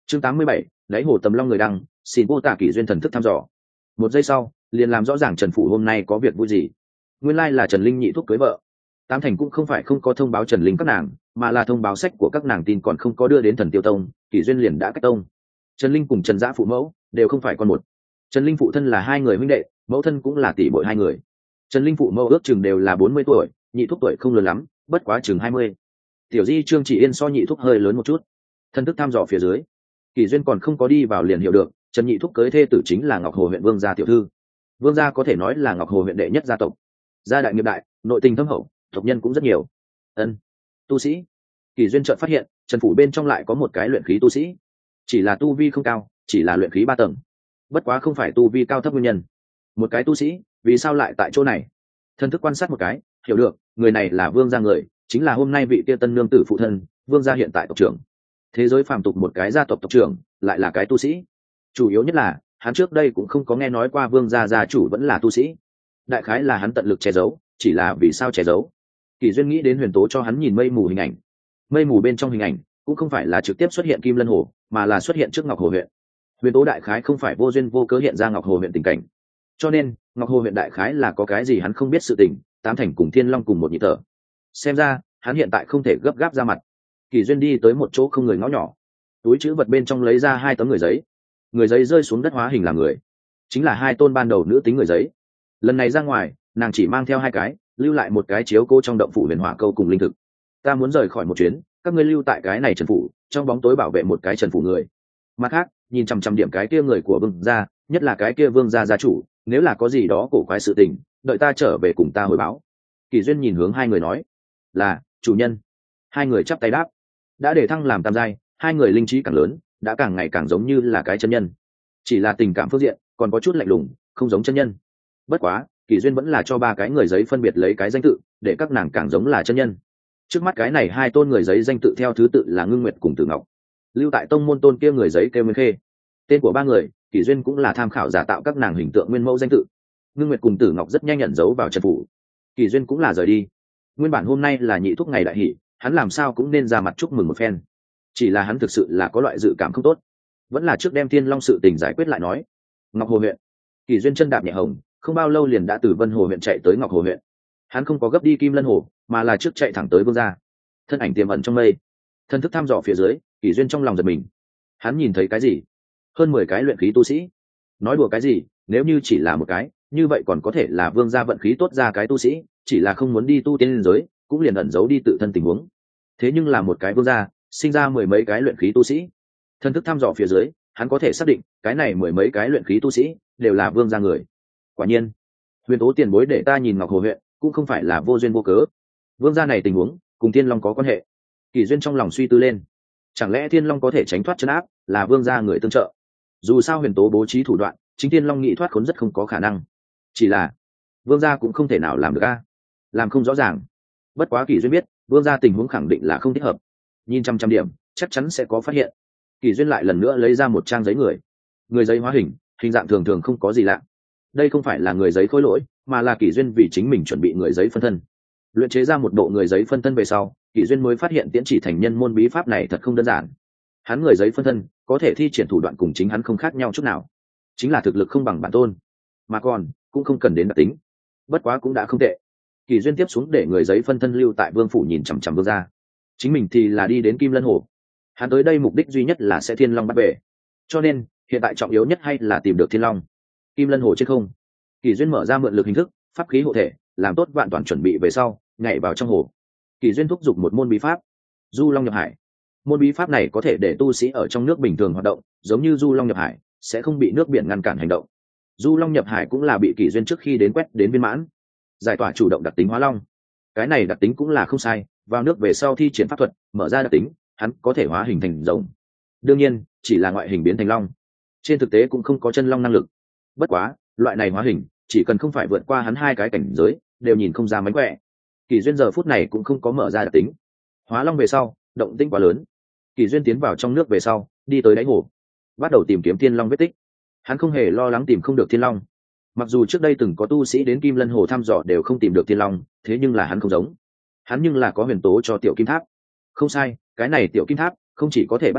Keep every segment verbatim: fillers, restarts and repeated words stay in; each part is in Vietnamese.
chương tám mươi bảy, đáy hồ tầm long người đăng, xin vô tả kỷ duyên thần thức thăm dò. Một giây sau liền làm rõ ràng Trần phủ hôm nay có việc vui gì. Nguyên lai là Trần Linh nhị thúc cưới vợ. Tám thành cũng không phải không có thông báo Trần Linh các nàng, mà là thông báo sách của các nàng tin còn không có đưa đến Thần Tiêu Tông, kỷ duyên liền đã cách tông. Trần Linh cùng Trần Dã phụ mẫu đều không phải con một. Trần Linh phụ thân là hai người huynh đệ, mẫu thân cũng là tỷ muội hai người. Trần Linh phụ mẫu ước chừng đều là bốn mươi tuổi, nhị thúc tuổi không lớn lắm, bất quá chừng hai mươi. Tiểu Di Trương Chỉ Yên so nhị thúc hơi lớn một chút. Thân thức thăm dò phía dưới, kỷ duyên còn không có đi vào liền hiểu được, Trần nhị thúc cưới thê tử chính là Ngọc Hồ huyện Vương gia tiểu thư. Vương gia có thể nói là Ngọc Hồ huyện đệ nhất gia tộc, gia đại nghiệp đại, nội tình thâm hậu, tộc nhân cũng rất nhiều. Ân, tu sĩ. Kỷ duyên chợt phát hiện, Trần phủ bên trong lại có một cái luyện khí tu sĩ, chỉ là tu vi không cao, chỉ là luyện khí ba tầng. Bất quá không phải tu vi cao thấp nguyên nhân. Một cái tu sĩ, vì sao lại tại chỗ này? Thân thức quan sát một cái, hiểu được, người này là Vương gia người, chính là hôm nay vị kia tân nương tử phụ thân, Vương gia hiện tại tộc trưởng. Thế giới phàm tục một cái gia tộc tộc trưởng, lại là cái tu sĩ. Chủ yếu nhất là, hắn trước đây cũng không có nghe nói qua Vương gia gia chủ vẫn là tu sĩ. Đại khái là hắn tận lực che giấu, chỉ là vì sao che giấu? Kỷ duyên nghĩ đến Huyền Tố cho hắn nhìn mây mù hình ảnh. Mây mù bên trong hình ảnh cũng không phải là trực tiếp xuất hiện Kim Lân Hồ, mà là xuất hiện trước Ngọc Hồ huyện. Huyền Tố đại khái không phải vô duyên vô cớ hiện ra Ngọc Hồ huyện tình cảnh, cho nên Ngọc Hồ huyện đại khái là có cái gì hắn không biết sự tình. Tám thành cùng Thiên Long cùng một nhịp thở. Xem ra hắn hiện tại không thể gấp gáp ra mặt. Kỷ duyên đi tới một chỗ không người ngõ nhỏ, túi chữ vật bên trong lấy ra hai tấm người giấy. Người giấy rơi xuống đất hóa hình làm người, chính là hai tôn ban đầu nữ tính người giấy. Lần này ra ngoài, nàng chỉ mang theo hai cái, lưu lại một cái chiếu cô trong động phủ huyền hỏa câu cùng linh thực. Ta muốn rời khỏi một chuyến, các ngươi lưu tại cái này Trần phủ, trong bóng tối bảo vệ một cái Trần phủ người. Mặt khác, nhìn chằm chằm điểm cái kia người của Vương gia, nhất là cái kia Vương gia gia chủ, nếu là có gì đó cổ quái sự tình, đợi ta trở về cùng ta hồi báo. Kỷ duyên nhìn hướng hai người nói, là chủ nhân. Hai người chắp tay đáp. Đã để thăng làm tam giai, hai người linh trí càng lớn, đã càng ngày càng giống như là cái chân nhân. Chỉ là tình cảm phương diện còn có chút lạnh lùng, không giống chân nhân. Bất quá Kỷ duyên vẫn là cho ba cái người giấy phân biệt lấy cái danh tự, để các nàng càng giống là chân nhân. Trước mắt cái này hai tôn người giấy danh tự theo thứ tự là Ngưng Nguyệt cùng Tử Ngọc. Lưu tại tông môn tôn kia người giấy kêu Nguyên Khê. Tên của ba người, Kỷ duyên cũng là tham khảo giả tạo các nàng hình tượng nguyên mẫu danh tự. Ngưng Nguyệt cùng Tử Ngọc rất nhanh nhận dấu vào Trần phủ. Kỷ duyên cũng là rời đi. Nguyên bản hôm nay là nhị thúc ngày đại hỷ, hắn làm sao cũng nên ra mặt chúc mừng một phen. Chỉ là hắn thực sự là có loại dự cảm không tốt, vẫn là trước đem Thiên Long sự tình giải quyết lại nói. Ngọc Hồ huyện. Kỷ duyên chân đạp nhẹ hồng, không bao lâu liền đã từ Vân Hồ huyện chạy tới Ngọc Hồ huyện. Hắn không có gấp đi Kim Lân Hồ, mà là trước chạy thẳng tới Vương gia. Thân ảnh tiềm ẩn trong mây, thân thức thăm dò phía dưới, Kỷ duyên trong lòng giật mình. Hắn nhìn thấy cái gì? Hơn mười cái luyện khí tu sĩ. Nói đùa cái gì, nếu như chỉ là một cái, như vậy còn có thể là Vương gia vận khí tốt ra cái tu sĩ, chỉ là không muốn đi tu tiên giới, cũng liền ẩn giấu đi tự thân tình huống. Thế nhưng là một cái Vương gia, sinh ra mười mấy cái luyện khí tu sĩ. Thân thức thăm dò phía dưới, hắn có thể xác định, cái này mười mấy cái luyện khí tu sĩ đều là Vương gia người. Quả nhiên, Huyền Tố tiền bối để ta nhìn Ngọc Hồ huyện, cũng không phải là vô duyên vô cớ. Vương gia này tình huống cùng Thiên Long có quan hệ. Kỷ duyên trong lòng suy tư lên, chẳng lẽ Thiên Long có thể tránh thoát trấn áp, là Vương gia người tương trợ? Dù sao Huyền Tố bố trí thủ đoạn, chính Thiên Long nghĩ thoát khốn rất không có khả năng. Chỉ là Vương gia cũng không thể nào làm được a, làm không rõ ràng. Bất quá Kỷ duyên biết, Vương gia tình huống khẳng định là không thích hợp. Nhìn trăm trăm điểm, chắc chắn sẽ có phát hiện. Kỷ duyên lại lần nữa lấy ra một trang giấy người. Người giấy hóa hình, hình dạng thường thường không có gì lạ. Đây không phải là người giấy khối lỗi, mà là Kỷ duyên vì chính mình chuẩn bị người giấy phân thân. Luyện chế ra một bộ người giấy phân thân về sau, Kỷ duyên mới phát hiện tiễn chỉ thành nhân môn bí pháp này thật không đơn giản. Hắn người giấy phân thân có thể thi triển thủ đoạn cùng chính hắn không khác nhau chút nào, chính là thực lực không bằng bản tôn, mà còn cũng không cần đến đặc tính. Bất quá cũng đã không tệ. Kỷ duyên tiếp xuống để người giấy phân thân lưu tại Vương phủ nhìn chằm chằm Vương gia, chính mình thì là đi đến Kim Lân Hồ. Hắn tới đây mục đích duy nhất là sẽ Thiên Long bắt về, cho nên hiện tại trọng yếu nhất hay là tìm được Thiên Long. Kim Lân Hồ trên không, Kỷ duyên mở ra mượn lực hình thức, pháp khí hộ thể, làm tốt vạn toàn chuẩn bị về sau, nhảy vào trong hồ. Kỷ duyên thúc giục một môn bí pháp, Du Long nhập hải. Môn bí pháp này có thể để tu sĩ ở trong nước bình thường hoạt động, giống như Du Long nhập hải, sẽ không bị nước biển ngăn cản hành động. Du Long nhập hải cũng là bị Kỷ duyên trước khi đến quét đến viên mãn, giải tỏa chủ động đặc tính hóa long. Cái này đặc tính cũng là không sai, vào nước về sau thi triển pháp thuật, mở ra đặc tính, hắn có thể hóa hình thành rồng. Đương nhiên, chỉ là ngoại hình biến thành long, trên thực tế cũng không có chân long năng lực. Bất quá, loại này hóa hình, chỉ cần không phải vượt qua hắn hai cái cảnh giới, đều nhìn không ra mánh khỏe. Kỷ duyên giờ phút này cũng không có mở ra đặc tính. Hóa long về sau, động tĩnh quá lớn. Kỷ duyên tiến vào trong nước về sau, đi tới đáy hồ, bắt đầu tìm kiếm Thiên Long vết tích. Hắn không hề lo lắng tìm không được Thiên Long. Mặc dù trước đây từng có tu sĩ đến Kim Lân Hồ thăm dò đều không tìm được Thiên Long, thế nhưng là hắn không giống. Hắn nhưng là có Huyền Tố cho tiểu kim tháp. Không sai, cái này tiểu kim tháp không chỉ có thể bắt long,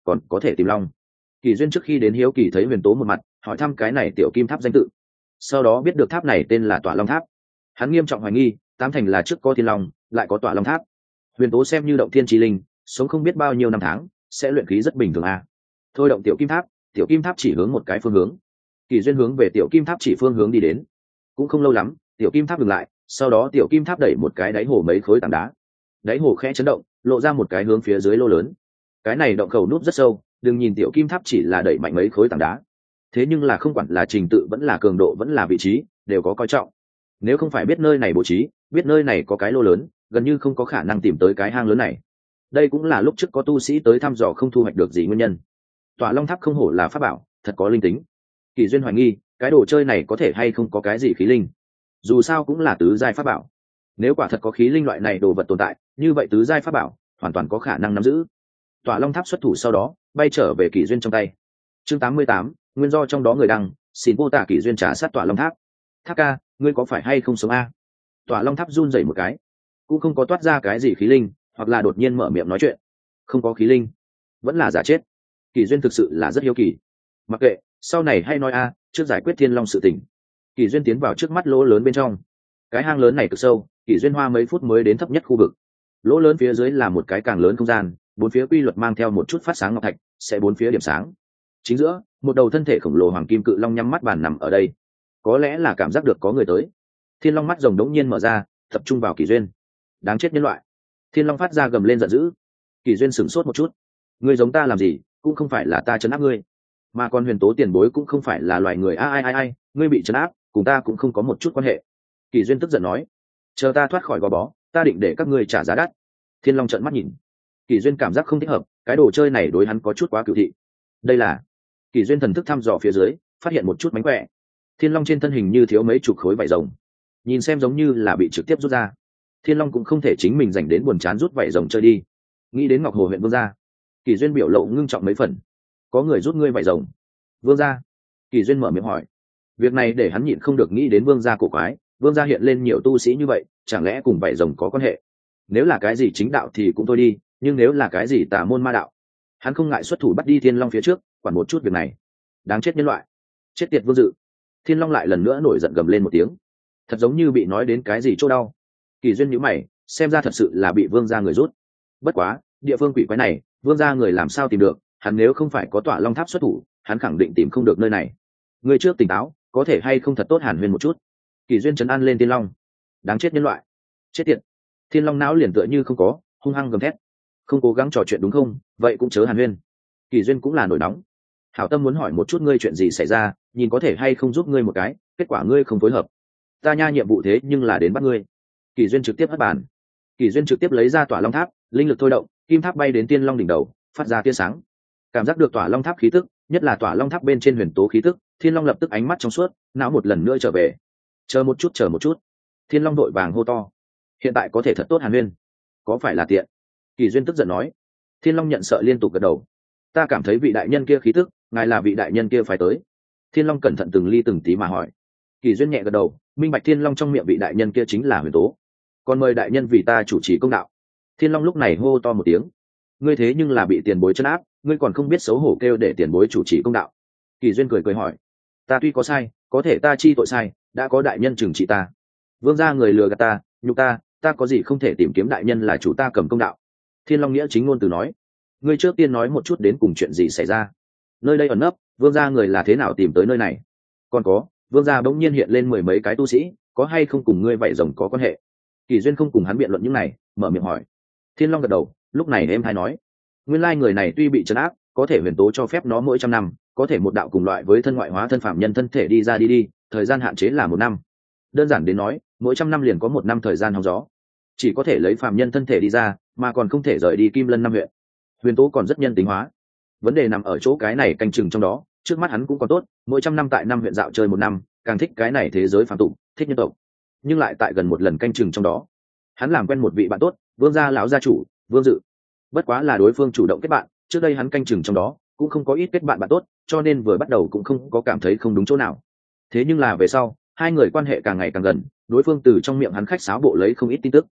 còn có thể tìm long. Kỳ duyên trước khi đến hiếu kỳ thấy huyền tố một mặt, hỏi thăm cái này tiểu kim tháp danh tự, sau đó biết được tháp này tên là Tỏa Long Tháp. Hắn nghiêm trọng hoài nghi tám thành là trước có thiên long lại có Tỏa Long Tháp. Huyền tố xem như động thiên trí linh, sống không biết bao nhiêu năm tháng, sẽ luyện khí rất bình thường à. Thôi động tiểu kim tháp, tiểu kim tháp chỉ hướng một cái phương hướng. Kỳ duyên hướng về tiểu kim tháp chỉ phương hướng đi đến. Cũng không lâu lắm, tiểu kim tháp dừng lại, sau đó tiểu kim tháp đẩy một cái đáy hồ mấy khối tảng đá. Đáy hồ khẽ chấn động, lộ ra một cái hướng phía dưới lô lớn. Cái này động khẩu núp rất sâu, đừng nhìn tiểu kim tháp chỉ là đẩy mạnh mấy khối tảng đá, thế nhưng là không quản là trình tự vẫn là cường độ vẫn là vị trí đều có coi trọng. Nếu không phải biết nơi này bố trí, biết nơi này có cái lô lớn, gần như không có khả năng tìm tới cái hang lớn này. Đây cũng là lúc trước có tu sĩ tới thăm dò không thu hoạch được gì nguyên nhân. Tỏa Long Tháp không hổ là pháp bảo, thật có linh tính. Kỳ duyên hoài nghi cái đồ chơi này có thể hay không có cái gì khí linh, dù sao cũng là tứ giai pháp bảo. Nếu quả thật có khí linh loại này đồ vật tồn tại, như vậy tứ giai pháp bảo hoàn toàn có khả năng nắm giữ. Tỏa Long Tháp xuất thủ sau đó bay trở về Kỳ duyên trong tay. Chương tám mươi tám, nguyên do trong đó người đăng, xin vô tả Kỳ duyên trả sát Tỏa Long Tháp. Tháp ca, ngươi có phải hay không sống a? Tỏa Long Tháp run rẩy một cái, cũng không có toát ra cái gì khí linh, hoặc là đột nhiên mở miệng nói chuyện. Không có khí linh, vẫn là giả chết. Kỳ duyên thực sự là rất hiếu kỳ. Mặc kệ, sau này hay nói a, trước giải quyết thiên long sự tình. Kỳ duyên tiến vào trước mắt lỗ lớn bên trong. Cái hang lớn này cực sâu, Kỳ duyên hoa mấy phút mới đến thấp nhất khu vực. Lỗ lớn phía dưới là một cái càng lớn không gian, bốn phía quy luật mang theo một chút phát sáng ngọc thạch, sẽ bốn phía điểm sáng. Chính giữa, một đầu thân thể khổng lồ hoàng kim cự long nhắm mắt bàn nằm ở đây. Có lẽ là cảm giác được có người tới, thiên long mắt rồng đống nhiên mở ra, tập trung vào Kỳ duyên. Đáng chết nhân loại! Thiên long phát ra gầm lên giận dữ. Kỳ duyên sửng sốt một chút. Ngươi giống ta làm gì, cũng không phải là ta trấn áp ngươi, mà còn huyền tố tiền bối cũng không phải là loài người. A ai ai ai, ngươi bị trấn áp, cùng ta cũng không có một chút quan hệ. Kỳ duyên tức giận nói. Chờ ta thoát khỏi gò bó, ta định để các ngươi trả giá đắt. Thiên long trợn mắt nhìn. Kỳ duyên cảm giác không thích hợp, cái đồ chơi này đối hắn có chút quá cựu thị. Đây là... Kỳ duyên thần thức thăm dò phía dưới, phát hiện một chút mánh khỏe. Thiên long trên thân hình như thiếu mấy chục khối vảy rồng, nhìn xem giống như là bị trực tiếp rút ra. Thiên long cũng không thể chính mình dành đến buồn chán rút vảy rồng chơi đi. Nghĩ đến ngọc hồ huyện vương gia, Kỳ duyên biểu lộ ngưng trọng mấy phần. Có người rút ngươi vảy rồng? Vương gia? Kỳ duyên mở miệng hỏi. Việc này để hắn nhịn không được nghĩ đến vương gia cổ quái. Vương gia hiện lên nhiều tu sĩ như vậy, chẳng lẽ cùng vảy rồng có quan hệ? Nếu là cái gì chính đạo thì cũng thôi đi, nhưng nếu là cái gì tà môn ma đạo, hắn không ngại xuất thủ bắt đi thiên long phía trước, quản một chút việc này. Đáng chết nhân loại, chết tiệt vương dự! Thiên long lại lần nữa nổi giận gầm lên một tiếng, thật giống như bị nói đến cái gì chỗ đau. Kỳ duyên nhíu mày, xem ra thật sự là bị vương gia người rút. Bất quá địa phương quỷ quái này, vương gia người làm sao tìm được? Hắn nếu không phải có Tỏa Long Tháp xuất thủ, hắn khẳng định tìm không được nơi này. Người trước tỉnh táo, có thể hay không thật tốt hàn huyên một chút. Kỳ duyên trấn an lên thiên long. Đáng chết nhân loại, chết tiệt! Thiên long não liền tựa như không có, hung hăng gầm thét. Không cố gắng trò chuyện đúng không? Vậy cũng chớ hàn huyên. Kỳ duyên cũng là nổi nóng. Hảo tâm muốn hỏi một chút ngươi chuyện gì xảy ra, nhìn có thể hay không giúp ngươi một cái, kết quả ngươi không phối hợp. Ta nha, nhiệm vụ thế nhưng là đến bắt ngươi. Kỳ duyên trực tiếp hất bàn. Kỳ duyên trực tiếp lấy ra Tỏa Long Tháp, linh lực thôi động, kim tháp bay đến tiên long đỉnh đầu, phát ra tia sáng. Cảm giác được Tỏa Long Tháp khí tức, nhất là Tỏa Long Tháp bên trên huyền tố khí tức, thiên long lập tức ánh mắt trong suốt, não một lần nữa trở về. Chờ một chút, chờ một chút! Thiên long đội vàng hô to. Hiện tại có thể thật tốt hàn huyên, có phải là tiện? Kỳ duyên tức giận nói. Thiên long nhận sợ liên tục gật đầu. Ta cảm thấy vị đại nhân kia khí tức, ngài là vị đại nhân kia phải tới. Thiên long cẩn thận từng ly từng tí mà hỏi. Kỳ duyên nhẹ gật đầu, minh bạch thiên long trong miệng vị đại nhân kia chính là huyền tố. Còn mời đại nhân vì ta chủ trì công đạo. Thiên long lúc này hô to một tiếng. Ngươi thế nhưng là bị tiền bối trấn áp, ngươi còn không biết xấu hổ kêu để tiền bối chủ trì công đạo. Kỳ duyên cười cười hỏi. Ta tuy có sai, có thể ta chi tội sai, đã có đại nhân trừng trị ta. Vương gia người lừa gạt ta, nhục ta, ta có gì không thể tìm kiếm đại nhân là chủ ta cầm công đạo. Thiên long nghĩa chính ngôn từ nói. Ngươi trước tiên nói một chút đến cùng chuyện gì xảy ra. Nơi đây ẩn nấp, vương gia người là thế nào tìm tới nơi này? Còn có, vương gia bỗng nhiên hiện lên mười mấy cái tu sĩ, có hay không cùng ngươi vậy rồng có quan hệ? Kỳ duyên không cùng hắn biện luận những này, mở miệng hỏi. Thiên long gật đầu, lúc này em hay nói. Nguyên lai người này tuy bị trấn áp, có thể huyền tố cho phép nó mỗi trăm năm, có thể một đạo cùng loại với thân ngoại hóa thân phạm nhân thân thể đi ra đi đi, thời gian hạn chế là một năm. Đơn giản đến nói, mỗi trăm năm liền có một năm thời gian hóng gió. Chỉ có thể lấy phạm nhân thân thể đi ra, mà còn không thể rời đi Kim Lân năm huyện. Huyền tố còn rất nhân tính hóa. Vấn đề nằm ở chỗ cái này canh chừng trong đó, trước mắt hắn cũng còn tốt, mỗi trăm năm tại năm huyện dạo chơi một năm, càng thích cái này thế giới phàm tục, thích nhân tộc. Nhưng lại tại gần một lần canh chừng trong đó, hắn làm quen một vị bạn tốt, vương gia lão gia chủ, Vương Dự. Bất quá là đối phương chủ động kết bạn, trước đây hắn canh chừng trong đó cũng không có ít kết bạn bạn tốt, cho nên vừa bắt đầu cũng không có cảm thấy không đúng chỗ nào. Thế nhưng là về sau, hai người quan hệ càng ngày càng gần, đối phương từ trong miệng hắn khách sáo bộ lấy không ít tin tức.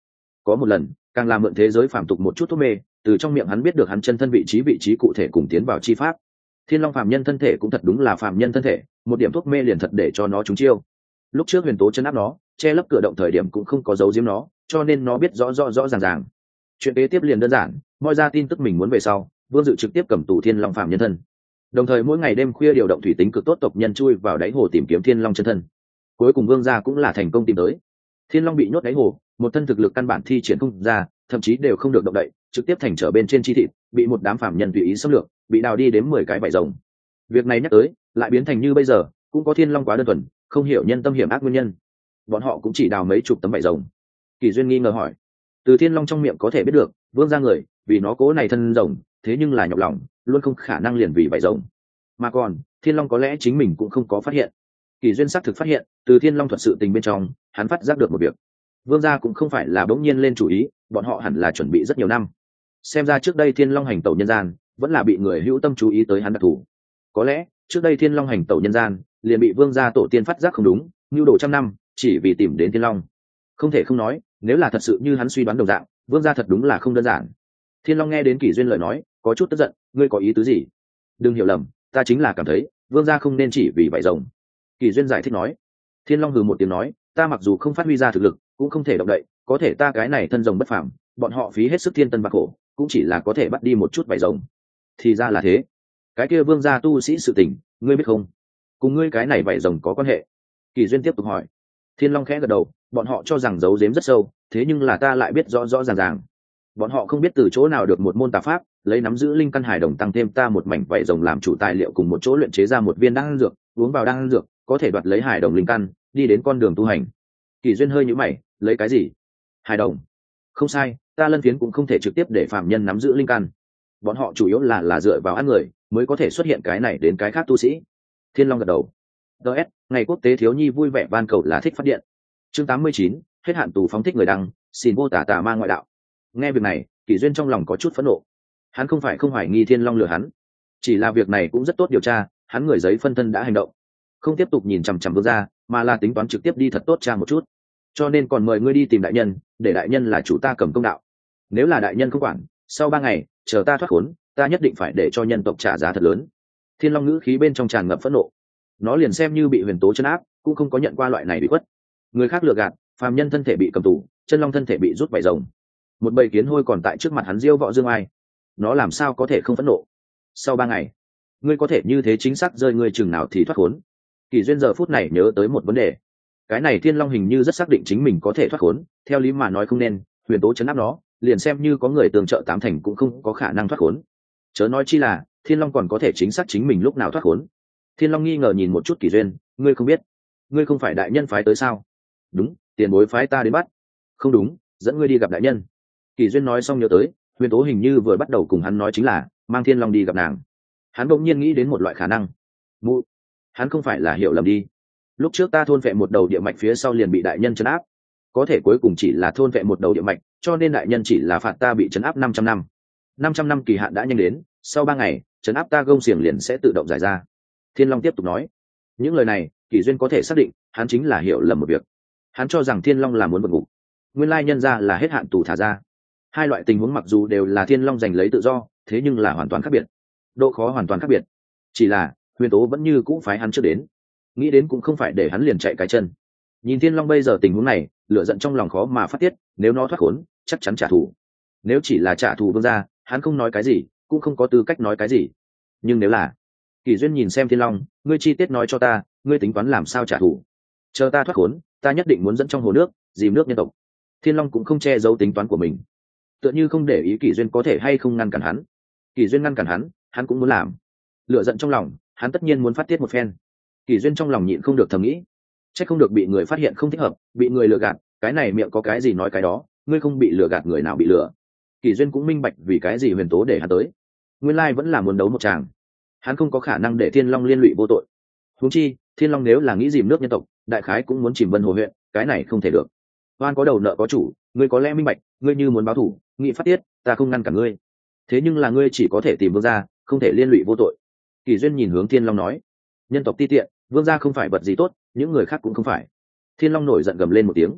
có một lần càng làm mượn thế giới phàm tục một chút thuốc mê, từ trong miệng hắn biết được hắn chân thân vị trí vị trí cụ thể cùng tiến vào chi pháp. Thiên Long phàm nhân thân thể cũng thật đúng là phàm nhân thân thể, một điểm thuốc mê liền thật để cho nó trúng chiêu. Lúc trước Huyền Tố chấn áp nó, che lấp cửa động thời điểm cũng không có giấu giếm nó, cho nên nó biết rõ rõ rõ ràng ràng. Chuyện kế tiếp liền đơn giản, moi ra tin tức mình muốn về sau, Vương Dự trực tiếp cầm tù Thiên Long phàm nhân thân. Đồng thời mỗi ngày đêm khuya điều động thủy tính cực tốt tộc nhân chui vào đáy hồ tìm kiếm Thiên Long chân thân. Cuối cùng Vương gia cũng là thành công tìm tới. Thiên Long bị nhốt đáy hồ, một thân thực lực căn bản thi triển không ra, thậm chí đều không được động đậy, trực tiếp thành trở bên trên chi thịt, bị một đám phàm nhân tùy ý xâm lược, bị đào đi đến mười cái vảy rồng. Việc này nhắc tới, lại biến thành như bây giờ, cũng có Thiên Long quá đơn thuần, không hiểu nhân tâm hiểm ác nguyên nhân. Bọn họ cũng chỉ đào mấy chục tấm vảy rồng. Kỳ Duyên nghi ngờ hỏi, từ Thiên Long trong miệng có thể biết được, Vương gia người, vì nó cố này thân rồng, thế nhưng là nhọc lòng, luôn không khả năng liền vì vảy rồng. Mà còn, Thiên Long có lẽ chính mình cũng không có phát hiện. Kỳ Duyên xác thực phát hiện, từ Thiên Long thuật sự tình bên trong, hắn phát giác được một việc. Vương gia cũng không phải là bỗng nhiên lên chủ ý, bọn họ hẳn là chuẩn bị rất nhiều năm. Xem ra trước đây Thiên Long hành tẩu nhân gian, vẫn là bị người hữu tâm chú ý tới hắn đặc thù. Có lẽ, trước đây Thiên Long hành tẩu nhân gian, liền bị Vương gia tổ tiên phát giác không đúng, nưu đồ trăm năm, chỉ vì tìm đến Thiên Long. Không thể không nói, nếu là thật sự như hắn suy đoán đồng dạng, Vương gia thật đúng là không đơn giản. Thiên Long nghe đến Kỳ Duyên lời nói, có chút tức giận, ngươi có ý tứ gì? Đừng hiểu lầm, ta chính là cảm thấy, Vương gia không nên chỉ vì vảy rồng. Kỳ Duyên giải thích nói. Thiên Long hừ một tiếng nói, ta mặc dù không phát huy ra thực lực, cũng không thể động đậy, có thể ta cái này thân rồng bất phàm, bọn họ phí hết sức thiên tân bạc khổ, cũng chỉ là có thể bắt đi một chút vảy rồng. Thì ra là thế. Cái kia Vương gia tu sĩ sự tình, ngươi biết không? Cùng ngươi cái này vảy rồng có quan hệ? Kỳ Duyên tiếp tục hỏi. Thiên Long khẽ gật đầu, bọn họ cho rằng giấu giếm rất sâu, thế nhưng là ta lại biết rõ rõ ràng ràng. Bọn họ không biết từ chỗ nào được một môn tà pháp, lấy nắm giữ linh căn hải đồng tăng thêm ta một mảnh vảy rồng làm chủ tài liệu cùng một chỗ luyện chế ra một viên đan dược, uống vào đan dược, có thể đoạt lấy hải đồng linh căn, đi đến con đường tu hành. Kỳ Duyên hơi nhíu mày, lấy cái gì? Hải đồng? Không sai, ta Lân Phiến cũng không thể trực tiếp để phạm nhân nắm giữ linh căn. Bọn họ chủ yếu là là dựa vào ăn người, mới có thể xuất hiện cái này đến cái khác tu sĩ. Thiên Long gật đầu. đê ét, ngày quốc tế thiếu nhi vui vẻ van cầu là thích phát điện. Chương tám mươi chín, hết hạn tù phóng thích người đăng, xin vô tả tà ma ngoại đạo. Nghe việc này, Kỳ Duyên trong lòng có chút phẫn nộ. Hắn không phải không hoài nghi Thiên Long lừa hắn, chỉ là việc này cũng rất tốt điều tra, hắn người giấy phân thân đã hành động, không tiếp tục nhìn chằm chằm Vương gia, mà là tính toán trực tiếp đi thật tốt tra một chút. Cho nên còn mời ngươi đi tìm đại nhân, để đại nhân là chủ ta cầm công đạo. Nếu là đại nhân không quản, sau ba ngày, chờ ta thoát khốn, ta nhất định phải để cho nhân tộc trả giá thật lớn. Thiên Long ngữ khí bên trong tràn ngập phẫn nộ. Nó liền xem như bị Huyền Tố trấn áp, cũng không có nhận qua loại này bị khuất. Người khác lừa gạt, phàm nhân thân thể bị cầm tù, chân long thân thể bị rút vảy rồng. Một bầy kiến hôi còn tại trước mặt hắn diêu võ dương ai, nó làm sao có thể không phẫn nộ? Sau ba ngày, ngươi có thể như thế chính xác rơi ngươi chừng nào thì thoát khốn. Kỳ Duyên giờ phút này nhớ tới một vấn đề. Cái này Thiên Long hình như rất xác định chính mình có thể thoát khốn, theo lý mà nói không nên, Huyền Tố trấn áp nó, liền xem như có người tường trợ tám thành cũng không có khả năng thoát khốn. Chớ nói chi là, Thiên Long còn có thể chính xác chính mình lúc nào thoát khốn. Thiên Long nghi ngờ nhìn một chút Kỳ Duyên, ngươi không biết, ngươi không phải đại nhân phái tới sao? Đúng, tiền bối phái ta đến bắt. Không đúng, dẫn ngươi đi gặp đại nhân. Kỳ Duyên nói xong nhớ tới, Huyền Tố hình như vừa bắt đầu cùng hắn nói chính là mang Thiên Long đi gặp nàng. Hắn bỗng nhiên nghĩ đến một loại khả năng. Mụ, hắn không phải là hiểu lầm đi. Lúc trước ta thôn vệ một đầu địa mạch phía sau liền bị đại nhân trấn áp, có thể cuối cùng chỉ là thôn vệ một đầu địa mạch, cho nên đại nhân chỉ là phạt ta bị trấn áp năm trăm năm. năm trăm năm kỳ hạn đã nhanh đến, sau ba ngày, trấn áp ta gông xiềng liền sẽ tự động giải ra. Thiên Long tiếp tục nói. Những lời này, Kỳ Duyên có thể xác định, hắn chính là hiểu lầm một việc. Hắn cho rằng Thiên Long là muốn vượt ngục, nguyên lai nhân ra là hết hạn tù thả ra. Hai loại tình huống mặc dù đều là Thiên Long giành lấy tự do, thế nhưng là hoàn toàn khác biệt, độ khó hoàn toàn khác biệt. Chỉ là Huyền Tố vẫn như cũ phái hắn trước đến, nghĩ đến cũng không phải để hắn liền chạy cái chân. Nhìn Thiên Long bây giờ tình huống này, lửa giận trong lòng khó mà phát tiết, nếu nó thoát khốn, chắc chắn trả thù. Nếu chỉ là trả thù Vương gia, hắn không nói cái gì, cũng không có tư cách nói cái gì. Nhưng nếu là, Kỳ Duyên nhìn xem Thiên Long, ngươi chi tiết nói cho ta, ngươi tính toán làm sao trả thù? Chờ ta thoát khốn, ta nhất định muốn dẫn trong hồ nước, dìm nước nhân tộc. Thiên Long cũng không che giấu tính toán của mình, tựa như không để ý Kỳ Duyên có thể hay không ngăn cản hắn. Kỳ Duyên ngăn cản hắn, hắn cũng muốn làm. Lửa giận trong lòng, hắn tất nhiên muốn phát tiết một phen. Kỳ Duyên trong lòng nhịn không được thầm nghĩ, chắc không được bị người phát hiện không thích hợp, bị người lừa gạt, cái này miệng có cái gì nói cái đó, ngươi không bị lừa gạt người nào bị lừa. Kỳ Duyên cũng minh bạch vì cái gì Huyền Tố để hắn tới, nguyên lai vẫn là muốn đấu một tràng. Hắn không có khả năng để Thiên Long liên lụy vô tội. Huống chi, Thiên Long nếu là nghĩ dìm nước nhân tộc, đại khái cũng muốn chìm Vân Hồ huyện, cái này không thể được. Oan có đầu nợ có chủ, ngươi có lẽ minh bạch, ngươi như muốn báo thù, nghị phát tiết, ta không ngăn cản ngươi. Thế nhưng là ngươi chỉ có thể tìm Vương gia, không thể liên lụy vô tội. Kỳ Duyên nhìn hướng Thiên Long nói, nhân tộc ti tiện, Vương gia không phải vật gì tốt, những người khác cũng không phải. Thiên Long nổi giận gầm lên một tiếng.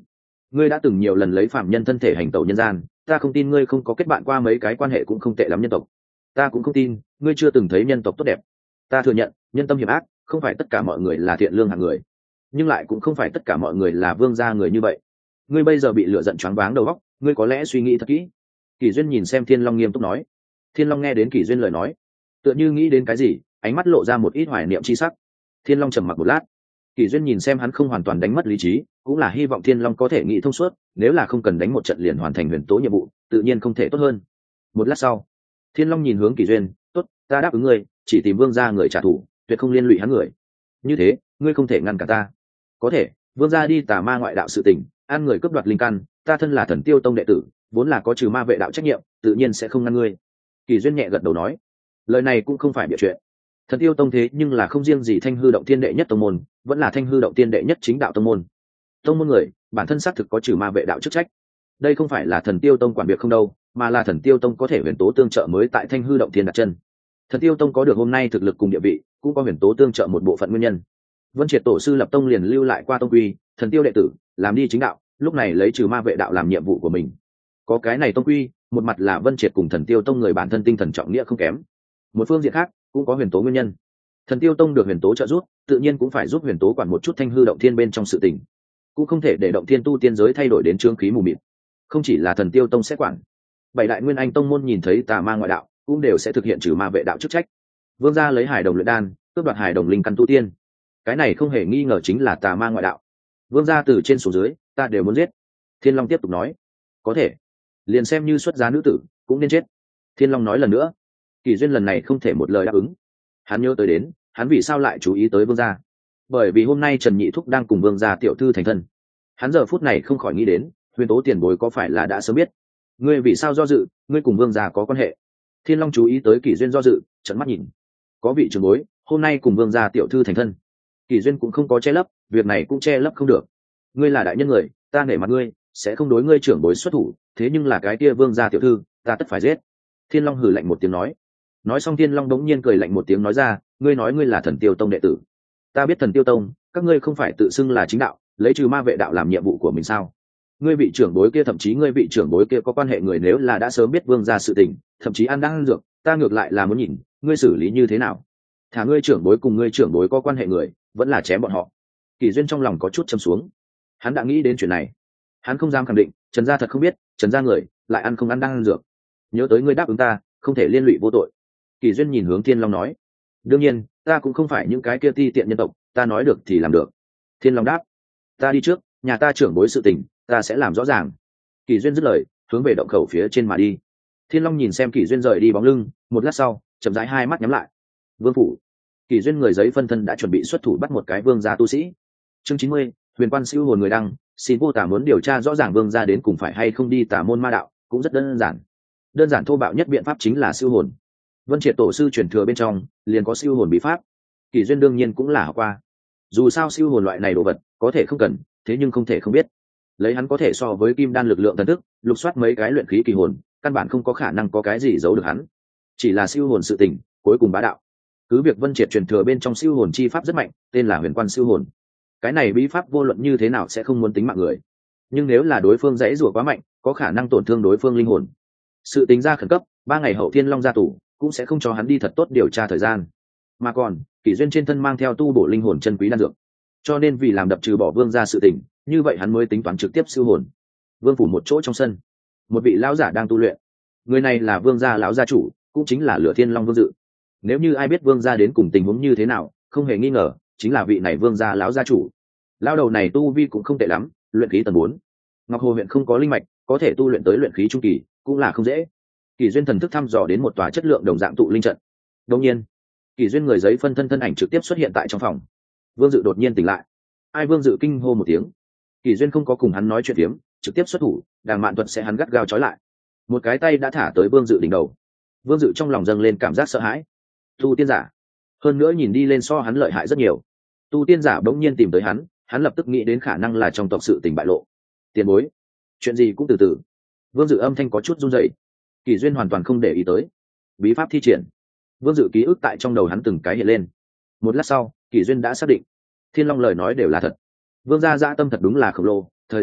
ngươi đã từng nhiều lần lấy phạm nhân thân thể hành tẩu nhân gian, ta không tin ngươi không có kết bạn qua mấy cái quan hệ cũng không tệ lắm nhân tộc. Ta cũng không tin ngươi chưa từng thấy nhân tộc tốt đẹp. Ta thừa nhận nhân tâm hiểm ác, không phải tất cả mọi người là thiện lương hạng người, nhưng lại cũng không phải tất cả mọi người là vương gia người như vậy. Ngươi bây giờ bị lửa giận choáng váng đầu óc, ngươi có lẽ suy nghĩ thật kỹ. Kỷ Duyên nhìn xem Thiên Long nghiêm túc nói. Thiên Long nghe đến Kỷ Duyên lời nói, tựa như nghĩ đến cái gì, ánh mắt lộ ra một ít hoài niệm chi sắc. Thiên Long trầm mặc một lát. Kỷ Duyên nhìn xem hắn không hoàn toàn đánh mất lý trí, cũng là hy vọng Thiên Long có thể nghĩ thông suốt, nếu là không cần đánh một trận liền hoàn thành huyền tố nhiệm vụ, tự nhiên không thể tốt hơn. Một lát sau, Thiên Long nhìn hướng Kỷ Duyên, "Tốt, ta đáp ứng ngươi, chỉ tìm vương gia người trả thù, tuyệt không liên lụy hắn người. Như thế, ngươi không thể ngăn cản ta." "Có thể, vương gia đi tà ma ngoại đạo sự tình, ăn người cướp đoạt linh căn, ta thân là Thần Tiêu Tông đệ tử, vốn là có trừ ma vệ đạo trách nhiệm, tự nhiên sẽ không ngăn ngươi." Kỷ Duyên nhẹ gật đầu nói, lời này cũng không phải bịa chuyện. Thần Tiêu Tông thế nhưng là không riêng gì Thanh Hư Động Tiên đệ nhất tông môn, vẫn là Thanh Hư Động Tiên đệ nhất chính đạo tông môn. Tông môn người, bản thân xác thực có trừ ma vệ đạo chức trách. Đây không phải là Thần Tiêu Tông quản việc không đâu, mà là Thần Tiêu Tông có thể huyền tố tương trợ mới tại Thanh Hư Động Tiên đặt chân. Thần Tiêu Tông có được hôm nay thực lực cùng địa vị, cũng có huyền tố tương trợ một bộ phận nguyên nhân. Vân Triệt tổ sư lập tông liền lưu lại qua tông quy, Thần Tiêu đệ tử làm đi chính đạo, lúc này lấy trừ ma vệ đạo làm nhiệm vụ của mình. Có cái này tông quy, một mặt là Vân Triệt cùng Thần Tiêu Tông người bản thân tinh thần trọng nghĩa không kém, một phương diện khác cũng có huyền tố nguyên nhân. Thần Tiêu Tông được huyền tố trợ giúp, tự nhiên cũng phải giúp huyền tố quản một chút Thanh Hư Động Thiên bên trong sự tình, cũng không thể để động thiên tu tiên giới thay đổi đến trương khí mù mịt. Không chỉ là Thần Tiêu Tông sẽ quản, bảy đại nguyên anh tông môn nhìn thấy tà ma ngoại đạo, cũng đều sẽ thực hiện trừ ma vệ đạo chức trách. Vương gia lấy hải đồng luyện đan, cướp đoạt hải đồng linh căn tu tiên, cái này không hề nghi ngờ chính là tà ma ngoại đạo. Vương gia từ trên xuống dưới, ta đều muốn giết. Thiên Long tiếp tục nói, có thể, liền xem như xuất giá nữ tử cũng nên chết. Thiên Long nói lần nữa. Kỷ Duyên lần này không thể một lời đáp ứng. Hắn nhớ tới đến, hắn vì sao lại chú ý tới vương gia? Bởi vì hôm nay Trần Nhị Thúc đang cùng vương gia tiểu thư thành thân. Hắn giờ phút này không khỏi nghĩ đến, huyền tố tiền bối có phải là đã sớm biết? Ngươi vì sao do dự? Ngươi cùng vương gia có quan hệ? Thiên Long chú ý tới Kỷ Duyên do dự, trợn mắt nhìn. Có vị trưởng bối, hôm nay cùng vương gia tiểu thư thành thân. Kỷ Duyên cũng không có che lấp, việc này cũng che lấp không được. Ngươi là đại nhân người, ta nể mặt ngươi, sẽ không đối ngươi trưởng bối xuất thủ, thế nhưng là cái kia vương gia tiểu thư, ta tất phải giết. Thiên Long hừ lạnh một tiếng nói. Nói xong Thiên Long đống nhiên cười lạnh một tiếng nói ra, ngươi nói ngươi là Thần Tiêu Tông đệ tử. Ta biết Thần Tiêu Tông, các ngươi không phải tự xưng là chính đạo, lấy trừ ma vệ đạo làm nhiệm vụ của mình sao? Ngươi vị trưởng bối kia, thậm chí ngươi vị trưởng bối kia có quan hệ người, nếu là đã sớm biết vương gia sự tình, thậm chí ăn đang ăn dược, ta ngược lại là muốn nhìn, ngươi xử lý như thế nào? Thả ngươi trưởng bối cùng ngươi trưởng bối có quan hệ người, vẫn là chém bọn họ. Kỷ Duyên trong lòng có chút châm xuống. Hắn đã nghĩ đến chuyện này. Hắn không dám khẳng định, Trần gia thật không biết, Trần gia người lại ăn không ăn đang ăn dược. Nhớ tới ngươi đáp ứng ta, không thể liên lụy vô tội. Kỷ Duyên nhìn hướng Thiên Long nói, đương nhiên, ta cũng không phải những cái kia ti tiện nhân tộc, ta nói được thì làm được. Thiên Long đáp, ta đi trước, nhà ta trưởng bối sự tình, ta sẽ làm rõ ràng. Kỷ Duyên dứt lời, hướng về động khẩu phía trên mà đi. Thiên Long nhìn xem Kỷ Duyên rời đi bóng lưng, một lát sau, chậm rãi hai mắt nhắm lại. Vương phủ. Kỷ Duyên người giấy phân thân đã chuẩn bị xuất thủ bắt một cái vương gia tu sĩ. Chương chín mươi, huyền quan siêu hồn người đăng, xin vô tả muốn điều tra rõ ràng vương gia đến cùng phải hay không đi tà môn ma đạo, cũng rất đơn giản. Đơn giản thô bạo nhất biện pháp chính là siêu hồn. Vân Triệt tổ sư truyền thừa bên trong liền có siêu hồn bí pháp, Kỷ Duyên đương nhiên cũng là học qua. Dù sao siêu hồn loại này đồ vật có thể không cần, thế nhưng không thể không biết. Lấy hắn có thể so với kim đan lực lượng thần thức, lục soát mấy cái luyện khí kỳ hồn, căn bản không có khả năng có cái gì giấu được hắn. Chỉ là siêu hồn sự tình, cuối cùng bá đạo. Cứ việc Vân Triệt truyền thừa bên trong siêu hồn chi pháp rất mạnh, tên là huyền quan siêu hồn. Cái này bí pháp vô luận như thế nào sẽ không muốn tính mạng người, nhưng nếu là đối phương dãy rủa quá mạnh, có khả năng tổn thương đối phương linh hồn. Sự tính ra khẩn cấp, ba ngày hậu Thiên Long ra tù, cũng sẽ không cho hắn đi thật tốt điều tra thời gian. Mà còn, Kỷ Duyên trên thân mang theo tu bổ linh hồn chân quý đan dược, cho nên vì làm đập trừ bỏ vương ra sự tình, như vậy hắn mới tính toán trực tiếp siêu hồn. Vương phủ một chỗ trong sân, một vị lão giả đang tu luyện. Người này là vương gia lão gia chủ, cũng chính là Lửa Thiên Long Vương Dự. Nếu như ai biết vương gia đến cùng tình huống như thế nào, không hề nghi ngờ chính là vị này vương gia lão gia chủ. Lão đầu này tu vi cũng không tệ lắm, luyện khí tầng bốn. Ngọc Hồ huyện không có linh mạch, có thể tu luyện tới luyện khí trung kỳ, cũng là không dễ. Kỷ Duyên thần thức thăm dò đến một tòa chất lượng đồng dạng tụ linh trận. Đương nhiên, Kỷ Duyên người giấy phân thân thân ảnh trực tiếp xuất hiện tại trong phòng. Vương Dự đột nhiên tỉnh lại. Ai? Vương Dự kinh hô một tiếng. Kỷ Duyên không có cùng hắn nói chuyện phiếm, trực tiếp xuất thủ, Đàng Mạn Thuật sẽ hắn gắt gao trói lại. Một cái tay đã thả tới Vương Dự đỉnh đầu. Vương Dự trong lòng dâng lên cảm giác sợ hãi. Tu tiên giả, hơn nữa nhìn đi lên so hắn lợi hại rất nhiều. Tu tiên giả bỗng nhiên tìm tới hắn, hắn lập tức nghĩ đến khả năng là trong tộc sự tình bại lộ. Tiền bối, chuyện gì cũng từ từ. Vương Dự âm thanh có chút run rẩy. Kỷ Duyên hoàn toàn không để ý tới. Bí pháp thi triển. Vương Dự ký ức tại trong đầu hắn từng cái hiện lên. Một lát sau, Kỷ Duyên đã xác định Thiên Long lời nói đều là thật. Vương gia dã tâm thật đúng là khổng lồ, thời gian trước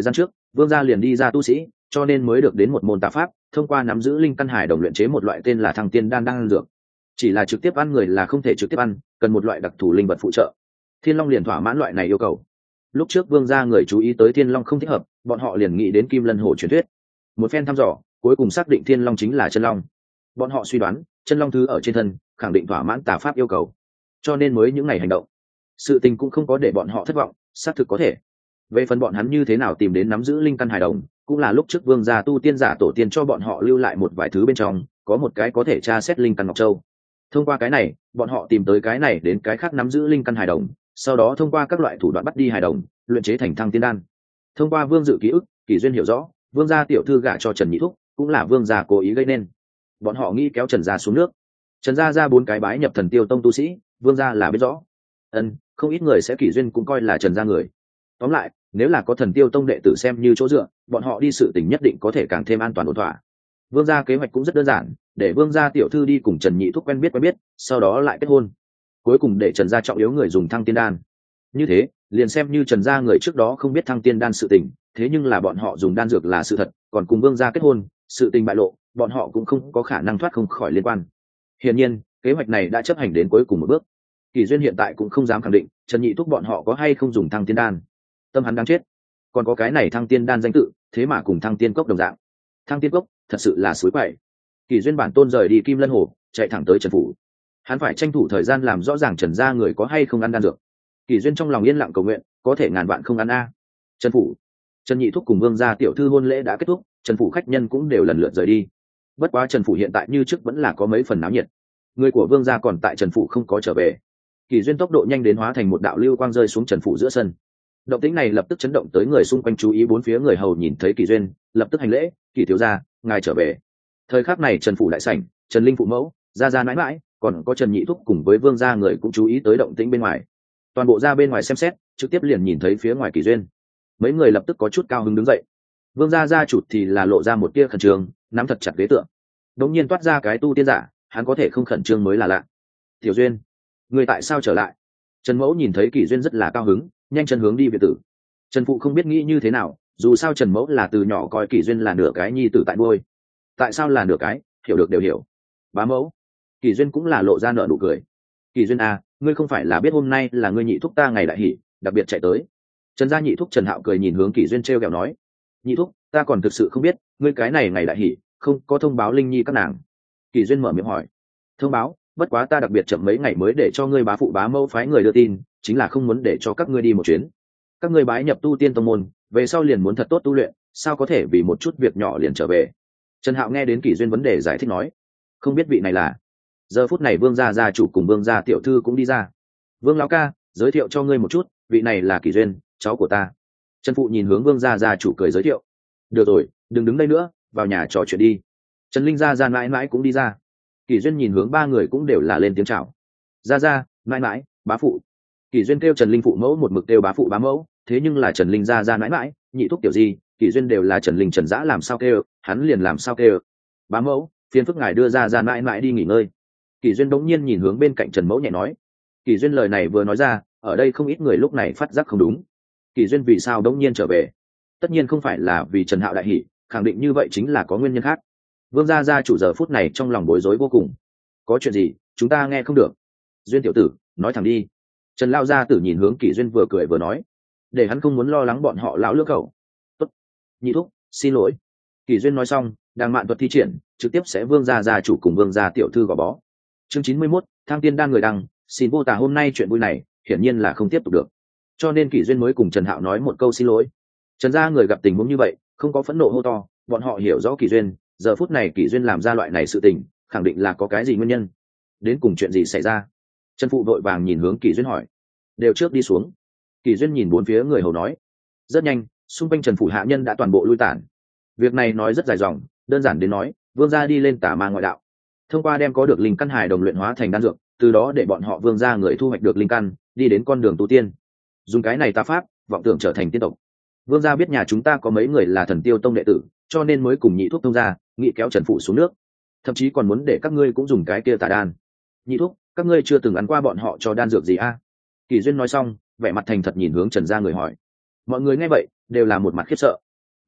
vương gia liền đi ra tu sĩ, cho nên mới được đến một môn tà pháp, thông qua nắm giữ linh căn hải đồng luyện chế một loại tên là thăng tiên đan đan dược. Chỉ là trực tiếp ăn người là không thể trực tiếp ăn, cần một loại đặc thù linh vật phụ trợ. Thiên Long liền thỏa mãn loại này yêu cầu. Lúc trước vương gia người chú ý tới Thiên Long không thích hợp, bọn họ liền nghĩ đến Kim Lân Hổ truyền thuyết. Một phen thăm dò, cuối cùng xác định Thiên Long chính là chân long. Bọn họ suy đoán, chân long thứ ở trên thân, khẳng định thỏa mãn tà pháp yêu cầu, cho nên mới những ngày hành động. Sự tình cũng không có để bọn họ thất vọng, xác thực có thể. Về phần bọn hắn như thế nào tìm đến nắm giữ linh căn hài đồng, cũng là lúc trước vương gia tu tiên giả tổ tiên cho bọn họ lưu lại một vài thứ bên trong, có một cái có thể tra xét linh căn ngọc châu. Thông qua cái này, bọn họ tìm tới cái này đến cái khác nắm giữ linh căn hài đồng, sau đó thông qua các loại thủ đoạn bắt đi hài đồng, luyện chế thành thăng tiên đan. Thông qua vương dự ký ức, Kỷ Duyên hiểu rõ, vương gia tiểu thư gả cho Trần Nhị Thúc, cũng là vương gia cố ý gây nên. Bọn họ nghĩ kéo Trần gia xuống nước. Trần gia ra bốn cái bái nhập Thần Tiêu Tông tu sĩ, vương gia là biết rõ. Ân, không ít người sẽ Kỷ Duyên cũng coi là Trần gia người. Tóm lại, nếu là có Thần Tiêu Tông đệ tử xem như chỗ dựa, bọn họ đi sự tình nhất định có thể càng thêm an toàn ổn thỏa. Vương gia kế hoạch cũng rất đơn giản, để vương gia tiểu thư đi cùng Trần Nhị Thúc quen biết quen biết, sau đó lại kết hôn. Cuối cùng để Trần gia trọng yếu người dùng thăng tiên đan. Như thế, liền xem như Trần gia người trước đó không biết thăng tiên đan sự tình, thế nhưng là bọn họ dùng đan dược là sự thật, còn cùng vương gia kết hôn, sự tình bại lộ, bọn họ cũng không có khả năng thoát không khỏi liên quan. Hiển nhiên, kế hoạch này đã chấp hành đến cuối cùng một bước. Kỷ Duyên hiện tại cũng không dám khẳng định Trần Nhị Thúc bọn họ có hay không dùng thăng tiên đan. Tâm hắn đang chết. Còn có cái này thăng tiên đan danh tự, thế mà cùng thăng tiên cốc đồng dạng. Thăng tiên cốc, thật sự là suối quậy. Kỷ Duyên bản tôn rời đi Kim Lân Hồ, chạy thẳng tới Trần phủ. Hắn phải tranh thủ thời gian làm rõ ràng Trần gia người có hay không ăn đan dược. Kỷ Duyên trong lòng yên lặng cầu nguyện, có thể ngàn vạn không ăn a. Trần phủ. Trần Nhị Thúc cùng vương gia tiểu thư hôn lễ đã kết thúc, Trần phủ khách nhân cũng đều lần lượt rời đi. Bất quá Trần phủ hiện tại như trước vẫn là có mấy phần náo nhiệt. Người của vương gia còn tại Trần phủ không có trở về. Kỷ Duyên tốc độ nhanh đến hóa thành một đạo lưu quang rơi xuống Trần phủ giữa sân. Động tĩnh này lập tức chấn động tới người xung quanh, chú ý bốn phía người hầu nhìn thấy Kỷ Duyên, lập tức hành lễ, "Kỷ thiếu gia, ngài trở về." Thời khắc này Trần phủ đại sảnh, Trần Linh phụ mẫu, gia gia nãi nãi, còn có Trần Nhị Thúc cùng với vương gia người cũng chú ý tới động tĩnh bên ngoài. Toàn bộ ra bên ngoài xem xét, trực tiếp liền nhìn thấy phía ngoài Kỷ Duyên. Mấy người lập tức có chút cao hứng đứng dậy. Vương gia gia chủ thì là lộ ra một tia khẩn trương, nắm thật chặt ghế tượng. Đống nhiên toát ra cái tu tiên giả, hắn có thể không khẩn trương mới là lạ. "Tiểu Duyên, người tại sao trở lại?" Trần Mẫu nhìn thấy Kỷ Duyên rất là cao hứng, nhanh chân hướng đi biệt tử. Trần phụ không biết nghĩ như thế nào, dù sao Trần Mẫu là từ nhỏ coi Kỷ Duyên là nửa cái nhi tử tại nuôi. Tại sao là nửa cái, hiểu được đều hiểu. Bá mẫu. Kỷ Duyên cũng là lộ ra nở nụ cười. "Kỷ Duyên à, ngươi không phải là biết hôm nay là ngươi Nhị Thúc ta ngày đại hỷ, đặc biệt chạy tới." Trần gia Nhị Thúc Trần Hạo cười nhìn hướng Kỷ Duyên trêu ghẹo nói, "Nhị Thúc, ta còn thực sự không biết, ngươi cái này ngày đại hỷ, không có thông báo Linh Nhi các nàng." Kỷ Duyên mở miệng hỏi. "Thông báo, bất quá ta đặc biệt chậm mấy ngày mới để cho ngươi bá phụ bá mẫu phái người đưa tin, chính là không muốn để cho các ngươi đi một chuyến. Các ngươi bái nhập tu tiên tông môn, về sau liền muốn thật tốt tu luyện, sao có thể vì một chút việc nhỏ liền trở về." Trần Hạo nghe đến Kỷ Duyên vấn đề giải thích nói, "Không biết vị này là." Giờ phút này vương gia gia chủ cùng vương gia tiểu thư cũng đi ra. "Vương lão ca, giới thiệu cho ngươi một chút, vị này là Kỷ Duyên, cháu của ta." Trần phụ nhìn hướng vương gia gia chủ cười giới thiệu. "Được rồi, đừng đứng đây nữa, vào nhà trò chuyện đi." Trần Linh gia gia mãi mãi cũng đi ra. Kỷ Duyên nhìn hướng ba người cũng đều là lên tiếng chào. "Gia gia, mãi mãi, bá phụ." Kỷ Duyên kêu Trần Linh phụ mẫu một mực kêu bá phụ bá mẫu, thế nhưng là Trần Linh gia gia mãi mãi, Nhị Thúc tiểu gì, Kỷ Duyên đều là Trần Linh Trần Dã làm sao kêu, hắn liền làm sao kêu. "Bá mẫu, phiền phức ngài đưa gia gia mãi mãi đi nghỉ ngơi." Kỷ Duyên đống nhiên nhìn hướng bên cạnh Trần mẫu nhẹ nói. Kỷ Duyên lời này vừa nói ra, ở đây không ít người lúc này phát giác không đúng. Kỷ Duyên vì sao đống nhiên trở về? Tất nhiên không phải là vì Trần Hạo đại hỷ, khẳng định như vậy chính là có nguyên nhân khác. Vương gia gia chủ giờ phút này trong lòng bối rối vô cùng. "Có chuyện gì, chúng ta nghe không được." "Duyên tiểu tử, nói thẳng đi." Trần lão gia tử nhìn hướng Kỷ Duyên vừa cười vừa nói, để hắn không muốn lo lắng bọn họ lão lưỡng khẩu. "Tốt, Nhị Thúc, xin lỗi." Kỷ Duyên nói xong, đang mạn thuật thi triển, trực tiếp sẽ vương gia gia chủ cùng vương gia tiểu thư gò bó. Chương chín mươi mốt, thang tiên đan người đăng, xin vô tả hôm nay chuyện vui này, hiển nhiên là không tiếp tục được. Cho nên Kỷ Duyên mới cùng Trần Hạo nói một câu xin lỗi. Trần gia người gặp tình huống như vậy, không có phẫn nộ hô to, bọn họ hiểu rõ Kỷ Duyên, giờ phút này Kỷ Duyên làm ra loại này sự tình, khẳng định là có cái gì nguyên nhân. Đến cùng chuyện gì xảy ra? Trần phụ vội vàng nhìn hướng Kỷ Duyên hỏi. "Đều trước đi xuống." Kỷ Duyên nhìn bốn phía người hầu nói. Rất nhanh, xung quanh Trần phủ hạ nhân đã toàn bộ lui tản. Việc này nói rất dài dòng, đơn giản đến nói, vương gia đi lên tà ma ngoại đạo, thông qua đem có được linh căn hài đồng luyện hóa thành đan dược, từ đó để bọn họ vương gia người thu hoạch được linh căn, đi đến con đường tu tiên. Dùng cái này tà pháp, vọng tưởng trở thành tiên tộc. Vương gia biết nhà chúng ta có mấy người là Thần Tiêu Tông đệ tử, cho nên mới cùng Nhị Thúc thông gia, nghị kéo Trần phủ xuống nước, thậm chí còn muốn để các ngươi cũng dùng cái kia tà đan. "Nhị Thúc, các ngươi chưa từng ăn qua bọn họ cho đan dược gì a à?" Kỷ Duyên nói xong, vẻ mặt thành thật nhìn hướng Trần gia người hỏi. Mọi người nghe vậy đều là một mặt khiếp sợ.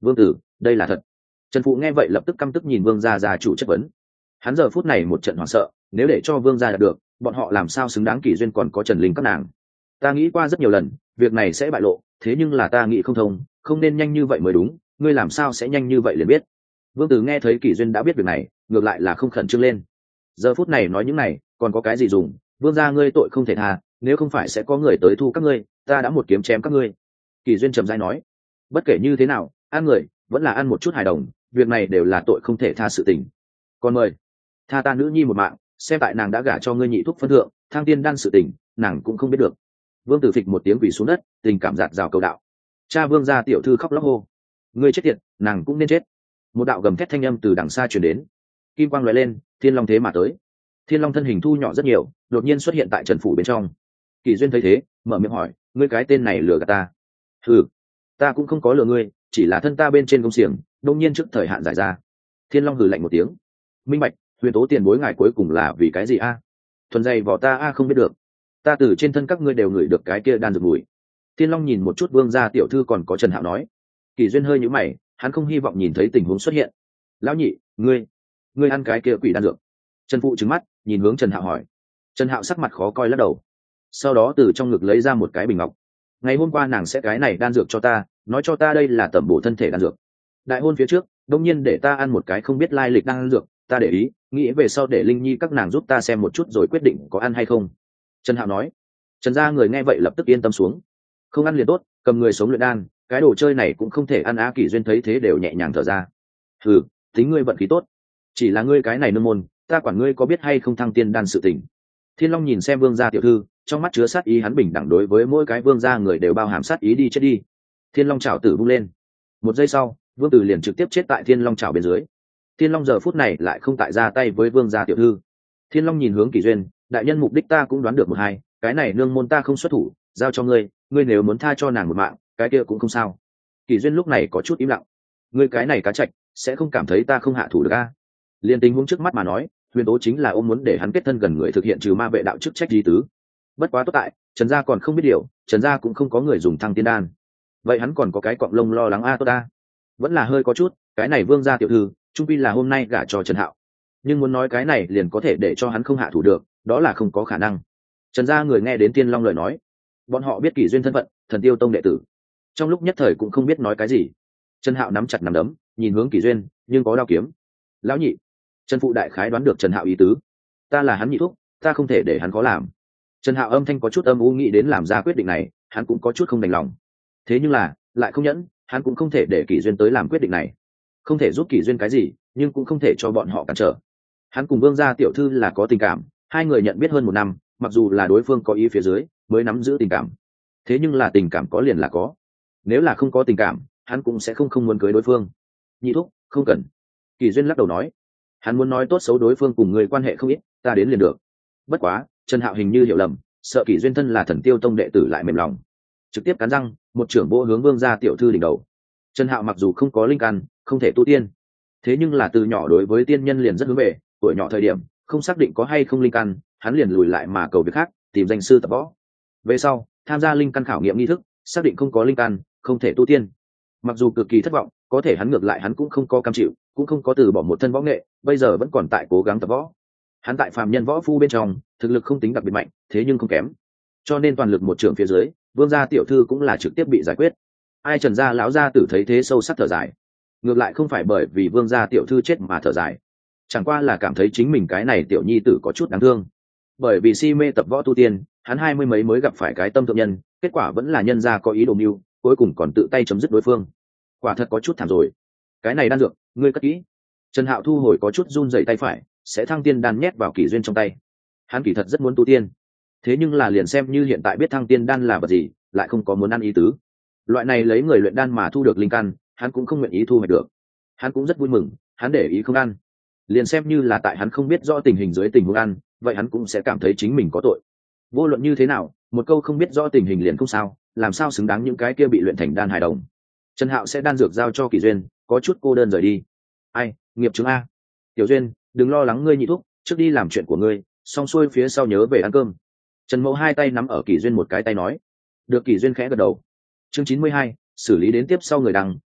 Vương tử, đây là thật? Trần phụ nghe vậy lập tức căm tức nhìn vương gia gia chủ chất vấn. Hắn giờ phút này một trận hoảng sợ, nếu để cho vương gia đạt được, bọn họ làm sao xứng đáng kỷ duyên còn có Trần Linh các nàng. Ta nghĩ qua rất nhiều lần, việc này sẽ bại lộ, thế nhưng là ta nghĩ không thông, không nên nhanh như vậy mới đúng, ngươi làm sao sẽ nhanh như vậy liền biết? Vương tử nghe thấy kỷ duyên đã biết việc này, ngược lại là không khẩn trương lên. Giờ phút này nói những này, còn có cái gì dùng? Vương gia ngươi tội không thể tha, nếu không phải sẽ có người tới thu các ngươi, ta đã một kiếm chém các ngươi. Kỷ duyên trầm rãi nói, bất kể như thế nào, ăn người vẫn là ăn một chút hài đồng, việc này đều là tội không thể tha sự tình. Còn mời tha ta nữ nhi một mạng, xem tại nàng đã gả cho ngươi nhị thúc phân thượng, thang tiên đan sự tình nàng cũng không biết được. Vương tử phịch một tiếng quỳ xuống đất, tình cảm giạt rào cầu đạo. Cha vương gia tiểu thư khóc lóc hô, ngươi chết tiệt, nàng cũng nên chết. Một đạo gầm thét thanh âm từ đằng xa truyền đến, kim quang lóe lên, thiên long thế mà tới. Thiên long thân hình thu nhỏ rất nhiều, đột nhiên xuất hiện tại trần phủ bên trong. Kỷ duyên thấy thế, mở miệng hỏi, ngươi cái tên này lừa gạt ta? Ừ, ta cũng không có lừa ngươi, chỉ là thân ta bên trên công xiềng đông nhiên trước thời hạn giải ra. Thiên long hừ lạnh một tiếng, minh bạch, huyền tố tiền bối ngài cuối cùng là vì cái gì a? Thuần dày vỏ ta a không biết được, ta từ trên thân các ngươi đều ngửi được cái kia đan dược mùi. Thiên long nhìn một chút vương gia tiểu thư còn có Trần Hạo nói. Kỷ duyên hơi nhíu mày, hắn không hy vọng nhìn thấy tình huống xuất hiện. Lão nhị, ngươi ngươi ăn cái kia quỷ đan dược? Trần phụ trừng mắt nhìn hướng Trần Hạo hỏi. Trần Hạo sắc mặt khó coi lắc đầu, sau đó từ trong ngực lấy ra một cái bình ngọc. Ngày hôm qua nàng sẽ cái này đan dược cho ta, nói cho ta đây là tẩm bổ thân thể đan dược. Đại hôn phía trước đông nhiên để ta ăn một cái không biết lai lịch đan dược, ta để ý nghĩ về sau để Linh Nhi các nàng giúp ta xem một chút rồi quyết định có ăn hay không. Trần Hạo nói. Trần gia người nghe vậy lập tức yên tâm xuống. Không ăn liền tốt, cầm người sống luyện đan, cái đồ chơi này cũng không thể ăn á. Kỷ duyên thấy thế đều nhẹ nhàng thở ra. Ừ, tính ngươi vận khí tốt, chỉ là ngươi cái này nương môn, ta quản ngươi có biết hay không thăng tiên đan sự tình. Thiên long nhìn xem vương gia tiểu thư, trong mắt chứa sát ý, hắn bình đẳng đối với mỗi cái vương gia người đều bao hàm sát ý, đi chết đi. Thiên long chảo tử vung lên, một giây sau vương tử liền trực tiếp chết tại thiên long chảo bên dưới. Thiên long giờ phút này lại không tại ra tay với vương gia tiểu thư. Thiên long nhìn hướng Kỷ duyên, đại nhân mục đích ta cũng đoán được một hai, cái này nương môn ta không xuất thủ, giao cho ngươi, ngươi nếu muốn tha cho nàng một mạng, cái kia cũng không sao. Kỷ duyên lúc này có chút im lặng. Ngươi cái này cá trạch sẽ không cảm thấy ta không hạ thủ được a? Liên tình huống trước mắt mà nói, huyền tố chính là ôm muốn để hắn kết thân gần người thực hiện trừ ma vệ đạo chức trách di tứ. Bất quá tốt tại Trần gia còn không biết điều, Trần gia cũng không có người dùng thăng tiên đan, vậy hắn còn có cái cọng lông lo lắng a. Tốt ta, vẫn là hơi có chút, cái này vương gia tiểu thư trung pi là hôm nay gả cho Trần Hạo, nhưng muốn nói cái này liền có thể để cho hắn không hạ thủ được, đó là không có khả năng. Trần gia người nghe đến Tiên Long lời nói, bọn họ biết Kỷ duyên thân phận, Thần Tiêu Tông đệ tử, trong lúc nhất thời cũng không biết nói cái gì. Trần Hạo nắm chặt nắm đấm, nhìn hướng Kỷ duyên, nhưng có đao kiếm. Lão nhị, Trần phụ đại khái đoán được Trần Hạo ý tứ, ta là hắn nhị thúc, ta không thể để hắn khó làm. Trần Hạo âm thanh có chút âm u, nghĩ đến làm ra quyết định này, hắn cũng có chút không đành lòng. Thế nhưng là lại không nhẫn, hắn cũng không thể để Kỷ duyên tới làm quyết định này, không thể giúp Kỷ duyên cái gì, nhưng cũng không thể cho bọn họ cản trở. Hắn cùng vương gia tiểu thư là có tình cảm, hai người nhận biết hơn một năm, mặc dù là đối phương có ý phía dưới mới nắm giữ tình cảm, thế nhưng là tình cảm có liền là có, nếu là không có tình cảm hắn cũng sẽ không không muốn cưới đối phương. Nhị thúc không cần. Kỷ duyên lắc đầu nói, hắn muốn nói tốt xấu đối phương cùng người quan hệ không ít, ta đến liền được. Bất quá Trần Hạo hình như hiểu lầm, sợ Kỷ duyên thân là Thần Tiêu Tông đệ tử lại mềm lòng, trực tiếp cắn răng một trưởng vô hướng vương gia tiểu thư đỉnh đầu. Trần Hạo mặc dù không có linh căn, không thể tu tiên, thế nhưng là từ nhỏ đối với tiên nhân liền rất hướng về, tuổi nhỏ thời điểm không xác định có hay không linh căn, hắn liền lùi lại mà cầu việc khác, tìm danh sư tập võ. Về sau tham gia linh căn khảo nghiệm nghi thức, xác định không có linh căn, không thể tu tiên. Mặc dù cực kỳ thất vọng, có thể hắn ngược lại hắn cũng không có cam chịu, cũng không có từ bỏ một thân võ nghệ, bây giờ vẫn còn tại cố gắng tập võ. Hắn tại phàm nhân võ phu bên trong thực lực không tính đặc biệt mạnh, thế nhưng không kém, cho nên toàn lực một trường phía dưới, vương gia tiểu thư cũng là trực tiếp bị giải quyết. Ai Trần gia lão gia tử thấy thế sâu sắc thở dài, ngược lại không phải bởi vì vương gia tiểu thư chết mà thở dài, chẳng qua là cảm thấy chính mình cái này tiểu nhi tử có chút đáng thương. Bởi vì si mê tập võ tu tiên, hắn hai mươi mấy mới gặp phải cái tâm thượng nhân, kết quả vẫn là nhân gia có ý đồ mưu, cuối cùng còn tự tay chấm dứt đối phương, quả thật có chút thảm rồi. Cái này đan dược ngươi cất kỹ. Trần Hạo thu hồi có chút run rẩy tay phải, sẽ thăng tiên đan nhét vào Kỷ duyên trong tay. Hắn kỳ thật rất muốn tu tiên, thế nhưng là liền xem như hiện tại biết thăng tiên đan là vật gì, lại không có muốn ăn ý tứ. Loại này lấy người luyện đan mà thu được linh căn, hắn cũng không nguyện ý thu hoạch được. Hắn cũng rất vui mừng, hắn để ý không ăn, liền xem như là tại hắn không biết rõ tình hình dưới tình huống ăn, vậy hắn cũng sẽ cảm thấy chính mình có tội. Vô luận như thế nào, một câu không biết rõ tình hình liền không sao, làm sao xứng đáng những cái kia bị luyện thành đan hài đồng. Trần Hạo sẽ đan dược giao cho Kỷ duyên, có chút cô đơn rời đi. Ai, nghiệp chứng a. Tiểu duyên, đừng lo lắng ngươi nhị thúc, trước đi làm chuyện của ngươi, xong xuôi phía sau nhớ về ăn cơm. Trần Mẫu hai tay nắm ở Kỷ duyên một cái tay nói. Được. Kỷ duyên khẽ gật đầu. Chương chín mươi hai, xử lý đến tiếp sau người đăng,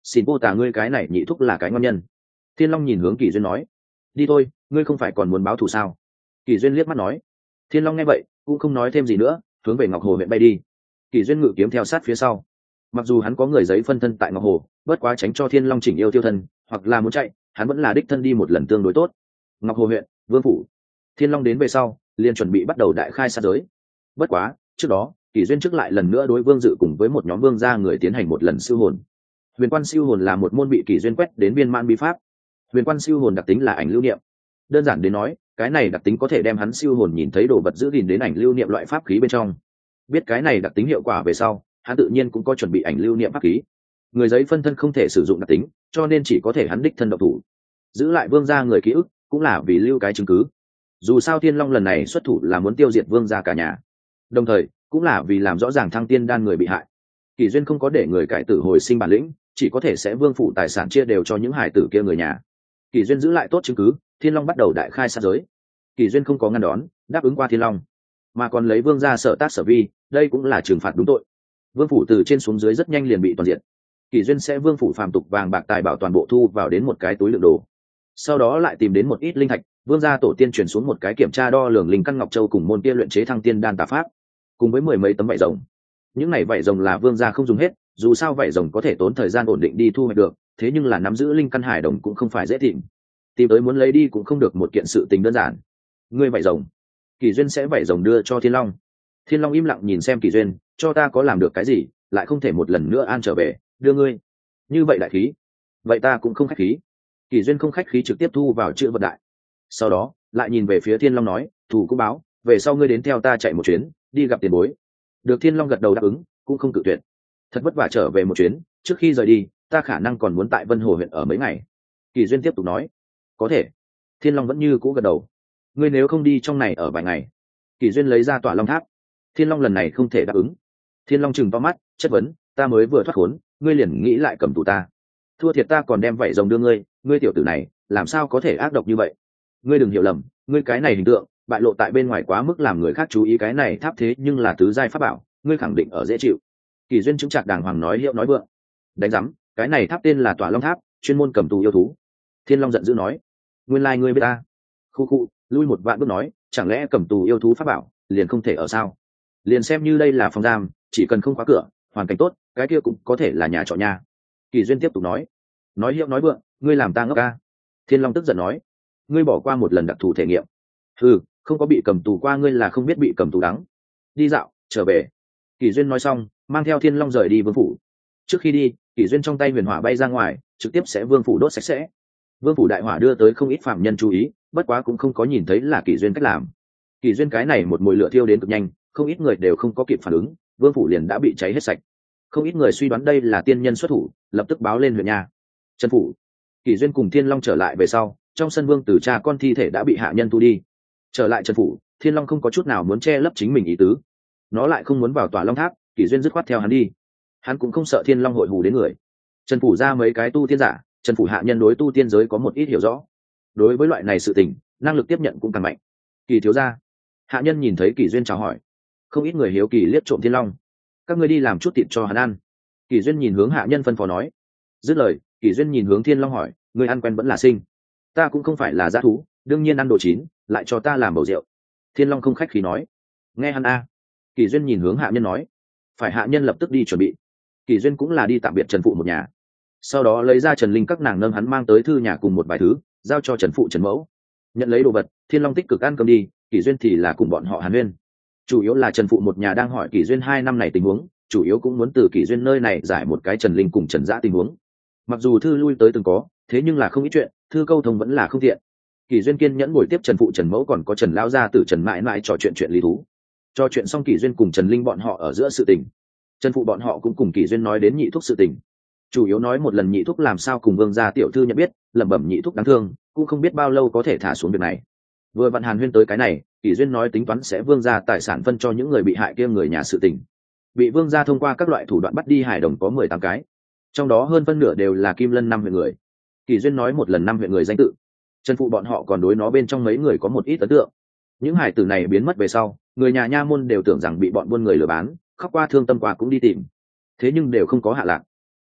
xin vô tả ngươi cái này nhị thúc là cái ngon nhân. Thiên Long nhìn hướng Kỳ Duyên nói, đi thôi, ngươi không phải còn muốn báo thù sao? Kỳ Duyên liếc mắt nói. Thiên Long nghe vậy cũng không nói thêm gì nữa, hướng về Ngọc Hồ huyện bay đi. Kỳ Duyên ngự kiếm theo sát phía sau. Mặc dù hắn có người giấy phân thân tại Ngọc Hồ, bất quá tránh cho Thiên Long chỉnh yêu tiêu thân, hoặc là muốn chạy, hắn vẫn là đích thân đi một lần tương đối tốt. Ngọc Hồ huyện, Vương phủ. Thiên Long đến về sau, liền chuẩn bị bắt đầu đại khai sát giới. Bất quá, trước đó, Kỳ Duyên trước lại lần nữa đối Vương Dự cùng với một nhóm vương gia người tiến hành một lần siêu hồn. Huyền Quan siêu hồn là một môn bị Kỳ Duyên quét đến viên mãn bí pháp. Huyền Quan siêu hồn đặc tính là ảnh lưu niệm. Đơn giản đến nói, cái này đặc tính có thể đem hắn siêu hồn nhìn thấy đồ vật giữ gìn đến ảnh lưu niệm loại pháp khí bên trong. Biết cái này đặc tính hiệu quả về sau, hắn tự nhiên cũng có chuẩn bị ảnh lưu niệm pháp khí. Người giấy phân thân không thể sử dụng đặc tính, cho nên chỉ có thể hắn đích thân độc thủ. Giữ lại vương gia người ký ức, cũng là vì lưu cái chứng cứ. Dù sao Thiên Long lần này xuất thủ là muốn tiêu diệt vương gia cả nhà, đồng thời cũng là vì làm rõ ràng thăng tiên đan người bị hại. Kỳ Duyên không có để người cải tử hồi sinh bản lĩnh, chỉ có thể sẽ vương phủ tài sản chia đều cho những hải tử kia người nhà. Kỳ Duyên giữ lại tốt chứng cứ, Thiên Long bắt đầu đại khai sát giới. Kỳ Duyên không có ngăn đón, đáp ứng qua Thiên Long, mà còn lấy vương gia sở tác sở vi, đây cũng là trừng phạt đúng tội. Vương phủ từ trên xuống dưới rất nhanh liền bị toàn diện. Kỳ Duyên sẽ vương phủ phàm tục vàng bạc tài bảo toàn bộ thu vào đến một cái túi đựng đồ, sau đó lại tìm đến một ít linh thạch, vương gia tổ tiên truyền xuống một cái kiểm tra đo lường linh căn ngọc châu cùng môn kia luyện chế thăng tiên đan tà pháp, cùng với mười mấy tấm vải rồng. Những này vải rồng là vương gia không dùng hết, dù sao vải rồng có thể tốn thời gian ổn định đi thu hoạch được, thế nhưng là nắm giữ linh căn hải đồng cũng không phải dễ tìm. Tìm tới muốn lấy đi cũng không được một kiện sự tình đơn giản. Ngươi vải rồng. Kỳ Duyên sẽ vải rồng đưa cho Thiên Long. Thiên Long im lặng nhìn xem Kỳ Duyên, cho ta có làm được cái gì, lại không thể một lần nữa an trở về, đưa ngươi. Như vậy đại khí. Vậy ta cũng không khách khí. Kỳ Duyên không khách khí trực tiếp thu vào chữ vật đại. Sau đó, lại nhìn về phía Thiên Long nói, thủ cũng báo, về sau ngươi đến theo ta chạy một chuyến, đi gặp tiền bối. Được. Thiên Long gật đầu đáp ứng, cũng không cự tuyệt. Thật vất vả trở về một chuyến, trước khi rời đi, ta khả năng còn muốn tại Vân Hồ huyện ở mấy ngày. Kỳ Duyên tiếp tục nói, có thể. Thiên Long vẫn như cũ gật đầu. Ngươi nếu không đi trong này ở vài ngày. Kỳ Duyên lấy ra Tỏa Long Tháp. Thiên Long lần này không thể đáp ứng. Thiên Long chừng to mắt, chất vấn, ta mới vừa thoát khốn, ngươi liền nghĩ lại cầm tù ta. Thua thiệt ta còn đem vảy rồng đưa ngươi, ngươi tiểu tử này, làm sao có thể ác độc như vậy? Ngươi đừng hiểu lầm, ngươi cái này hình tượng, bại lộ tại bên ngoài quá mức làm người khác chú ý, cái này tháp thế nhưng là tứ giai pháp bảo, ngươi khẳng định ở dễ chịu. Kỳ Duyên chứng chặt đàng hoàng nói hiệu nói vượng. Đánh rắm, cái này tháp tên là Tỏa Long Tháp, chuyên môn cầm tù yêu thú. Thiên Long giận dữ nói, nguyên lai ngươi biết ta. Khu khu, lui một vạn bước nói, chẳng lẽ cầm tù yêu thú pháp bảo liền không thể ở sao? Liền xem như đây là phòng giam, chỉ cần không khóa cửa, hoàn cảnh tốt, cái kia cũng có thể là nhà trọ nha. Kỳ Duyên tiếp tục nói, nói hiệu nói vượng, ngươi làm ta ngốc ca. Thiên Long tức giận nói, ngươi bỏ qua một lần đặc thù thể nghiệm. Ừ, không có bị cầm tù qua ngươi là không biết bị cầm tù đắng. Đi dạo, trở về. Kỳ Duyên nói xong, mang theo Thiên Long rời đi vương phủ. Trước khi đi, Kỳ Duyên trong tay huyền hỏa bay ra ngoài, trực tiếp sẽ vương phủ đốt sạch sẽ. Vương phủ đại hỏa đưa tới không ít phạm nhân chú ý, bất quá cũng không có nhìn thấy là Kỳ Duyên cách làm. Kỳ Duyên cái này một mùi lửa thiêu đến cực nhanh, không ít người đều không có kịp phản ứng, vương phủ liền đã bị cháy hết sạch. Không ít người suy đoán đây là tiên nhân xuất thủ, lập tức báo lên huyện nhà. Trần phủ. Kỳ Duyên cùng Thiên Long trở lại về sau, trong sân vương tử cha con thi thể đã bị hạ nhân thu đi. Trở lại Trần phủ, Thiên Long không có chút nào muốn che lấp chính mình ý tứ. Nó lại không muốn vào Tỏa Long Tháp, Kỳ Duyên dứt khoát theo hắn đi. Hắn cũng không sợ Thiên Long hội hù đến người. Trần phủ ra mấy cái tu tiên giả, Trần phủ hạ nhân đối tu tiên giới có một ít hiểu rõ. Đối với loại này sự tình, năng lực tiếp nhận cũng càng mạnh. Kỳ thiếu gia. Hạ nhân nhìn thấy Kỳ Duyên chào hỏi. Không ít người hiếu kỳ liếc trộm Thiên Long. Các ngươi đi làm chút thịt cho hắn ăn. Kỳ Duyên nhìn hướng hạ nhân phân phó nói. Dứt lời, Kỳ Duyên nhìn hướng Thiên Long hỏi, ngươi ăn quen vẫn là sinh? Ta cũng không phải là dã thú, đương nhiên ăn đồ chín, lại cho ta làm bầu rượu. Thiên Long không khách khí nói. Nghe hắn a. Kỳ Duyên nhìn hướng hạ nhân nói. Phải. Hạ nhân lập tức đi chuẩn bị. Kỳ Duyên cũng là đi tạm biệt Trần phụ một nhà. Sau đó lấy ra Trần Linh các nàng nâng hắn mang tới thư nhà cùng một vài thứ, giao cho Trần phụ Trần mẫu. Nhận lấy đồ vật, Thiên Long tích cực ăn cơm đi, Kỳ Duyên thì là cùng bọn họ hàn huyên. Chủ yếu là Trần phụ một nhà đang hỏi Kỳ Duyên hai năm này tình huống, chủ yếu cũng muốn từ Kỳ Duyên nơi này giải một cái Trần Linh cùng Trần Dã tình huống. Mặc dù thư lui tới từng có, thế nhưng là không ít chuyện, thư câu thông vẫn là không tiện. Kỳ Duyên kiên nhẫn ngồi tiếp Trần phụ Trần mẫu còn có Trần lão gia tử Trần mãi mãi trò chuyện chuyện lý thú. Trò chuyện xong Kỳ Duyên cùng Trần Linh bọn họ ở giữa sự tình. Trần phụ bọn họ cũng cùng Kỳ Duyên nói đến nhị thúc sự tình. Chủ yếu nói một lần nhị thúc làm sao cùng vương gia tiểu thư nhận biết, lẩm bẩm nhị thúc đáng thương, cũng không biết bao lâu có thể thả xuống việc này. Vừa vặn hàn huyên tới cái này, Kỳ Duyên nói tính toán sẽ vương gia tài sản phân cho những người bị hại kia người nhà sự tình. Bị vương gia thông qua các loại thủ đoạn bắt đi hải đồng có mười tám cái, trong đó hơn phân nửa đều là Kim Lân năm huyện người. Kỳ Duyên nói một lần năm huyện người danh tự. Trần phụ bọn họ còn đối nó bên trong mấy người có một ít ấn tượng. Những hải tử này biến mất về sau, người nhà nha môn đều tưởng rằng bị bọn buôn người lừa bán, khóc qua thương tâm qua cũng đi tìm, thế nhưng đều không có hạ lạc.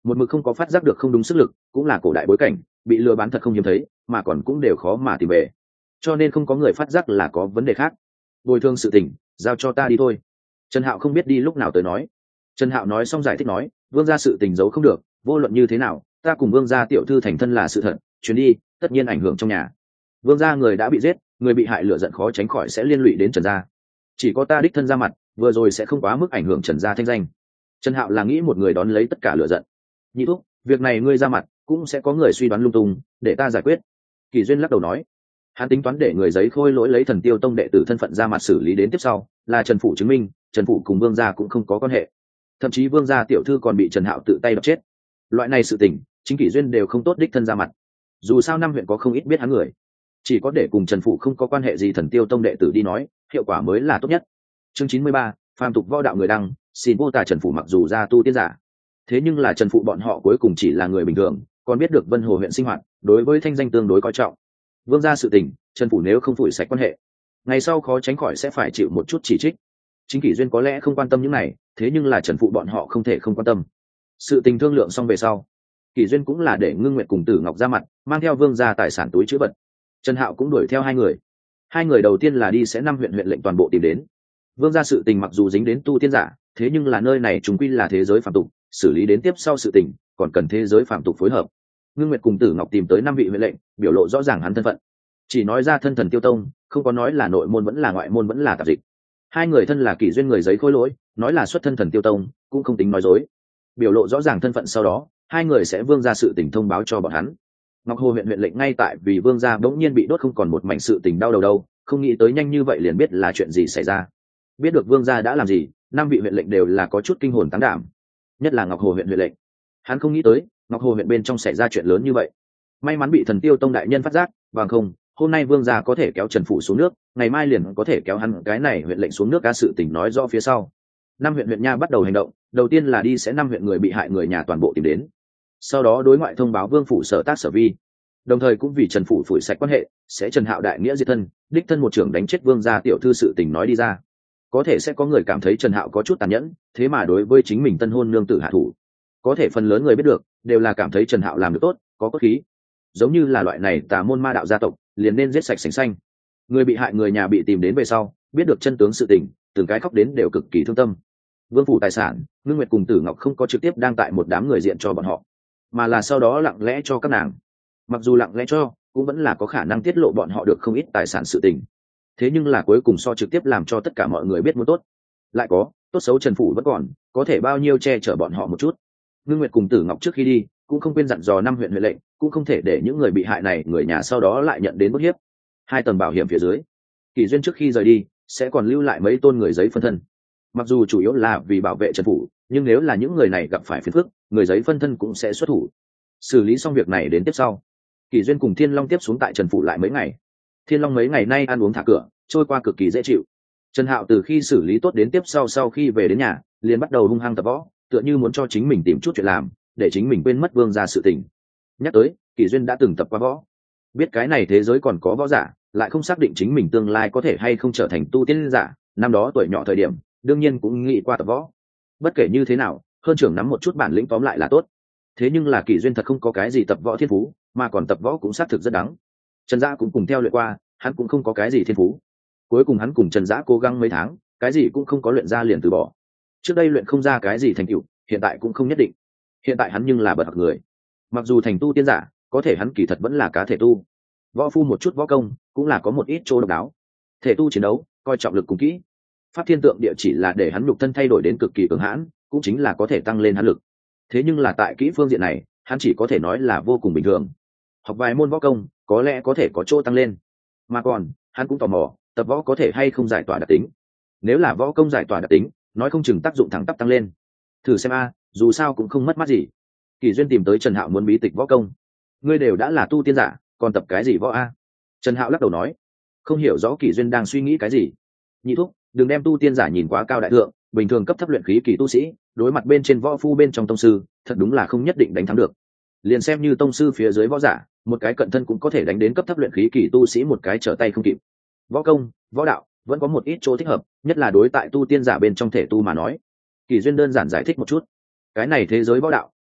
một mực không có phát giác được không đúng sức lực, cũng là cổ đại bối cảnh, bị lừa bán thật không hiếm thấy, mà còn cũng đều khó mà tìm về, cho nên không có người phát giác là có vấn đề khác. Bồi thường sự tình giao cho ta đi thôi. Trần Hạo không biết đi lúc nào tới nói. Trần Hạo nói xong giải thích nói, vương gia sự tình giấu không được, vô luận như thế nào ta cùng vương gia tiểu thư thành thân là sự thật, chuyến đi tất nhiên ảnh hưởng trong nhà. Vương gia người đã bị giết, người bị hại lửa giận khó tránh khỏi sẽ liên lụy đến Trần gia, chỉ có ta đích thân ra mặt, vừa rồi sẽ không quá mức ảnh hưởng Trần gia thanh danh. Trần Hạo là nghĩ một người đón lấy tất cả lửa giận. Nhị thúc, việc này ngươi ra mặt, cũng sẽ có người suy đoán lung tung, để ta giải quyết. Kỳ Duyên lắc đầu nói, hắn tính toán để người giấy khôi lỗi lấy Thần Tiêu Tông đệ tử thân phận ra mặt xử lý, đến tiếp sau là Trần phủ chứng minh Trần phủ cùng vương gia cũng không có quan hệ, thậm chí vương gia tiểu thư còn bị Trần Hạo tự tay đập chết. Loại này sự tình chính Kỷ Duyên đều không tốt đích thân ra mặt, dù sao năm huyện có không ít biết hắn người, chỉ có để cùng Trần phủ không có quan hệ gì Thần Tiêu Tông đệ tử đi nói, hiệu quả mới là tốt nhất. Chương chín mươi ba, phàm tục võ đạo người đăng, xin vô tà Trần phủ mặc dù ra tu tiên giả, thế nhưng là Trần phụ bọn họ cuối cùng chỉ là người bình thường, còn biết được Vân Hồ huyện sinh hoạt, đối với thanh danh tương đối coi trọng. Vương gia sự tình, Trần phủ nếu không phủi sạch quan hệ, ngày sau khó tránh khỏi sẽ phải chịu một chút chỉ trích. Chính Kỷ Duyên có lẽ không quan tâm những này, thế nhưng là Trần phụ bọn họ không thể không quan tâm. Sự tình thương lượng xong về sau, Kỷ Duyên cũng là để Ngưng Nguyệt cùng Tử Ngọc ra mặt, mang theo vương gia tài sản túi trữ vật. Trần Hạo cũng đuổi theo hai người. Hai người đầu tiên là đi sẽ năm huyện huyện lệnh toàn bộ tìm đến. Vương gia sự tình mặc dù dính đến tu tiên giả, thế nhưng là nơi này chúng quy là thế giới phàm tục, xử lý đến tiếp sau sự tình còn cần thế giới phàm tục phối hợp. Ngưng Nguyệt cùng Tử Ngọc tìm tới năm vị huyện lệnh, biểu lộ rõ ràng hắn thân phận, chỉ nói ra thân Thần Tiêu Tông, không có nói là nội môn vẫn là ngoại môn vẫn là tạp dịch. Hai người thân là Kỷ Duyên người giấy khôi lỗi, nói là xuất thân Thần Tiêu Tông, cũng không tính nói dối. Biểu lộ rõ ràng thân phận sau đó, hai người sẽ vương gia sự tình thông báo cho bọn hắn. Ngọc Hồ huyện huyện lệnh ngay tại vì vương gia bỗng nhiên bị đốt không còn một mảnh sự tình đau đầu đâu, không nghĩ tới nhanh như vậy liền biết là chuyện gì xảy ra. Biết được vương gia đã làm gì, năm vị huyện lệnh đều là có chút kinh hồn táng đảm, nhất là Ngọc Hồ huyện huyện lệnh. Hắn không nghĩ tới Ngọc Hồ huyện bên trong xảy ra chuyện lớn như vậy, may mắn bị Thần Tiêu Tông đại nhân phát giác, bằng không hôm nay vương gia có thể kéo Trần phủ xuống nước, ngày mai liền có thể kéo hắn cái này huyện lệnh xuống nước. Ca sự tình nói rõ phía sau, năm huyện huyện nha bắt đầu hành động. Đầu tiên là đi sẽ năm huyện người bị hại người nhà toàn bộ tìm đến, sau đó đối ngoại thông báo vương phủ sở tác sở vi, đồng thời cũng vì Trần phủ phủi sạch quan hệ, sẽ Trần Hạo đại nghĩa diệt thân, đích thân một trưởng đánh chết vương gia tiểu thư sự tình nói đi ra. Có thể sẽ có người cảm thấy Trần Hạo có chút tàn nhẫn, thế mà đối với chính mình tân hôn nương tử hạ thủ. Có thể phần lớn người biết được đều là cảm thấy Trần Hạo làm được tốt, có cốt khí. Giống như là loại này tà môn ma đạo gia tộc, liền nên giết sạch sành xanh. Người bị hại người nhà bị tìm đến về sau, biết được chân tướng sự tình, từng cái khóc đến đều cực kỳ thương tâm. Vương phủ tài sản, Ngưng Nguyệt cùng Tử Ngọc không có trực tiếp đang tại một đám người diện cho bọn họ, mà là sau đó lặng lẽ cho các nàng. Mặc dù lặng lẽ cho, cũng vẫn là có khả năng tiết lộ bọn họ được không ít tài sản sự tình. Thế nhưng là cuối cùng so trực tiếp làm cho tất cả mọi người biết muốn tốt. Lại có, tốt xấu Trần phủ vẫn còn, có thể bao nhiêu che chở bọn họ một chút. Ngưng Nguyệt cùng Tử Ngọc trước khi đi, cũng không quên dặn dò năm huyện huyện lệnh, cũng không thể để những người bị hại này người nhà sau đó lại nhận đến bức hiếp. Hai tầng bảo hiểm phía dưới, Kỷ Duyên trước khi rời đi sẽ còn lưu lại mấy tôn người giấy phân thân. Mặc dù chủ yếu là vì bảo vệ Trần phủ, nhưng nếu là những người này gặp phải phiền phức, người giấy phân thân cũng sẽ xuất thủ. Xử lý xong việc này đến tiếp sau, Kỷ Duyên cùng Thiên Long tiếp xuống tại Trần phủ lại mấy ngày. Thiên Long mấy ngày nay ăn uống thả cửa, trôi qua cực kỳ dễ chịu. Trần Hạo từ khi xử lý tốt đến tiếp sau sau khi về đến nhà, liền bắt đầu hung hăng tập võ, tựa như muốn cho chính mình tìm chút chuyện làm, để chính mình quên mất vương gia sự tình. Nhắc tới, Kỷ Duyên đã từng tập qua võ, biết cái này thế giới còn có võ giả, lại không xác định chính mình tương lai có thể hay không trở thành tu tiên giả. Năm đó tuổi nhỏ thời điểm, đương nhiên cũng nghĩ qua tập võ. Bất kể như thế nào, hơn trưởng nắm một chút bản lĩnh tóm lại là tốt. Thế nhưng là Kỷ Duyên thật không có cái gì tập võ thiên phú, mà còn tập võ cũng xác thực rất đắng. Trần Dã cũng cùng theo luyện qua, hắn cũng không có cái gì thiên phú. Cuối cùng hắn cùng Trần Dã cố gắng mấy tháng, cái gì cũng không có luyện ra liền từ bỏ. Trước đây luyện không ra cái gì thành tựu, hiện tại cũng không nhất định. Hiện tại hắn nhưng là bậc học người. Mặc dù thành tu tiên giả, có thể hắn kỳ thật vẫn là cá thể tu. Võ phu một chút võ công, cũng là có một ít chỗ độc đáo. Thể tu chiến đấu, coi trọng lực cùng kỹ. Pháp thiên tượng địa chỉ là để hắn nhục thân thay đổi đến cực kỳ cường hãn, cũng chính là có thể tăng lên hắn lực. Thế nhưng là tại kỹ phương diện này, hắn chỉ có thể nói là vô cùng bình thường. Học vài môn võ công, có lẽ có thể có chỗ tăng lên. Mà còn, hắn cũng tò mò, tập võ có thể hay không giải tỏa đặc tính. Nếu là võ công giải tỏa đặc tính, nói không chừng tác dụng thẳng tắp tăng lên. Thử xem a, dù sao cũng không mất mát gì. Kỷ Duyên tìm tới Trần Hạo muốn bí tịch võ công. Ngươi đều đã là tu tiên giả, còn tập cái gì võ a? Trần Hạo lắc đầu nói, không hiểu rõ Kỷ Duyên đang suy nghĩ cái gì. Nhị thúc, đừng đem tu tiên giả nhìn quá cao đại thượng, bình thường cấp thấp luyện khí kỳ tu sĩ, đối mặt bên trên võ phu bên trong tông sư, thật đúng là không nhất định đánh thắng được. Liền xem như tông sư phía dưới võ giả, một cái cận thân cũng có thể đánh đến cấp thấp luyện khí kỳ tu sĩ một cái trở tay không kịp. Võ công, võ đạo vẫn có một ít chỗ thích hợp, nhất là đối tại tu tiên giả bên trong thể tu mà nói. Kỷ Duyên đơn giản giải thích một chút. Cái này thế giới võ đạo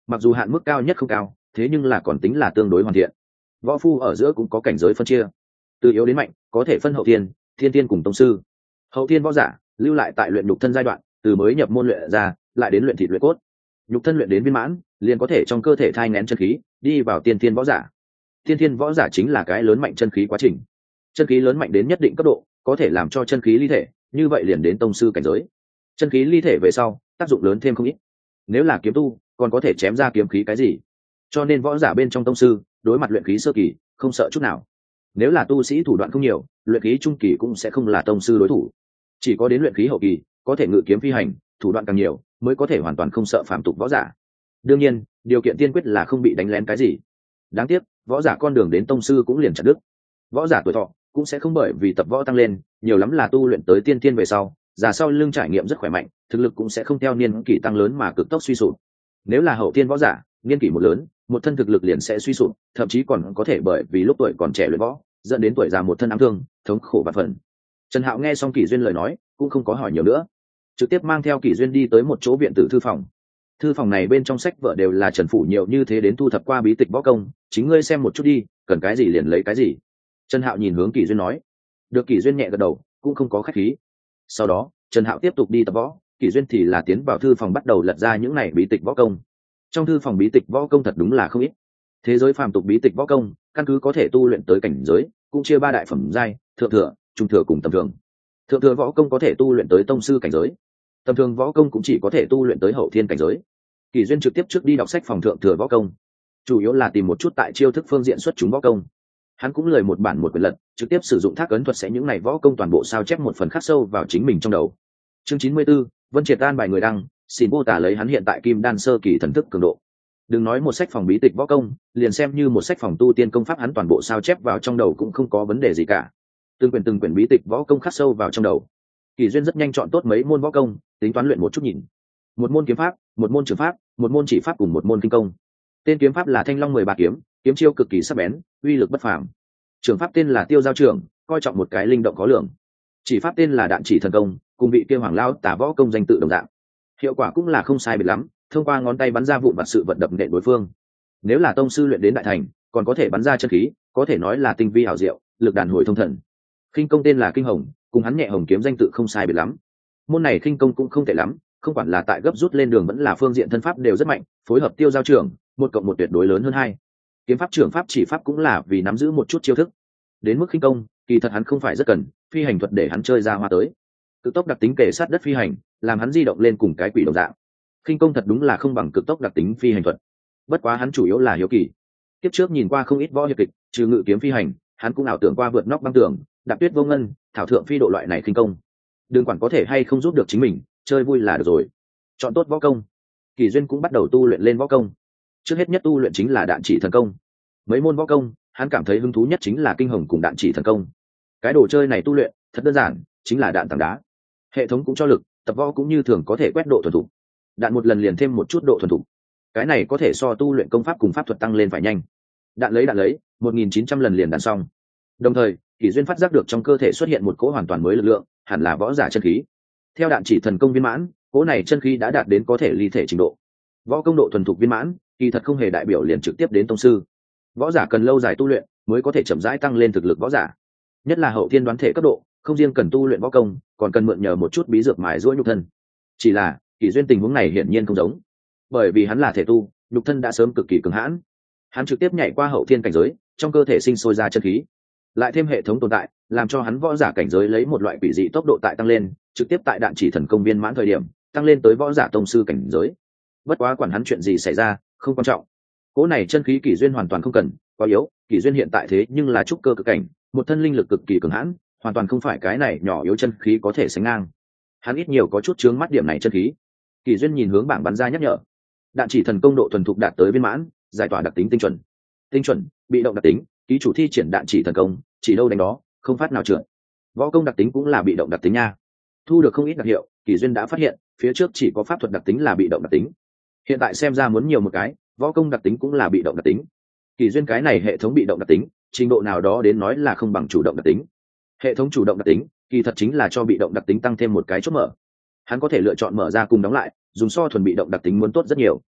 mặc dù hạn mức cao nhất không cao, thế nhưng là còn tính là tương đối hoàn thiện. Võ phu ở giữa cũng có cảnh giới phân chia, từ yếu đến mạnh có thể phân hậu tiên, thiên tiên cùng tông sư. Hậu tiên võ giả lưu lại tại luyện nhục thân giai đoạn, từ mới nhập môn luyện ra lại đến luyện thịt luyện cốt, nhục thân luyện đến viên mãn liền có thể trong cơ thể thai nghén chân khí đi vào tiên tiên võ giả. Tiên tiên võ giả chính là cái lớn mạnh chân khí quá trình, chân khí lớn mạnh đến nhất định cấp độ có thể làm cho chân khí ly thể, như vậy liền đến tông sư cảnh giới. Chân khí ly thể về sau tác dụng lớn thêm không ít, nếu là kiếm tu còn có thể chém ra kiếm khí cái gì, cho nên võ giả bên trong tông sư đối mặt luyện khí sơ kỳ không sợ chút nào. Nếu là tu sĩ thủ đoạn không nhiều, luyện khí trung kỳ cũng sẽ không là tông sư đối thủ, chỉ có đến luyện khí hậu kỳ có thể ngự kiếm phi hành, thủ đoạn càng nhiều mới có thể hoàn toàn không sợ phàm tục võ giả. Đương nhiên điều kiện tiên quyết là không bị đánh lén cái gì. Đáng tiếc võ giả con đường đến tông sư cũng liền chặt đứt. Võ giả tuổi thọ cũng sẽ không bởi vì tập võ tăng lên, nhiều lắm là tu luyện tới tiên tiên về sau, già sau lưng trải nghiệm rất khỏe mạnh, thực lực cũng sẽ không theo niên kỷ tăng lớn mà cực tốc suy sụp. Nếu là hậu tiên võ giả, niên kỷ một lớn, một thân thực lực liền sẽ suy sụp, thậm chí còn có thể bởi vì lúc tuổi còn trẻ luyện võ, dẫn đến tuổi già một thân ám thương, thống khổ vạn phần. Trần Hạo nghe xong Kỷ Duyên lời nói, cũng không có hỏi nhiều nữa, trực tiếp mang theo Kỷ Duyên đi tới một chỗ viện tử thư phòng. Thư phòng này bên trong sách vở đều là Trần phủ nhiều như thế đến thu thập qua bí tịch võ công, chính ngươi xem một chút đi, cần cái gì liền lấy cái gì. Trần Hạo nhìn hướng Kỷ Duyên nói. Được, Kỷ Duyên nhẹ gật đầu, cũng không có khách khí. Sau đó Trần Hạo tiếp tục đi tập võ, Kỷ Duyên thì là tiến vào thư phòng bắt đầu lật ra những này bí tịch võ công. Trong thư phòng bí tịch võ công thật đúng là không ít. Thế giới phàm tục bí tịch võ công, căn cứ có thể tu luyện tới cảnh giới, cũng chia ba đại phẩm giai: thượng thừa, trung thừa cùng tầm thường. Thượng thừa võ công có thể tu luyện tới tông sư cảnh giới, tầm thường võ công cũng chỉ có thể tu luyện tới hậu thiên cảnh giới. Kỷ Duyên trực tiếp trước đi đọc sách phòng thượng thừa võ công, chủ yếu là tìm một chút tại chiêu thức phương diện xuất chúng võ công. Hắn cũng lời một bản một quyển lật, trực tiếp sử dụng thác ấn thuật sẽ những này võ công toàn bộ sao chép một phần khắc sâu vào chính mình trong đầu. Chương chín mươi 94, Vân Triệt an bài người đăng, xin mô tả lấy hắn hiện tại kim đan sơ kỳ thần thức cường độ. Đừng nói một sách phòng bí tịch võ công, liền xem như một sách phòng tu tiên công pháp hắn toàn bộ sao chép vào trong đầu cũng không có vấn đề gì cả. Từng quyển từng quyển bí tịch võ công khắc sâu vào trong đầu. Kỷ Duyên rất nhanh chọn tốt mấy môn võ công, tính toán luyện một chút nhìn. Một môn kiếm pháp, một môn trường pháp, một môn chỉ pháp cùng một môn kinh công. Tên kiếm pháp là Thanh Long mười ba kiếm, kiếm chiêu cực kỳ sắc bén, uy lực bất phàm. Trường pháp tên là Tiêu Giao Trường, coi trọng một cái linh động có lượng. Chỉ pháp tên là Đạn Chỉ Thần Công, cùng vị kia Hoàng Lao Tả võ công danh tự đồng dạng. Hiệu quả cũng là không sai biệt lắm, thông qua ngón tay bắn ra vụn vặt sự vận đập nện đối phương. Nếu là tông sư luyện đến đại thành, còn có thể bắn ra chân khí, có thể nói là tinh vi hảo diệu, lực đàn hồi thông thần. Khinh công tên là Kinh Hồng, cùng hắn Nhẹ Hồng kiếm danh tự không sai biệt lắm. Môn này khinh công cũng không tệ lắm, không quản là tại gấp rút lên đường vẫn là phương diện thân pháp đều rất mạnh, phối hợp Tiêu Giao Trường, một cộng một tuyệt đối lớn hơn hai. Kiếm pháp trưởng pháp chỉ pháp cũng là vì nắm giữ một chút chiêu thức. Đến mức khinh công, kỳ thật hắn không phải rất cần, phi hành thuật để hắn chơi ra hoa tới. Cực tốc đặc tính kể sát đất phi hành, làm hắn di động lên cùng cái quỷ đồng dạng. Khinh công thật đúng là không bằng cực tốc đặc tính phi hành thuật. Bất quá hắn chủ yếu là hiếu kỳ. Kiếp trước nhìn qua không ít võ hiệp kịch, trừ ngự kiếm phi hành, hắn cũng ảo tưởng qua vượt nóc băng tường, đạp tuyết vô ngân, thảo thượng phi độ loại này khinh công. Đừng quản có thể hay không giúp được chính mình, chơi vui là được rồi. Chọn tốt võ công, Kỷ Duyên cũng bắt đầu tu luyện lên võ công. Trước hết nhất tu luyện chính là Đạn Chỉ Thần Công. Mấy môn võ công, hắn cảm thấy hứng thú nhất chính là Kinh Hồng cùng Đạn Chỉ Thần Công. Cái đồ chơi này tu luyện thật đơn giản, chính là đạn tảng đá. Hệ thống cũng cho lực, tập võ cũng như thường có thể quét độ thuần thục. Đạn một lần liền thêm một chút độ thuần thục. Cái này có thể so tu luyện công pháp cùng pháp thuật tăng lên phải nhanh. Đạn lấy đạn lấy, một nghìn chín trăm lần liền đạn xong. Đồng thời, Kỷ Duyên phát giác được trong cơ thể xuất hiện một cỗ hoàn toàn mới lực lượng, hẳn là võ giả chân khí. Theo Đạn Chỉ Thần Công viên mãn, cỗ này chân khí đã đạt đến có thể ly thể trình độ. Võ công độ thuần thục viên mãn, kỳ thật không hề đại biểu liền trực tiếp đến tông sư. Võ giả cần lâu dài tu luyện mới có thể chậm rãi tăng lên thực lực võ giả. Nhất là hậu thiên đoán thể cấp độ, không riêng cần tu luyện võ công, còn cần mượn nhờ một chút bí dược mài giũa nhục thân. Chỉ là, Kỷ Duyên tình huống này hiển nhiên không giống, bởi vì hắn là thể tu, nhục thân đã sớm cực kỳ cứng hãn. Hắn trực tiếp nhảy qua hậu thiên cảnh giới, trong cơ thể sinh sôi ra chân khí, lại thêm hệ thống tồn tại, làm cho hắn võ giả cảnh giới lấy một loại quỷ dị tốc độ tại tăng lên, trực tiếp tại Đạn Chỉ Thần Công viên mãn thời điểm, tăng lên tới võ giả tông sư cảnh giới. Bất quá quản hắn chuyện gì xảy ra, không quan trọng. Cỗ này chân khí Kỷ Duyên hoàn toàn không cần, quá yếu. Kỷ Duyên hiện tại thế nhưng là trúc cơ cực cảnh, một thân linh lực cực kỳ cường hãn, hoàn toàn không phải cái này nhỏ yếu chân khí có thể sánh ngang. Hắn ít nhiều có chút chướng mắt điểm này chân khí. Kỷ Duyên nhìn hướng bảng bắn ra nhắc nhở. Đạn Chỉ Thần Công độ thuần thục đạt tới viên mãn, giải tỏa đặc tính tinh chuẩn. Tinh chuẩn, bị động đặc tính, ký chủ thi triển Đạn Chỉ Thần Công, chỉ đâu đánh đó, không phát nào trượt. Võ công đặc tính cũng là bị động đặc tính nha. Thu được không ít đặc hiệu, Kỷ Duyên đã phát hiện, phía trước chỉ có pháp thuật đặc tính là bị động đặc tính. Hiện tại xem ra muốn nhiều một cái, võ công đặc tính cũng là bị động đặc tính. Kỷ Duyên cái này hệ thống bị động đặc tính, trình độ nào đó đến nói là không bằng chủ động đặc tính. Hệ thống chủ động đặc tính, kỳ thật chính là cho bị động đặc tính tăng thêm một cái chốt mở. Hắn có thể lựa chọn mở ra cùng đóng lại, dùng so thuần bị động đặc tính muốn tốt rất nhiều.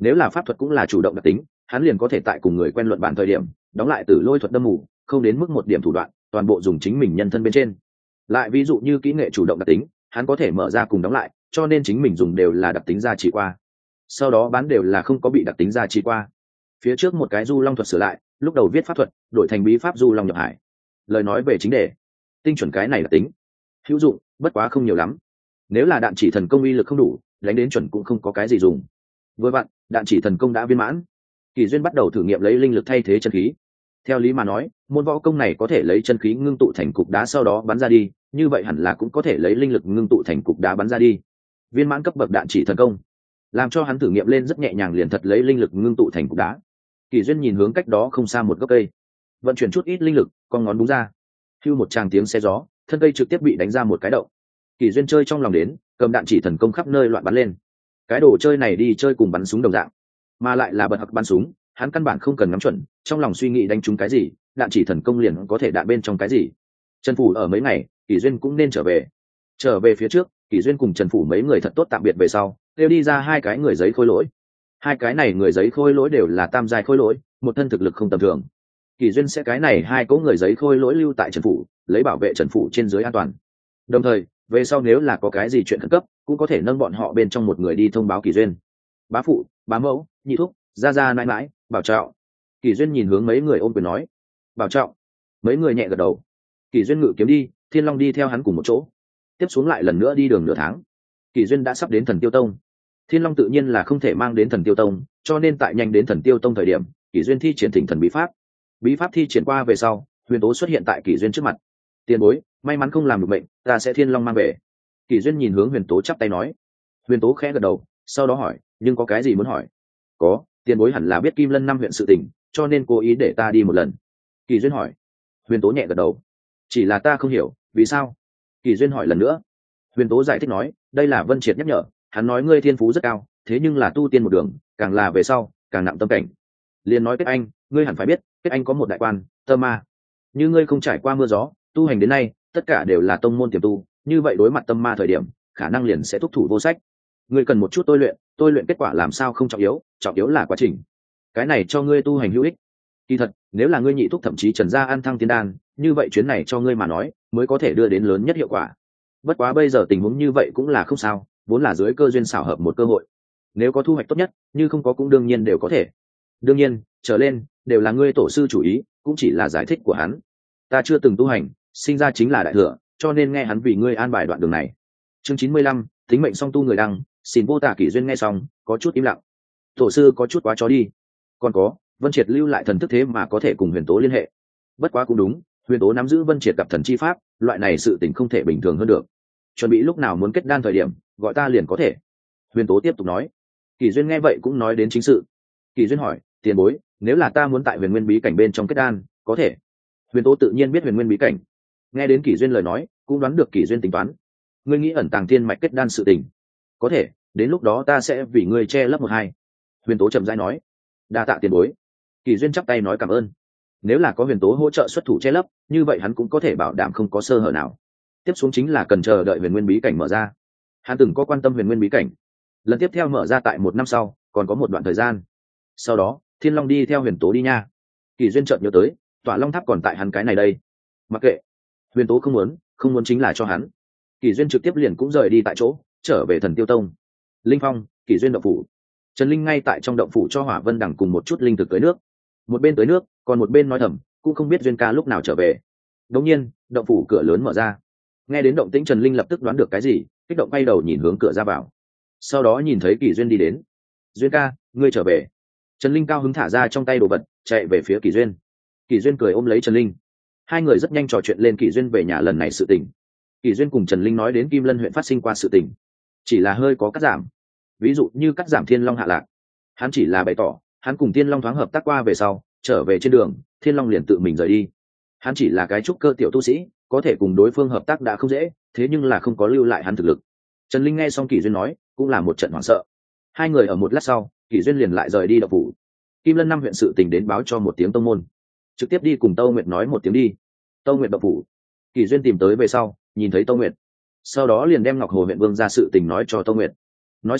nếu là pháp thuật cũng là chủ động đặc tính, hắn liền có thể tại cùng người quen luận bản thời điểm đóng lại tử lôi thuật đâm mù, không đến mức một điểm thủ đoạn toàn bộ dùng chính mình nhân thân bên trên. Lại ví dụ như kỹ nghệ chủ động đặc tính, hắn có thể mở ra cùng đóng lại, cho nên chính mình dùng đều là đặc tính gia trì qua, sau đó bán đều là không có bị đặc tính gia trì qua. Phía trước một cái du long thuật sửa lại, lúc đầu viết pháp thuật đổi thành bí pháp du long nhập hải. Lời nói về chính đề, tinh chuẩn cái này là tính hữu dụng, bất quá không nhiều lắm. Nếu là đạn chỉ thần công uy lực không đủ, đánh đến chuẩn cũng không có cái gì dùng. Với bạn, đạn chỉ thần công đã viên mãn, Kỳ Duyên bắt đầu thử nghiệm lấy linh lực thay thế chân khí. Theo lý mà nói, môn võ công này có thể lấy chân khí ngưng tụ thành cục đá sau đó bắn ra đi, như vậy hẳn là cũng có thể lấy linh lực ngưng tụ thành cục đá bắn ra đi. Viên mãn cấp bậc đạn chỉ thần công, làm cho hắn thử nghiệm lên rất nhẹ nhàng, liền thật lấy linh lực ngưng tụ thành cục đá. Kỳ Duyên nhìn hướng cách đó không xa một gốc cây, vận chuyển chút ít linh lực, con ngón búng ra, hưu một tràng tiếng xe gió, thân cây trực tiếp bị đánh ra một cái động. Kỳ Duyên chơi trong lòng đến, cầm đạn chỉ thần công khắp nơi loạn bắn lên. Cái đồ chơi này đi chơi cùng bắn súng đồng dạng, mà lại là bật hặc bắn súng, hắn căn bản không cần ngắm chuẩn, trong lòng suy nghĩ đánh trúng cái gì, đạn chỉ thần công liền có thể đạn bên trong cái gì. Trần Phủ ở mấy ngày, Kỳ Duyên cũng nên trở về. Trở về phía trước, Kỳ Duyên cùng Trần Phủ mấy người thật tốt tạm biệt về sau, đều đi ra hai cái người giấy khôi lỗi. Hai cái này người giấy khôi lỗi đều là tam giai khôi lỗi, một thân thực lực không tầm thường. Kỳ Duyên sẽ cái này hai cỗ người giấy khôi lỗi lưu tại Trần Phủ, lấy bảo vệ Trần Phủ trên dưới an toàn. Đồng thời, về sau nếu là có cái gì chuyện khẩn cấp, cũng có thể nâng bọn họ bên trong một người đi thông báo Kỳ Duyên. Bá phụ, bá mẫu, nhị thúc, gia gia nãi nãi, bảo trọng. Kỳ Duyên nhìn hướng mấy người ôm quyền nói, bảo trọng. Mấy người nhẹ gật đầu. Kỳ Duyên ngự kiếm đi, Thiên Long đi theo hắn cùng một chỗ. Tiếp xuống lại lần nữa đi đường nửa tháng. Kỳ Duyên đã sắp đến Thần Tiêu Tông. Thiên Long tự nhiên là không thể mang đến Thần Tiêu Tông, cho nên tại nhanh đến Thần Tiêu Tông thời điểm, Kỳ Duyên thi triển Thỉnh Thần bí pháp. Bí pháp thi triển qua về sau, Huyền Tố xuất hiện tại Kỳ Duyên trước mặt. Tiền bối, may mắn không làm được bệnh, ta sẽ Thiên Long mang về. Kỳ Duyên nhìn hướng Huyền Tố chắp tay nói. Huyền Tố khẽ gật đầu, sau đó hỏi, nhưng có cái gì muốn hỏi? Có, tiền bối hẳn là biết Kim Lân năm huyện sự tình, cho nên cố ý để ta đi một lần. Kỳ Duyên hỏi. Huyền Tố nhẹ gật đầu. Chỉ là ta không hiểu, vì sao? Kỳ Duyên hỏi lần nữa. Huyền Tố giải thích nói, đây là Vân Triệt nhắc nhở, hắn nói ngươi thiên phú rất cao, thế nhưng là tu tiên một đường, càng là về sau, càng nặng tâm cảnh. Liền nói kết anh, ngươi hẳn phải biết, kết anh có một đại quan, tâm ma. Như ngươi không trải qua mưa gió, tu hành đến nay, tất cả đều là tông môn tiềm tu, như vậy đối mặt tâm ma thời điểm, khả năng liền sẽ thúc thủ vô sách. Ngươi cần một chút tôi luyện, tôi luyện kết quả làm sao không trọng yếu, trọng yếu là quá trình. Cái này cho ngươi tu hành hữu ích. Kỳ thật, nếu là ngươi nhị thúc thậm chí Trần gia ăn thăng tiên đan, như vậy chuyến này cho ngươi mà nói, mới có thể đưa đến lớn nhất hiệu quả. Bất quá bây giờ tình huống như vậy cũng là không sao, vốn là dưới cơ duyên xảo hợp một cơ hội. Nếu có thu hoạch tốt nhất, như không có cũng đương nhiên đều có thể. Đương nhiên, trở lên đều là ngươi tổ sư chủ ý, cũng chỉ là giải thích của hắn. Ta chưa từng tu hành, sinh ra chính là đại thừa, cho nên nghe hắn vì ngươi an bài đoạn đường này. Chương chín mươi lăm, tính mệnh song tu người đăng, xin vô tả Kỷ Duyên nghe xong, có chút im lặng. Tổ sư có chút quá chó đi. Còn có, Vân Triệt lưu lại thần thức thế mà có thể cùng Huyền Tố liên hệ. Bất quá cũng đúng, Huyền Tố nắm giữ Vân Triệt gặp thần chi pháp, loại này sự tình không thể bình thường hơn được. Chuẩn bị lúc nào muốn kết đan thời điểm, gọi ta liền có thể. Huyền Tố tiếp tục nói. Kỷ Duyên nghe vậy cũng nói đến chính sự. Kỷ Duyên hỏi, tiền bối, nếu là ta muốn tại Huyền Nguyên bí cảnh bên trong kết đan, có thể? Huyền Tố tự nhiên biết Huyền Nguyên bí cảnh. Nghe đến Kỷ Duyên lời nói, cũng đoán được Kỷ Duyên tính toán. Ngươi nghĩ ẩn tàng thiên mạch kết đan sự tình? Có thể, đến lúc đó ta sẽ vì ngươi che lấp một hai. Huyền Tố chậm rãi nói. Đa tạ tiền bối. Kỷ Duyên chắp tay nói cảm ơn. Nếu là có Huyền Tố hỗ trợ xuất thủ che lấp, như vậy hắn cũng có thể bảo đảm không có sơ hở nào. Tiếp xuống chính là cần chờ đợi Huyền Nguyên bí cảnh mở ra. Hắn từng có quan tâm Huyền Nguyên bí cảnh. Lần tiếp theo mở ra tại một năm sau, còn có một đoạn thời gian. Sau đó, Thiên Long đi theo Huyền Tố đi nha. Kỷ Duyên chợt nhớ tới, Tỏa Long Tháp còn tại hắn cái này đây. Mặc kệ. Huyền Tố không muốn, không muốn chính là cho hắn. Kỷ Duyên trực tiếp liền cũng rời đi tại chỗ, trở về Thần Tiêu Tông. Linh Phong, Kỷ Duyên động phủ. Trần Linh ngay tại trong động phủ cho Hỏa Vân Đằng cùng một chút linh thực tới nước. Một bên tới nước, còn một bên nói thầm, cũng không biết Duyên ca lúc nào trở về. Đột nhiên, động phủ cửa lớn mở ra. Nghe đến động tĩnh, Trần Linh lập tức đoán được cái gì, kích động bay đầu nhìn hướng cửa ra vào. Sau đó nhìn thấy Kỷ Duyên đi đến. Duyên ca, ngươi trở về. Trần Linh cao hứng thả ra trong tay đồ vật, chạy về phía Kỷ Duyên. Kỷ Duyên cười ôm lấy Trần Linh. Hai người rất nhanh trò chuyện lên Kỷ Duyên về nhà lần này sự tình. Kỷ Duyên cùng Trần Linh nói đến Kim Lân huyện phát sinh qua sự tình, chỉ là hơi có cắt giảm. Ví dụ như cắt giảm Thiên Long hạ lạc, hắn chỉ là bày tỏ, hắn cùng Thiên Long thoáng hợp tác qua về sau, trở về trên đường, Thiên Long liền tự mình rời đi. Hắn chỉ là cái trúc cơ tiểu tu sĩ, có thể cùng đối phương hợp tác đã không dễ, thế nhưng là không có lưu lại hắn thực lực. Trần Linh nghe xong Kỷ Duyên nói, cũng là một trận hoảng sợ. Hai người ở một lát sau, Kỷ Duyên liền lại rời đi động phủ. Kim Lân năm huyện sự tình đến báo cho một tiếng tông môn, trực tiếp đi cùng Tâu Nguyệt nói một tiếng đi. Tâu Nguyệt động phủ. Kỷ Duyên tìm tới về sau, nhìn thấy Tâu Nguyệt, sau đó liền đem Ngọc Hồ huyện vương ra sự tình nói cho Tâu Nguyệt. Nói xong,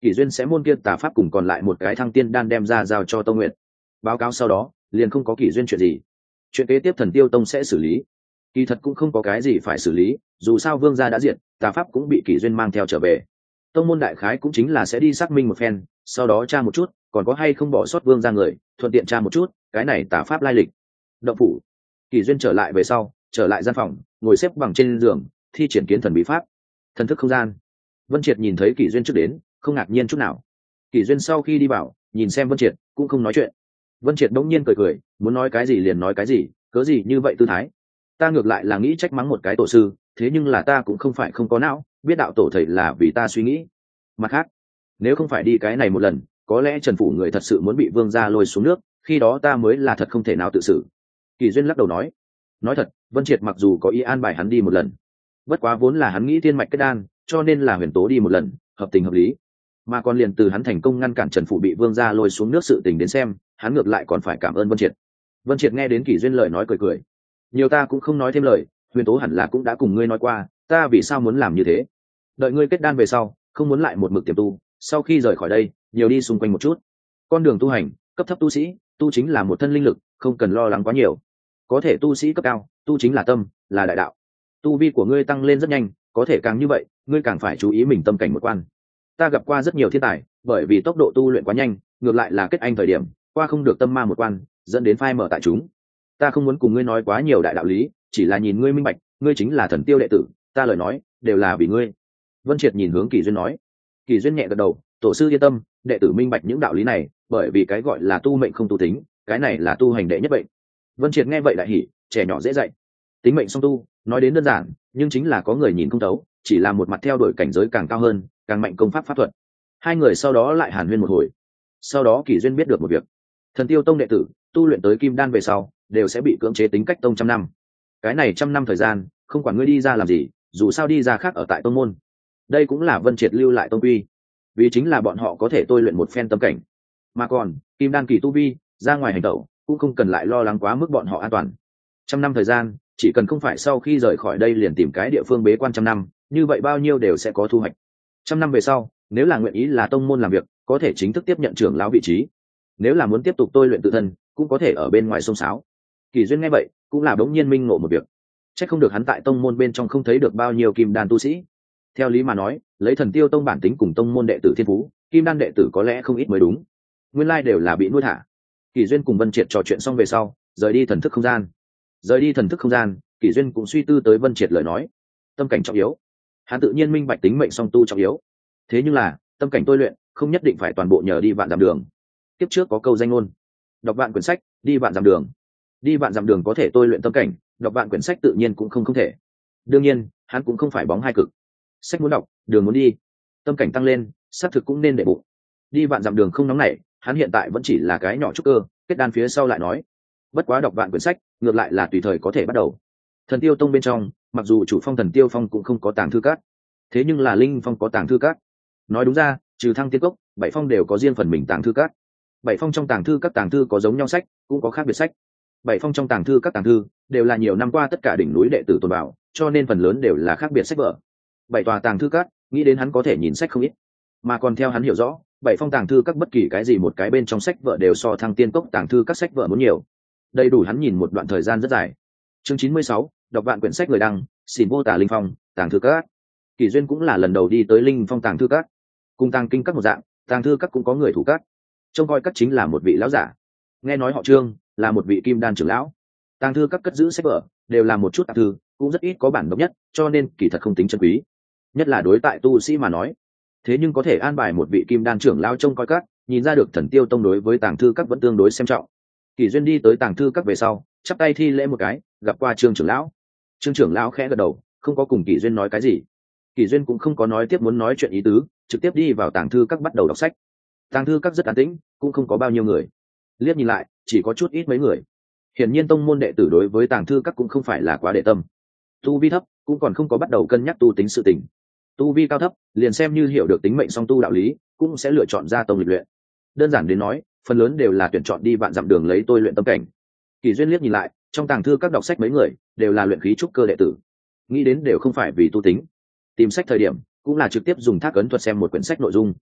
Kỷ duyên sẽ môn kia tà pháp cùng còn lại một cái thăng tiên đan đem ra giao cho Tông Nguyệt. Báo cáo sau đó liền không có Kỷ duyên chuyện gì. Chuyện kế tiếp Thần Tiêu Tông sẽ xử lý. Kỳ thật cũng không có cái gì phải xử lý, dù sao vương gia đã diệt, tà pháp cũng bị Kỷ duyên mang theo trở về. Tông môn đại khái cũng chính là sẽ đi xác minh một phen, sau đó tra một chút còn có hay không bỏ sót vương gia người, thuận tiện tra một chút cái này tà pháp lai lịch. Động phủ. Kỷ duyên trở lại về sau, trở lại gian phòng, ngồi xếp bằng trên giường, thi triển kiến thần bí pháp. Thần thức không gian. Vân Triệt nhìn thấy Kỷ duyên trước đến, không ngạc nhiên chút nào. Kỷ duyên sau khi đi vào, nhìn xem Vân Triệt, cũng không nói chuyện. Vân Triệt đống nhiên cười cười, muốn nói cái gì liền nói cái gì, cớ gì như vậy tư thái. Ta ngược lại là nghĩ trách mắng một cái tổ sư, thế nhưng là ta cũng không phải không có não, biết đạo tổ thầy là vì ta suy nghĩ. Mặt khác, nếu không phải đi cái này một lần, có lẽ Trần phủ người thật sự muốn bị vương gia lôi xuống nước, khi đó ta mới là thật không thể nào tự xử. Kỷ duyên lắc đầu nói. Nói thật, Vân Triệt mặc dù có ý an bài hắn đi một lần, bất quá vốn là hắn nghĩ thiên mạch kết đan, cho nên là huyền tố đi một lần, hợp tình hợp lý. Mà còn liền từ hắn thành công ngăn cản Trần phủ bị vương gia lôi xuống nước sự tình đến xem, hắn ngược lại còn phải cảm ơn Vân Triệt. Vân Triệt nghe đến Kỷ duyên lời nói cười cười. Nhiều ta cũng không nói thêm lời, huyền tố hẳn là cũng đã cùng ngươi nói qua, ta vì sao muốn làm như thế. Đợi ngươi kết đan về sau, không muốn lại một mực tiềm tu, sau khi rời khỏi đây, nhiều đi xung quanh một chút. Con đường tu hành, cấp thấp tu sĩ, tu chính là một thân linh lực, không cần lo lắng quá nhiều. Có thể tu sĩ cấp cao, tu chính là tâm, là đại đạo. Tu vi của ngươi tăng lên rất nhanh, có thể càng như vậy, ngươi càng phải chú ý mình tâm cảnh một quan. Ta gặp qua rất nhiều thiên tài, bởi vì tốc độ tu luyện quá nhanh, ngược lại là kết anh thời điểm, qua không được tâm ma một quan, dẫn đến phai mở tại chúng. Ta không muốn cùng ngươi nói quá nhiều đại đạo lý, chỉ là nhìn ngươi minh bạch, ngươi chính là Thần Tiêu đệ tử, ta lời nói đều là vì ngươi. Vân Triệt nhìn hướng Kỷ duyên nói. Kỷ duyên nhẹ gật đầu, tổ sư yên tâm, đệ tử minh bạch những đạo lý này, bởi vì cái gọi là tu mệnh không tu tính, cái này là tu hành đệ nhất bệnh. Vân Triệt nghe vậy đại hỉ, trẻ nhỏ dễ dạy. Tính mệnh song tu, nói đến đơn giản, nhưng chính là có người nhìn không thấu, chỉ là một mặt theo đuổi cảnh giới càng cao hơn, càng mạnh công pháp pháp thuật. Hai người sau đó lại hàn huyên một hồi. Sau đó Kỷ duyên biết được một việc, Thần Tiêu Tông đệ tử tu luyện tới kim đan về sau, đều sẽ bị cưỡng chế tính cách tông trăm năm. Cái này trăm năm thời gian, không quản ngươi đi ra làm gì, dù sao đi ra khác ở tại tông môn. Đây cũng là Vân Triệt lưu lại tông quy, vì chính là bọn họ có thể tôi luyện một phen tâm cảnh. Mà còn kim đan kỳ tu vi, ra ngoài hành tẩu cũng không cần lại lo lắng quá mức bọn họ an toàn. Trăm năm thời gian, chỉ cần không phải sau khi rời khỏi đây liền tìm cái địa phương bế quan trăm năm, như vậy bao nhiêu đều sẽ có thu hoạch. Trăm năm về sau, nếu là nguyện ý là tông môn làm việc, có thể chính thức tiếp nhận trưởng lão vị trí. Nếu là muốn tiếp tục tôi luyện tự thân, cũng có thể ở bên ngoài xông xáo. Kỳ duyên nghe vậy, cũng là đống nhiên minh ngộ một việc. Chắc không được hắn tại tông môn bên trong không thấy được bao nhiêu kim đan tu sĩ. Theo lý mà nói, lấy Thần Tiêu Tông bản tính cùng tông môn đệ tử thiên phú, kim đan đệ tử có lẽ không ít mới đúng. Nguyên lai đều là bị nuôi thả. Kỳ duyên cùng Vân Triệt trò chuyện xong về sau, rời đi thần thức không gian. Rời đi thần thức không gian, Kỳ duyên cũng suy tư tới Vân Triệt lời nói. Tâm cảnh trọng yếu. Hắn tự nhiên minh bạch tính mệnh song tu trọng yếu. Thế nhưng là, tâm cảnh tôi luyện, không nhất định phải toàn bộ nhờ đi vạn dặm đường. Tiếp trước có câu danh ngôn, đọc vạn quyển sách, đi vạn dặm đường. Đi vạn dặm đường có thể tôi luyện tâm cảnh, đọc vạn quyển sách tự nhiên cũng không không thể. Đương nhiên, hắn cũng không phải bóng hai cực. Sách muốn đọc, đường muốn đi. Tâm cảnh tăng lên, xác thực cũng nên để bụng. Đi vạn dặm đường không nóng nảy, hắn hiện tại vẫn chỉ là cái nhỏ trúc cơ, kết đan phía sau lại nói. Bất quá đọc vạn quyển sách, ngược lại là tùy thời có thể bắt đầu. Thần Tiêu Tông bên trong, mặc dù chủ phong Thần Tiêu Phong cũng không có tàng thư các, thế nhưng là Linh Phong có tàng thư các. Nói đúng ra, trừ Thăng Tiên Cốc, bảy phong đều có riêng phần mình tàng thư các. Bảy phong trong tàng thư các tàng thư có giống nhau sách, cũng có khác biệt sách. Bảy phong trong tàng thư các tàng thư đều là nhiều năm qua tất cả đỉnh núi đệ tử tồn bảo, cho nên phần lớn đều là khác biệt sách vở. Bảy tòa tàng thư các, nghĩ đến hắn có thể nhìn sách không ít, mà còn theo hắn hiểu rõ, bảy phong tàng thư các bất kỳ cái gì một cái bên trong sách vở đều so Thăng Tiên Cốc tàng thư các sách vở muốn nhiều, đầy đủ hắn nhìn một đoạn thời gian rất dài. Chương chín mươi sáu, đọc vạn quyển sách người đăng, xin vô tả Linh Phong tàng thư các. Kỳ duyên cũng là lần đầu đi tới Linh Phong tàng thư các, cùng tàng kinh các một dạng, tàng thư các cũng có người thủ các, trông coi các chính là một vị lão giả, nghe nói họ Trương, là một vị kim đan trưởng lão. Tàng thư các cất giữ sách vở đều là một chút tạp thư, cũng rất ít có bản độc nhất, cho nên kỳ thật không tính chân quý, nhất là đối tại tu sĩ mà nói. Thế nhưng có thể an bài một vị kim đan trưởng lão trông coi các, nhìn ra được Thần Tiêu Tông đối với tàng thư các vẫn tương đối xem trọng. Kỳ duyên đi tới tàng thư các về sau, chắp tay thi lễ một cái, gặp qua Trương trưởng lão. Trương trưởng lão khẽ gật đầu, không có cùng Kỳ duyên nói cái gì. Kỳ duyên cũng không có nói tiếp muốn nói chuyện ý tứ, trực tiếp đi vào tàng thư các bắt đầu đọc sách. Tàng thư các rất an tĩnh, cũng không có bao nhiêu người. Liếc nhìn lại, chỉ có chút ít mấy người. Hiển nhiên tông môn đệ tử đối với tàng thư các cũng không phải là quá để tâm. Tu vi thấp, cũng còn không có bắt đầu cân nhắc tu tính sự tình. Tu vi cao thấp, liền xem như hiểu được tính mệnh song tu đạo lý, cũng sẽ lựa chọn ra tông lịch luyện. Đơn giản đến nói, phần lớn đều là tuyển chọn đi vạn dặm đường lấy tôi luyện tâm cảnh. Kỳ duyên liếc nhìn lại, trong tàng thư các đọc sách mấy người đều là luyện khí trúc cơ đệ tử, nghĩ đến đều không phải vì tu tính. Tìm sách thời điểm cũng là trực tiếp dùng thác ấn thuật xem một quyển sách nội dung.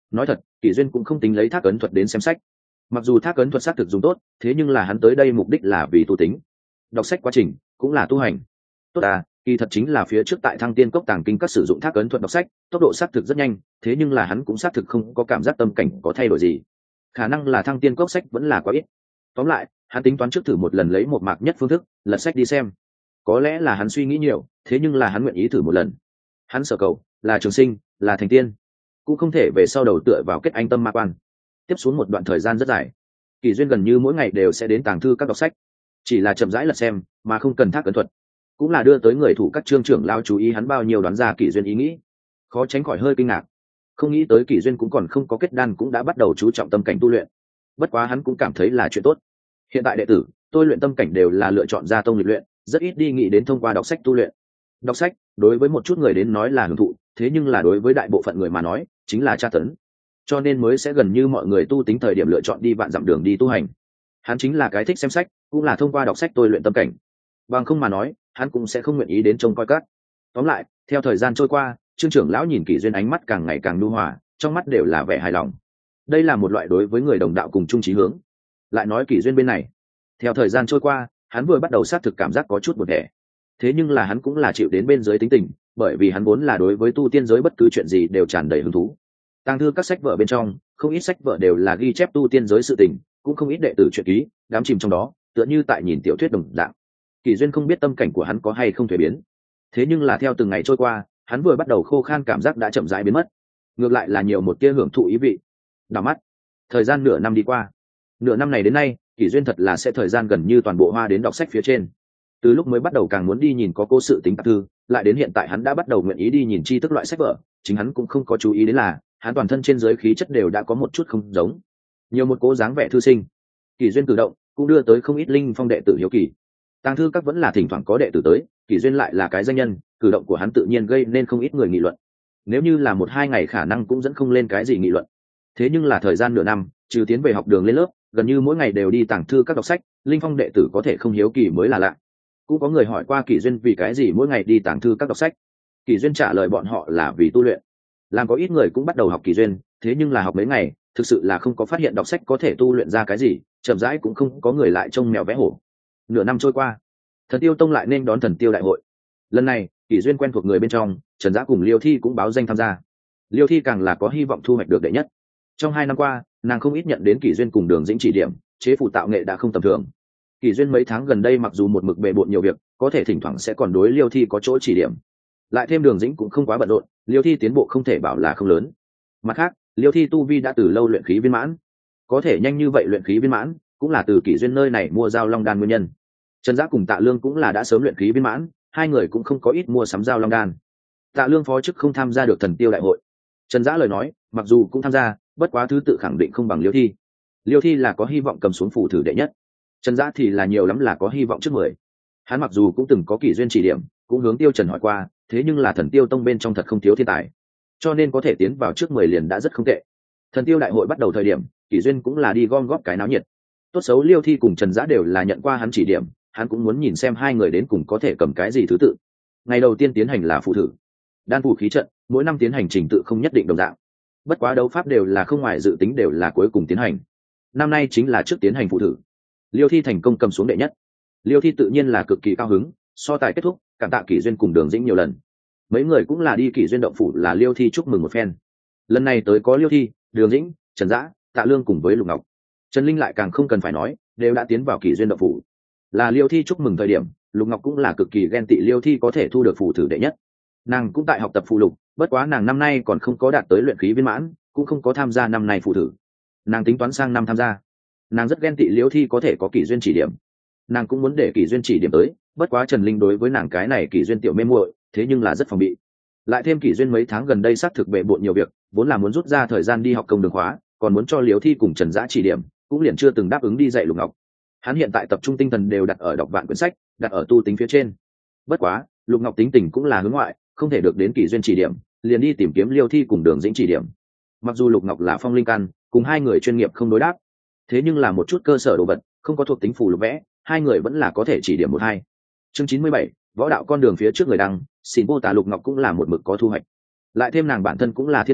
nói thật kỷ duyên cũng không tính lấy thác ấn thuật đến xem sách. Mặc dù thác ấn thuật xác thực dùng tốt, thế nhưng là hắn tới đây mục đích là vì tu tính, đọc sách quá trình cũng là tu hành. Tốt à, kỳ thật chính là phía trước tại Thăng Tiên Cốc tàng kinh các sử dụng thác ấn thuật đọc sách, tốc độ xác thực rất nhanh, thế nhưng là hắn cũng xác thực không có cảm giác tâm cảnh có thay đổi gì. Khả năng là Thăng Tiên Cốc sách vẫn là quá ít. Tóm lại, hắn tính toán trước thử một lần lấy một mạc nhất phương thức, lật sách đi xem. Có lẽ là hắn suy nghĩ nhiều, thế nhưng là hắn nguyện ý thử một lần. Hắn sở cầu là trường sinh, là thành tiên, cũng không thể về sau đầu tựa vào kết anh tâm ma quan. Tiếp xuống một đoạn thời gian rất dài, Kỷ Duyên gần như mỗi ngày đều sẽ đến tàng thư các đọc sách, chỉ là chậm rãi lật xem mà không cần thác ấn thuật, cũng là đưa tới người thủ các trương trưởng lao chú ý hắn bao nhiêu đoán ra Kỷ Duyên ý nghĩ, khó tránh khỏi hơi kinh ngạc. Không nghĩ tới Kỷ Duyên cũng còn không có kết đan cũng đã bắt đầu chú trọng tâm cảnh tu luyện. Bất quá hắn cũng cảm thấy là chuyện tốt. Hiện tại đệ tử tôi luyện tâm cảnh đều là lựa chọn ra tông lịch luyện, rất ít đi nghĩ đến thông qua đọc sách tu luyện. Đọc sách đối với một chút người đến nói là hưởng thụ, thế nhưng là đối với đại bộ phận người mà nói chính là tra tấn, cho nên mới sẽ gần như mọi người tu tính thời điểm lựa chọn đi vạn dặm đường đi tu hành. Hắn chính là cái thích xem sách, cũng là thông qua đọc sách tôi luyện tâm cảnh, bằng không mà nói hắn cũng sẽ không nguyện ý đến trông coi các. Tóm lại, theo thời gian trôi qua, trương trưởng lão nhìn Kỷ Duyên ánh mắt càng ngày càng nhu hòa, trong mắt đều là vẻ hài lòng. Đây là một loại đối với người đồng đạo cùng chung chí hướng. Lại nói Kỷ Duyên bên này, theo thời gian trôi qua, hắn vừa bắt đầu xác thực cảm giác có chút buồn tẻ, thế nhưng là hắn cũng là chịu đến bên dưới tính tình, bởi vì hắn vốn là đối với tu tiên giới bất cứ chuyện gì đều tràn đầy hứng thú. Tàng thư các sách vở bên trong, không ít sách vở đều là ghi chép tu tiên giới sự tình, cũng không ít đệ tử truyện ký, đám chìm trong đó, tựa như tại nhìn tiểu thuyết đồng dạng. Kỷ Duyên không biết tâm cảnh của hắn có hay không thay biến, thế nhưng là theo từng ngày trôi qua, hắn vừa bắt đầu khô khan cảm giác đã chậm rãi biến mất, ngược lại là nhiều một tia hưởng thụ ý vị. Đảo mắt, thời gian nửa năm đi qua. Nửa năm này đến nay, Kỷ Duyên thật là sẽ thời gian gần như toàn bộ hoa đến đọc sách phía trên. Từ lúc mới bắt đầu càng muốn đi nhìn có cố sự tính tạp thư, lại đến hiện tại hắn đã bắt đầu nguyện ý đi nhìn tri thức loại sách vở, chính hắn cũng không có chú ý đến là hắn toàn thân trên dưới khí chất đều đã có một chút không giống, nhiều một cố dáng vẻ thư sinh. Kỷ Duyên cử động cũng đưa tới không ít linh phong đệ tử hiếu kỳ. Tàng thư các vẫn là thỉnh thoảng có đệ tử tới, Kỷ Duyên lại là cái danh nhân, cử động của hắn tự nhiên gây nên không ít người nghị luận. Nếu như là một hai ngày khả năng cũng dẫn không lên cái gì nghị luận, thế nhưng là thời gian nửa năm, trừ tiến về học đường lên lớp, gần như mỗi ngày đều đi tàng thư các đọc sách, linh phong đệ tử có thể không hiếu kỳ mới là lạ. Cũng có người hỏi qua Kỷ Duyên vì cái gì mỗi ngày đi tàng thư các đọc sách. Kỷ Duyên trả lời bọn họ là vì tu luyện. Làm có ít người cũng bắt đầu học Kỷ Duyên, thế nhưng là học mấy ngày, thực sự là không có phát hiện đọc sách có thể tu luyện ra cái gì, chậm rãi cũng không có người lại trông mèo vẽ hổ. Nửa năm trôi qua, Thần Tiêu Tông lại nên đón Thần Tiêu đại hội. Lần này, Kỷ Duyên quen thuộc người bên trong, Trần Dã cùng Liêu Thi cũng báo danh tham gia. Liêu Thi càng là có hy vọng thu hoạch được đệ nhất. Trong hai năm qua, nàng không ít nhận đến Kỷ Duyên cùng Đường Dĩnh chỉ điểm, chế phù tạo nghệ đã không tầm thường. Kỷ Duyên mấy tháng gần đây mặc dù một mực bề bộn nhiều việc, có thể thỉnh thoảng sẽ còn đối Liêu Thi có chỗ chỉ điểm. Lại thêm Đường Dĩnh cũng không quá bận rộn, Liêu Thi tiến bộ không thể bảo là không lớn. Mặt khác, Liêu Thi tu vi đã từ lâu luyện khí viên mãn, có thể nhanh như vậy luyện khí viên mãn, cũng là từ Kỷ Duyên nơi này mua Giao Long đan nguyên nhân. Trần Dã cùng Tạ Lương cũng là đã sớm luyện khí viên mãn, hai người cũng không có ít mua sắm Giao Long đan. Tạ Lương phó chức không tham gia được Thần Tiêu đại hội. Trần Dã lời nói, mặc dù cũng tham gia, bất quá thứ tự khẳng định không bằng Liêu Thi. Liêu Thi là có hy vọng cầm xuống phủ thử đệ nhất, Trần Dã thì là nhiều lắm là có hy vọng trước mười. Hắn mặc dù cũng từng có Kỷ Duyên chỉ điểm, cũng hướng Tiêu Trần hỏi qua, thế nhưng là Thần Tiêu Tông bên trong thật không thiếu thiên tài, cho nên có thể tiến vào trước mười liền đã rất không tệ. Thần Tiêu đại hội bắt đầu thời điểm, Kỷ Duyên cũng là đi gom góp cái náo nhiệt. Tốt xấu Liêu Thi cùng Trần Dã đều là nhận qua hắn chỉ điểm, hắn cũng muốn nhìn xem hai người đến cùng có thể cầm cái gì thứ tự. Ngày đầu tiên tiến hành là phụ thử, đan phù khí trận, mỗi năm tiến hành trình tự không nhất định đồng dạng. Bất quá đấu pháp đều là không ngoài dự tính đều là cuối cùng tiến hành. Năm nay chính là trước tiến hành phụ thử. Liêu Thi thành công cầm xuống đệ nhất. Liêu Thi tự nhiên là cực kỳ cao hứng, so tài kết thúc, cảm tạ Kỷ Duyên cùng Đường Dĩnh nhiều lần. Mấy người cũng là đi Kỷ Duyên động phủ là Liêu Thi chúc mừng một phen. Lần này tới có Liêu Thi, Đường Dĩnh, Trần Dã, Tạ Lương cùng với Lục Ngọc. Trần Linh lại càng không cần phải nói, đều đã tiến vào Kỷ Duyên động phủ. Là Liêu Thi chúc mừng thời điểm, Lục Ngọc cũng là cực kỳ ghen tị Liêu Thi có thể thu được phù thử đệ nhất. Nàng cũng tại học tập phù lục, bất quá nàng năm nay còn không có đạt tới luyện khí viên mãn, cũng không có tham gia năm nay phù thử. Nàng tính toán sang năm tham gia. Nàng rất ghen tị Liêu Thi có thể có Kỷ Duyên chỉ điểm, nàng cũng muốn để Kỷ Duyên chỉ điểm tới, bất quá Trần Linh đối với nàng cái này Kỷ Duyên tiểu mê muội, thế nhưng là rất phòng bị. Lại thêm Kỷ Duyên mấy tháng gần đây xác thực bệ bội nhiều việc, vốn là muốn rút ra thời gian đi học công đường khóa, còn muốn cho Liêu Thi cùng Trần Dã chỉ điểm, cũng liền chưa từng đáp ứng đi dạy Lục Ngọc. Hắn hiện tại tập trung tinh thần đều đặt ở đọc vạn quyển sách, đặt ở tu tính phía trên. Bất quá, Lục Ngọc tính tình cũng là hướng ngoại, không thể được đến Kỷ Duyên chỉ điểm, liền đi tìm kiếm Liêu Thi cùng Đường Dĩnh chỉ điểm. Mặc dù Lục Ngọc là phong linh căn, cùng hai người chuyên nghiệp không đối đáp, thế nhưng là một chút cơ sở đồ vật, không có thuộc tính phù lục vẽ, hai người vẫn là có thể chỉ điểm một hai. Chương chín mươi bảy, võ đạo con đường phía trước người đăng, xin vô tà Lục Ngọc cũng là một mực có thu hoạch. Lại thêm nàng bản thân cũng là thiên tài,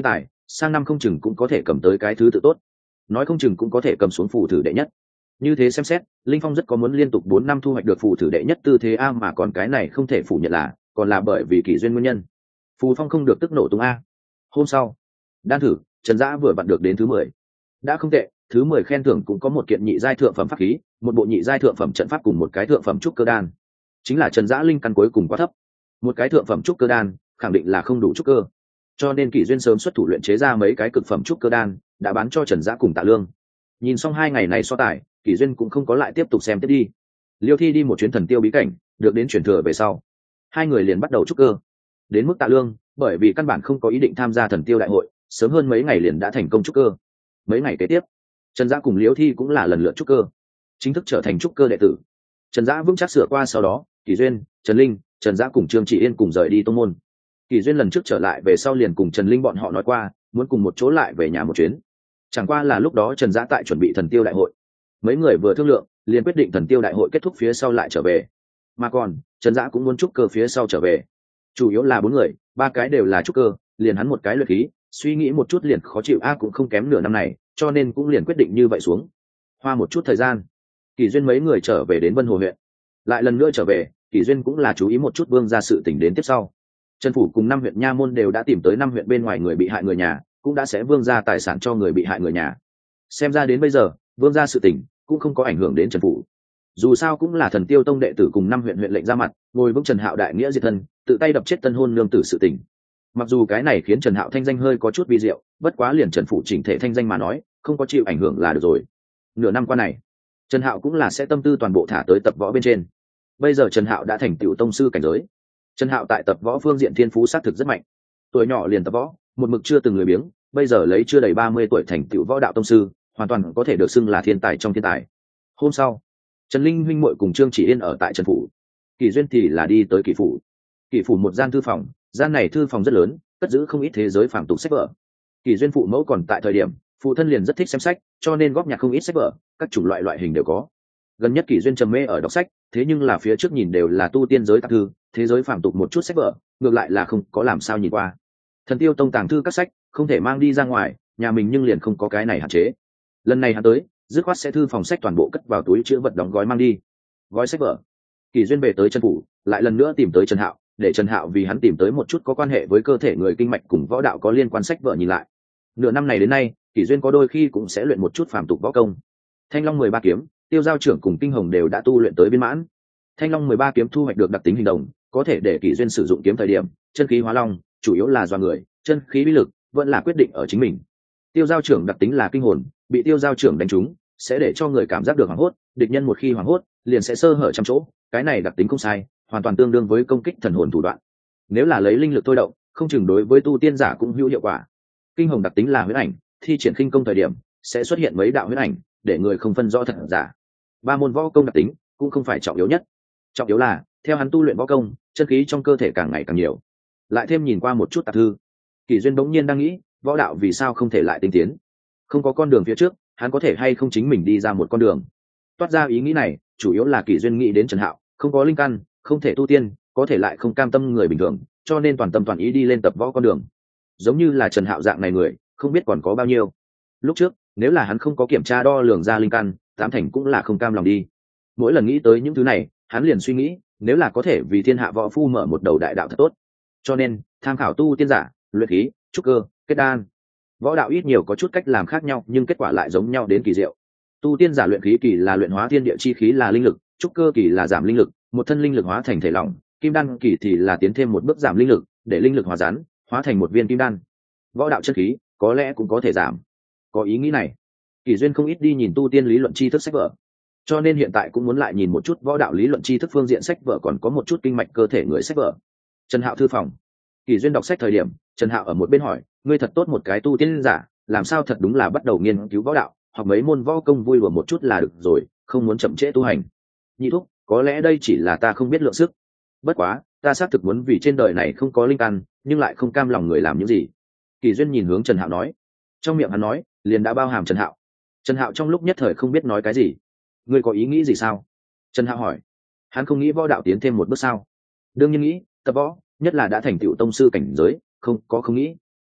sang năm không chừng cũng có thể cầm tới cái thứ tự tốt, nói không chừng cũng có thể cầm xuống phù thử đệ nhất. Như thế xem xét, linh phong rất có muốn liên tục bốn năm thu hoạch được phù thử đệ nhất tư thế a, mà còn cái này không thể phủ nhận là còn là bởi vì kỷ duyên nguyên nhân. Phù phong không được tức nổ tung a. Hôm sau, đan thử, Trần Dã vừa vặn được đến thứ mười. Đã không tệ, thứ mười khen thưởng cũng có một kiện nhị giai thượng phẩm pháp khí, một bộ nhị giai thượng phẩm trận pháp cùng một cái thượng phẩm trúc cơ đan. Chính là Trần Dã linh căn cuối cùng quá thấp, một cái thượng phẩm trúc cơ đan khẳng định là không đủ trúc cơ, cho nên kỷ duyên sớm xuất thủ luyện chế ra mấy cái cực phẩm trúc cơ đan đã bán cho Trần Dã cùng Tạ Lương. Nhìn xong hai ngày này so tài, kỷ duyên cũng không có lại tiếp tục xem tiếp đi. Liêu Thi đi một chuyến thần tiêu bí cảnh, được đến chuyển thừa về sau, hai người liền bắt đầu trúc cơ. Đến mức Tạ Lương, bởi vì căn bản không có ý định tham gia thần tiêu đại hội, sớm hơn mấy ngày liền đã thành công trúc cơ. Mấy ngày kế tiếp, Trần Dã cùng Liêu Thi cũng là lần lượt trúc cơ, chính thức trở thành trúc cơ đệ tử. Trần Dã vững chắc sửa qua sau đó, kỷ duyên, Trần Linh, Trần Dã cùng Trương Chỉ Yên cùng rời đi tông môn. Kỷ duyên lần trước trở lại về sau liền cùng Trần Linh bọn họ nói qua, muốn cùng một chỗ lại về nhà một chuyến. Chẳng qua là lúc đó Trần Dã tại chuẩn bị thần tiêu đại hội, mấy người vừa thương lượng liền quyết định thần tiêu đại hội kết thúc phía sau lại trở về, mà còn Trần Dã cũng muốn trúc cơ phía sau trở về. Chủ yếu là bốn người, ba cái đều là trúc cơ, liền hắn một cái luyện khí, suy nghĩ một chút liền khó chịu a, cũng không kém nửa năm này, cho nên cũng liền quyết định như vậy xuống. Hoa một chút thời gian, Kỷ duyên mấy người trở về đến Vân Hồ huyện. Lại lần nữa trở về, Kỷ duyên cũng là chú ý một chút Vương gia sự tình đến tiếp sau. Trần phủ cùng năm huyện nha môn đều đã tìm tới năm huyện bên ngoài người bị hại người nhà, cũng đã sẽ Vương gia tài sản cho người bị hại người nhà. Xem ra đến bây giờ, Vương gia sự tình cũng không có ảnh hưởng đến Trần phủ. Dù sao cũng là Thần Tiêu Tông đệ tử cùng năm huyện huyện lệnh ra mặt, ngồi vững Trần Hạo đại nghĩa diệt thân, tự tay đập chết tân hôn nương tử sự tình. Mặc dù cái này khiến Trần Hạo thanh danh hơi có chút vi diệu, bất quá liền Trần phủ chỉnh thể thanh danh mà nói, không có chịu ảnh hưởng là được rồi. Nửa năm qua này, Trần Hạo cũng là sẽ tâm tư toàn bộ thả tới tập võ bên trên. Bây giờ Trần Hạo đã thành tựu tông sư cảnh giới. Trần Hạo tại tập võ phương diện thiên phú xác thực rất mạnh. Tuổi nhỏ liền tập võ, một mực chưa từng lười biếng, bây giờ lấy chưa đầy ba mươi tuổi thành tựu võ đạo tông sư, hoàn toàn có thể được xưng là thiên tài trong thiên tài. Hôm sau, Trần Linh huynh muội cùng Trương Chỉ Yên ở tại Trần phủ, Kỷ duyên thì là đi tới Kỷ phủ. Kỷ phủ một gian thư phòng, gian này thư phòng rất lớn, cất giữ không ít thế giới phàm tục sách vở. Kỷ duyên phụ mẫu còn tại thời điểm, phụ thân liền rất thích xem sách, cho nên góp nhặt không ít sách vở, các chủng loại loại hình đều có. Gần nhất Kỷ duyên trầm mê ở đọc sách, thế nhưng là phía trước nhìn đều là tu tiên giới tạp thư, thế giới phàm tục một chút sách vở, ngược lại là không có làm sao nhìn qua. Thần Tiêu Tông tàng thư các sách không thể mang đi ra ngoài, nhà mình nhưng liền không có cái này hạn chế. Lần này hắn tới, dứt khoát sẽ thư phòng sách toàn bộ cất vào túi chứa vật đóng gói mang đi. Gói sách vở, Kỷ duyên về tới Trần phủ, lại lần nữa tìm tới Trần Hạo, để Trần Hạo vì hắn tìm tới một chút có quan hệ với cơ thể người kinh mạch cùng võ đạo có liên quan sách vở nhìn lại. Nửa năm này đến nay, Kỷ duyên có đôi khi cũng sẽ luyện một chút phàm tục võ công. Thanh Long mười ba kiếm, Tiêu Giao trưởng cùng Kinh Hồng đều đã tu luyện tới viên mãn. Thanh Long mười ba kiếm thu hoạch được đặc tính hình đồng, có thể để Kỷ duyên sử dụng kiếm thời điểm chân khí hóa long, chủ yếu là do người, chân khí bí lực vẫn là quyết định ở chính mình. Tiêu Giao trưởng đặc tính là kinh hồn, bị Tiêu Giao trưởng đánh trúng sẽ để cho người cảm giác được hoảng hốt, địch nhân một khi hoảng hốt liền sẽ sơ hở trăm chỗ, cái này đặc tính không sai, hoàn toàn tương đương với công kích thần hồn thủ đoạn. Nếu là lấy linh lực thôi động, không chừng đối với tu tiên giả cũng hữu hiệu quả. Kinh Hồng đặc tính là huyễn ảnh, thi triển khinh công thời điểm sẽ xuất hiện mấy đạo huyễn ảnh, để người không phân rõ thật giả. Ba môn võ công đặc tính cũng không phải trọng yếu nhất, trọng yếu là theo hắn tu luyện võ công, chân khí trong cơ thể càng ngày càng nhiều. Lại thêm nhìn qua một chút tạp thư, Kỷ duyên bỗng nhiên đang nghĩ, võ đạo vì sao không thể lại tinh tiến? Không có con đường phía trước, hắn có thể hay không chính mình đi ra một con đường? Toát ra ý nghĩ này, chủ yếu là Kỷ duyên nghĩ đến Trần Hạo, không có linh căn, không thể tu tiên, có thể lại không cam tâm người bình thường, cho nên toàn tâm toàn ý đi lên tập võ con đường. Giống như là Trần Hạo dạng này người, không biết còn có bao nhiêu. Lúc trước, nếu là hắn không có kiểm tra đo lường ra linh căn, tám thành cũng là không cam lòng đi. Mỗi lần nghĩ tới những thứ này, hắn liền suy nghĩ, nếu là có thể vì thiên hạ võ phu mở một đầu đại đạo thật tốt. Cho nên, tham khảo tu tiên giả, luyện khí, trúc cơ, kết đan. Võ đạo ít nhiều có chút cách làm khác nhau, nhưng kết quả lại giống nhau đến kỳ diệu. Tu tiên giả luyện khí kỳ là luyện hóa thiên địa chi khí là linh lực, trúc cơ kỳ là giảm linh lực, một thân linh lực hóa thành thể lỏng, kim đan kỳ thì là tiến thêm một bước giảm linh lực, để linh lực hòa rắn, hóa thành một viên kim đan. Võ đạo chân khí có lẽ cũng có thể giảm. Có ý nghĩ này, Kỷ duyên không ít đi nhìn tu tiên lý luận tri thức sách vở, cho nên hiện tại cũng muốn lại nhìn một chút võ đạo lý luận tri thức phương diện sách vở, còn có một chút kinh mạch cơ thể người sách vở. Trần Hạo thư phòng, Kỷ duyên đọc sách thời điểm, Trần Hạo ở một bên hỏi, ngươi thật tốt một cái tu tiên giả, làm sao thật đúng là bắt đầu nghiên cứu võ đạo, học mấy môn võ công vui đùa một chút là được rồi, không muốn chậm trễ tu hành. Nhị thúc, có lẽ đây chỉ là ta không biết lượng sức, bất quá ta xác thực muốn vì trên đời này không có linh căn, nhưng lại không cam lòng người làm những gì. Kỷ duyên nhìn hướng Trần Hạo nói, trong miệng hắn nói liền đã bao hàm Trần Hạo. Trần Hạo trong lúc nhất thời không biết nói cái gì. Ngươi có ý nghĩ gì sao? Trần Hạo hỏi. Hắn không nghĩ võ đạo tiến thêm một bước sao? Đương nhiên nghĩ, tập võ, nhất là đã thành tựu tông sư cảnh giới, không có không nghĩ.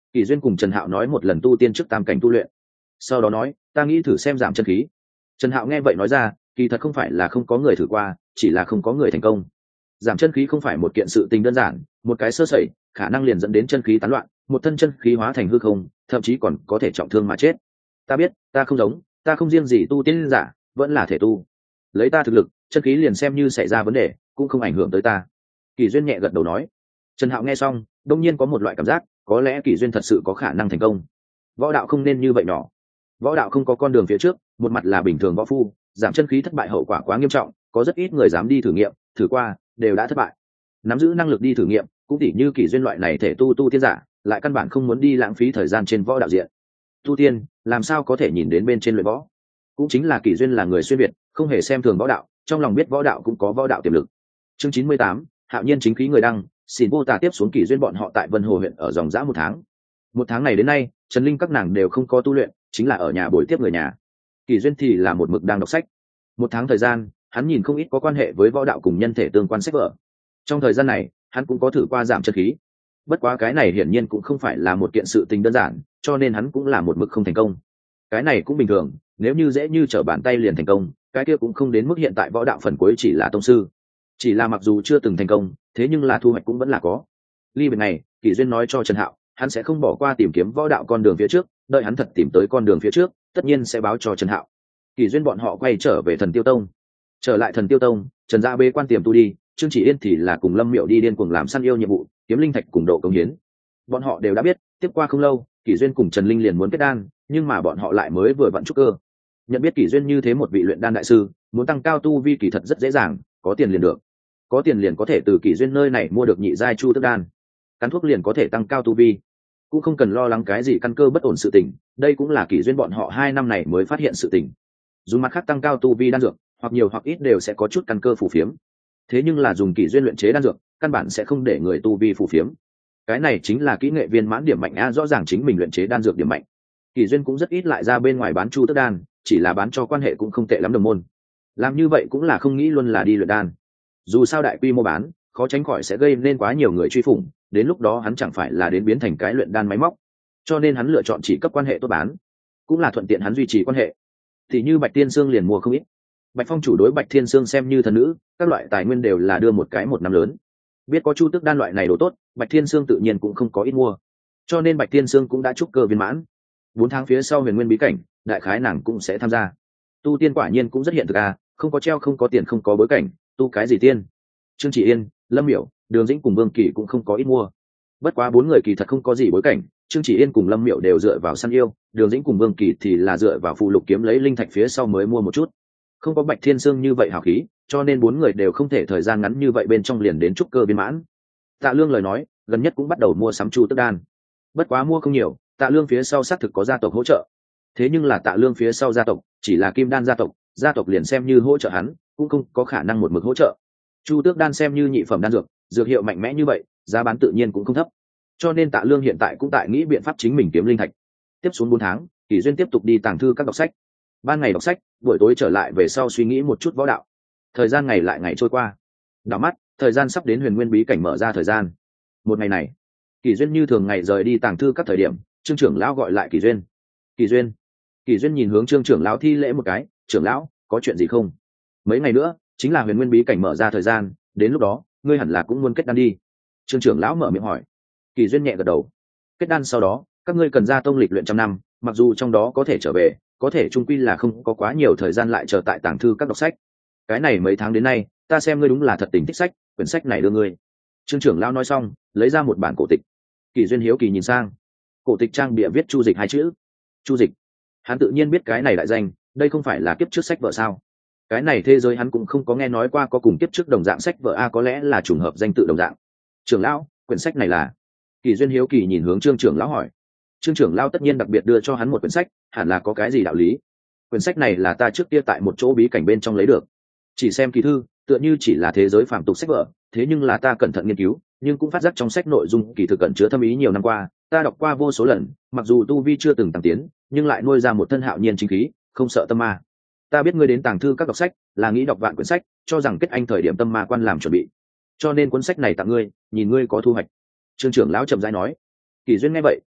Kỷ duyên cùng Trần Hạo nói một lần tu tiên trước tam cảnh tu luyện, sau đó nói ta nghĩ thử xem giảm chân khí. Trần Hạo nghe vậy nói ra, kỳ thật không phải là không có người thử qua, chỉ là không có người thành công. Giảm chân khí không phải một kiện sự tình đơn giản, một cái sơ sẩy khả năng liền dẫn đến chân khí tán loạn, một thân chân khí hóa thành hư không, thậm chí còn có thể trọng thương mà chết. Ta biết, ta không giống, ta không riêng gì tu tiên giả, vẫn là thể tu. Lấy ta thực lực, chân khí liền xem như xảy ra vấn đề, cũng không ảnh hưởng tới ta. Kỳ duyên nhẹ gật đầu nói. Trần Hạo nghe xong, đông nhiên có một loại cảm giác, có lẽ Kỳ duyên thật sự có khả năng thành công. Võ đạo không nên như vậy nhỏ. Võ đạo không có con đường phía trước, một mặt là bình thường võ phu, giảm chân khí thất bại hậu quả quá nghiêm trọng, có rất ít người dám đi thử nghiệm, thử qua đều đã thất bại. Nắm giữ năng lực đi thử nghiệm, cũng tỉ như Kỳ duyên loại này thể tu tu tiên giả, lại căn bản không muốn đi lãng phí thời gian trên võ đạo diện. Tu tiên, làm sao có thể nhìn đến bên trên luyện võ? Cũng chính là Kỳ duyên là người xuyên việt, không hề xem thường võ đạo, trong lòng biết võ đạo cũng có võ đạo tiềm lực. Chương chín mươi tám, Hạo Nhiên chính khí người đăng, xin vô tà tiếp xuống Kỳ duyên bọn họ tại Vân Hồ huyện ở dòng dã một tháng. Một tháng này đến nay, Trần Linh các nàng đều không có tu luyện, chính là ở nhà bồi tiếp người nhà. Kỳ duyên thì là một mực đang đọc sách. Một tháng thời gian, hắn nhìn không ít có quan hệ với võ đạo cùng nhân thể tương quan sách vở. Trong thời gian này, hắn cũng có thử qua giảm chân khí. Bất quá cái này hiển nhiên cũng không phải là một kiện sự tình đơn giản, cho nên hắn cũng là một mực không thành công. Cái này cũng bình thường, nếu như dễ như trở bàn tay liền thành công, cái kia cũng không đến mức hiện tại võ đạo phần cuối chỉ là tông sư. Chỉ là mặc dù chưa từng thành công, thế nhưng là thu hoạch cũng vẫn là có. Ly biệt này, Kỳ duyên nói cho Trần Hạo, hắn sẽ không bỏ qua tìm kiếm võ đạo con đường phía trước, đợi hắn thật tìm tới con đường phía trước, tất nhiên sẽ báo cho Trần Hạo. Kỳ duyên bọn họ quay trở về Thần Tiêu Tông. Trở lại Thần Tiêu Tông, Trần Gia bê quan tiềm tu đi, Trương Chỉ Yên thì là cùng Lâm Miệu đi điên cuồng làm săn yêu nhiệm vụ, kiếm linh thạch cùng độ công hiến. Bọn họ đều đã biết, tiếp qua không lâu, Kỳ duyên cùng Trần Linh liền muốn kết đan, nhưng mà bọn họ lại mới vừa vận trúc cơ. Nhận biết Kỳ duyên như thế một vị luyện đan đại sư, muốn tăng cao tu vi kỳ thật rất dễ dàng, có tiền liền được. Có tiền liền có thể từ Kỳ duyên nơi này mua được nhị giai chu tức đan. Cắn thuốc liền có thể tăng cao tu vi, cũng không cần lo lắng cái gì căn cơ bất ổn sự tình. Đây cũng là Kỳ duyên bọn họ hai năm này mới phát hiện sự tình. Dùng mặt khác tăng cao tu vi đan dược, hoặc nhiều hoặc ít đều sẽ có chút căn cơ phù phiếm. Thế nhưng là dùng Kỳ duyên luyện chế đan dược, căn bản sẽ không để người tu vi phù phiếm. Cái này chính là kỹ nghệ viên mãn điểm mạnh a, rõ ràng chính mình luyện chế đan dược điểm mạnh. Kỳ duyên cũng rất ít lại ra bên ngoài bán chu tức đan, chỉ là bán cho quan hệ cũng không tệ lắm đồng môn. Làm như vậy cũng là không nghĩ luôn là đi luyện đan. Dù sao đại quy mô bán, khó tránh khỏi sẽ gây nên quá nhiều người truy phủng, đến lúc đó hắn chẳng phải là đến biến thành cái luyện đan máy móc. Cho nên hắn lựa chọn chỉ cấp quan hệ tốt bán, cũng là thuận tiện hắn duy trì quan hệ. Thì như Bạch Tiên Sương liền mua không ít. Bạch Phong chủ đối Bạch Thiên Sương xem như thần nữ, các loại tài nguyên đều là đưa một cái một năm lớn. Biết có chu tức đan loại này đồ tốt, Bạch Thiên Sương tự nhiên cũng không có ít mua. Cho nên Bạch Thiên Sương cũng đã trúc cơ viên mãn. Bốn tháng phía sau Huyền Nguyên bí cảnh, đại khái nàng cũng sẽ tham gia. Tu tiên quả nhiên cũng rất hiện thực à, không có treo không có tiền không có bối cảnh, tu cái gì tiên. Trương Chỉ Yên, Lâm Miểu, Đường Dĩnh cùng Vương Kỳ cũng không có ít mua. Bất quá bốn người kỳ thật không có gì bối cảnh, Trương Chỉ Yên cùng Lâm Miểu đều dựa vào săn yêu, Đường Dĩnh cùng Vương Kỳ thì là dựa vào phụ lục kiếm lấy linh thạch phía sau mới mua một chút. Không có Bạch Thiên Sương như vậy hào khí, cho nên bốn người đều không thể thời gian ngắn như vậy bên trong liền đến trúc cơ viên mãn. Tạ Lương lời nói, gần nhất cũng bắt đầu mua sắm chu tức đan. Bất quá mua không nhiều, Tạ Lương phía sau xác thực có gia tộc hỗ trợ. Thế nhưng là Tạ Lương phía sau gia tộc chỉ là Kim Đan gia tộc, gia tộc liền xem như hỗ trợ hắn, cũng không có khả năng một mực hỗ trợ. Chu tước đan xem như nhị phẩm đan dược, dược hiệu mạnh mẽ như vậy, giá bán tự nhiên cũng không thấp. Cho nên Tạ Lương hiện tại cũng tại nghĩ biện pháp chính mình kiếm linh thạch. Tiếp xuống bốn tháng, Kỳ duyên tiếp tục đi tàng thư các đọc sách. Ban ngày đọc sách, buổi tối trở lại về sau suy nghĩ một chút võ đạo. Thời gian ngày lại ngày trôi qua. Đảo mắt, thời gian sắp đến Huyền Nguyên bí cảnh mở ra thời gian. Một ngày này, Kỳ duyên như thường ngày rời đi tàng thư các thời điểm, Trương trưởng lão gọi lại Kỳ duyên. Kỳ duyên. Kỳ duyên nhìn hướng Trương trưởng lão thi lễ một cái, "Trưởng lão, có chuyện gì không? Mấy ngày nữa chính là Huyền Nguyên bí cảnh mở ra thời gian, đến lúc đó, ngươi hẳn là cũng muốn kết đan đi." Trương trưởng lão mở miệng hỏi. Kỳ duyên nhẹ gật đầu. Kết đan sau đó, các ngươi cần ra tông lịch luyện trăm năm, mặc dù trong đó có thể trở về, có thể trung quy là không có quá nhiều thời gian lại chờ tại tàng thư các đọc sách. Cái này mấy tháng đến nay, ta xem ngươi đúng là thật tình thích sách, quyển sách này đưa ngươi. Trương trưởng lão nói xong, lấy ra một bản cổ tịch. Kỳ duyên hiếu kỳ nhìn sang. Cổ tịch trang bìa viết Chu Dịch hai chữ. Chu Dịch. Hắn tự nhiên biết cái này đại danh, đây không phải là kiếp trước sách vợ sao? Cái này thế giới hắn cũng không có nghe nói qua có cùng kiếp trước đồng dạng sách vợ a, có lẽ là trùng hợp danh tự đồng dạng. Trưởng lão, quyển sách này là? Kỳ duyên hiếu kỳ nhìn hướng Trương trưởng lão hỏi. Trương trưởng lão tất nhiên đặc biệt đưa cho hắn một quyển sách, hẳn là có cái gì đạo lý. Quyển sách này là ta trước kia tại một chỗ bí cảnh bên trong lấy được. Chỉ xem kỳ thư, tựa như chỉ là thế giới phàm tục sách vở, thế nhưng là ta cẩn thận nghiên cứu, nhưng cũng phát giác trong sách nội dung kỳ thực cẩn chứa thâm ý nhiều năm qua, ta đọc qua vô số lần, mặc dù tu vi chưa từng tăng tiến, nhưng lại nuôi ra một thân hạo nhiên chính khí, không sợ tâm ma. Ta biết ngươi đến tàng thư các đọc sách, là nghĩ đọc vạn quyển sách, cho rằng kết anh thời điểm tâm ma quan làm chuẩn bị. Cho nên cuốn sách này tặng ngươi, nhìn ngươi có thu hoạch. Trương trưởng lão chậm rãi nói. Kỳ duyên nghe vậy,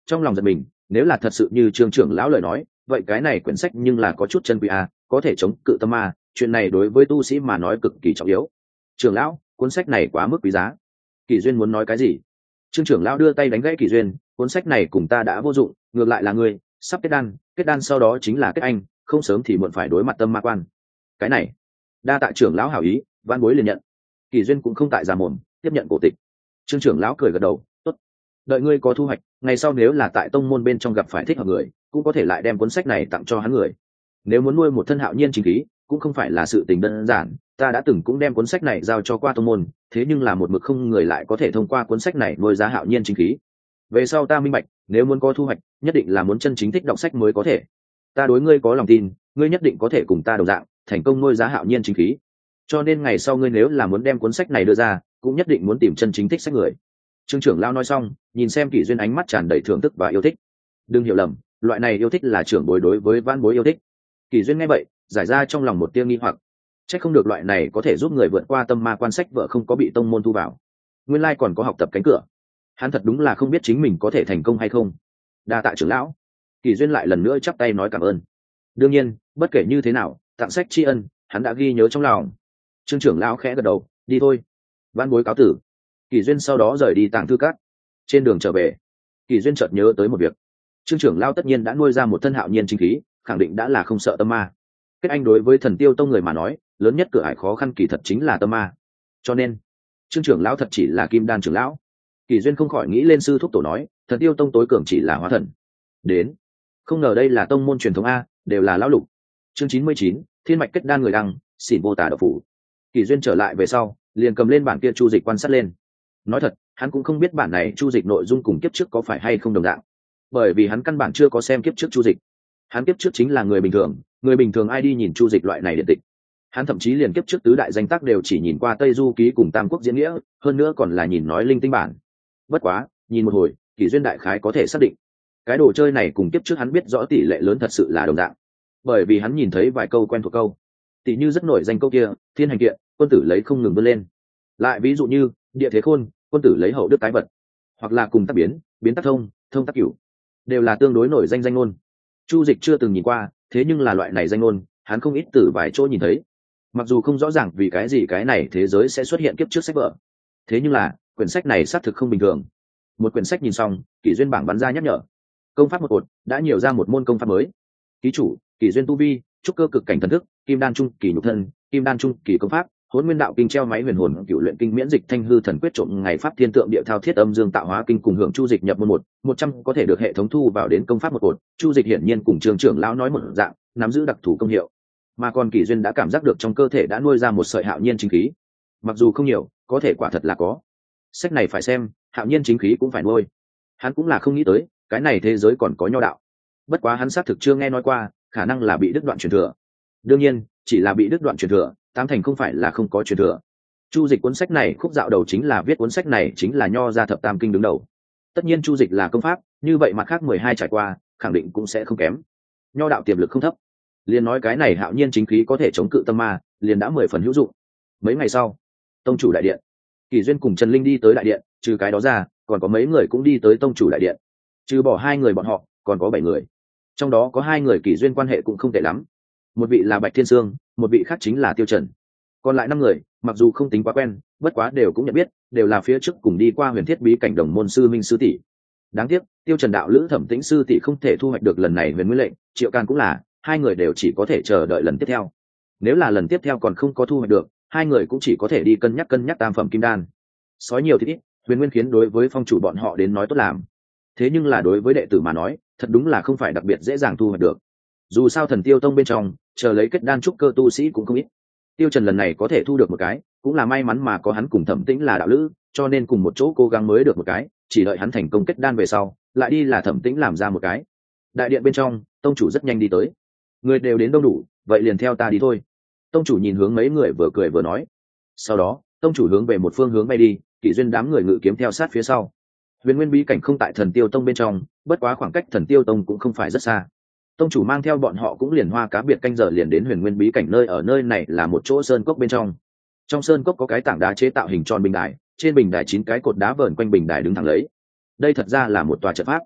trong lòng giật mình, nếu là thật sự như Trương trưởng lão lời nói, vậy cái này quyển sách nhưng là có chút chân quý à, có thể chống cự tâm ma, chuyện này đối với tu sĩ mà nói cực kỳ trọng yếu. Trưởng lão, cuốn sách này quá mức quý giá. Kỷ Duyên muốn nói cái gì? Trương trưởng lão đưa tay đánh gãy Kỷ Duyên, cuốn sách này cùng ta đã vô dụng, ngược lại là ngươi sắp kết đan, kết đan sau đó chính là kết anh, không sớm thì muộn phải đối mặt tâm ma quan. Cái này, đa tạ trưởng lão hảo ý, văn bối liền nhận. Kỷ Duyên cũng không tại giả mồm, tiếp nhận cổ tịch. Trương trưởng lão cười gật đầu, tốt, đợi ngươi có thu hoạch, ngày sau nếu là tại tông môn bên trong gặp phải thích hợp người, cũng có thể lại đem cuốn sách này tặng cho hắn người. Nếu muốn nuôi một thân hạo nhiên chính khí, cũng không phải là sự tình đơn giản, ta đã từng cũng đem cuốn sách này giao cho qua tông môn, thế nhưng là một mực không người lại có thể thông qua cuốn sách này nuôi giá hạo nhiên chính khí. Về sau ta minh bạch, nếu muốn có thu hoạch, nhất định là muốn chân chính thích đọc sách mới có thể. Ta đối ngươi có lòng tin, ngươi nhất định có thể cùng ta đồng dạng, thành công nuôi giá hạo nhiên chính khí. Cho nên ngày sau ngươi nếu là muốn đem cuốn sách này đưa ra, cũng nhất định muốn tìm chân chính thích sách người. Trương trưởng lão nói xong, nhìn xem Kỷ Duyên ánh mắt tràn đầy thưởng thức và yêu thích. Đừng hiểu lầm, loại này yêu thích là trưởng bối đối với vãn bối yêu thích. Kỷ Duyên nghe vậy, giải ra trong lòng một tia nghi hoặc. Chắc không được loại này có thể giúp người vượt qua tâm ma quan sách vợ không có bị tông môn thu vào. Nguyên lai còn có học tập cánh cửa. Hắn thật đúng là không biết chính mình có thể thành công hay không. Đa tạ trưởng lão. Kỷ Duyên lại lần nữa chắp tay nói cảm ơn. Đương nhiên, bất kể như thế nào, tặng sách tri ân, hắn đã ghi nhớ trong lòng. Trương trưởng lão khẽ gật đầu, đi thôi. Vãn bối cáo tử. Kỷ Duyên sau đó rời đi Tàng Thư Các. Trên đường trở về, Kỷ Duyên chợt nhớ tới một việc. Trương trưởng lão tất nhiên đã nuôi ra một thân hạo nhiên chính khí, khẳng định đã là không sợ tâm ma. Kết anh đối với Thần Tiêu Tông người mà nói, lớn nhất cửa ải khó khăn kỳ thật chính là tâm ma. Cho nên, Trương trưởng lão thật chỉ là kim đan trưởng lão. Kỷ Duyên không khỏi nghĩ lên sư thúc tổ nói, Thần Tiêu Tông tối cường chỉ là hóa thần. Đến, không ngờ đây là tông môn truyền thống a, đều là lão lục. Chương chín mươi chín, Thiên mạch kết đan người đăng, xỉn vô tả độc phủ. Kỷ Duyên trở lại về sau, liền cầm lên bản kia chu dịch quan sát lên. Nói thật, hắn cũng không biết bản này chu dịch nội dung cùng kiếp trước có phải hay không đồng dạng, bởi vì hắn căn bản chưa có xem kiếp trước chu dịch. Hắn kiếp trước chính là người bình thường, người bình thường ai đi nhìn chu dịch loại này điện tịch. Hắn thậm chí liền kiếp trước tứ đại danh tác đều chỉ nhìn qua Tây Du ký cùng Tam Quốc diễn nghĩa, hơn nữa còn là nhìn nói linh tinh bản. Bất quá, nhìn một hồi, Kỷ Duyên đại khái có thể xác định, cái đồ chơi này cùng kiếp trước hắn biết rõ tỷ lệ lớn thật sự là đồng dạng, bởi vì hắn nhìn thấy vài câu quen thuộc câu, tỷ như rất nổi danh câu kia, thiên hành kiện, quân tử lấy không ngừng vươn lên. Lại ví dụ như, địa thế khôn, quân tử lấy hậu đức tái vật, hoặc là cùng tác biến, biến tác thông, thông tác cửu, đều là tương đối nổi danh danh ngôn. Chu Dịch chưa từng nhìn qua, thế nhưng là loại này danh ngôn, hắn không ít từ vài chỗ nhìn thấy. Mặc dù không rõ ràng vì cái gì cái này thế giới sẽ xuất hiện kiếp trước sách vở, thế nhưng là quyển sách này xác thực không bình thường. Một quyển sách nhìn xong, Kỷ Duyên bảng bắn ra nhắc nhở, công pháp một cột đã nhiều ra một môn công pháp mới. Ký chủ Kỷ Duyên tu vi, trúc cơ cực cảnh thần thức, kim đan trung kỳ nhục thân, kim đan trung kỳ công pháp, hỗn nguyên đạo kinh treo máy huyền hồn cựu luyện kinh miễn dịch thanh hư thần quyết trộm ngày pháp thiên tượng địa thao thiết âm dương tạo hóa kinh cùng hưởng chu dịch nhập môn một một trăm có thể được hệ thống thu vào đến công pháp một cột. Chu dịch hiển nhiên cùng trường trưởng lão nói một dạng, nắm giữ đặc thù công hiệu, mà còn Kỷ Duyên đã cảm giác được trong cơ thể đã nuôi ra một sợi hạo nhiên chính khí, mặc dù không nhiều, có thể quả thật là có. Sách này phải xem, hạo nhiên chính khí cũng phải nuôi. Hắn cũng là không nghĩ tới, cái này thế giới còn có nho đạo. Bất quá hắn xác thực chưa nghe nói qua, khả năng là bị đứt đoạn truyền thừa. Đương nhiên, chỉ là bị đứt đoạn truyền thừa, tám thành không phải là không có truyền thừa. Chu dịch cuốn sách này khúc dạo đầu chính là viết cuốn sách này chính là nho gia thập tam kinh đứng đầu. Tất nhiên chu dịch là công pháp, như vậy mặt khác mười hai trải qua, khẳng định cũng sẽ không kém. Nho đạo tiềm lực không thấp. Liền nói cái này hạo nhiên chính khí có thể chống cự tâm ma, liền đã mười phần hữu dụng. Mấy ngày sau, tông chủ đại điện, Kỷ Duyên cùng Trần Linh đi tới đại điện, trừ cái đó ra, còn có mấy người cũng đi tới tông chủ đại điện. Trừ bỏ hai người bọn họ, còn có bảy người. Trong đó có hai người Kỷ Duyên quan hệ cũng không tệ lắm. Một vị là Bạch Thiên Sương, một vị khác chính là Tiêu Trần. Còn lại năm người, mặc dù không tính quá quen, bất quá đều cũng nhận biết, đều là phía trước cùng đi qua huyền thiết bí cảnh đồng môn sư minh sư tỷ. Đáng tiếc, Tiêu Trần đạo lữ Thẩm Tĩnh sư tỷ không thể thu hoạch được lần này huyền nguyên lệnh, Triệu Can cũng là, hai người đều chỉ có thể chờ đợi lần tiếp theo. Nếu là lần tiếp theo còn không có thu hoạch được, hai người cũng chỉ có thể đi cân nhắc cân nhắc tam phẩm kim đan. Sói nhiều thì ít, huyền nguyên khiến đối với phong chủ bọn họ đến nói tốt làm. Thế nhưng là đối với đệ tử mà nói, thật đúng là không phải đặc biệt dễ dàng thu hoạch được. Dù sao Thần Tiêu Tông bên trong, chờ lấy kết đan trúc cơ tu sĩ cũng không ít. Tiêu Trần lần này có thể thu được một cái, cũng là may mắn mà có hắn cùng Thẩm Tĩnh là đạo lữ, cho nên cùng một chỗ cố gắng mới được một cái, chỉ đợi hắn thành công kết đan về sau, lại đi là Thẩm Tĩnh làm ra một cái. Đại điện bên trong, tông chủ rất nhanh đi tới. Người đều đến đông đủ, vậy liền theo ta đi thôi. Tông chủ nhìn hướng mấy người vừa cười vừa nói. Sau đó, tông chủ hướng về một phương hướng bay đi, Kỷ Duyên đám người ngự kiếm theo sát phía sau. Huyền Nguyên bí cảnh không tại Thần Tiêu Tông bên trong, bất quá khoảng cách Thần Tiêu Tông cũng không phải rất xa. Tông chủ mang theo bọn họ cũng liền hoa cá biệt canh giờ liền đến Huyền Nguyên bí cảnh, nơi ở nơi này là một chỗ sơn cốc bên trong. Trong sơn cốc có cái tảng đá chế tạo hình tròn bình đài, trên bình đài chín cái cột đá vờn quanh bình đài đứng thẳng lấy. Đây thật ra là một tòa trận pháp.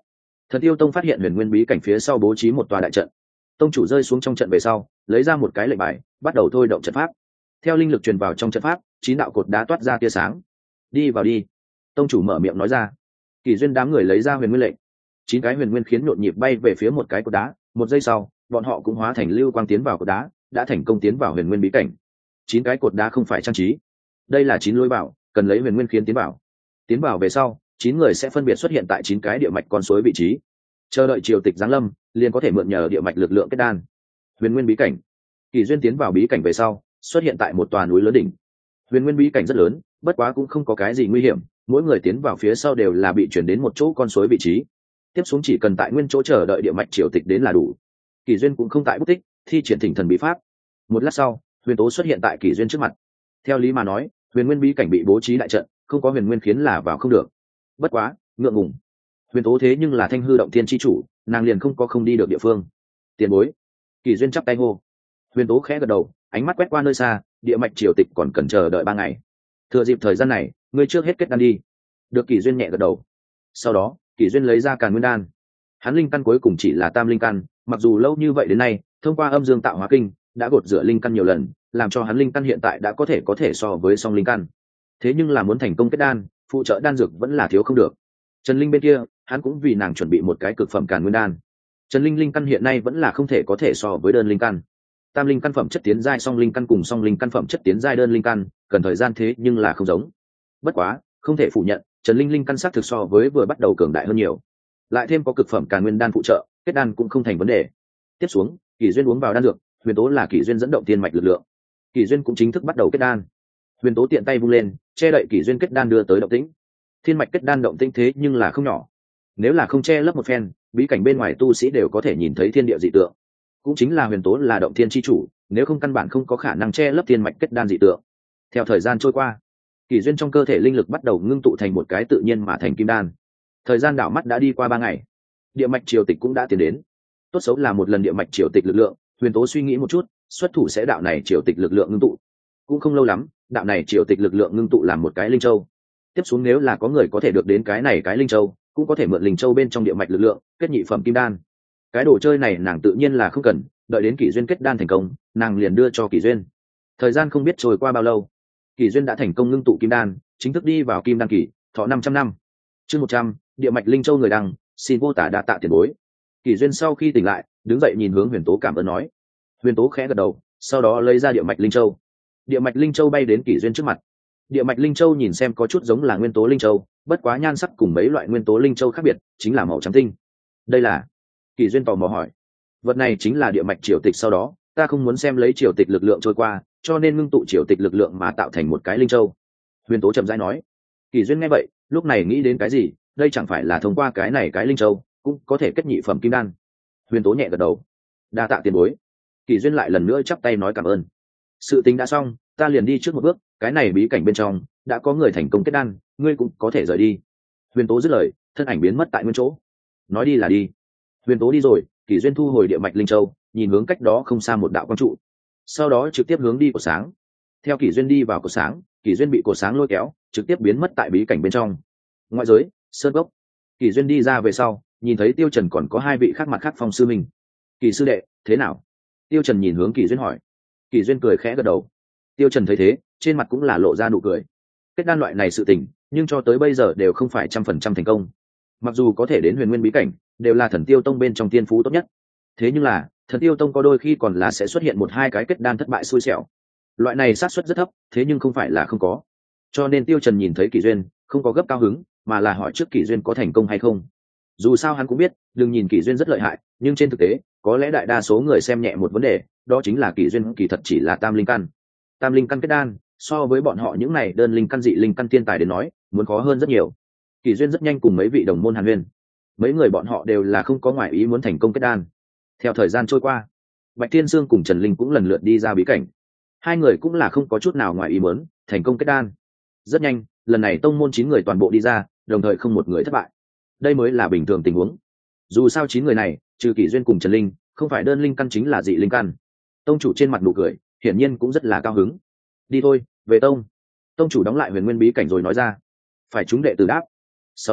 Thần Tiêu Tông phát hiện huyền nguyên bí cảnh phía sau bố trí một tòa đại trận. Tông chủ rơi xuống trong trận về sau, lấy ra một cái lệnh bài, bắt đầu thôi động trận pháp. Theo linh lực truyền vào trong trận pháp, chín đạo cột đá toát ra tia sáng. Đi vào đi. Tông chủ mở miệng nói ra. Kỳ duyên đám người lấy ra huyền nguyên lệnh. Chín cái huyền nguyên khiến nhộn nhịp bay về phía một cái cột đá. Một giây sau, bọn họ cũng hóa thành lưu quang tiến vào cột đá, đã thành công tiến vào huyền nguyên bí cảnh. Chín cái cột đá không phải trang trí, đây là chín lối vào, cần lấy huyền nguyên khiến tiến vào. Tiến vào về sau, chín người sẽ phân biệt xuất hiện tại chín cái địa mạch con suối vị trí. Chờ đợi triều tịch giáng lâm, liền có thể mượn nhờ địa mạch lực lượng kết đan. Huyền nguyên bí cảnh. Kỳ duyên tiến vào bí cảnh về sau, xuất hiện tại một tòa núi lớn đỉnh. Huyền nguyên bí cảnh rất lớn, bất quá cũng không có cái gì nguy hiểm, mỗi người tiến vào phía sau đều là bị chuyển đến một chỗ con suối vị trí. Tiếp xuống chỉ cần tại nguyên chỗ chờ đợi địa mạch triều tịch đến là đủ. Kỳ duyên cũng không tại bút tích, thi triển thỉnh thần bí pháp. Một lát sau, huyền tố xuất hiện tại Kỳ duyên trước mặt. Theo lý mà nói, huyền nguyên bí cảnh bị bố trí đại trận, không có huyền nguyên khiến là vào không được. Bất quá, ngượng ngùng. Huyền tố thế nhưng là thanh hư động thiên chi chủ, nàng liền không có không đi được địa phương. Tiền bối. Kỳ duyên chắp tay hô. Huyền tố khẽ gật đầu, ánh mắt quét qua nơi xa, địa mạch triều tịch còn cần chờ đợi ba ngày. Thừa dịp thời gian này, ngươi trước hết kết đan đi. Được Kỳ duyên nhẹ gật đầu. Sau đó, Kỳ duyên lấy ra Càn Nguyên đan. Hắn linh căn cuối cùng chỉ là tam linh căn, mặc dù lâu như vậy đến nay, thông qua âm dương tạo hóa kinh đã gột rửa linh căn nhiều lần, làm cho hắn linh căn hiện tại đã có thể có thể so với song linh căn. Thế nhưng là muốn thành công kết đan, phụ trợ đan dược vẫn là thiếu không được. Trần Linh bên kia, hắn cũng vì nàng chuẩn bị một cái cực phẩm Càn Nguyên đan. Trần Linh linh căn hiện nay vẫn là không thể có thể so với đơn linh căn. Tam linh căn phẩm chất tiến giai song linh căn cùng song linh căn phẩm chất tiến giai đơn linh căn, cần thời gian thế nhưng là không giống. Bất quá, không thể phủ nhận, Trần Linh linh căn sắc thực so với vừa bắt đầu cường đại hơn nhiều. Lại thêm có cực phẩm Càn Nguyên đan phụ trợ, kết đan cũng không thành vấn đề. Tiếp xuống, Kỳ duyên uống vào đan dược, huyền tố là Kỳ duyên dẫn động tiên mạch lực lượng. Kỳ duyên cũng chính thức bắt đầu kết đan. Huyền tố tiện tay vung lên, che đậy Kỳ duyên kết đan đưa tới động tĩnh. Thiên mạch kết đan động tĩnh thế nhưng là không nhỏ. Nếu là không che lấp một phen, bí cảnh bên ngoài tu sĩ đều có thể nhìn thấy thiên địa dị tượng. Cũng chính là huyền tố là động thiên chi chủ, nếu không căn bản không có khả năng che lấp thiên mạch kết đan dị tượng. Theo thời gian trôi qua, Kỳ duyên trong cơ thể linh lực bắt đầu ngưng tụ thành một cái tự nhiên mà thành kim đan. Thời gian đảo mắt đã đi qua ba ngày, địa mạch triều tịch cũng đã tiến đến. Tốt xấu là một lần địa mạch triều tịch lực lượng, huyền tố suy nghĩ một chút, xuất thủ sẽ đạo này triều tịch lực lượng ngưng tụ. Cũng không lâu lắm, đạo này triều tịch lực lượng ngưng tụ làm một cái linh châu. Tiếp xuống nếu là có người có thể được đến cái này cái linh châu, cũng có thể mượn linh châu bên trong địa mạch lực lượng kết nhị phẩm kim đan. Cái đồ chơi này nàng tự nhiên là không cần, đợi đến Kỷ duyên kết đan thành công, nàng liền đưa cho Kỷ duyên. Thời gian không biết trôi qua bao lâu, Kỷ duyên đã thành công ngưng tụ kim đan, chính thức đi vào kim đan kỳ, thọ năm trăm năm. Chương một trăm, địa mạch linh châu người đăng, xin vô tả đa tạ tiền bối. Kỷ duyên sau khi tỉnh lại, đứng dậy nhìn hướng Huyền Tố cảm ơn nói. Huyền Tố khẽ gật đầu, sau đó lấy ra địa mạch linh châu. Địa mạch linh châu bay đến Kỷ duyên trước mặt. Địa mạch linh châu nhìn xem có chút giống là nguyên tố linh châu, bất quá nhan sắc cùng mấy loại nguyên tố linh châu khác biệt, chính là màu trắng tinh. Đây là? Kỷ duyên tò mò hỏi. Vật này chính là địa mạch triều tịch, sau đó ta không muốn xem lấy triều tịch lực lượng trôi qua, cho nên ngưng tụ triều tịch lực lượng mà tạo thành một cái linh châu. Huyền Tố chậm rãi nói. Kỷ duyên nghe vậy, lúc này nghĩ đến cái gì, đây chẳng phải là thông qua cái này cái linh châu cũng có thể kết nhị phẩm kim đan. Huyền Tố nhẹ gật đầu. Đa tạ tiền bối. Kỷ duyên lại lần nữa chắp tay nói cảm ơn. Sự tình đã xong, ta liền đi trước một bước, cái này bí cảnh bên trong đã có người thành công kết đan, ngươi cũng có thể rời đi. Huyền Tố dứt lời, thân ảnh biến mất tại nguyên chỗ. Nói đi là đi. Huyền Tố đi rồi, Kỷ duyên thu hồi địa mạch linh châu, nhìn hướng cách đó không xa một đạo quang trụ, sau đó trực tiếp hướng đi cột sáng. Theo Kỷ duyên đi vào cột sáng, Kỷ duyên bị cột sáng lôi kéo, trực tiếp biến mất tại bí cảnh bên trong. Ngoại giới, sơn gốc. Kỷ duyên đi ra về sau, nhìn thấy Tiêu Trần còn có hai vị khác mặt khác phong sư mình. Kỷ sư đệ, thế nào? Tiêu Trần nhìn hướng Kỷ duyên hỏi. Kỷ duyên cười khẽ gật đầu. Tiêu Trần thấy thế, trên mặt cũng là lộ ra nụ cười. Kết đan loại này sự tình, nhưng cho tới bây giờ đều không phải trăm phần trăm thành công. Mặc dù có thể đến Huyền Nguyên bí cảnh, đều là Thần Tiêu Tông bên trong tiên phú tốt nhất. Thế nhưng là, Thần Tiêu Tông có đôi khi còn là sẽ xuất hiện một hai cái kết đan thất bại xui xẻo. Loại này xác suất rất thấp, thế nhưng không phải là không có. Cho nên Tiêu Trần nhìn thấy Kỷ duyên, không có gấp cao hứng, mà là hỏi trước Kỷ duyên có thành công hay không. Dù sao hắn cũng biết, đừng nhìn Kỷ duyên rất lợi hại, nhưng trên thực tế, có lẽ đại đa số người xem nhẹ một vấn đề, đó chính là Kỷ duyên kỳ thật chỉ là tam linh căn. Tam linh căn kết đan, so với bọn họ những này đơn linh căn dị linh căn thiên tài đến nói, muốn khó hơn rất nhiều. Kỷ duyên rất nhanh cùng mấy vị đồng môn hàn huyên. Mấy người bọn họ đều là không có ngoại ý muốn thành công kết đan. Theo thời gian trôi qua, Bạch Thiên Sương cùng Trần Linh cũng lần lượt đi ra bí cảnh. Hai người cũng là không có chút nào ngoại ý muốn, thành công kết đan. Rất nhanh, lần này tông môn chín người toàn bộ đi ra, đồng thời không một người thất bại. Đây mới là bình thường tình huống. Dù sao chín người này, trừ Kỷ duyên cùng Trần Linh, không phải đơn linh căn chính là dị linh căn. Tông chủ trên mặt nụ cười, hiển nhiên cũng rất là cao hứng. Đi thôi, về tông. Tông chủ đóng lại Huyền Nguyên bí cảnh rồi nói ra. Phải chúng đệ tử đáp. Sau đó,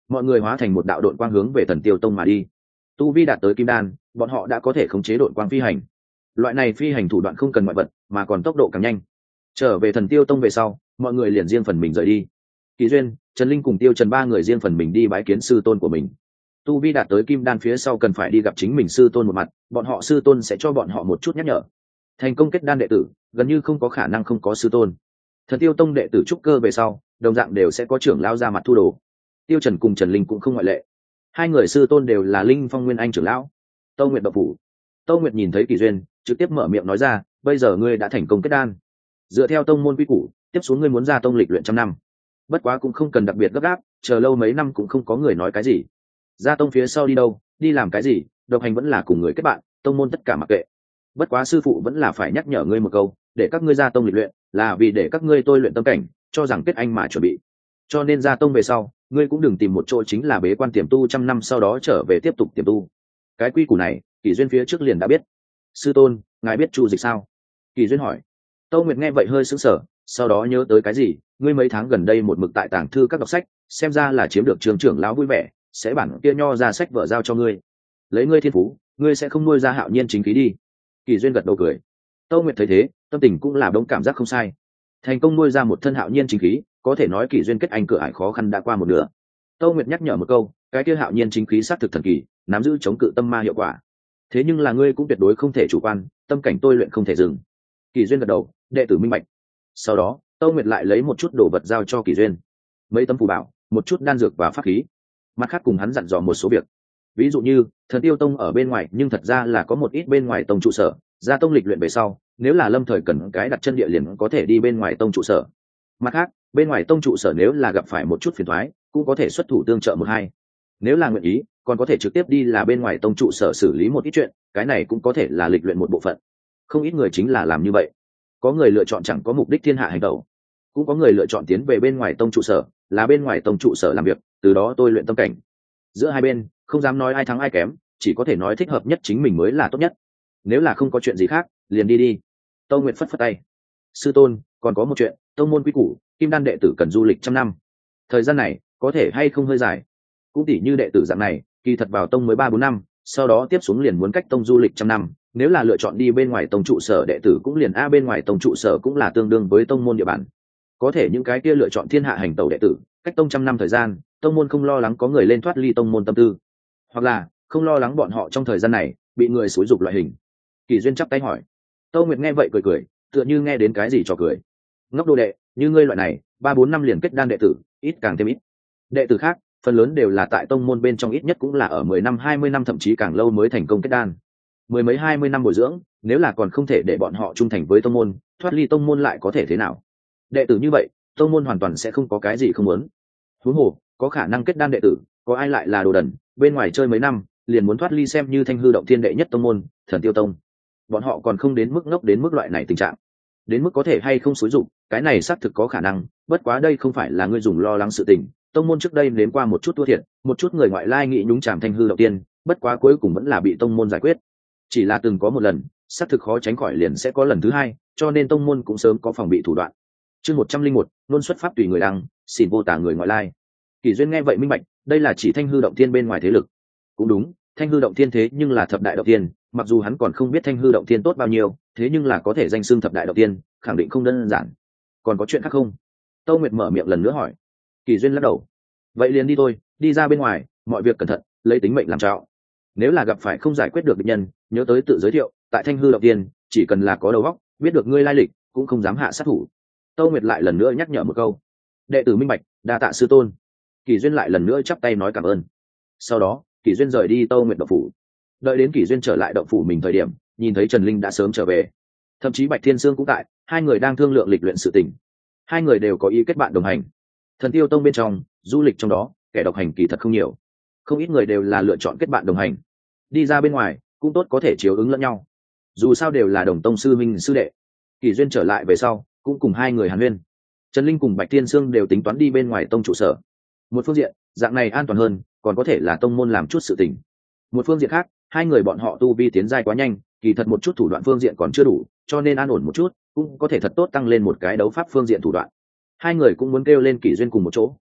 mọi người hóa thành một đạo đội quang hướng về Thần Tiêu Tông mà đi. Tu vi đạt tới kim đan, bọn họ đã có thể khống chế đội quang phi hành. Loại này phi hành thủ đoạn không cần ngoại vật, mà còn tốc độ càng nhanh. Trở về Thần Tiêu Tông về sau, mọi người liền riêng phần mình rời đi. Kỳ Duyên, Trần Linh cùng Tiêu Trần ba người riêng phần mình đi bái kiến sư tôn của mình. Tu vi đạt tới kim đan phía sau cần phải đi gặp chính mình sư tôn một mặt, bọn họ sư tôn sẽ cho bọn họ một chút nhắc nhở. Thành công kết đan đệ tử, gần như không có khả năng không có sư tôn. Thần Tiêu Tông đệ tử trúc cơ về sau, đồng dạng đều sẽ có trưởng lão ra mặt thu đồ. Tiêu Trần cùng Trần Linh cũng không ngoại lệ. Hai người sư tôn đều là Linh Phong Nguyên Anh trưởng lão. Tâu Nguyệt độc phủ. Tâu Nguyệt nhìn thấy Kỳ Duyên, trực tiếp mở miệng nói ra, bây giờ ngươi đã thành công kết đan. Dựa theo tông môn quy củ, tiếp xuống ngươi muốn ra tông lịch luyện trăm năm. Bất quá cũng không cần đặc biệt gấp gáp, chờ lâu mấy năm cũng không có người nói cái gì. Ra tông phía sau đi đâu, đi làm cái gì, độc hành vẫn là cùng người kết bạn, tông môn tất cả mặc kệ. Bất quá sư phụ vẫn là phải nhắc nhở ngươi một câu, để các ngươi ra tông lịch luyện, là vì để các ngươi tôi luyện tâm cảnh, cho rằng kết anh mà chuẩn bị. Cho nên ra tông về sau, ngươi cũng đừng tìm một chỗ chính là bế quan tiềm tu trăm năm sau đó trở về tiếp tục tiềm tu. Cái quy củ này, Kỳ Duyên phía trước liền đã biết. Sư tôn, ngài biết Chu Dịch sao? Kỳ Duyên hỏi. Tâu Nguyệt nghe vậy hơi sững sờ, sau đó nhớ tới cái gì, ngươi mấy tháng gần đây một mực tại tàng thư các đọc sách, xem ra là chiếm được trường trưởng lão vui vẻ, sẽ bản kia nho ra sách vở giao cho ngươi. Lấy ngươi thiên phú, ngươi sẽ không nuôi ra hạo nhiên chính khí đi. Kỳ Duyên gật đầu cười. Tâu Nguyệt thấy thế, tâm tình cũng là đống cảm giác không sai. Thành công nuôi ra một thân hạo nhiên chính khí, có thể nói Kỳ Duyên kết anh cửa ải khó khăn đã qua một nửa. Tâu Nguyệt nhắc nhở một câu, cái kia hạo nhiên chính khí sát thực thần kỳ, nắm giữ chống cự tâm ma hiệu quả. Thế nhưng là ngươi cũng tuyệt đối không thể chủ quan, tâm cảnh tôi luyện không thể dừng. Kỳ Duyên gật đầu, đệ tử minh bạch. Sau đó, Tâu Nguyệt lại lấy một chút đồ vật giao cho Kỳ Duyên, mấy tấm phù bảo, một chút đan dược và pháp khí. Mặt khác cùng hắn dặn dò một số việc. Ví dụ như, Thần Tiêu Tông ở bên ngoài, nhưng thật ra là có một ít bên ngoài tông trụ sở, ra tông lịch luyện về sau, nếu là lâm thời cần cái đặt chân địa liền có thể đi bên ngoài tông trụ sở. Mặt khác, bên ngoài tông trụ sở nếu là gặp phải một chút phiền toái, cũng có thể xuất thủ tương trợ một hai. Nếu là nguyện ý, còn có thể trực tiếp đi là bên ngoài tông trụ sở xử lý một ít chuyện, cái này cũng có thể là lịch luyện một bộ phận. Không ít người chính là làm như vậy. Có người lựa chọn chẳng có mục đích thiên hạ hành động, cũng có người lựa chọn tiến về bên ngoài tông trụ sở, là bên ngoài tông trụ sở làm việc, từ đó tôi luyện tâm cảnh. Giữa hai bên, không dám nói ai thắng ai kém, chỉ có thể nói thích hợp nhất chính mình mới là tốt nhất. Nếu là không có chuyện gì khác, liền đi đi. Tâu Nguyệt phất phất tay. Sư tôn, còn có một chuyện, tông môn quy củ, kim đan đệ tử cần du lịch trăm năm. Thời gian này, có thể hay không hơi dài. Cũng tỉ như đệ tử dạng này, kỳ thật vào tông mới ba bốn năm, sau đó tiếp xuống liền muốn cách tông du lịch trăm năm. Nếu là lựa chọn đi bên ngoài tông trụ sở đệ tử cũng liền a bên ngoài tông trụ sở cũng là tương đương với tông môn địa bàn. Có thể những cái kia lựa chọn thiên hạ hành tẩu đệ tử, cách tông trăm năm thời gian, tông môn không lo lắng có người lên thoát ly tông môn tâm tư, hoặc là không lo lắng bọn họ trong thời gian này bị người xúi dục loại hình. Kỳ Duyên chắp tay hỏi. Tâu Nguyệt nghe vậy cười cười, tựa như nghe đến cái gì trò cười. Ngốc đồ đệ, như ngươi loại này, ba bốn năm liền kết đan đệ tử, ít càng thêm ít. Đệ tử khác, phần lớn đều là tại tông môn bên trong ít nhất cũng là ở mười năm hai mươi năm thậm chí càng lâu mới thành công kết đan. Mười mấy hai mươi năm bồi dưỡng, nếu là còn không thể để bọn họ trung thành với tông môn, thoát ly tông môn lại có thể thế nào? Đệ tử như vậy, tông môn hoàn toàn sẽ không có cái gì không muốn. Huống hồ, có khả năng kết đan đệ tử, có ai lại là đồ đần, bên ngoài chơi mấy năm, liền muốn thoát ly xem như Thanh Hư Động Thiên đệ nhất tông môn, Thần Tiêu Tông. Bọn họ còn không đến mức ngốc đến mức loại này tình trạng. Đến mức có thể hay không xúi dụng, cái này xác thực có khả năng, bất quá đây không phải là ngươi dùng lo lắng sự tình. Tông môn trước đây nếm qua một chút thua thiệt, một chút người ngoại lai nghị nhúng chàm Thanh Hư Động Thiên, bất quá cuối cùng vẫn là bị tông môn giải quyết. Chỉ là từng có một lần, xác thực khó tránh khỏi liền sẽ có lần thứ hai, cho nên tông môn cũng sớm có phòng bị thủ đoạn. Chương một trăm linh một, luôn xuất pháp tùy người đăng, xin vô tả người ngoại lai. Kỳ Duyên nghe vậy minh bạch, đây là chỉ Thanh Hư Động Thiên bên ngoài thế lực. Cũng đúng, Thanh Hư Động Thiên thế nhưng là thập đại động thiên, mặc dù hắn còn không biết Thanh Hư Động Thiên tốt bao nhiêu, thế nhưng là có thể danh xưng thập đại động thiên, khẳng định không đơn giản. Còn có chuyện khác không? Tâu Nguyệt mở miệng lần nữa hỏi. Kỳ Duyên lắc đầu. Vậy liền đi thôi, đi ra bên ngoài, mọi việc cẩn thận, lấy tính mệnh làm trọng. Nếu là gặp phải không giải quyết được địch nhân, nhớ tới tự giới thiệu, tại Thanh Hư Động Thiên, chỉ cần là có đầu óc, biết được ngươi lai lịch, cũng không dám hạ sát thủ. Tâu Nguyệt lại lần nữa nhắc nhở một câu. Đệ tử minh bạch, đa tạ sư tôn. Kỳ Duyên lại lần nữa chắp tay nói cảm ơn. Sau đó, Kỳ Duyên rời đi Tâu Nguyệt động phủ. Đợi đến Kỳ Duyên trở lại động phủ mình thời điểm, nhìn thấy Trần Linh đã sớm trở về, thậm chí Bạch Thiên Sương cũng tại, hai người đang thương lượng lịch luyện sự tình. Hai người đều có ý kết bạn đồng hành. Thần Tiêu Tông bên trong, du lịch trong đó, kẻ độc hành kỳ thật không nhiều, không ít người đều là lựa chọn kết bạn đồng hành. Đi ra bên ngoài, cũng tốt có thể chiếu ứng lẫn nhau. Dù sao đều là đồng tông sư minh sư đệ. Kỳ Duyên trở lại về sau, cũng cùng hai người hàn huyên. Trần Linh cùng Bạch Thiên Sương đều tính toán đi bên ngoài tông trụ sở. Một phương diện, dạng này an toàn hơn, còn có thể là tông môn làm chút sự tình. Một phương diện khác, hai người bọn họ tu vi tiến giai quá nhanh, kỳ thật một chút thủ đoạn phương diện còn chưa đủ, cho nên an ổn một chút, cũng có thể thật tốt tăng lên một cái đấu pháp phương diện thủ đoạn. Hai người cũng muốn kêu lên Kỳ Duyên cùng một chỗ.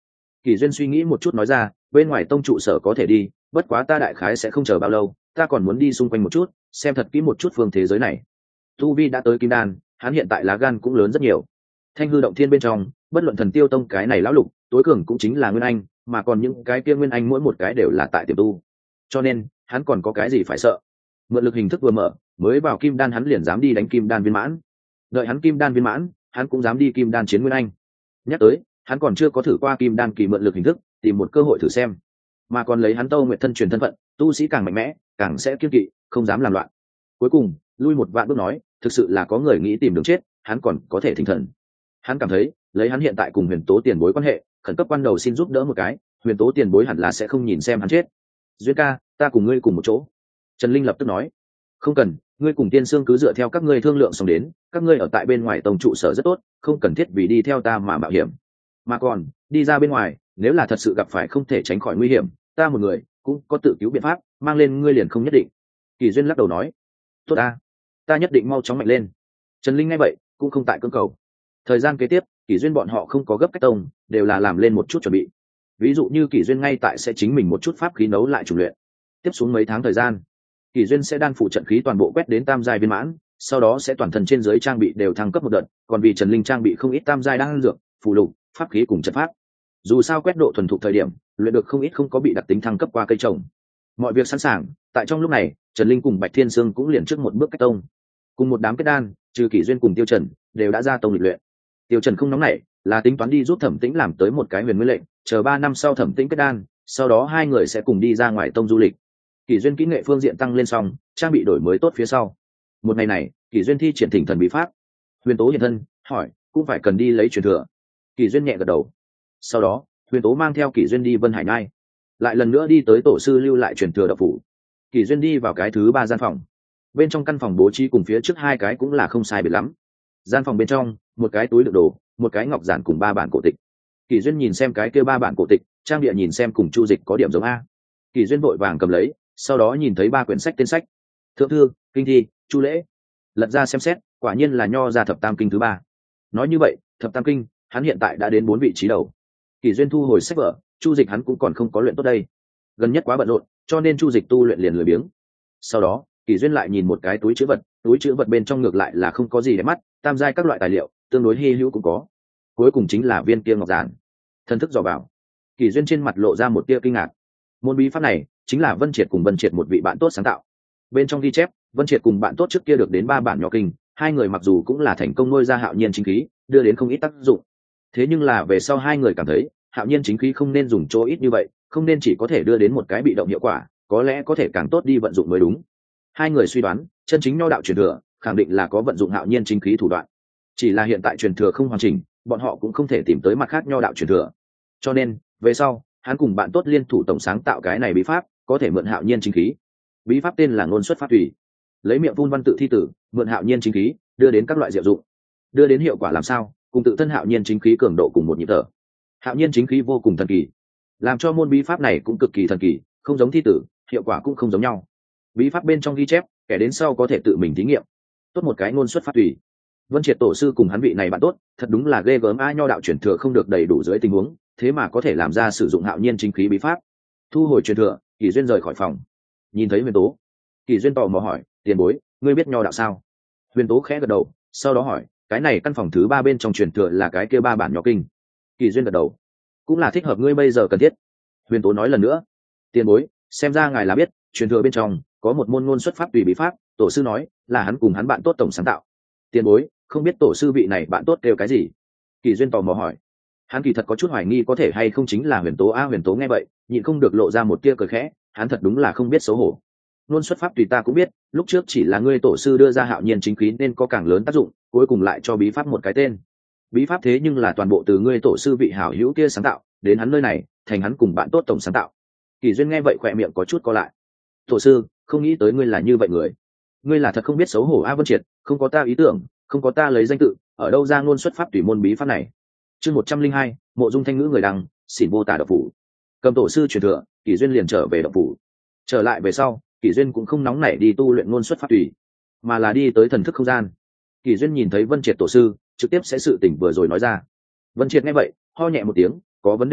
Kỷ duyên suy nghĩ một chút nói ra, bên ngoài tông trụ sở có thể đi, bất quá ta đại khái sẽ không chờ bao lâu, ta còn muốn đi xung quanh một chút, xem thật kỹ một chút phương thế giới này. Tu vi đã tới kim đan, hắn hiện tại lá gan cũng lớn rất nhiều. Thanh hư động thiên bên trong, bất luận thần tiêu tông cái này lão lục, tối cường cũng chính là nguyên anh, mà còn những cái kia nguyên anh mỗi một cái đều là tại tiềm tu, cho nên hắn còn có cái gì phải sợ. Mượn lực hình thức vừa mở, mới vào kim đan hắn liền dám đi đánh kim đan viên mãn, đợi hắn kim đan viên mãn, hắn cũng dám đi kim đan chiến nguyên anh. Nhắc tới, hắn còn chưa có thử qua kim đan kỳ mượn lực hình thức, tìm một cơ hội thử xem, mà còn lấy hắn Tâu Nguyệt thân truyền thân phận, tu sĩ càng mạnh mẽ càng sẽ kiêng kỵ, không dám làm loạn. Cuối cùng lui một vạn bước nói, thực sự là có người nghĩ tìm đường chết, hắn còn có thể thỉnh thần. Hắn cảm thấy lấy hắn hiện tại cùng Huyền Tố tiền bối quan hệ, khẩn cấp ban đầu xin giúp đỡ một cái, Huyền Tố tiền bối hẳn là sẽ không nhìn xem hắn chết. Duyên ca, ta cùng ngươi cùng một chỗ. Trần Linh lập tức nói, không cần, ngươi cùng Tiên Sương cứ dựa theo các ngươi thương lượng xong đến, các ngươi ở tại bên ngoài tông trụ sở rất tốt, không cần thiết vì đi theo ta mà mạo hiểm. Mà còn đi ra bên ngoài, nếu là thật sự gặp phải không thể tránh khỏi nguy hiểm, ta một người cũng có tự cứu biện pháp, mang lên ngươi liền không nhất định. Kỳ Duyên lắc đầu nói, tốt ta, ta nhất định mau chóng mạnh lên. Trần Linh nghe vậy cũng không tại cưỡng cầu. Thời gian kế tiếp, Kỳ Duyên bọn họ không có gấp cách tông, đều là làm lên một chút chuẩn bị. Ví dụ như Kỳ Duyên ngay tại sẽ chính mình một chút pháp khí nấu lại chủ luyện. Tiếp xuống mấy tháng thời gian, Kỳ Duyên sẽ đan phụ trận khí toàn bộ quét đến tam giai viên mãn, sau đó sẽ toàn thân trên dưới trang bị đều thăng cấp một đợt, còn vì Trần Linh trang bị không ít tam giai đan dược, phù lục, pháp khí cùng trận pháp. Dù sao quét độ thuần thục thời điểm, luyện được không ít không có bị đặc tính thăng cấp qua cây trồng. Mọi việc sẵn sàng, tại trong lúc này, Trần Linh cùng Bạch Thiên Sương cũng liền trước một bước cách tông. Cùng một đám kết đan, trừ Kỷ Duyên cùng Tiêu Trần, đều đã ra tông lịch luyện. Tiêu Trần không nóng nảy, là tính toán đi giúp Thẩm Tĩnh làm tới một cái huyền nguyên lệnh, chờ ba năm sau Thẩm Tĩnh kết đan, sau đó hai người sẽ cùng đi ra ngoài tông du lịch. Kỷ Duyên kỹ nghệ phương diện tăng lên xong, trang bị đổi mới tốt phía sau. Một ngày này, Kỷ Duyên thi triển thỉnh thần bí pháp. Huyền Tố hiện thân, hỏi, cũng phải cần đi lấy truyền thừa. Kỷ Duyên nhẹ gật đầu. Sau đó, Huyền Tố mang theo Kỷ Duyên đi Vân Hải Nhai, lại lần nữa đi tới tổ sư lưu lại truyền thừa độc phủ. Kỷ Duyên đi vào cái thứ ba gian phòng. Bên trong căn phòng bố trí cùng phía trước hai cái cũng là không sai biệt lắm. Gian phòng bên trong, một cái túi đựng đồ, một cái ngọc giản cùng ba bản cổ tịch. Kỷ Duyên nhìn xem cái kia ba bản cổ tịch, trang địa nhìn xem cùng Chu Dịch có điểm giống a. Kỷ Duyên vội vàng cầm lấy, sau đó nhìn thấy ba quyển sách tên sách: Thượng thư, Kinh thi, Chu lễ. Lật ra xem xét, quả nhiên là nho ra thập tam kinh thứ ba. Nói như vậy, thập tam kinh, hắn hiện tại đã đến bốn vị trí đầu. Kỷ Duyên thu hồi sách vở, Chu Dịch hắn cũng còn không có luyện tốt đây, gần nhất quá bận rộn, cho nên Chu Dịch tu luyện liền lười biếng. Sau đó, Kỷ Duyên lại nhìn một cái túi trữ vật, túi trữ vật bên trong ngược lại là không có gì để mắt, tam giai các loại tài liệu, tương đối hi hữu cũng có. Cuối cùng chính là viên kia ngọc giản. Thần thức dò vào, Kỷ Duyên trên mặt lộ ra một tia kinh ngạc. Môn bí pháp này chính là Vân Triệt cùng Vân Triệt một vị bạn tốt sáng tạo. Bên trong ghi chép, Vân Triệt cùng bạn tốt trước kia được đến ba bản nhỏ kinh, hai người mặc dù cũng là thành công nuôi ra hạo nhiên chính khí, đưa đến không ít tác dụng. Thế nhưng là về sau hai người cảm thấy, hạo nhiên chính khí không nên dùng chỗ ít như vậy, không nên chỉ có thể đưa đến một cái bị động hiệu quả, có lẽ có thể càng tốt đi vận dụng mới đúng. Hai người suy đoán, chân chính nho đạo truyền thừa, khẳng định là có vận dụng hạo nhiên chính khí thủ đoạn. Chỉ là hiện tại truyền thừa không hoàn chỉnh, bọn họ cũng không thể tìm tới mặt khác nho đạo truyền thừa. Cho nên, về sau, hắn cùng bạn tốt liên thủ tổng sáng tạo cái này bí pháp, có thể mượn hạo nhiên chính khí. Bí pháp tên là ngôn xuất pháp thủy, lấy miệng phun văn tự thi tử, mượn hạo nhiên chính khí, đưa đến các loại diệu dụng. Đưa đến hiệu quả làm sao, cùng tự thân hạo nhiên chính khí cường độ cùng một nhịp thở. Hạo nhiên chính khí vô cùng thần kỳ, làm cho môn bí pháp này cũng cực kỳ thần kỳ, không giống thi tử, hiệu quả cũng không giống nhau. Bí pháp bên trong ghi chép, kẻ đến sau có thể tự mình thí nghiệm. Tốt một cái ngôn xuất pháp thủy. Vân Triệt tổ sư cùng hắn vị này bạn tốt, thật đúng là ghê gớm a, nho đạo truyền thừa không được đầy đủ dưới tình huống, thế mà có thể làm ra sử dụng hạo nhiên chính khí bí pháp. Thu hồi truyền thừa, Kỷ Duyên rời khỏi phòng. Nhìn thấy Huyền Tố, Kỷ Duyên tò mò hỏi, tiền bối, ngươi biết nho đạo sao? Huyền Tố khẽ gật đầu, sau đó hỏi, cái này căn phòng thứ ba bên trong truyền thừa là cái kia ba bản nho kinh. Kỷ Duyên gật đầu, cũng là thích hợp ngươi bây giờ cần thiết. Huyền Tố nói lần nữa, tiền bối, xem ra ngài là biết, truyền thừa bên trong có một môn ngôn xuất pháp tùy bí pháp, tổ sư nói là hắn cùng hắn bạn tốt tổng sáng tạo. Tiền bối, không biết tổ sư vị này bạn tốt kêu cái gì? Kỷ Duyên tò mò hỏi. Hắn kỳ thật có chút hoài nghi có thể hay không chính là Huyền Tố a. Huyền Tố nghe vậy, nhịn không được lộ ra một tia cười khẽ, hắn thật đúng là không biết xấu hổ. Ngôn xuất pháp tùy ta cũng biết, lúc trước chỉ là ngươi tổ sư đưa ra hạo nhiên chính khí nên có càng lớn tác dụng, cuối cùng lại cho bí pháp một cái tên. Bí pháp thế nhưng là toàn bộ từ ngươi tổ sư vị hảo hữu kia sáng tạo, đến hắn nơi này, thành hắn cùng bạn tốt tổng sáng tạo. Kỷ Duyên nghe vậy khỏe miệng có chút co lại. Tổ sư, không nghĩ tới ngươi là như vậy người. Ngươi là thật không biết xấu hổ a. Vân Triệt, không có ta ý tưởng, không có ta lấy danh tự, ở đâu ra ngôn xuất pháp tùy môn bí pháp này? Chương một trăm linh hai, mộ dung thanh ngữ người đăng, xỉn vô tả độc phủ. Cầm tổ sư truyền thừa, Kỷ Duyên liền trở về độc phủ. Trở lại về sau, Kỷ Duyên cũng không nóng nảy đi tu luyện ngôn xuất pháp tùy, mà là đi tới thần thức không gian. Kỷ Duyên nhìn thấy Vân Triệt tổ sư, trực tiếp sẽ sự tình vừa rồi nói ra. Vân Triệt nghe vậy, ho nhẹ một tiếng, có vấn đề gì?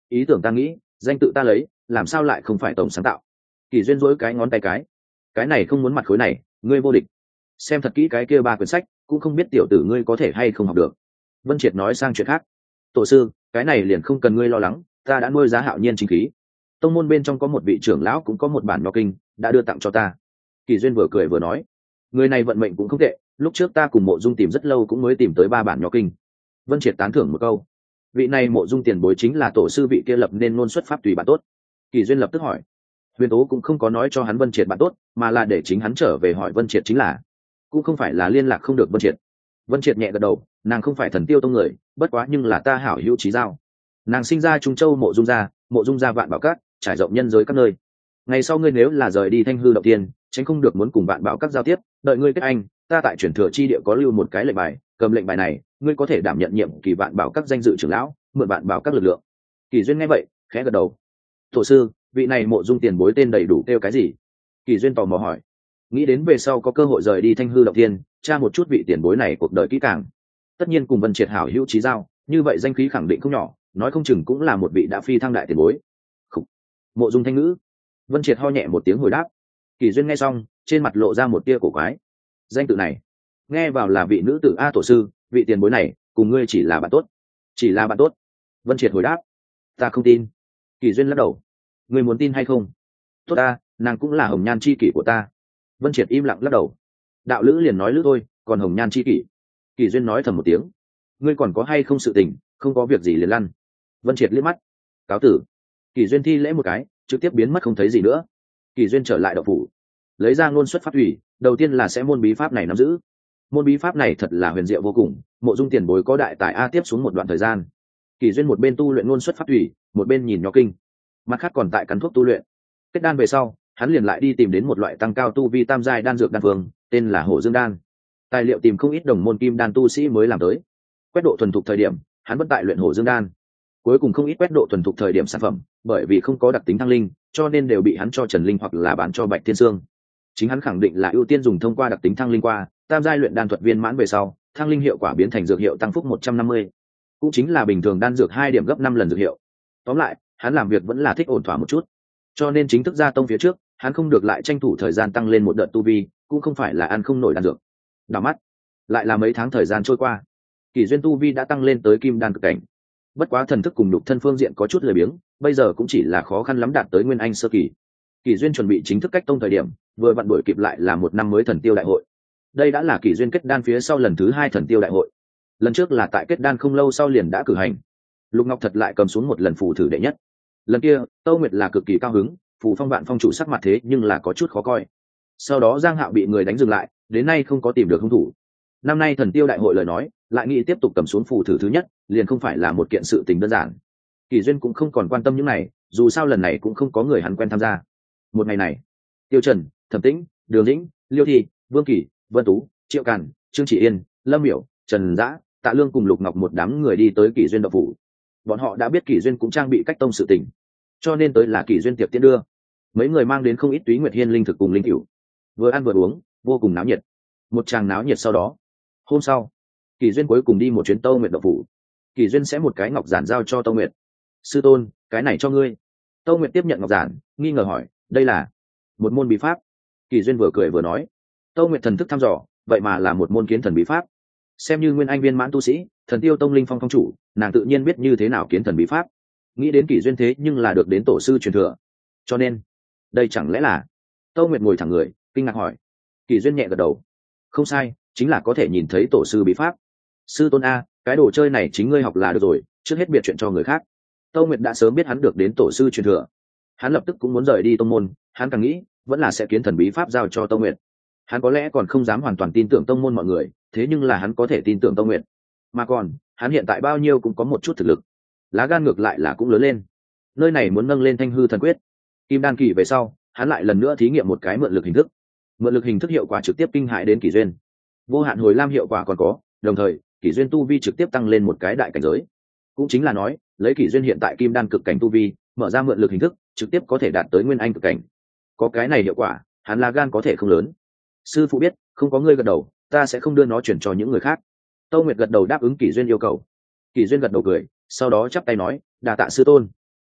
ý tưởng ta nghĩ, danh tự ta lấy, làm sao lại không phải tổng sáng tạo? Kỳ duyên dỗi cái ngón tay cái, cái này không muốn mặt khối này, ngươi vô địch. Xem thật kỹ cái kia ba quyển sách, cũng không biết tiểu tử ngươi có thể hay không học được. Vân Triệt nói sang chuyện khác, tổ sư, cái này liền không cần ngươi lo lắng, ta đã nuôi giá Hạo Nhiên chính khí. Tông môn bên trong có một vị trưởng lão cũng có một bản nho kinh, đã đưa tặng cho ta. Kỳ duyên vừa cười vừa nói, người này vận mệnh cũng không tệ, lúc trước ta cùng Mộ Dung tìm rất lâu cũng mới tìm tới ba bản nho kinh. Vân Triệt tán thưởng một câu, vị này Mộ Dung tiền bối chính là tổ sư vị kia lập nên ngôn xuất pháp tùy bạn tốt. Kỳ duyên lập tức hỏi, Huyền Tố cũng không có nói cho hắn Vân Triệt bạn tốt, mà là để chính hắn trở về hỏi Vân Triệt chính là, cũng không phải là liên lạc không được Vân Triệt. Vân Triệt nhẹ gật đầu, nàng không phải Thần Tiêu tông người, bất quá nhưng là ta hảo hữu chí giao. Nàng sinh ra Trung Châu Mộ Dung gia, Mộ Dung gia vạn bảo các, trải rộng nhân giới các nơi. Ngày sau ngươi nếu là rời đi Thanh Hư động tiên, tránh không được muốn cùng vạn bảo các giao tiếp, đợi ngươi kết anh, ta tại chuyển thừa chi địa có lưu một cái lệnh bài, cầm lệnh bài này, ngươi có thể đảm nhận nhiệm kỳ vạn bảo các danh dự trưởng lão, mượn vạn bảo các lực lượng. Kỳ duyên nghe vậy, khẽ gật đầu. Tổ sư, vị này Mộ Dung tiền bối tên đầy đủ kêu cái gì? Kỳ duyên tò mò hỏi. Nghĩ đến về sau có cơ hội rời đi Thanh Hư động tiên, tra một chút vị tiền bối này cuộc đời kỹ càng. Tất nhiên cùng Vân Triệt hảo hữu chí giao, như vậy danh khí khẳng định không nhỏ, nói không chừng cũng là một vị đã phi thăng đại tiền bối. Khủ. Mộ Dung thanh ngữ. Vân Triệt ho nhẹ một tiếng hồi đáp. Kỳ duyên nghe xong, trên mặt lộ ra một tia cổ quái. Danh tự này, nghe vào là vị nữ tử a tổ sư, vị tiền bối này, cùng ngươi chỉ là bạn tốt. Chỉ là bạn tốt. Vân Triệt hồi đáp. Ta không tin. Kỳ duyên lắc đầu. Ngươi muốn tin hay không? Tốt ta, nàng cũng là hồng nhan chi kỷ của ta. Vân Triệt im lặng lắc đầu. Đạo lữ liền nói lữ thôi, còn hồng nhan chi kỷ. Kỳ duyên nói thầm một tiếng. Ngươi còn có hay không sự tình, không có việc gì liền lăn. Vân Triệt liếc mắt. Cáo tử. Kỳ duyên thi lễ một cái, trực tiếp biến mất không thấy gì nữa. Kỳ duyên trở lại đậu phủ, lấy ra ngôn xuất pháp thủy, đầu tiên là sẽ môn bí pháp này nắm giữ. Môn bí pháp này thật là huyền diệu vô cùng, Mộ Dung tiền bối có đại tài a tiếp xuống một đoạn thời gian. Kỳ duyên một bên tu luyện ngôn xuất pháp thủy, một bên nhìn nho kinh, mặt khác còn tại cắn thuốc tu luyện. Kết đan về sau, hắn liền lại đi tìm đến một loại tăng cao tu vi tam giai đan dược đan phương, tên là Hổ Dương đan. Tài liệu tìm không ít đồng môn kim đan tu sĩ mới làm tới. Quét độ thuần thục thời điểm, hắn vẫn tại luyện Hổ Dương đan. Cuối cùng không ít quét độ thuần thục thời điểm sản phẩm, bởi vì không có đặc tính thăng linh, cho nên đều bị hắn cho Trần Linh hoặc là bán cho Bạch Thiên Sương. Chính hắn khẳng định là ưu tiên dùng thông qua đặc tính thăng linh qua, tam giai luyện đan thuật viên mãn về sau, thăng linh hiệu quả biến thành dược hiệu tăng phúc một trăm năm mươi, cũng chính là bình thường đan dược hai điểm gấp năm lần dược hiệu. Tóm lại, hắn làm việc vẫn là thích ổn thỏa một chút. Cho nên chính thức ra tông phía trước, hắn không được lại tranh thủ thời gian tăng lên một đợt tu vi, cũng không phải là ăn không nổi đan dược. Đảo mắt, lại là mấy tháng thời gian trôi qua, Kỳ duyên tu vi đã tăng lên tới kim đan cực cảnh. Bất quá thần thức cùng nhục thân phương diện có chút lười biếng, bây giờ cũng chỉ là khó khăn lắm đạt tới nguyên anh sơ kỳ. Kỳ duyên chuẩn bị chính thức cách tông thời điểm, vừa vặn đuổi kịp lại là một năm mới thần tiêu đại hội. Đây đã là Kỳ duyên kết đan phía sau lần thứ hai thần tiêu đại hội. Lần trước là tại kết đan không lâu sau liền đã cử hành. Lục Ngọc thật lại cầm xuống một lần phù thử đệ nhất. Lần kia, Tâu Nguyệt là cực kỳ cao hứng, phù phong vạn phong chủ sắc mặt thế nhưng là có chút khó coi. Sau đó Giang Hạo bị người đánh dừng lại, đến nay không có tìm được hung thủ. Năm nay thần tiêu đại hội lời nói, lại nghĩ tiếp tục cầm xuống phù thử thứ nhất, liền không phải là một kiện sự tình đơn giản. Kỳ duyên cũng không còn quan tâm những này, dù sao lần này cũng không có người hắn quen tham gia. Một ngày này, Tiêu Trần, Thẩm Tĩnh, Đường Lĩnh, Liêu Thi, Vương Kỳ, Vân Tú, Triệu Càn, Trương Chỉ Yên, Lâm Miểu, Trần Dã, Tạ Lương cùng Lục Ngọc một đám người đi tới Kỳ duyên đậu phủ. Bọn họ đã biết Kỳ duyên cũng trang bị cách tông sự tình, cho nên tới là Kỳ duyên tiệc tiễn đưa. Mấy người mang đến không ít Túy Nguyệt Hiên linh thực cùng linh cửu, vừa ăn vừa uống, vô cùng náo nhiệt. Một tràng náo nhiệt sau đó, hôm sau, Kỳ duyên cuối cùng đi một chuyến Tâu Nguyệt đậu phủ. Kỳ duyên sẽ một cái ngọc giản giao cho Tâu Nguyệt. Sư tôn, cái này cho ngươi. Tâu Nguyệt tiếp nhận ngọc giản, nghi ngờ hỏi, đây là một môn bí pháp. Kỳ duyên vừa cười vừa nói. Tâu Nguyệt thần thức thăm dò, vậy mà là một môn kiến thần bí pháp. Xem như nguyên anh viên mãn tu sĩ, thần tiêu tông linh phong phong chủ, nàng tự nhiên biết như thế nào kiến thần bí pháp. Nghĩ đến Kỳ duyên thế nhưng là được đến tổ sư truyền thừa, cho nên đây chẳng lẽ là... Tâu Nguyệt ngồi thẳng người, kinh ngạc hỏi. Kỳ duyên nhẹ gật đầu. Không sai, chính là có thể nhìn thấy tổ sư bí pháp. Sư tôn a, cái đồ chơi này chính ngươi học là được rồi, trước hết biệt chuyện cho người khác. Tâu Nguyệt đã sớm biết hắn được đến tổ sư truyền thừa, hắn lập tức cũng muốn rời đi tông môn. Hắn càng nghĩ, vẫn là sẽ kiến thần bí pháp giao cho Tâu Nguyệt. Hắn có lẽ còn không dám hoàn toàn tin tưởng tông môn mọi người, thế nhưng là hắn có thể tin tưởng Tâu Nguyệt. Mà còn, hắn hiện tại bao nhiêu cũng có một chút thực lực, lá gan ngược lại là cũng lớn lên. Nơi này muốn nâng lên Thanh Hư thần quyết, kim đan kỳ về sau, hắn lại lần nữa thí nghiệm một cái mượn lực hình thức. Mượn lực hình thức hiệu quả trực tiếp kinh hại đến Kỳ duyên. Vô hạn hồi lam hiệu quả còn có, đồng thời Kỳ duyên tu vi trực tiếp tăng lên một cái đại cảnh giới. Cũng chính là nói, lấy Kỳ duyên hiện tại kim đan cực cảnh tu vi, mở ra mượn lực hình thức, trực tiếp có thể đạt tới nguyên anh cực cảnh. Có cái này hiệu quả, hắn là gan có thể không lớn. Sư phụ biết, không có ngươi gật đầu, ta sẽ không đưa nó chuyển cho những người khác. Tâu Nguyệt gật đầu đáp ứng Kỳ duyên yêu cầu. Kỳ duyên gật đầu cười, sau đó chắp tay nói, đà tạ sư tôn.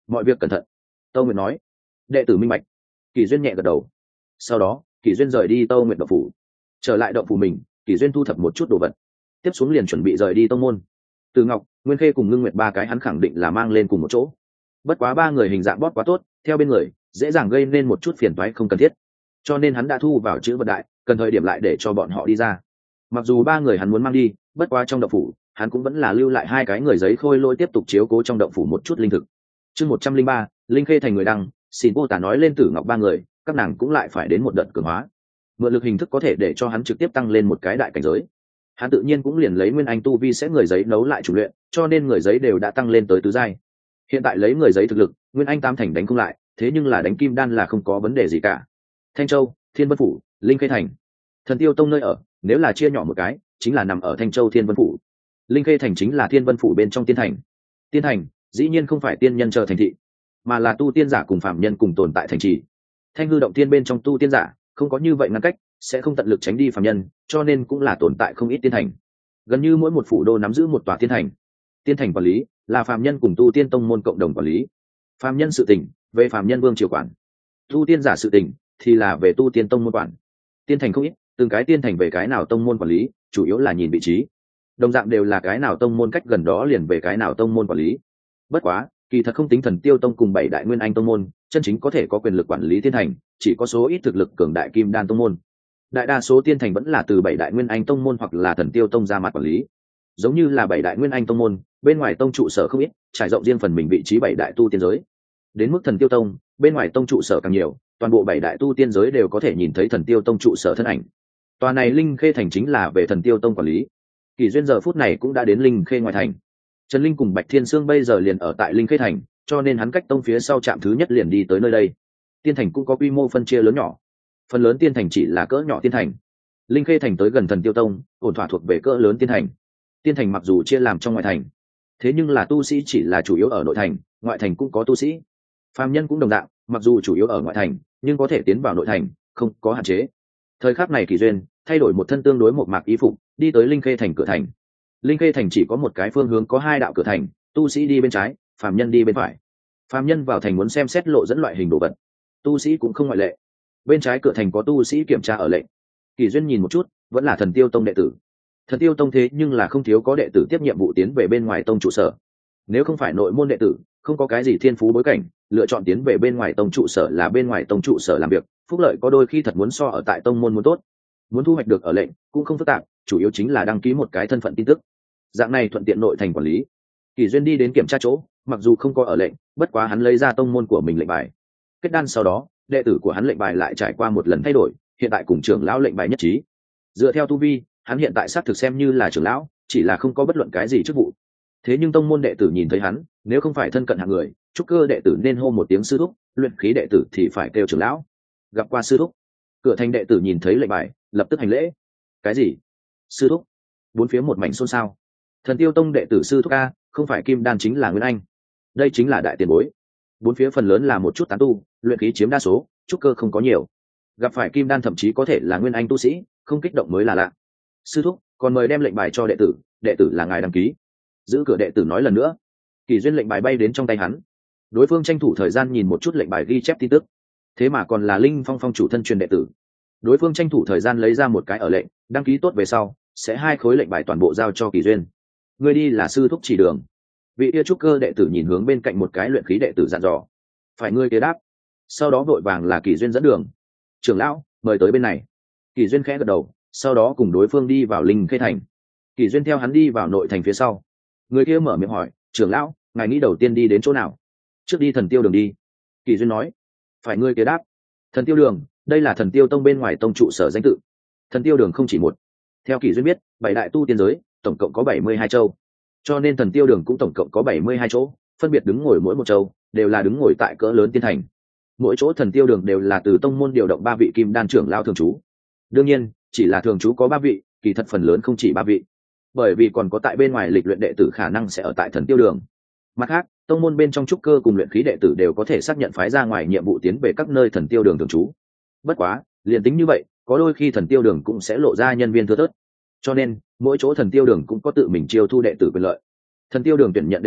mọi việc cẩn thận. Tâu Nguyệt nói. Đệ tử minh bạch. Kỳ duyên nhẹ gật đầu. Sau đó Kỳ duyên rời đi Tâu Nguyệt động phủ. Trở lại động phủ mình, Kỳ duyên thu thập một chút đồ vật, tiếp xuống liền chuẩn bị rời đi tông môn. Từ Ngọc, Nguyên Khê cùng Ngưng Nguyệt ba cái hắn khẳng định là mang lên cùng một chỗ, bất quá ba người hình dạng bóp quá tốt, theo bên người dễ dàng gây nên một chút phiền toái không cần thiết, cho nên hắn đã thu vào chữ vật đại, cần thời điểm lại để cho bọn họ đi ra. Mặc dù ba người hắn muốn mang đi, bất quá trong động phủ hắn cũng vẫn là lưu lại hai cái người giấy khôi lôi tiếp tục chiếu cố trong động phủ một chút linh thực. Chương một trăm linh ba, Linh Khê thành người đăng, xin vô tả nói lên Tử Ngọc ba người, các nàng cũng lại phải đến một đợt cường hóa. Mượn lực hình thức có thể để cho hắn trực tiếp tăng lên một cái đại cảnh giới. Hắn tự nhiên cũng liền lấy nguyên anh tu vi sẽ người giấy nấu lại chủ luyện, cho nên người giấy đều đã tăng lên tới tứ giai. Hiện tại lấy người giấy thực lực, nguyên anh tam thành đánh không lại, thế nhưng là đánh kim đan là không có vấn đề gì cả. Thanh Châu, Thiên Vân phủ, Linh Khê thành, Thần Tiêu tông nơi ở, nếu là chia nhỏ một cái, chính là nằm ở Thanh Châu Thiên Vân phủ. Linh Khê thành chính là Thiên Vân phủ bên trong tiên thành. Tiên thành, dĩ nhiên không phải tiên nhân chờ thành thị, mà là tu tiên giả cùng phạm nhân cùng tồn tại thành trì. Thanh hư động tiên bên trong tu tiên giả không có như vậy ngăn cách, sẽ không tận lực tránh đi phạm nhân, cho nên cũng là tồn tại không ít tiên thành. Gần như mỗi một phủ đô nắm giữ một tòa tiên thành. Tiên thành quản lý là phạm nhân cùng tu tiên tông môn cộng đồng quản lý. Phạm nhân sự tình về phạm nhân vương triều quản, tu tiên giả sự tình thì là về tu tiên tông môn quản. Tiên thành không ít, từng cái tiên thành về cái nào tông môn quản lý, chủ yếu là nhìn vị trí. Đồng dạng đều là cái nào tông môn cách gần đó liền về cái nào tông môn quản lý. Bất quá, kỳ thật không tính Thần Tiêu tông cùng bảy đại nguyên anh tông môn, chân chính có thể có quyền lực quản lý tiên thành, chỉ có số ít thực lực cường đại kim đan tông môn. Đại đa số tiên thành vẫn là từ bảy đại nguyên anh tông môn hoặc là Thần Tiêu tông ra mặt quản lý. Giống như là bảy đại nguyên anh tông môn, bên ngoài tông trụ sở không ít, trải rộng riêng phần mình vị trí bảy đại tu tiên giới. Đến mức Thần Tiêu tông, bên ngoài tông trụ sở càng nhiều, toàn bộ bảy đại tu tiên giới đều có thể nhìn thấy Thần Tiêu tông trụ sở thân ảnh. Tòa này Linh Khê thành chính là về Thần Tiêu tông quản lý. Kỳ duyên giờ phút này cũng đã đến Linh Khê ngoài thành. Trần Linh cùng Bạch Thiên Sương bây giờ liền ở tại Linh Khê thành, cho nên hắn cách tông phía sau trạm thứ nhất liền đi tới nơi đây. Tiên thành cũng có quy mô phân chia lớn nhỏ, phần lớn tiên thành chỉ là cỡ nhỏ tiên thành. Linh Khê thành tới gần Thần Tiêu tông, ổn thỏa thuộc về cỡ lớn tiên thành. Tiên thành mặc dù chia làm trong ngoại thành, thế nhưng là tu sĩ chỉ là chủ yếu ở nội thành, ngoại thành cũng có tu sĩ. Phàm nhân cũng đồng dạng, mặc dù chủ yếu ở ngoại thành, nhưng có thể tiến vào nội thành, không có hạn chế. Thời khắc này Kỳ duyên thay đổi một thân tương đối một mạc y phục, đi tới Linh Khê thành cửa thành. Linh Khê thành chỉ có một cái phương hướng, có hai đạo cửa thành, tu sĩ đi bên trái, phàm nhân đi bên phải. Phàm nhân vào thành muốn xem xét lộ dẫn loại hình đồ vật, tu sĩ cũng không ngoại lệ. Bên trái cửa thành có tu sĩ kiểm tra ở lệnh. Kỳ duyên nhìn một chút, vẫn là Thần Tiêu tông đệ tử. Thần Tiêu tông thế nhưng là không thiếu có đệ tử tiếp nhiệm vụ tiến về bên ngoài tông trụ sở. Nếu không phải nội môn đệ tử, không có cái gì thiên phú bối cảnh, lựa chọn tiến về bên ngoài tông trụ sở là bên ngoài tông trụ sở làm việc, phúc lợi có đôi khi thật muốn so ở tại tông môn muốn tốt. Muốn thu hoạch được ở lệnh cũng không phức tạp, chủ yếu chính là đăng ký một cái thân phận tin tức. Dạng này thuận tiện nội thành quản lý. Kỳ duyên đi đến kiểm tra chỗ, mặc dù không có ở lệnh, bất quá hắn lấy ra tông môn của mình lệnh bài. Kết đan sau đó, đệ tử của hắn lệnh bài lại trải qua một lần thay đổi, hiện tại cùng trưởng lão lệnh bài nhất trí. Dựa theo tu vi, hắn hiện tại xác thực xem như là trưởng lão, chỉ là không có bất luận cái gì chức vụ. Thế nhưng tông môn đệ tử nhìn thấy hắn, nếu không phải thân cận hạng người, trúc cơ đệ tử nên hô một tiếng sư thúc, luyện khí đệ tử thì phải kêu trưởng lão. Gặp qua sư thúc. Cửa thành đệ tử nhìn thấy lệnh bài, lập tức hành lễ. Cái gì? Sư thúc? Bốn phía một mảnh xôn xao. Thần Tiêu tông đệ tử sư thúc a, không phải kim đan chính là nguyên anh. Đây chính là đại tiền bối. Bốn phía phần lớn là một chút tán tu, luyện khí chiếm đa số, trúc cơ không có nhiều. Gặp phải kim đan thậm chí có thể là nguyên anh tu sĩ, không kích động mới là lạ. Sư thúc, còn mời đem lệnh bài cho đệ tử, đệ tử là ngài đăng ký. Giữ cửa đệ tử nói lần nữa. Kỳ duyên lệnh bài bay đến trong tay hắn. Đối phương tranh thủ thời gian nhìn một chút lệnh bài ghi chép tin tức, thế mà còn là Linh Phong phong chủ thân truyền đệ tử. Đối phương tranh thủ thời gian lấy ra một cái ở lệnh, đăng ký tốt về sau sẽ hai khối lệnh bài toàn bộ giao cho Kỳ duyên. Ngươi đi là sư thúc chỉ đường. Vị kia trúc cơ đệ tử nhìn hướng bên cạnh một cái luyện khí đệ tử dặn dò. Phải ngươi kia đáp. Sau đó vội vàng là Kỳ duyên dẫn đường. Trưởng lão, mời tới bên này. Kỳ duyên khẽ gật đầu, sau đó cùng đối phương đi vào Linh Khê thành. Kỳ duyên theo hắn đi vào nội thành phía sau. Người kia mở miệng hỏi, trưởng lão, ngài nghĩ đầu tiên đi đến chỗ nào? Trước đi Thần Tiêu đường đi. Kỳ duyên nói. Phải ngươi kia đáp. Thần Tiêu đường, đây là Thần Tiêu tông bên ngoài tông trụ sở danh tự. Thần Tiêu đường không chỉ một. Theo Kỳ duyên biết, bảy đại tu tiên giới tổng cộng có bảy mươi hai châu, cho nên Thần Tiêu đường cũng tổng cộng có bảy mươi hai chỗ, phân biệt đứng ngồi mỗi một châu, đều là đứng ngồi tại cỡ lớn tiên thành. Mỗi chỗ Thần Tiêu đường đều là từ tông môn điều động ba vị kim đan trưởng lao thường trú. Đương nhiên, chỉ là thường trú có ba vị, kỳ thật phần lớn không chỉ ba vị, bởi vì còn có tại bên ngoài lịch luyện đệ tử khả năng sẽ ở tại Thần Tiêu đường. Mặt khác, tông môn bên trong trúc cơ cùng luyện khí đệ tử đều có thể xác nhận phái ra ngoài nhiệm vụ tiến về các nơi Thần Tiêu đường thường trú. Bất quá, liền tính như vậy, có đôi khi Thần Tiêu đường cũng sẽ lộ ra nhân viên thưa thớt, cho nên mỗi chỗ Thần Tiêu đường cũng có tự mình chiêu thu đệ tử quyền lợi. Thần Tiêu đường tuyển nhận đệ tử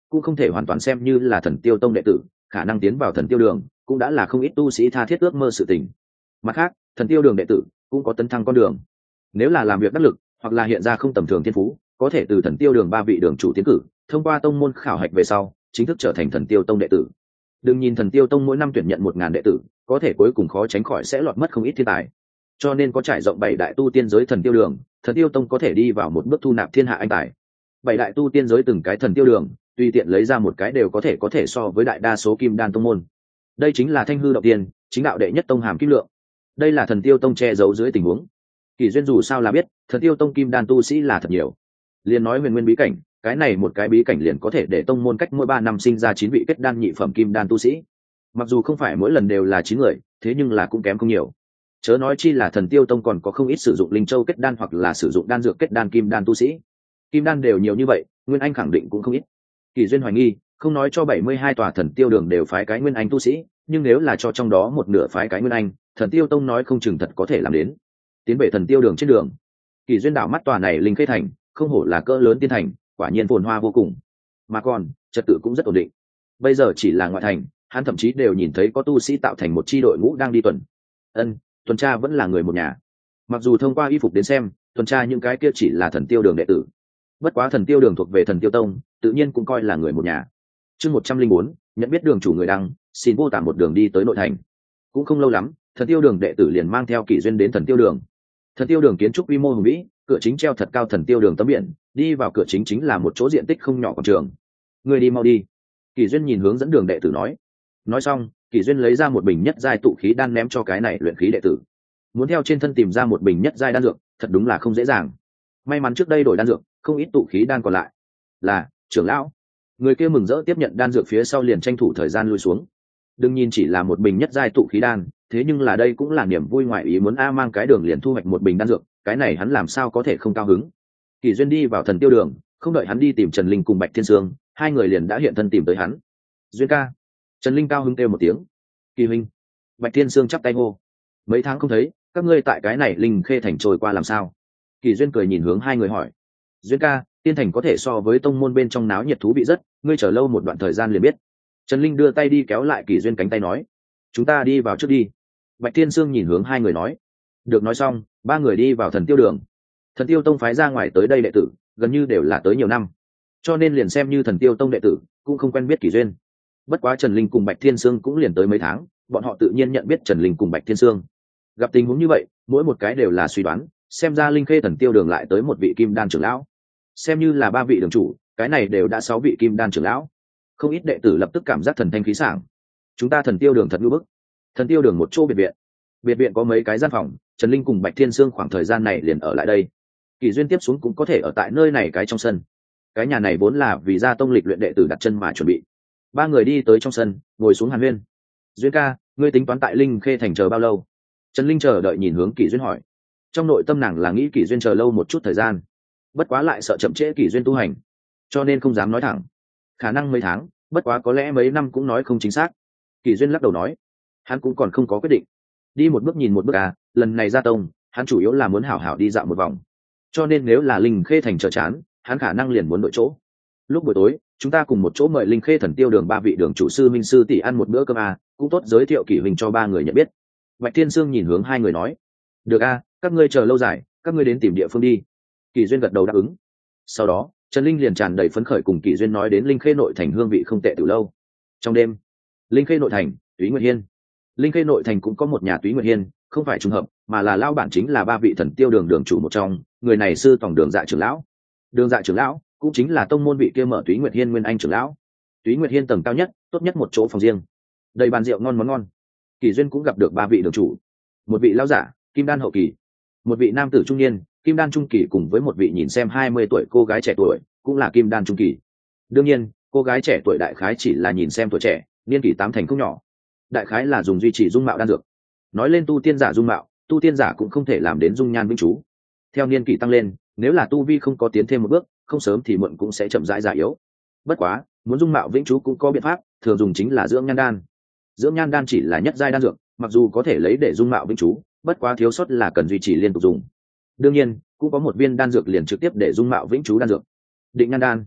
cũng không thể hoàn toàn xem như là thần tiêu tông đệ tử, khả năng tiến vào thần tiêu đường cũng đã là không ít tu sĩ tha thiết ước mơ sự tình. Mặt khác, thần tiêu đường đệ tử cũng có tấn thăng con đường, nếu là làm việc đắc lực hoặc là hiện ra không tầm thường thiên phú, có thể từ thần tiêu đường ba vị đường chủ tiến cử, thông qua tông môn khảo hạch về sau chính thức trở thành thần tiêu tông đệ tử. Đừng nhìn thần tiêu tông mỗi năm tuyển nhận một ngàn đệ tử, có thể cuối cùng khó tránh khỏi sẽ lọt mất không ít thiên tài, cho nên có trải rộng bảy đại tu tiên giới thần tiêu đường, thần tiêu tông có thể đi vào một bước thu nạp thiên hạ anh tài. Bảy đại tu tiên giới từng cái thần tiêu đường tùy tiện lấy ra một cái đều có thể có thể so với đại đa số kim đan tông môn. Đây chính là thanh hư động tiên, chính đạo đệ nhất tông hàm kim lượng. Đây là thần tiêu tông che giấu dưới tình huống. Kỷ Duyên dù sao là biết thần tiêu tông kim đan tu sĩ là thật nhiều, liền nói huyền nguyên bí cảnh, cái này một cái bí cảnh liền có thể để tông môn cách mỗi ba năm sinh ra chín vị kết đan nhị phẩm kim đan tu sĩ. Mặc dù không phải mỗi lần đều là chín người, thế nhưng là cũng kém không nhiều. Chớ nói chi là thần tiêu tông còn có không ít sử dụng linh châu kết đan hoặc là sử dụng đan dược kết đan kim đan tu sĩ. Kim đan đều nhiều như vậy, nguyên anh khẳng định cũng không ít. Kỷ Duyên hoài nghi, không nói cho bảy mươi hai tòa thần tiêu đường đều phái cái nguyên anh tu sĩ, nhưng nếu là cho trong đó một nửa phái cái nguyên anh, thần tiêu tông nói không chừng thật có thể làm đến. Tiến về thần tiêu đường trên đường, Kỷ Duyên đảo mắt tòa này linh khê thành, không hổ là cỡ lớn tiên thành, quả nhiên phồn hoa vô cùng, mà còn trật tự cũng rất ổn định. Bây giờ chỉ là ngoại thành, hắn thậm chí đều nhìn thấy có tu sĩ tạo thành một chi đội ngũ đang đi tuần. Ân, tuần tra vẫn là người một nhà. Mặc dù thông qua y phục đến xem, tuần tra những cái kia chỉ là thần tiêu đường đệ tử, bất quá thần tiêu đường thuộc về thần tiêu tông, tự nhiên cũng coi là người một nhà. Chương một trăm linh bốn, nhận biết đường chủ người đăng, xin vô tạm một đường đi tới nội thành. Cũng không lâu lắm, thần tiêu đường đệ tử liền mang theo Kỷ Duyên đến thần tiêu đường. Thần tiêu đường kiến trúc quy mô hùng vĩ, cửa chính treo thật cao thần tiêu đường tấm biển, đi vào cửa chính chính là một chỗ diện tích không nhỏ quảng trường. Người đi mau đi. Kỷ Duyên nhìn hướng dẫn đường đệ tử nói. Nói xong, Kỷ Duyên lấy ra một bình nhất giai tụ khí đan ném cho cái này luyện khí đệ tử. Muốn theo trên thân tìm ra một bình nhất giai đan dược, thật đúng là không dễ dàng. May mắn trước đây đổi đan dược, không ít tụ khí đan còn lại. Là, trưởng lão. Người kia mừng rỡ tiếp nhận đan dược phía sau liền tranh thủ thời gian lui xuống. Đừng nhìn chỉ là một bình nhất giai tụ khí đan, thế nhưng là đây cũng là niềm vui ngoại ý muốn a, mang cái đường liền thu hoạch một bình đan dược, cái này hắn làm sao có thể không cao hứng. Kỷ Duyên đi vào thần tiêu đường, không đợi hắn đi tìm Trần Linh cùng Bạch Thiên Sương, hai người liền đã hiện thân tìm tới hắn. Duyên ca. Trần Linh cao hứng kêu một tiếng. Kỳ huynh. Bạch Thiên Sương chắp tay hô. Mấy tháng không thấy, các ngươi tại cái này linh khê thành trôi qua làm sao? Kỳ Duyên cười nhìn hướng hai người hỏi. Duyên ca, tiên thành có thể so với tông môn bên trong náo nhiệt thú vị rất, ngươi chờ lâu một đoạn thời gian liền biết. Trần Linh đưa tay đi kéo lại Kỳ Duyên cánh tay nói. Chúng ta đi vào trước đi. Bạch Thiên Sương nhìn hướng hai người nói. Được, nói xong, ba người đi vào thần tiêu đường. Thần tiêu tông phái ra ngoài tới đây đệ tử, gần như đều là tới nhiều năm, cho nên liền xem như thần tiêu tông đệ tử cũng không quen biết Kỷ Duyên. Bất quá Trần Linh cùng Bạch Thiên Sương cũng liền tới mấy tháng, bọn họ tự nhiên nhận biết Trần Linh cùng Bạch Thiên Sương. Gặp tình huống như vậy, mỗi một cái đều là suy đoán, xem ra linh khê thần tiêu đường lại tới một vị kim đan trưởng lão, xem như là ba vị đường chủ, cái này đều đã sáu vị kim đan trưởng lão. Không ít đệ tử lập tức cảm giác thần thanh khí sảng. Chúng ta thần tiêu đường thật ngưỡng bức. Thần tiêu đường một chỗ biệt viện, biệt viện có mấy cái gian phòng, Trần Linh cùng Bạch Thiên Sương khoảng thời gian này liền ở lại đây. Kỷ Duyên tiếp xuống cũng có thể ở tại nơi này cái trong sân. Cái nhà này vốn là vì gia tông lịch luyện đệ tử đặt chân mà chuẩn bị. Ba người đi tới trong sân, ngồi xuống hàn huyên. Duyên ca, ngươi tính toán tại linh khê thành chờ bao lâu? Trần Linh chờ đợi nhìn hướng Kỷ Duyên hỏi. Trong nội tâm nàng là nghĩ Kỷ Duyên chờ lâu một chút thời gian, bất quá lại sợ chậm trễ Kỷ Duyên tu hành, cho nên không dám nói thẳng. Khả năng mấy tháng, bất quá có lẽ mấy năm cũng nói không chính xác. Kỷ Duyên lắc đầu nói, hắn cũng còn không có quyết định. Đi một bước nhìn một bước à, lần này ra tông, hắn chủ yếu là muốn hảo hảo đi dạo một vòng. Cho nên nếu là linh khê thành chờ chán, hắn khả năng liền muốn đổi chỗ. Lúc buổi tối, chúng ta cùng một chỗ mời linh khê thần tiêu đường ba vị đường chủ sư minh sư tỷ ăn một bữa cơm à, cũng tốt giới thiệu Kỷ huynh cho ba người nhận biết. Bạch Thiên Sương nhìn hướng hai người nói, được a, các ngươi chờ lâu dài, các ngươi đến tìm địa phương đi. Kỷ Duyên gật đầu đáp ứng. Sau đó, Trần Linh liền tràn đầy phấn khởi cùng Kỷ Duyên nói đến linh khê nội thành hương vị không tệ từ lâu. Trong đêm, linh khê nội thành, Túy Nguyệt Hiên. Linh khê nội thành cũng có một nhà Túy Nguyệt Hiên, không phải trùng hợp, mà là lao bản chính là ba vị thần tiêu đường đường chủ một trong, người này sư tổng đường dạ trưởng lão. Đường dạ trưởng lão cũng chính là tông môn vị kia mở Túy Nguyệt Hiên nguyên anh trưởng lão. Túy Nguyệt Hiên tầng cao nhất, tốt nhất một chỗ phòng riêng, đầy bàn rượu ngon món ngon. Kỷ Duyên cũng gặp được ba vị đường chủ, một vị lão giả kim đan hậu kỳ, một vị nam tử trung niên kim đan trung kỳ, cùng với một vị nhìn xem hai mươi tuổi cô gái trẻ tuổi, cũng là kim đan trung kỳ. Đương nhiên, cô gái trẻ tuổi đại khái chỉ là nhìn xem tuổi trẻ, niên kỷ tám thành không nhỏ, đại khái là dùng duy trì dung mạo đan dược. Nói lên tu tiên giả dung mạo, tu tiên giả cũng không thể làm đến dung nhan vĩnh chú. Theo niên kỷ tăng lên, nếu là tu vi không có tiến thêm một bước, không sớm thì muộn cũng sẽ chậm rãi già yếu. Bất quá, muốn dung mạo vĩnh chú cũng có biện pháp, thường dùng chính là dưỡng nhan đan. Dưỡng nhan đan chỉ là nhất giai đan dược, mặc dù có thể lấy để dung mạo vĩnh chú, bất quá thiếu sót là cần duy trì liên tục dùng. Đương nhiên, cũng có một viên đan dược liền trực tiếp để dung mạo vĩnh chú đan dược, định nhan đan.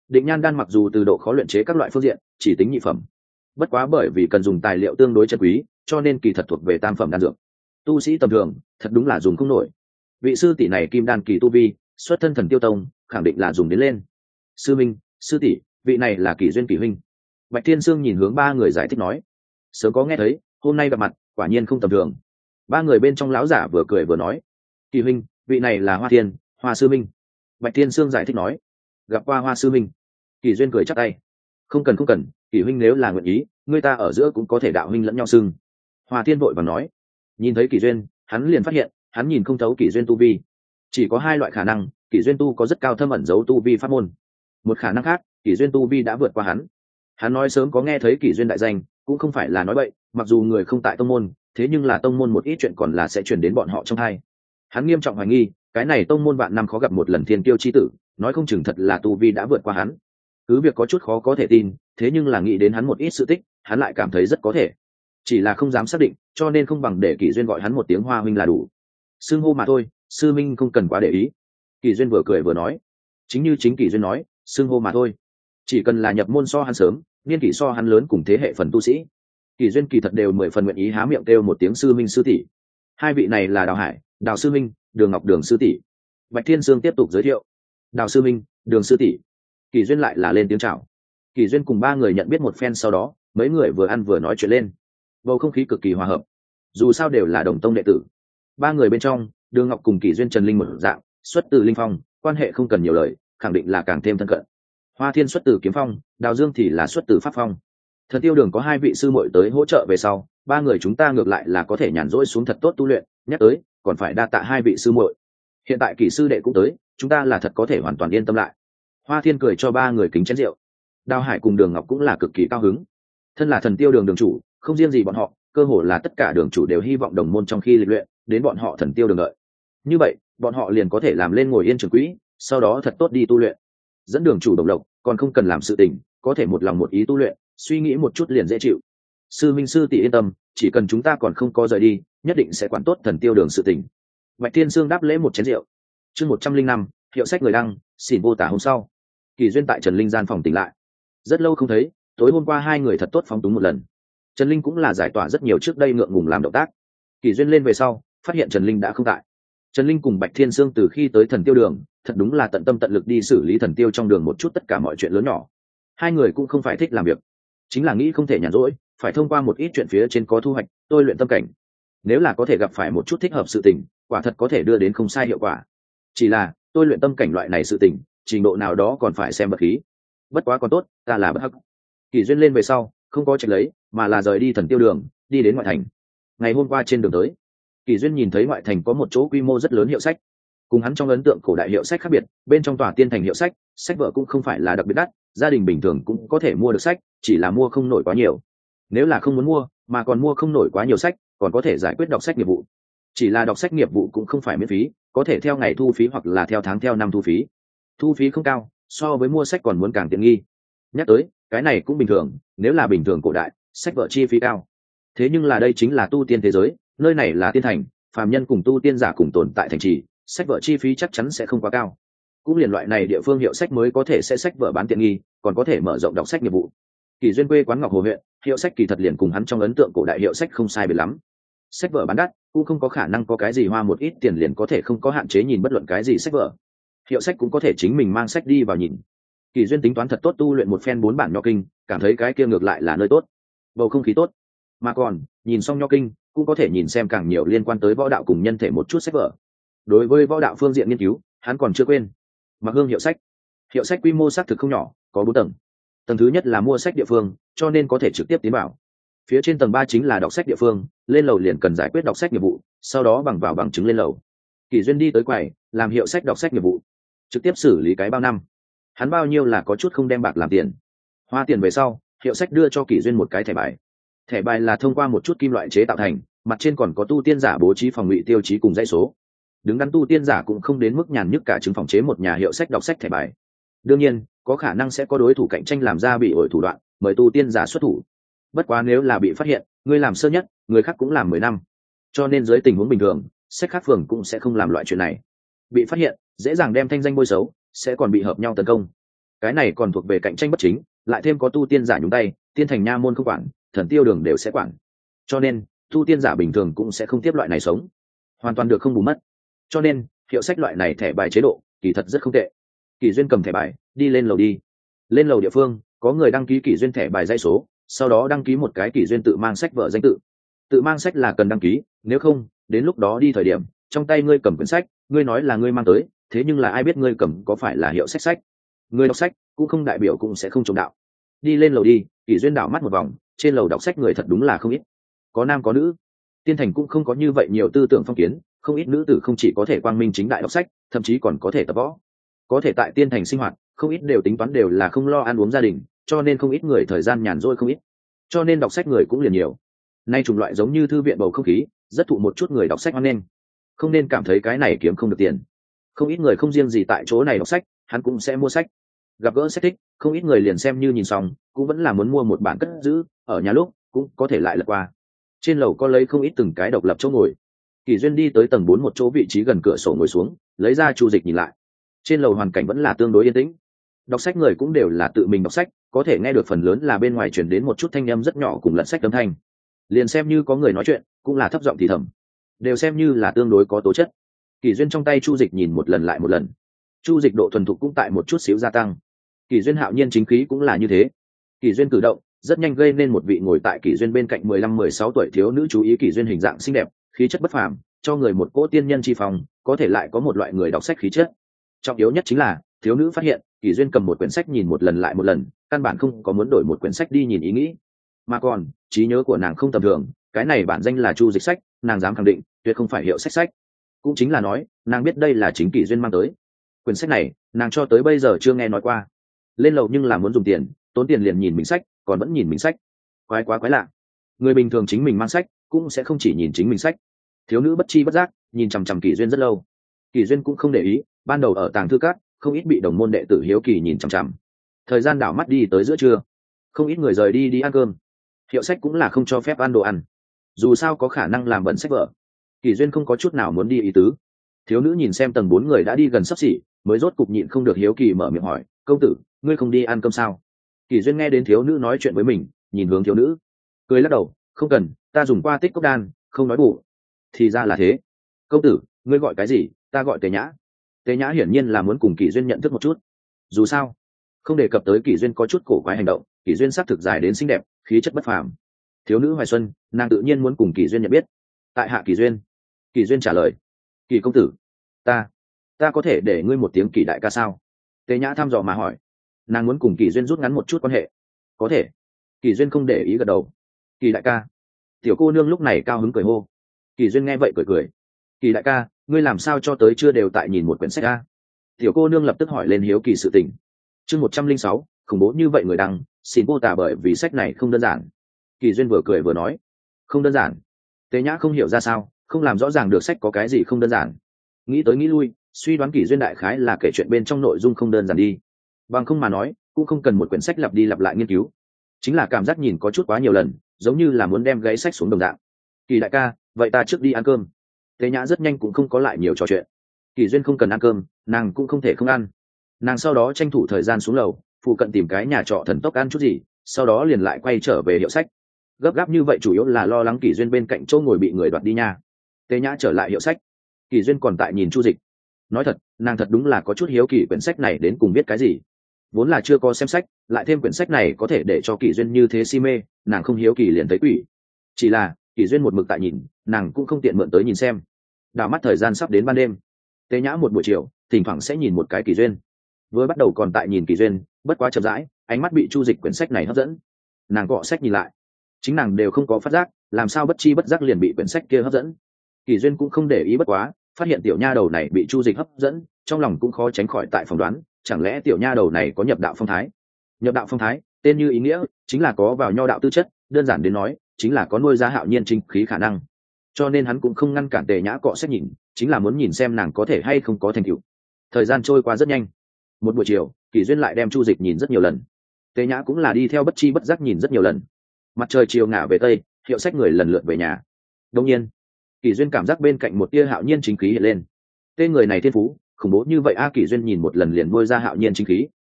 Định nhan đan mặc dù từ độ khó luyện chế các loại phương diện chỉ tính nhị phẩm, bất quá bởi vì cần dùng tài liệu tương đối chân quý cho nên kỳ thật thuộc về tam phẩm đan dược. Tu sĩ tầm thường thật đúng là dùng không nổi. Vị sư tỷ này kim đan kỳ tu vi, xuất thân Thần Tiêu Tông, khẳng định là dùng đến lên. Sư minh, sư tỷ, vị này là Kỷ Duyên Kỷ huynh. Bạch Thiên Sương nhìn hướng ba người giải thích nói, sớm có nghe thấy, hôm nay gặp mặt quả nhiên không tầm thường. Ba người bên trong lão giả vừa cười vừa nói, Kỷ huynh, vị này là Hoa Thiên, Hoa sư minh. Bạch Thiên Sương giải thích nói, gặp qua Hoa sư minh. Kỷ Duyên cười chắp tay, không cần không cần, Kỷ huynh nếu là nguyện ý, người ta ở giữa cũng có thể đạo huynh lẫn nhau xưng. Hoa Thiên vội vàng nói, nhìn thấy Kỷ Duyên, hắn liền phát hiện hắn nhìn không thấu Kỷ Duyên tu vi. Chỉ có hai loại khả năng, Kỷ Duyên tu có rất cao thâm ẩn giấu tu vi pháp môn. Một khả năng khác, Kỷ Duyên tu vi đã vượt qua hắn. Hắn nói sớm có nghe thấy Kỷ Duyên đại danh, cũng không phải là nói bậy, mặc dù người không tại tông môn, thế nhưng là tông môn một ít chuyện còn là sẽ truyền đến bọn họ trong hai. Hắn nghiêm trọng hoài nghi, cái này tông môn vạn năm khó gặp một lần thiên kiêu chi tử, nói không chừng thật là tu vi đã vượt qua hắn. Cứ việc có chút khó có thể tin, thế nhưng là nghĩ đến hắn một ít sự tích, hắn lại cảm thấy rất có thể. Chỉ là không dám xác định, cho nên không bằng để Kỷ Duyên gọi hắn một tiếng Hoa huynh là đủ. Xưng hô mà thôi, sư minh không cần quá để ý. Kỷ Duyên vừa cười vừa nói, chính như chính Kỷ Duyên nói, xưng hô mà thôi. Chỉ cần là nhập môn so hắn sớm, niên kỷ so hắn lớn cùng thế hệ phần tu sĩ, Kỷ Duyên kỳ thật đều mười phần nguyện ý há miệng kêu một tiếng sư minh sư tỷ. Hai vị này là Đào Hải, Đào sư minh, Đường Ngọc Đường sư tỷ. Bạch Thiên Dương tiếp tục giới thiệu, Đào sư minh, Đường sư tỷ. Kỷ Duyên lại là lên tiếng chào. Kỷ Duyên cùng ba người nhận biết một phen, sau đó mấy người vừa ăn vừa nói chuyện lên, bầu không khí cực kỳ hòa hợp. Dù sao đều là đồng tông đệ tử. Ba người bên trong, Đường Ngọc cùng Kỷ Duyên Trần Linh một dạng, xuất từ Linh Phong, quan hệ không cần nhiều lời, khẳng định là càng thêm thân cận. Hoa Thiên xuất từ Kiếm Phong, Đào Dương thì là xuất từ Pháp Phong. Thần Tiêu Đường có hai vị sư muội tới hỗ trợ về sau, ba người chúng ta ngược lại là có thể nhàn rỗi xuống thật tốt tu luyện, nhắc tới, còn phải đa tạ hai vị sư muội. Hiện tại Kỷ sư đệ cũng tới, chúng ta là thật có thể hoàn toàn yên tâm lại. Hoa Thiên cười cho ba người kính chén rượu. Đào Hải cùng Đường Ngọc cũng là cực kỳ cao hứng. Thân là Thần Tiêu Đường đường chủ, không riêng gì bọn họ, cơ hồ là tất cả đường chủ đều hy vọng đồng môn trong khi lịch luyện, đến bọn họ Thần Tiêu Đường đợi. Như vậy, bọn họ liền có thể làm lên ngồi yên trường quỹ, sau đó thật tốt đi tu luyện. Dẫn đường chủ đồng lộc, còn không cần làm sự tình, có thể một lòng một ý tu luyện, suy nghĩ một chút liền dễ chịu. Sư minh sư tỷ yên tâm, chỉ cần chúng ta còn không có rời đi, nhất định sẽ quản tốt Thần Tiêu Đường sự tình. Bạch Thiên Sương đáp lễ một chén rượu. Chương một trăm linh năm, hiệu sách người đăng, xỉn vô tả hôm sau. Kỷ Duyên tại Trần Linh gian phòng tỉnh lại. Rất lâu không thấy, tối hôm qua hai người thật tốt phóng túng một lần. Trần Linh cũng là giải tỏa rất nhiều trước đây ngượng ngùng làm động tác. Kỷ Duyên lên về sau, phát hiện Trần Linh đã không tại. Trần Linh cùng Bạch Thiên Sương từ khi tới Thần Tiêu Đường, thật đúng là tận tâm tận lực đi xử lý Thần Tiêu trong đường một chút tất cả mọi chuyện lớn nhỏ. Hai người cũng không phải thích làm việc, chính là nghĩ không thể nhàn rỗi, phải thông qua một ít chuyện phía trên có thu hoạch, tôi luyện tâm cảnh. Nếu là có thể gặp phải một chút thích hợp sự tình, quả thật có thể đưa đến không sai hiệu quả. Chỉ là, tôi luyện tâm cảnh loại này sự tình, trình độ nào đó còn phải xem bất khí. Bất quá còn tốt, ta là bất hắc. Kỷ Duyên lên về sau, không có trạch lấy, mà là rời đi Thần Tiêu Đường, đi đến ngoại thành. Ngày hôm qua trên đường tới, Kỷ Duyên nhìn thấy ngoại thành có một chỗ quy mô rất lớn hiệu sách. Cùng hắn trong ấn tượng cổ đại hiệu sách khác biệt, bên trong tòa tiên thành hiệu sách, sách vở cũng không phải là đặc biệt đắt, gia đình bình thường cũng có thể mua được sách, chỉ là mua không nổi quá nhiều. Nếu là không muốn mua, mà còn mua không nổi quá nhiều sách, còn có thể giải quyết đọc sách nghiệp vụ. Chỉ là đọc sách nghiệp vụ cũng không phải miễn phí, có thể theo ngày thu phí hoặc là theo tháng theo năm thu phí. Thu phí không cao, so với mua sách còn muốn càng tiện nghi. Nhắc tới, cái này cũng bình thường, nếu là bình thường cổ đại, sách vở chi phí cao. Thế nhưng là đây chính là tu tiên thế giới, nơi này là tiên thành, phàm nhân cùng tu tiên giả cùng tồn tại thành trì, sách vở chi phí chắc chắn sẽ không quá cao. Cũng liền loại này địa phương hiệu sách mới có thể sẽ sách vở bán tiện nghi, còn có thể mở rộng đọc sách nghiệp vụ. Kỷ Duyên quê quán Ngọc Hồ huyện, hiệu sách kỳ thật liền cùng hắn trong ấn tượng cổ đại hiệu sách không sai biệt lắm. Sách vở bán đắt, cũng không có khả năng có cái gì hoa một ít tiền liền có thể không có hạn chế nhìn bất luận cái gì sách vở. Hiệu sách cũng có thể chính mình mang sách đi vào nhìn. Kỷ Duyên tính toán thật tốt tu luyện một phen bốn bản nho kinh, cảm thấy cái kia ngược lại là nơi tốt, bầu không khí tốt. Mà còn, nhìn xong nho kinh, cũng có thể nhìn xem càng nhiều liên quan tới võ đạo cùng nhân thể một chút sách vở. Đối với võ đạo phương diện nghiên cứu, hắn còn chưa quên. Mặc Hương hiệu sách, hiệu sách quy mô xác thực không nhỏ, có bốn tầng. Tầng thứ nhất là mua sách địa phương, cho nên có thể trực tiếp tiến vào. Phía trên tầng ba chính là đọc sách địa phương, lên lầu liền cần giải quyết đọc sách nghiệp vụ, sau đó bằng vào bằng chứng lên lầu. Kỷ Duyên đi tới quầy, làm hiệu sách đọc sách nghiệp vụ, trực tiếp xử lý cái bao năm. Hắn bao nhiêu là có chút không đem bạc làm tiền. Hoa tiền về sau, hiệu sách đưa cho Kỷ Duyên một cái thẻ bài. Thẻ bài là thông qua một chút kim loại chế tạo thành, mặt trên còn có tu tiên giả bố trí phòng ngụy tiêu chí cùng dãy số. Đứng đắn tu tiên giả cũng không đến mức nhàn nhức cả chứng phòng chế một nhà hiệu sách đọc sách thẻ bài. Đương nhiên, có khả năng sẽ có đối thủ cạnh tranh làm ra bị ổi thủ đoạn, mời tu tiên giả xuất thủ. Bất quá nếu là bị phát hiện, người làm sơ nhất, người khác cũng làm mười năm. Cho nên dưới tình huống bình thường, sách khác phường cũng sẽ không làm loại chuyện này. Bị phát hiện, dễ dàng đem thanh danh bôi xấu, sẽ còn bị hợp nhau tấn công. cái này còn thuộc về cạnh tranh bất chính, lại thêm có tu tiên giả nhúng tay, tiên thành nha môn không quản, thần tiêu đường đều sẽ quản, cho nên tu tiên giả bình thường cũng sẽ không tiếp loại này sống, hoàn toàn được không bù mất. Cho nên hiệu sách loại này thẻ bài chế độ kỳ thật rất không tệ. Kỷ Duyên cầm thẻ bài đi lên lầu đi. Lên lầu địa phương có người đăng ký Kỷ Duyên thẻ bài dãy số, sau đó đăng ký một cái Kỷ Duyên tự mang sách vở danh tự. Tự mang sách là cần đăng ký, nếu không đến lúc đó đi thời điểm trong tay ngươi cầm quyển sách, ngươi nói là ngươi mang tới, thế nhưng là ai biết ngươi cầm có phải là hiệu sách sách. Người đọc sách cũng không đại biểu cũng sẽ không trộm đạo. Đi lên lầu đi, Kỷ Duyên đảo mắt một vòng, trên lầu đọc sách người thật đúng là không ít, có nam có nữ. Tiên thành cũng không có như vậy nhiều tư tưởng phong kiến, không ít nữ tử không chỉ có thể quang minh chính đại đọc sách, thậm chí còn có thể tập võ. Có thể tại tiên thành sinh hoạt, không ít đều tính toán đều là không lo ăn uống gia đình, cho nên không ít người thời gian nhàn rỗi không ít, cho nên đọc sách người cũng liền nhiều. Nay chủng loại giống như thư viện bầu không khí, rất thụ một chút người đọc sách hoan nghênh, không nên cảm thấy cái này kiếm không được tiền. Không ít người không riêng gì tại chỗ này đọc sách, hắn cũng sẽ mua sách. Gặp gỡ sách thích, không ít người liền xem như nhìn xong, cũng vẫn là muốn mua một bản cất giữ, ở nhà lúc cũng có thể lại lật qua. Trên lầu có lấy không ít từng cái độc lập chỗ ngồi. Kỷ Duyên đi tới tầng bốn một chỗ vị trí gần cửa sổ ngồi xuống, lấy ra chu dịch nhìn lại. Trên lầu hoàn cảnh vẫn là tương đối yên tĩnh, đọc sách người cũng đều là tự mình đọc sách, có thể nghe được phần lớn là bên ngoài truyền đến một chút thanh âm rất nhỏ cùng lật sách âm thanh. Liền xem như có người nói chuyện, cũng là thấp giọng thì thầm, đều xem như là tương đối có tố chất. Kỷ Duyên trong tay chu dịch nhìn một lần lại một lần, chu dịch độ thuần thục cũng tại một chút xíu gia tăng. Kỷ Duyên hạo nhiên chính khí cũng là như thế. Kỷ Duyên cử động rất nhanh gây nên một vị ngồi tại Kỷ Duyên bên cạnh mười lăm mười sáu tuổi thiếu nữ chú ý. Kỷ Duyên hình dạng xinh đẹp, khí chất bất phàm, cho người một cỗ tiên nhân chi phong, có thể lại có một loại người đọc sách khí chất. Trọng yếu nhất chính là thiếu nữ phát hiện Kỷ Duyên cầm một quyển sách nhìn một lần lại một lần, căn bản không có muốn đổi một quyển sách đi nhìn ý nghĩ, mà còn trí nhớ của nàng không tầm thường. Cái này bản danh là chu dịch sách, nàng dám khẳng định tuyệt không phải hiệu sách sách, cũng chính là nói nàng biết đây là chính Kỷ Duyên mang tới. Quyển sách này nàng cho tới bây giờ chưa nghe nói qua. Lên lầu nhưng là muốn dùng tiền, tốn tiền liền nhìn mình sách, còn vẫn nhìn mình sách, quái quá quái lạ. Người bình thường chính mình mang sách cũng sẽ không chỉ nhìn chính mình sách. Thiếu nữ bất chi bất giác nhìn chằm chằm Kỷ Duyên rất lâu. Kỷ Duyên cũng không để ý, ban đầu ở tàng thư cát không ít bị đồng môn đệ tử hiếu kỳ nhìn chằm chằm. Thời gian đảo mắt đi tới giữa trưa, không ít người rời đi đi ăn cơm. Hiệu sách cũng là không cho phép ăn đồ ăn, dù sao có khả năng làm bẩn sách vở. Kỷ Duyên không có chút nào muốn đi ý tứ. Thiếu nữ nhìn xem tầng bốn người đã đi gần sắp xỉ, mới rốt cục nhịn không được hiếu kỳ mở miệng hỏi, công tử, ngươi không đi ăn cơm sao? Kỷ Duyên nghe đến thiếu nữ nói chuyện với mình, nhìn hướng thiếu nữ, cười lắc đầu, không cần, ta dùng qua tích cốc đan, không nói bụng. Thì ra là thế. Công tử, ngươi gọi cái gì? Ta gọi Tề Nhã. Tề Nhã hiển nhiên là muốn cùng Kỷ Duyên nhận thức một chút. Dù sao không đề cập tới Kỷ Duyên có chút cổ quái hành động, Kỷ Duyên sắc thực dài đến xinh đẹp, khí chất bất phàm. Thiếu nữ hoài xuân, nàng tự nhiên muốn cùng Kỷ Duyên nhận biết. Tại hạ Kỷ Duyên. Kỷ Duyên trả lời. Kỷ công tử, ta ta có thể để ngươi một tiếng Kỷ đại ca sao? Tề Nhã thăm dò mà hỏi. Nàng muốn cùng Kỷ Duyên rút ngắn một chút quan hệ. Có thể. Kỷ Duyên không để ý gật đầu. Kỷ đại ca. Tiểu cô nương lúc này cao hứng cười hô. Kỷ Duyên nghe vậy cười cười. Kỷ đại ca, ngươi làm sao cho tới chưa đều tại nhìn một quyển sách a? Tiểu cô nương lập tức hỏi lên hiếu kỳ sự tình. Chương một trăm linh sáu, khủng bố như vậy người đăng, xin mô tả bởi vì sách này không đơn giản. Kỷ Duyên vừa cười vừa nói. Không đơn giản? Tề Nhã không hiểu ra sao, không làm rõ ràng được sách có cái gì không đơn giản. Nghĩ tới nghĩ lui, suy đoán Kỷ Duyên đại khái là kể chuyện bên trong nội dung không đơn giản đi. Bằng không mà nói, cũng không cần một quyển sách lặp đi lặp lại nghiên cứu. Chính là cảm giác nhìn có chút quá nhiều lần, giống như là muốn đem gáy sách xuống đồng dạng. Kỷ đại ca, vậy ta trước đi ăn cơm. Tề Nhã rất nhanh cũng không có lại nhiều trò chuyện. Kỷ Duyên không cần ăn cơm, nàng cũng không thể không ăn. Nàng sau đó tranh thủ thời gian xuống lầu, phụ cận tìm cái nhà trọ thần tốc ăn chút gì, sau đó liền lại quay trở về hiệu sách. Gấp gáp như vậy chủ yếu là lo lắng Kỷ Duyên bên cạnh chỗ ngồi bị người đoạt đi nha. Tề Nhã trở lại hiệu sách, Kỷ Duyên còn tại nhìn chu dịch. Nói thật, nàng thật đúng là có chút hiếu kỳ quyển sách này đến cùng biết cái gì. Vốn là chưa có xem sách, lại thêm quyển sách này có thể để cho Kỷ Duyên như thế si mê, nàng không hiếu kỳ liền thấy quỷ. Chỉ là Kỷ Duyên một mực tại nhìn, nàng cũng không tiện mượn tới nhìn xem. Đảo mắt thời gian sắp đến ban đêm, Tề Nhã một buổi chiều thỉnh thoảng sẽ nhìn một cái Kỷ Duyên. Vừa bắt đầu còn tại nhìn Kỷ Duyên, bất quá chậm rãi, ánh mắt bị chu dịch quyển sách này hấp dẫn. Nàng gõ sách nhìn lại, chính nàng đều không có phát giác, làm sao bất chi bất giác liền bị quyển sách kia hấp dẫn. Kỷ Duyên cũng không để ý bất quá, phát hiện tiểu nha đầu này bị chu dịch hấp dẫn, trong lòng cũng khó tránh khỏi tại phỏng đoán, chẳng lẽ tiểu nha đầu này có nhập đạo phong thái? Nhập đạo phong thái, tên như ý nghĩa, chính là có vào nho đạo tư chất, đơn giản đến nói, chính là có nuôi ra hạo nhiên chính khí khả năng. Cho nên hắn cũng không ngăn cản Tề Nhã cọ sách nhìn, chính là muốn nhìn xem nàng có thể hay không có thành tựu. Thời gian trôi qua rất nhanh. Một buổi chiều, Kỷ Duyên lại đem chu dịch nhìn rất nhiều lần. Tề Nhã cũng là đi theo bất chi bất giác nhìn rất nhiều lần. Mặt trời chiều ngả về tây, hiệu sách người lần lượt về nhà. Đương nhiên, Kỷ Duyên cảm giác bên cạnh một tia hạo nhiên chính khí hiện lên. Tên người này thiên phú khủng bố như vậy a. Kỷ Duyên nhìn một lần liền nuôi ra hạo nhiên chính khí,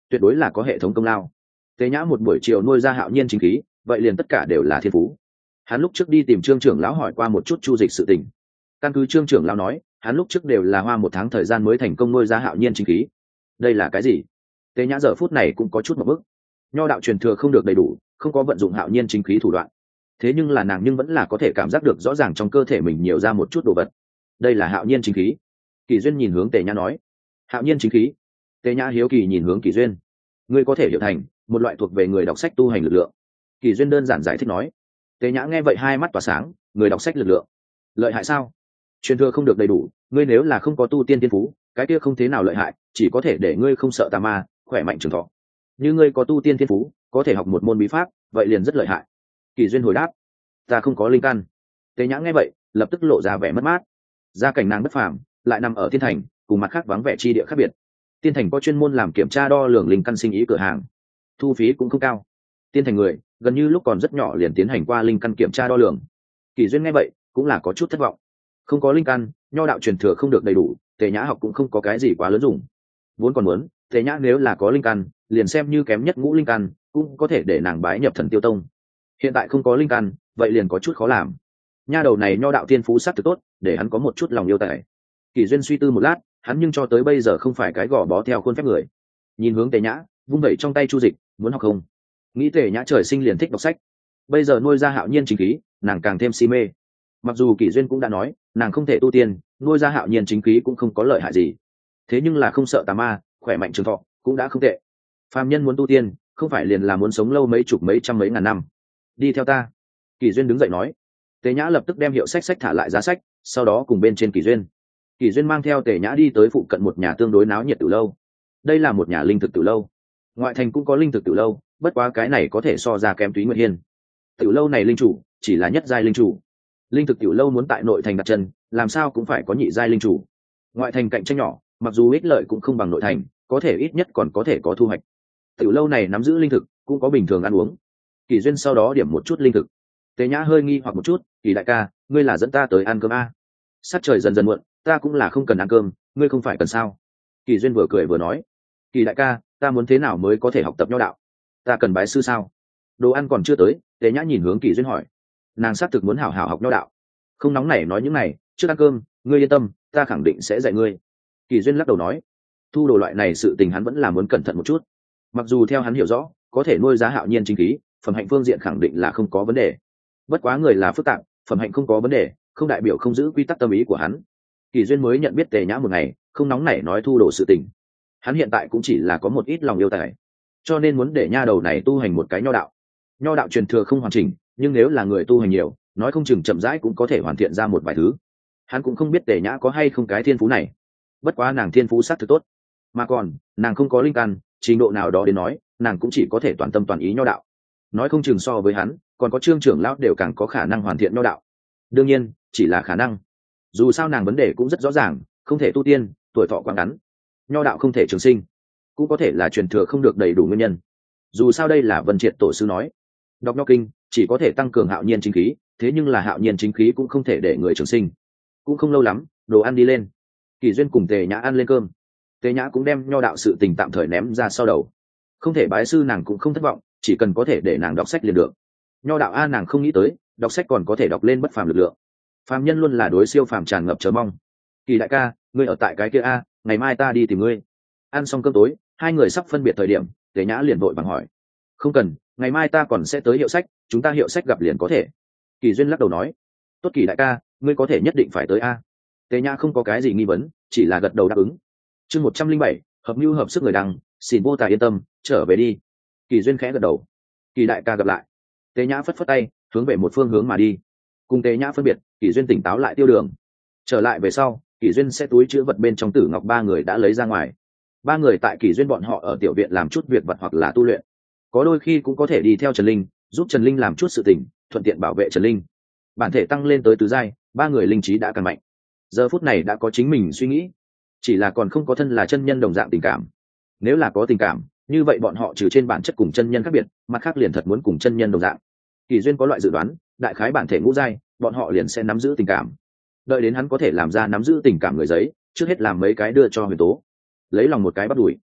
tuyệt đối là có hệ thống công lao. Tề Nhã một buổi chiều nuôi ra hạo nhiên chính khí, vậy liền tất cả đều là thiên phú. Hắn lúc trước đi tìm Trương trưởng lão hỏi qua một chút chu dịch sự tình. Căn cứ Trương trưởng lão nói, hắn lúc trước đều là hoa một tháng thời gian mới thành công nuôi ra hạo nhiên chính khí. Đây là cái gì? Tề Nhã giờ phút này cũng có chút một bức. Nho đạo truyền thừa không được đầy đủ, không có vận dụng hạo nhiên chính khí thủ đoạn. Thế nhưng là nàng nhưng vẫn là có thể cảm giác được rõ ràng trong cơ thể mình nhiều ra một chút đồ vật. Đây là hạo nhiên chính khí. Kỳ Duyên nhìn hướng Tề Nhã nói, hạo nhiên chính khí. Tề Nhã hiếu kỳ nhìn hướng Kỳ Duyên, ngươi có thể hiểu thành một loại thuộc về người đọc sách tu hành lực lượng. Kỳ Duyên đơn giản giải thích nói. Tề Nhã nghe vậy hai mắt tỏa sáng, người đọc sách lực lượng lợi hại sao? Truyền thừa không được đầy đủ, ngươi nếu là không có tu tiên thiên phú, cái kia không thế nào lợi hại, chỉ có thể để ngươi không sợ tà ma, khỏe mạnh trường thọ. Như ngươi có tu tiên thiên phú, có thể học một môn bí pháp, vậy liền rất lợi hại. Kỳ Duyên hồi đáp, ta không có linh căn. Tề Nhã nghe vậy lập tức lộ ra vẻ mất mát. Gia cảnh nàng bất phàm, lại nằm ở thiên thành, cùng mặt khác vắng vẻ chi địa khác biệt. Tiên thành có chuyên môn làm kiểm tra đo lường linh căn sinh ý cửa hàng, thu phí cũng không cao. Tiên thành người gần như lúc còn rất nhỏ liền tiến hành qua linh căn kiểm tra đo lường. Kỳ Duyên nghe vậy cũng là có chút thất vọng. Không có linh căn, nho đạo truyền thừa không được đầy đủ, Tề Nhã học cũng không có cái gì quá lớn dùng. Vốn còn muốn, Tề Nhã nếu là có linh căn, liền xem như kém nhất ngũ linh căn, cũng có thể để nàng bái nhập Thần Tiêu Tông. Hiện tại không có linh căn, vậy liền có chút khó làm. Nha đầu này nho đạo tiên phú sắc thực tốt, để hắn có một chút lòng yêu tài. Kỳ Duyên suy tư một lát, hắn nhưng cho tới bây giờ không phải cái gò bó theo khuôn phép người. Nhìn hướng Tề Nhã, vung vẩy trong tay chu dịch, muốn học không? Nghĩ Tề Nhã trời sinh liền thích đọc sách, bây giờ nuôi ra hạo nhiên chính khí, nàng càng thêm si mê. Mặc dù Kỳ Duyên cũng đã nói, nàng không thể tu tiên, nuôi ra hạo nhiên chính khí cũng không có lợi hại gì. Thế nhưng là không sợ tà ma, khỏe mạnh trường thọ, cũng đã không tệ. Phàm nhân muốn tu tiên, không phải liền là muốn sống lâu mấy chục mấy trăm mấy ngàn năm. Đi theo ta. Kỳ Duyên đứng dậy nói. Tề Nhã lập tức đem hiệu sách sách thả lại giá sách, sau đó cùng bên trên Kỳ Duyên. Kỳ Duyên mang theo Tề Nhã đi tới phụ cận một nhà tương đối náo nhiệt tử lâu. Đây là một nhà linh thực tử lâu. Ngoại thành cũng có linh thực tử lâu, bất quá cái này có thể so ra kém Túy Nguyệt Hiên. Tử lâu này linh chủ chỉ là nhất giai linh chủ. Linh thực tử lâu muốn tại nội thành đặt chân, làm sao cũng phải có nhị giai linh chủ. Ngoại thành cạnh tranh nhỏ, mặc dù ích lợi cũng không bằng nội thành, có thể ít nhất còn có thể có thu hoạch. Tử lâu này nắm giữ linh thực, cũng có bình thường ăn uống. Kỳ Duyên sau đó điểm một chút linh thực. Tề Nhã hơi nghi hoặc một chút, Kỳ đại ca, ngươi là dẫn ta tới ăn cơm a? Sát trời dần dần muộn, ta cũng là không cần ăn cơm, ngươi không phải cần sao? Kỳ Duyên vừa cười vừa nói, Kỳ đại ca, ta muốn thế nào mới có thể học tập nho đạo? Ta cần bái sư sao? Đồ ăn còn chưa tới. Tề Nhã nhìn hướng Kỳ Duyên hỏi. Nàng xác thực muốn hảo hảo học nho đạo, không nóng nảy nói những này, trước ăn cơm, ngươi yên tâm, ta khẳng định sẽ dạy ngươi. Kỳ Duyên lắc đầu nói, thu đồ loại này sự tình hắn vẫn là muốn cẩn thận một chút. Mặc dù theo hắn hiểu rõ, có thể nuôi giá hạo nhiên chính khí, phẩm hạnh phương diện khẳng định là không có vấn đề. Bất quá người là phức tạp, phẩm hạnh không có vấn đề, không đại biểu không giữ quy tắc tâm ý của hắn. Kỳ Duyên mới nhận biết Tề Nhã một ngày, không nóng nảy nói thu đồ sự tình. Hắn hiện tại cũng chỉ là có một ít lòng yêu tài, cho nên muốn để nha đầu này tu hành một cái nho đạo. Nho đạo truyền thừa không hoàn chỉnh, nhưng nếu là người tu hành nhiều, nói không chừng chậm rãi cũng có thể hoàn thiện ra một vài thứ. Hắn cũng không biết Tề Nhã có hay không cái thiên phú này, bất quá nàng thiên phú sát thực tốt, mà còn nàng không có linh căn, trình độ nào đó đến nói, nàng cũng chỉ có thể toàn tâm toàn ý nho đạo. Nói không chừng so với hắn, còn có Trương trưởng lão đều càng có khả năng hoàn thiện nho đạo. Đương nhiên, chỉ là khả năng. Dù sao nàng vấn đề cũng rất rõ ràng, không thể tu tiên, tuổi thọ quá ngắn. Nho đạo không thể trường sinh, cũng có thể là truyền thừa không được đầy đủ nguyên nhân. Dù sao đây là Vân Triệt tổ sư nói, đọc nho kinh chỉ có thể tăng cường hạo nhiên chính khí, thế nhưng là hạo nhiên chính khí cũng không thể để người trường sinh. Cũng không lâu lắm, đồ ăn đi lên. Kỳ Duyên cùng Tề Nhã ăn lên cơm. Tề Nhã cũng đem nho đạo sự tình tạm thời ném ra sau đầu. Không thể bái sư nàng cũng không thất vọng, chỉ cần có thể để nàng đọc sách liền được. Nho đạo a nàng không nghĩ tới, đọc sách còn có thể đọc lên bất phàm lực lượng. Phàm nhân luôn là đối siêu phàm tràn ngập chờ mong. Kỳ đại ca, ngươi ở tại cái kia a, ngày mai ta đi tìm ngươi. Ăn xong cơm tối, hai người sắp phân biệt thời điểm, Tề Nhã liền vội vàng hỏi, không cần, ngày mai ta còn sẽ tới hiệu sách, chúng ta hiệu sách gặp liền có thể. Kỳ Duyên lắc đầu nói, tốt Kỳ đại ca, ngươi có thể nhất định phải tới a. Tề Nhã không có cái gì nghi vấn, chỉ là gật đầu đáp ứng. Chương một trăm linh bảy, hợp mưu hợp sức người đăng, xin vô tài yên tâm, trở về đi. Kỳ Duyên khẽ gật đầu. Kỳ đại ca gặp lại. Tề Nhã phất phất tay, hướng về một phương hướng mà đi. Cùng Tề Nhã phân biệt, Kỳ Duyên tỉnh táo lại tiêu đường. Trở lại về sau, Kỳ Duyên sẽ túi chứa vật bên trong Tử Ngọc ba người đã lấy ra ngoài. Ba người tại Kỳ Duyên bọn họ ở tiểu viện làm chút việc vật hoặc là tu luyện, có đôi khi cũng có thể đi theo Trần Linh, giúp Trần Linh làm chút sự tình, thuận tiện bảo vệ Trần Linh. Bản thể tăng lên tới tứ giai, ba người linh trí đã càng mạnh. Giờ phút này đã có chính mình suy nghĩ, chỉ là còn không có thân là chân nhân đồng dạng tình cảm. Nếu là có tình cảm, như vậy bọn họ trừ trên bản chất cùng chân nhân khác biệt, mặt khác liền thật muốn cùng chân nhân đồng dạng. Kỳ Duyên có loại dự đoán, đại khái bản thể ngũ giai, bọn họ liền sẽ nắm giữ tình cảm. Đợi đến hắn có thể làm ra nắm giữ tình cảm người giấy, trước hết làm mấy cái đưa cho Huyền Tố, lấy lòng một cái bắt đuổi.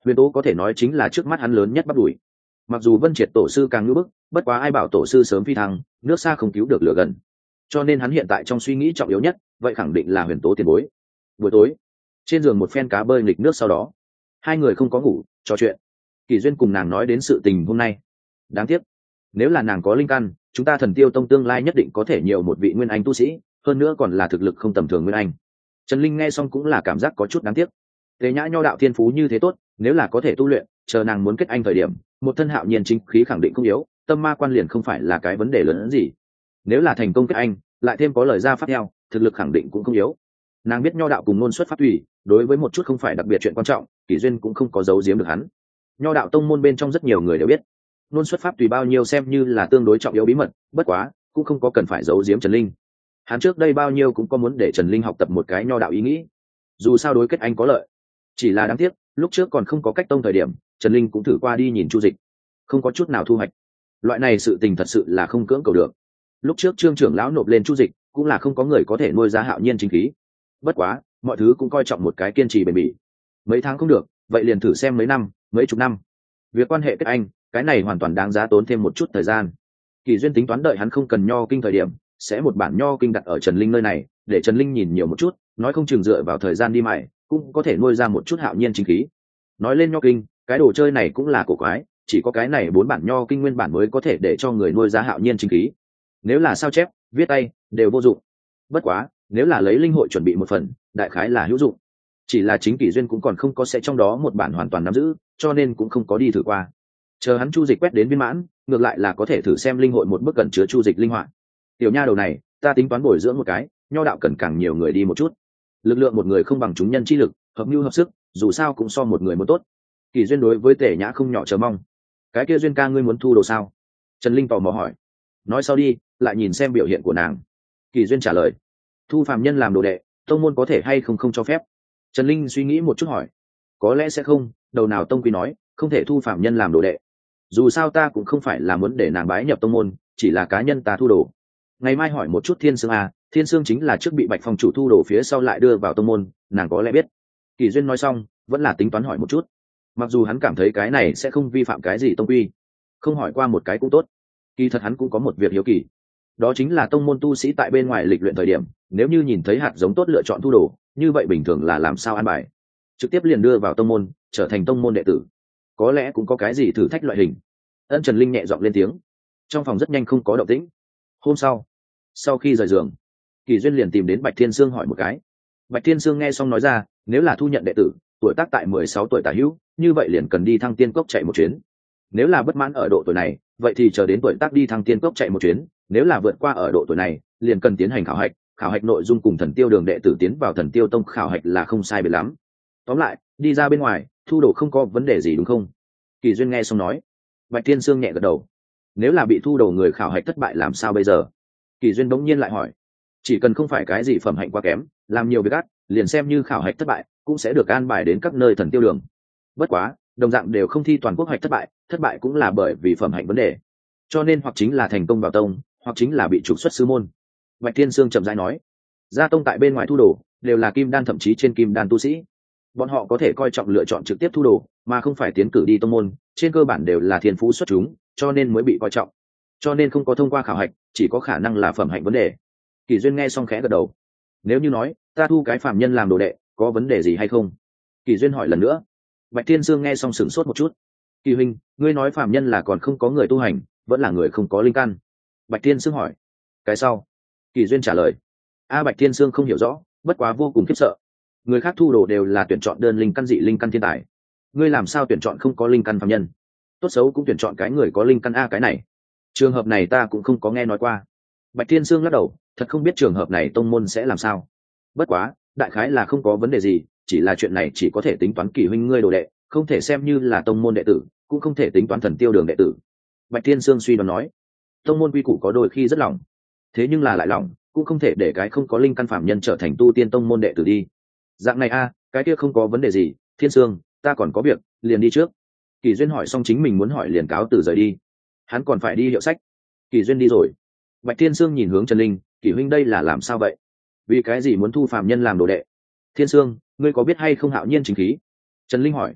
huyền tố có thể nói chính là trước mắt hắn lớn nhất bắt đuổi. Mặc dù Vân Triệt tổ sư càng ngưỡng bức, bất quá ai bảo tổ sư sớm phi thăng, nước xa không cứu được lửa gần. Cho nên hắn hiện tại trong suy nghĩ trọng yếu nhất, vậy khẳng định là huyền tố tiền bối. Buổi tối, trên giường một phen cá bơi nghịch nước sau đó, hai người không có ngủ, trò chuyện. Kỳ Duyên cùng nàng nói đến sự tình hôm nay. Đáng tiếc, nếu là nàng có linh căn, chúng ta Thần Tiêu Tông tương lai nhất định có thể nhiều một vị nguyên anh tu sĩ, hơn nữa còn là thực lực không tầm thường nguyên anh. Trần Linh nghe xong cũng là cảm giác có chút đáng tiếc. Tế Nhã nho đạo thiên phú như thế tốt, nếu là có thể tu luyện, chờ nàng muốn kết anh thời điểm, một thân hạo nhiên chính khí khẳng định không yếu, tâm ma quan liền không phải là cái vấn đề lớn hơn gì. Nếu là thành công kết anh, lại thêm có lời ra phát theo, thực lực khẳng định cũng không yếu. Nàng biết nho đạo cùng ngôn xuất phát tùy, đối với một chút không phải đặc biệt chuyện quan trọng, Kỷ Duyên cũng không có giấu giếm được hắn. Nho đạo tông môn bên trong rất nhiều người đều biết, ngôn xuất pháp tùy bao nhiêu xem như là tương đối trọng yếu bí mật, bất quá cũng không có cần phải giấu giếm Trần Linh. Hắn trước đây bao nhiêu cũng có muốn để Trần Linh học tập một cái nho đạo ý nghĩ, dù sao đối kết anh có lợi. Chỉ là đáng tiếc, lúc trước còn không có cách tông thời điểm, Trần Linh cũng thử qua đi nhìn Chu Dịch, không có chút nào thu hoạch. Loại này sự tình thật sự là không cưỡng cầu được. Lúc trước Trương trưởng lão nộp lên Chu Dịch, cũng là không có người có thể nuôi ra hạo nhiên chính khí. Bất quá, mọi thứ cũng coi trọng một cái kiên trì bền bỉ. Mấy tháng không được, vậy liền thử xem mấy năm, mấy chục năm. Việc quan hệ kết anh, cái này hoàn toàn đáng giá tốn thêm một chút thời gian. Kỳ Duyên tính toán đợi hắn không cần nho kinh thời điểm, sẽ một bản nho kinh đặt ở Trần Linh nơi này, để Trần Linh nhìn nhiều một chút, nói không chừng dựa vào thời gian đi mài, cũng có thể nuôi ra một chút hạo nhiên chính khí. Nói lên nho kinh, cái đồ chơi này cũng là cổ quái, chỉ có cái này bốn bản nho kinh nguyên bản mới có thể để cho người nuôi ra hạo nhiên chính khí. Nếu là sao chép, viết tay, đều vô dụng. Bất quá, nếu là lấy linh hội chuẩn bị một phần, đại khái là hữu dụng. Chỉ là chính Kỷ Duyên cũng còn không có sẽ trong đó một bản hoàn toàn nắm giữ, cho nên cũng không có đi thử qua. Chờ hắn Chu Dịch quét đến viên mãn, ngược lại là có thể thử xem linh hội một bức cẩn chứa Chu Dịch linh hoạt. Tiểu nha đầu này, ta tính toán bồi dưỡng một cái, nho đạo cần càng nhiều người đi một chút. Lực lượng một người không bằng chúng nhân chi lực, hợp nhu hợp sức, dù sao cũng so một người một tốt. Kỳ Duyên đối với Tề Nhã không nhỏ chờ mong. Cái kia Duyên ca ngươi muốn thu đồ sao? Trần Linh tò mò hỏi. Nói sau đi, lại nhìn xem biểu hiện của nàng. Kỳ Duyên trả lời. Thu phàm nhân làm đồ đệ, tông môn có thể hay không không cho phép? Trần Linh suy nghĩ một chút hỏi. Có lẽ sẽ không, đầu nào tông quý nói, không thể thu phàm nhân làm đồ đệ. Dù sao ta cũng không phải là muốn để nàng bái nhập tông môn, chỉ là cá nhân ta thu đồ. Ngày mai hỏi một chút Thiên Sương à, Thiên Sương chính là trước bị Bạch Phong chủ thu đồ phía sau lại đưa vào tông môn, nàng có lẽ biết. Kỳ Duyên nói xong, vẫn là tính toán hỏi một chút. Mặc dù hắn cảm thấy cái này sẽ không vi phạm cái gì tông quy, không hỏi qua một cái cũng tốt. Kỳ thật hắn cũng có một việc hiếu kỳ, đó chính là tông môn tu sĩ tại bên ngoài lịch luyện thời điểm, nếu như nhìn thấy hạt giống tốt lựa chọn thu đồ, như vậy bình thường là làm sao an bài? Trực tiếp liền đưa vào tông môn, trở thành tông môn đệ tử. Có lẽ cũng có cái gì thử thách loại hình. Ân Trần Linh nhẹ giọng lên tiếng. Trong phòng rất nhanh không có động tĩnh. Hôm sau, sau khi rời giường, Kỳ Duyên liền tìm đến Bạch Thiên Sương hỏi một cái. Bạch Thiên Sương nghe xong nói ra, nếu là thu nhận đệ tử, tuổi tác tại mười sáu tuổi tả hữu, như vậy liền cần đi Thăng Tiên Cốc chạy một chuyến. Nếu là bất mãn ở độ tuổi này, vậy thì chờ đến tuổi tác đi Thăng Tiên Cốc chạy một chuyến, nếu là vượt qua ở độ tuổi này, liền cần tiến hành khảo hạch, khảo hạch nội dung cùng Thần Tiêu Đường đệ tử tiến vào Thần Tiêu Tông khảo hạch là không sai biệt lắm. Tóm lại, đi ra bên ngoài, thu đồ không có vấn đề gì đúng không? Kỳ Duyên nghe xong nói. Bạch Thiên Sương nhẹ gật đầu. Nếu là bị thu đầu người khảo hạch thất bại làm sao bây giờ? Kỳ Duyên bỗng nhiên lại hỏi. Chỉ cần không phải cái gì phẩm hạnh quá kém, làm nhiều việc ác, liền xem như khảo hạch thất bại, cũng sẽ được an bài đến các nơi Thần Tiêu Đường. Bất quá, đồng dạng đều không thi toàn quốc hạch thất bại, thất bại cũng là bởi vì phẩm hạnh vấn đề. Cho nên hoặc chính là thành công vào tông, hoặc chính là bị trục xuất sư môn. Bạch Thiên Sương chậm rãi nói. Gia tông tại bên ngoài thu đồ, đều là kim đan thậm chí trên kim đan tu sĩ. Bọn họ có thể coi trọng lựa chọn trực tiếp thu đồ, mà không phải tiến cử đi tông môn, trên cơ bản đều là thiên phú xuất chúng, cho nên mới bị coi trọng. Cho nên không có thông qua khảo hạch, chỉ có khả năng là phẩm hạnh vấn đề. Kỳ Duyên nghe xong khẽ gật đầu. Nếu như nói, ta thu cái phàm nhân làm đồ đệ, có vấn đề gì hay không? Kỳ Duyên hỏi lần nữa. Bạch Thiên Sương nghe xong sửng sốt một chút. Kỳ huynh, ngươi nói phàm nhân là còn không có người tu hành, vẫn là người không có linh căn? Bạch Thiên Sương hỏi. Cái sau. Kỳ Duyên trả lời. A Bạch Thiên Sương không hiểu rõ, bất quá vô cùng khiếp sợ. Người khác thu đồ đều là tuyển chọn đơn linh căn dị linh căn thiên tài, ngươi làm sao tuyển chọn không có linh căn phàm nhân? Tốt xấu cũng tuyển chọn cái người có linh căn a, cái này trường hợp này ta cũng không có nghe nói qua. Bạch Thiên Sương lắc đầu, thật không biết trường hợp này tông môn sẽ làm sao. Bất quá đại khái là không có vấn đề gì, chỉ là chuyện này chỉ có thể tính toán Kỳ huynh ngươi đồ đệ, không thể xem như là tông môn đệ tử, cũng không thể tính toán Thần Tiêu Đường đệ tử. Bạch Thiên Sương suy đoán nói. Tông môn quy củ có đôi khi rất lỏng, thế nhưng là lại lỏng, cũng không thể để cái không có linh căn phàm nhân trở thành tu tiên tông môn đệ tử đi. Dạng này a, cái kia không có vấn đề gì. Thiên Sương, ta còn có việc, liền đi trước. Kỳ Duyên hỏi xong chính mình muốn hỏi liền cáo từ rời đi. Hắn còn phải đi hiệu sách. Kỳ Duyên đi rồi. Bạch Thiên Sương nhìn hướng Trần Linh, Kỳ huynh đây là làm sao vậy? Vì cái gì muốn thu phàm nhân làm đồ đệ? Thiên Sương, ngươi có biết hay không hạo nhiên chính khí? Trần Linh hỏi.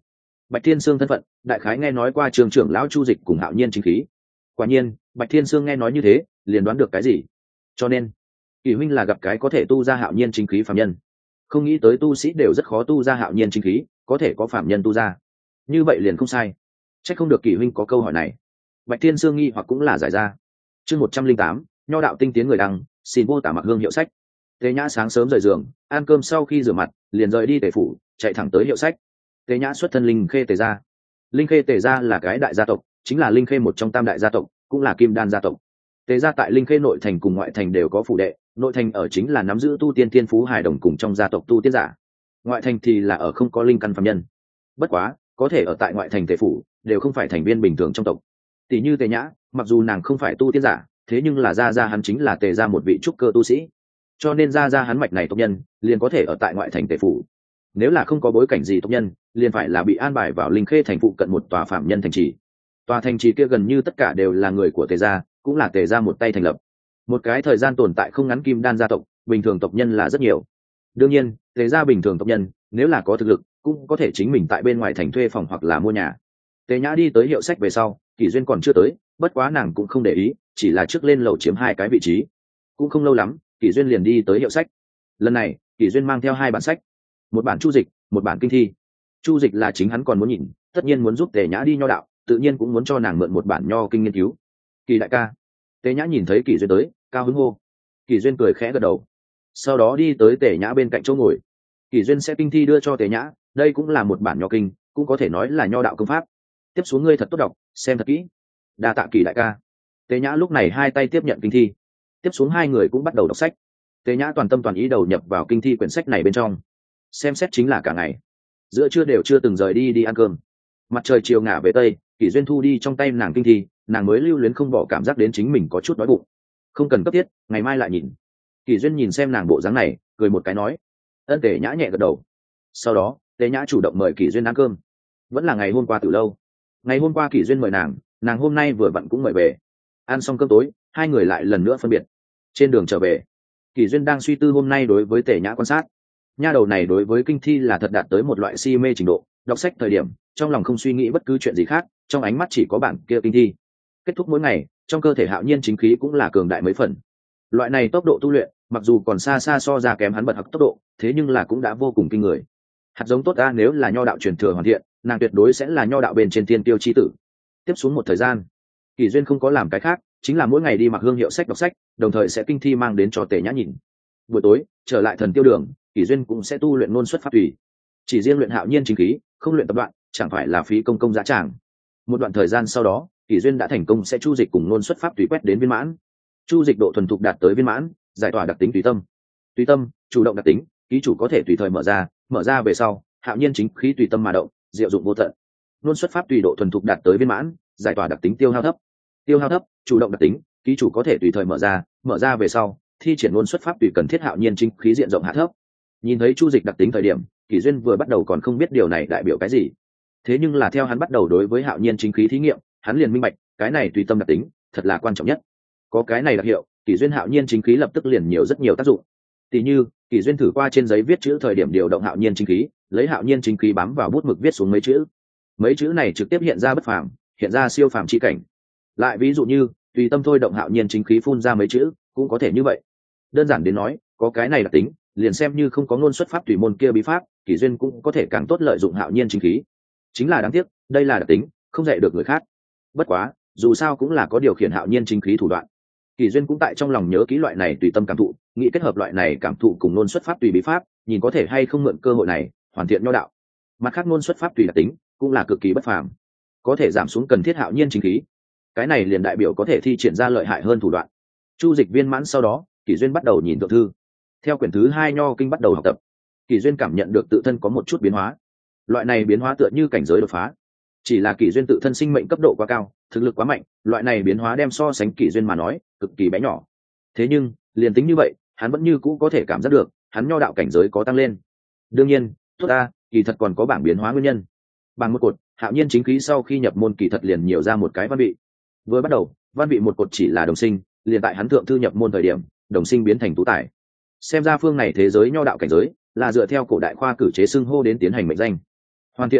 Bạch Thiên Sương thân phận đại khái nghe nói qua trường trưởng lão Chu Dịch cùng Hạo Nhiên chính khí. Quả nhiên Bạch Thiên Sương nghe nói như thế liền đoán được cái gì, cho nên Kỷ huynh là gặp cái có thể tu ra Hạo Nhiên chính khí phàm nhân. Không nghĩ tới tu sĩ đều rất khó tu ra Hạo Nhiên chính khí, có thể có phàm nhân tu ra, như vậy liền không sai. Chắc không được Kỷ huynh có câu hỏi này. Bạch Thiên Sương nghi hoặc cũng là giải ra. Chương một trăm linh tám, nho đạo tinh tiến người đăng, xin vô tả mặc hương hiệu sách. Tề Nhã sáng sớm rời giường, ăn cơm sau khi rửa mặt, liền rời đi Tề phủ, chạy thẳng tới hiệu sách. Tề Nhã xuất thân Linh Khê Tề gia. Linh Khê Tề gia là cái đại gia tộc, chính là Linh Khê một trong tam đại gia tộc, cũng là Kim Đan gia tộc. Tề gia tại Linh Khê nội thành cùng ngoại thành đều có phủ đệ, nội thành ở chính là nắm giữ tu tiên tiên phú hài đồng cùng trong gia tộc tu tiên giả. Ngoại thành thì là ở không có linh căn phàm nhân. Bất quá, có thể ở tại ngoại thành Tề phủ, đều không phải thành viên bình thường trong tộc. Tỷ như Tề Nhã, mặc dù nàng không phải tu tiên giả, thế nhưng là gia gia hắn chính là Tề gia một vị trúc cơ tu sĩ, cho nên gia gia hắn mạch này tộc nhân liền có thể ở tại ngoại thành Tề phủ. Nếu là không có bối cảnh gì tộc nhân, liền phải là bị an bài vào Linh Khê thành phụ cận một tòa phạm nhân thành trì. Tòa thành trì kia gần như tất cả đều là người của Tề gia, cũng là Tề gia một tay thành lập. Một cái thời gian tồn tại không ngắn Kim Đan gia tộc, bình thường tộc nhân là rất nhiều. Đương nhiên, Tề gia bình thường tộc nhân, nếu là có thực lực, cũng có thể chính mình tại bên ngoài thành thuê phòng hoặc là mua nhà. Tề Nhã đi tới hiệu sách về sau, Kỷ Duyên còn chưa tới, bất quá nàng cũng không để ý, chỉ là trước lên lầu chiếm hai cái vị trí. Cũng không lâu lắm, Kỷ Duyên liền đi tới hiệu sách. Lần này, Kỷ Duyên mang theo hai bản sách, một bản chu dịch, một bản kinh thi. Chu dịch là chính hắn còn muốn nhìn, tất nhiên muốn giúp Tề Nhã đi nho đạo, tự nhiên cũng muốn cho nàng mượn một bản nho kinh nghiên cứu. Kỳ đại ca. Tề Nhã nhìn thấy Kỷ Duyên tới, cao hứng hô. Kỷ Duyên cười khẽ gật đầu, sau đó đi tới Tề Nhã bên cạnh chỗ ngồi. Kỷ Duyên sẽ kinh thi đưa cho Tề Nhã, đây cũng là một bản nho kinh, cũng có thể nói là nho đạo công pháp. Tiếp xuống ngươi thật tốt đọc, xem thật kỹ. Đa tạ Kỳ đại ca. Tề Nhã lúc này hai tay tiếp nhận kinh thi, tiếp xuống hai người cũng bắt đầu đọc sách. Tề Nhã toàn tâm toàn ý đầu nhập vào kinh thi quyển sách này bên trong, xem xét chính là cả ngày, giữa trưa đều chưa từng rời đi đi ăn cơm. Mặt trời chiều ngả về tây, Kỷ Duyên thu đi trong tay nàng kinh thi, nàng mới lưu luyến không bỏ cảm giác đến chính mình có chút đói bụng. Không cần cấp thiết, ngày mai lại nhìn. Kỷ Duyên nhìn xem nàng bộ dáng này, cười một cái nói. Ân. Tề Nhã nhẹ gật đầu. Sau đó Tề Nhã chủ động mời Kỷ Duyên ăn cơm. Vẫn là ngày hôm qua từ lâu. Ngày hôm qua Kỷ Duyên mời nàng, nàng hôm nay vừa vặn cũng mời về. Ăn xong cơm tối, hai người lại lần nữa phân biệt. Trên đường trở về, Kỷ Duyên đang suy tư hôm nay đối với Tề Nhã quan sát. Nha đầu này đối với kinh thi là thật đạt tới một loại si mê trình độ, đọc sách thời điểm trong lòng không suy nghĩ bất cứ chuyện gì khác, trong ánh mắt chỉ có bản kia kinh thi. Kết thúc mỗi ngày, trong cơ thể Hạo Nhiên chính khí cũng là cường đại mấy phần. Loại này tốc độ tu luyện, mặc dù còn xa xa so ra kém hắn bật học tốc độ, thế nhưng là cũng đã vô cùng kinh người. Hạt giống tốt ra, nếu là nho đạo truyền thừa hoàn thiện, nàng tuyệt đối sẽ là nho đạo bên trên tiên tiêu chi tử. Tiếp xuống một thời gian, Kỷ Duyên không có làm cái khác, chính là mỗi ngày đi mặc hương hiệu sách đọc sách, đồng thời sẽ kinh thi mang đến cho Tề Nhã nhìn. Buổi tối trở lại thần tiêu đường, Kỷ Duyên cũng sẽ tu luyện ngôn xuất pháp tùy. Chỉ riêng luyện Hạo Nhiên chính khí, không luyện tập đoạn, chẳng phải là phí công công dã tràng. Một đoạn thời gian sau đó, Kỷ Duyên đã thành công sẽ chu dịch cùng ngôn xuất pháp tùy quét đến viên mãn. Chu dịch độ thuần thục đạt tới viên mãn, giải tỏa đặc tính tùy tâm. Tùy tâm, chủ động đặc tính, ký chủ có thể tùy thời mở ra, mở ra về sau, Hạo Nhiên chính khí tùy tâm mà động, diệu dụng vô tận. Ngôn xuất pháp tùy độ thuần thục đạt tới viên mãn, giải tỏa đặc tính tiêu hao thấp. Tiêu hao thấp, chủ động đặc tính, ký chủ có thể tùy thời mở ra, mở ra về sau, thi triển ngôn xuất pháp tùy cần thiết Hạo Nhiên chính khí diện rộng hạ thấp. Nhìn thấy chu dịch đặc tính thời điểm, Kỷ Duyên vừa bắt đầu còn không biết điều này đại biểu cái gì, thế nhưng là theo hắn bắt đầu đối với Hạo Nhiên chính khí thí nghiệm, hắn liền minh bạch cái này tùy tâm đặc tính thật là quan trọng nhất. Có cái này đặc hiệu, Kỷ Duyên Hạo Nhiên chính khí lập tức liền nhiều rất nhiều tác dụng. Tỷ như Kỷ Duyên thử qua trên giấy viết chữ thời điểm điều động Hạo Nhiên chính khí, lấy Hạo Nhiên chính khí bám vào bút mực viết xuống mấy chữ, mấy chữ này trực tiếp hiện ra bất phàm, hiện ra siêu phàm chi cảnh. Lại ví dụ như tùy tâm thôi động Hạo Nhiên chính khí phun ra mấy chữ, cũng có thể như vậy. Đơn giản đến nói, có cái này đặc tính, liền xem như không có ngôn xuất pháp tùy môn kia bí pháp, Kỷ Duyên cũng có thể càng tốt lợi dụng Hạo Nhiên chính khí. Chính là đáng tiếc, đây là đặc tính, không dạy được người khác. Bất quá, dù sao cũng là có điều khiển Hạo Nhiên chính khí thủ đoạn. Kỷ Duyên cũng tại trong lòng nhớ kỹ loại này tùy tâm cảm thụ, nghĩ kết hợp loại này cảm thụ cùng ngôn xuất pháp tùy bí pháp, nhìn có thể hay không mượn cơ hội này hoàn thiện nho đạo. Mặt khác ngôn xuất pháp tùy đặc tính cũng là cực kỳ bất phàm, có thể giảm xuống cần thiết Hạo Nhiên chính khí. Cái này liền đại biểu có thể thi triển ra lợi hại hơn thủ đoạn. Chu dịch viên mãn sau đó, Kỷ Duyên bắt đầu nhìn thượng thư. Theo quyển thứ hai nho kinh bắt đầu học tập, Kỷ Duyên cảm nhận được tự thân có một chút biến hóa. Loại này biến hóa tựa như cảnh giới đột phá. Chỉ là Kỷ Duyên tự thân sinh mệnh cấp độ quá cao, thực lực quá mạnh, loại này biến hóa đem so sánh Kỷ Duyên mà nói cực kỳ bé nhỏ. Thế nhưng liền tính như vậy, hắn vẫn như cũ có thể cảm giác được hắn nho đạo cảnh giới có tăng lên. Đương nhiên, tốt ta, kỳ thật còn có bảng biến hóa nguyên nhân. Bảng một cột, Hạo Nhiên chính khí sau khi nhập môn kỳ thật liền nhiều ra một cái văn vị. Vừa bắt đầu, văn vị một cột chỉ là đồng sinh, liền tại hắn thượng thư nhập môn thời điểm, đồng sinh biến thành tú tài. Xem ra phương này thế giới nho đạo cảnh giới là dựa theo cổ đại khoa cử chế xưng hô đến tiến hành mệnh danh. Hoàn thiện nho đạo,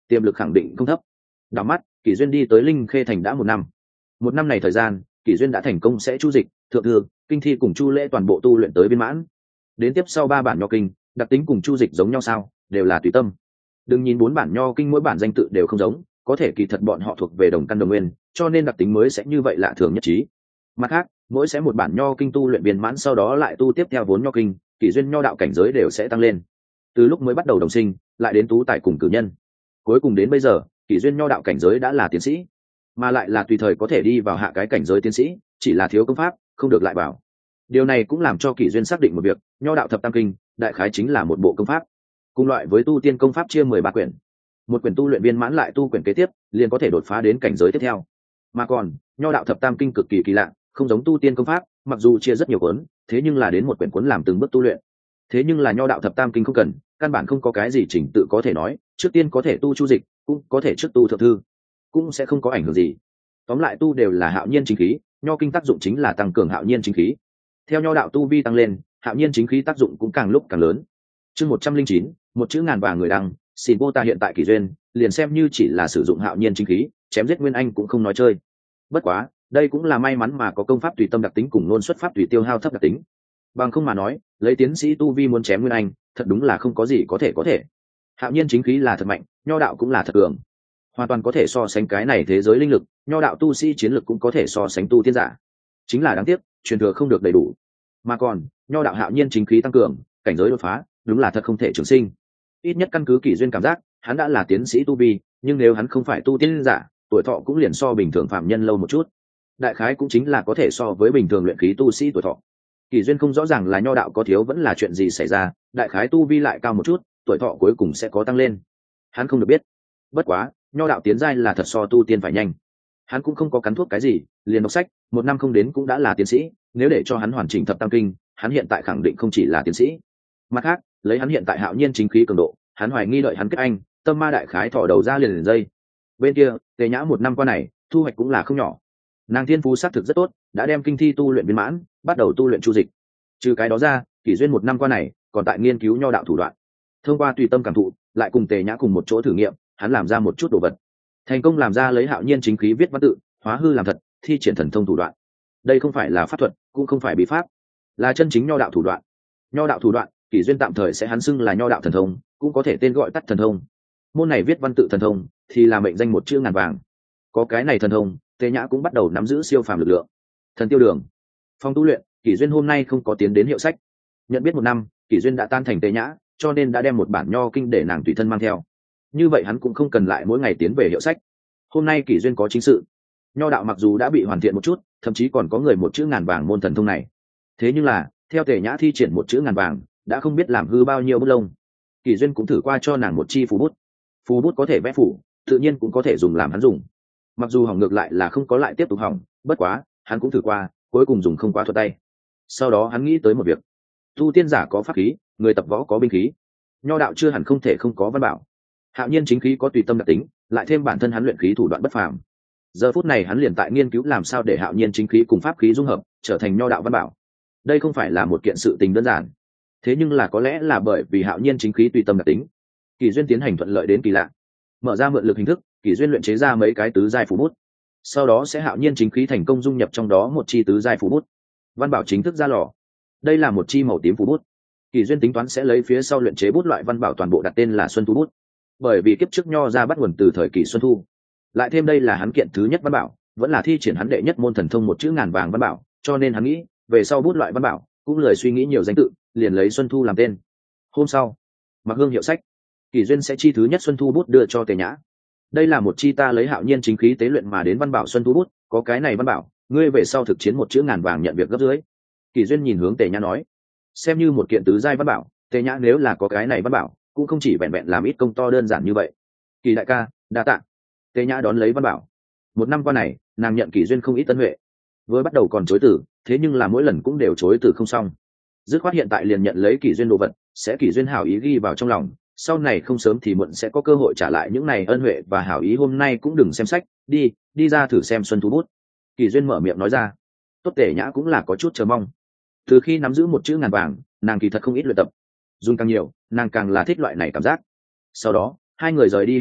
tiềm lực khẳng định không thấp. Đảo mắt Kỷ Duyên đi tới Linh Khê thành đã một năm. Một năm này thời gian, Kỷ Duyên đã thành công sẽ chu dịch, thượng thư, kinh thi cùng chu lễ toàn bộ tu luyện tới viên mãn. Đến tiếp sau ba bản nho kinh, đặc tính cùng chu dịch giống nhau sao, đều là tùy tâm. Đừng nhìn bốn bản nho kinh mỗi bản danh tự đều không giống, có thể kỳ thật bọn họ thuộc về đồng căn đồng nguyên, cho nên đặc tính mới sẽ như vậy lạ thường nhất trí. Mặt khác, mỗi sẽ một bản nho kinh tu luyện viên mãn sau đó lại tu tiếp theo vốn nho kinh, Kỷ Duyên nho đạo cảnh giới đều sẽ tăng lên. Từ lúc mới bắt đầu đồng sinh, lại đến tú tài cùng cử nhân, cuối cùng đến bây giờ, Kỷ Duyên nho đạo cảnh giới đã là tiến sĩ, mà lại là tùy thời có thể đi vào hạ cái cảnh giới tiến sĩ, chỉ là thiếu công pháp, không được lại vào. Điều này cũng làm cho Kỷ Duyên xác định một việc, nho đạo thập tam kinh, đại khái chính là một bộ công pháp. Cùng loại với tu tiên công pháp chia mười ba quyển, một quyển tu luyện viên mãn lại tu quyển kế tiếp, liền có thể đột phá đến cảnh giới tiếp theo. Mà còn, nho đạo thập tam kinh cực kỳ kỳ lạ, không giống tu tiên công pháp, mặc dù chia rất nhiều cuốn, thế nhưng là đến một quyển cuốn làm từng bước tu luyện. Thế nhưng là nho đạo thập tam kinh không cần, căn bản không có cái gì chỉnh tự có thể nói, trước tiên có thể tu chu dịch, cũng có thể trước tu thượng thư, cũng sẽ không có ảnh hưởng gì. Tóm lại tu đều là hạo nhiên chính khí, nho kinh tác dụng chính là tăng cường hạo nhiên chính khí. Theo nho đạo tu vi tăng lên, hạo nhiên chính khí tác dụng cũng càng lúc càng lớn. Chương một trăm linh chín, một chữ ngàn vàng người đăng, xin vô ta hiện tại Kỷ Duyên, liền xem như chỉ là sử dụng hạo nhiên chính khí, chém giết Nguyên Anh cũng không nói chơi. Bất quá, đây cũng là may mắn mà có công pháp tùy tâm đặc tính cùng luôn xuất pháp tùy tiêu hao thấp đặc tính. Bằng không mà nói, lấy tiến sĩ tu vi muốn chém Nguyên Anh, thật đúng là không có gì có thể có thể. Hạo nhiên chính khí là thật mạnh, nho đạo cũng là thật cường, hoàn toàn có thể so sánh cái này thế giới linh lực, nho đạo tu sĩ chiến lực cũng có thể so sánh tu tiên giả. Chính là đáng tiếc, truyền thừa không được đầy đủ. Mà còn, nho đạo hạo nhiên chính khí tăng cường, cảnh giới đột phá, đúng là thật không thể trường sinh. Ít nhất căn cứ Kỷ Duyên cảm giác, hắn đã là tiến sĩ tu vi, nhưng nếu hắn không phải tu tiên giả, tuổi thọ cũng liền so bình thường phạm nhân lâu một chút. Đại khái cũng chính là có thể so với bình thường luyện khí tu sĩ tuổi thọ. Kỷ Duyên không rõ ràng là nho đạo có thiếu vẫn là chuyện gì xảy ra, đại khái tu vi lại cao một chút, tuổi thọ cuối cùng sẽ có tăng lên. Hắn không được biết. Bất quá, nho đạo tiến giai là thật so tu tiên phải nhanh. Hắn cũng không có cắn thuốc cái gì, liền đọc sách, một năm không đến cũng đã là tiến sĩ, nếu để cho hắn hoàn chỉnh thập tam kinh, hắn hiện tại khẳng định không chỉ là tiến sĩ. Mặt khác, lấy hắn hiện tại hạo nhiên chính khí cường độ, hắn hoài nghi đợi hắn kết anh, tâm ma đại khái thò đầu ra liền liền dây. Bên kia, Tề Nhã một năm qua này, thu hoạch cũng là không nhỏ. Nàng thiên phú xác thực rất tốt, đã đem kinh thi tu luyện viên mãn, bắt đầu tu luyện chu dịch. Trừ cái đó ra, Kỷ Duyên một năm qua này còn tại nghiên cứu nho đạo thủ đoạn. Thông qua tùy tâm cảm thụ, lại cùng Tề Nhã cùng một chỗ thử nghiệm, hắn làm ra một chút đồ vật, thành công làm ra lấy hạo nhiên chính khí viết văn tự, hóa hư làm thật, thi triển thần thông thủ đoạn. Đây không phải là pháp thuật, cũng không phải bí pháp, là chân chính nho đạo thủ đoạn. Nho đạo thủ đoạn, Kỷ Duyên tạm thời sẽ hắn xưng là nho đạo thần thông, cũng có thể tên gọi tắt thần thông. Môn này viết văn tự thần thông, thì là mệnh danh một chữ ngàn vàng. Có cái này thần thông, Tề Nhã cũng bắt đầu nắm giữ siêu phàm lực lượng. Thần tiêu đường, phòng tu luyện, Kỷ Duyên hôm nay không có tiến đến hiệu sách. Nhận biết một năm, Kỷ Duyên đã tan thành Tề Nhã, cho nên đã đem một bản nho kinh để nàng tùy thân mang theo. Như vậy hắn cũng không cần lại mỗi ngày tiến về hiệu sách. Hôm nay Kỷ Duyên có chính sự. Nho đạo mặc dù đã bị hoàn thiện một chút, thậm chí còn có người một chữ ngàn vàng môn thần thông này. Thế nhưng là, theo Tề Nhã thi triển một chữ ngàn vàng, đã không biết làm hư bao nhiêu bút lông. Kỷ Duyên cũng thử qua cho nàng một chi phù bút. Phù bút có thể vẽ phủ, tự nhiên cũng có thể dùng làm hắn dùng. Mặc dù hỏng ngược lại là không có lại tiếp tục hỏng, bất quá, hắn cũng thử qua, cuối cùng dùng không quá thuận tay. Sau đó hắn nghĩ tới một việc. Tu tiên giả có pháp khí, người tập võ có binh khí. Nho đạo chưa hẳn không thể không có văn bảo. Hạo nhiên chính khí có tùy tâm đặc tính, lại thêm bản thân hắn luyện khí thủ đoạn bất phàm. Giờ phút này hắn liền tại nghiên cứu làm sao để hạo nhiên chính khí cùng pháp khí dung hợp, trở thành nho đạo văn bảo. Đây không phải là một kiện sự tình đơn giản. Thế nhưng là có lẽ là bởi vì hạo nhiên chính khí tùy tâm đặc tính, Kỷ Duyên tiến hành thuận lợi đến kỳ lạ. Mở ra mượn lực hình thức, Kỷ Duyên luyện chế ra mấy cái tứ giai phù bút. Sau đó sẽ hạo nhiên chính khí thành công dung nhập trong đó một chi tứ giai phù bút. Văn bảo chính thức ra lò. Đây là một chi màu tím phù bút. Kỷ Duyên tính toán sẽ lấy phía sau luyện chế bút loại văn bảo toàn bộ đặt tên là Xuân Thu bút. Bởi vì kiếp trước nho ra bắt nguồn từ thời kỳ Xuân Thu. Lại thêm đây là hắn kiện thứ nhất văn bảo, vẫn là thi triển hắn đệ nhất môn thần thông một chữ ngàn vàng văn bảo, cho nên hắn nghĩ, về sau bút loại văn bảo, cũng lời suy nghĩ nhiều danh tự, liền lấy Xuân Thu làm tên. Hôm sau, Mặc Hương hiệu sách, Kỷ Duyên sẽ chi thứ nhất Xuân Thu bút đưa cho Tề Nhã. Đây là một chi ta lấy hạo nhiên chính khí tế luyện mà đến văn bảo Xuân Thu bút, có cái này văn bảo, ngươi về sau thực chiến một chữ ngàn vàng nhận việc gấp dưới. Kỷ Duyên nhìn hướng Tề Nhã nói, xem như một kiện tứ giai văn bảo, Tề Nhã nếu là có cái này văn bảo, cũng không chỉ vẹn vẹn làm ít công to đơn giản như vậy. Kỳ đại ca, đa tạ. Tề Nhã đón lấy văn bảo. Một năm qua này, nàng nhận Kỷ Duyên không ít tân huệ. Với bắt đầu còn chối từ, thế nhưng là mỗi lần cũng đều chối từ không xong. Dứt khoát hiện tại liền nhận lấy Kỷ Duyên đồ vật, sẽ Kỷ Duyên hảo ý ghi vào trong lòng, sau này không sớm thì muộn sẽ có cơ hội trả lại những này ân huệ và hảo ý. Hôm nay cũng đừng xem sách, đi, đi ra thử xem Xuân Thu bút. Kỷ Duyên mở miệng nói ra. Tốt, Tề Nhã cũng là có chút chờ mong. Từ khi nắm giữ một chữ ngàn vàng, nàng kỳ thật không ít luyện tập. Dùng càng nhiều, nàng càng là thích loại này cảm giác. Sau đó, hai người rời đi hiệu sách,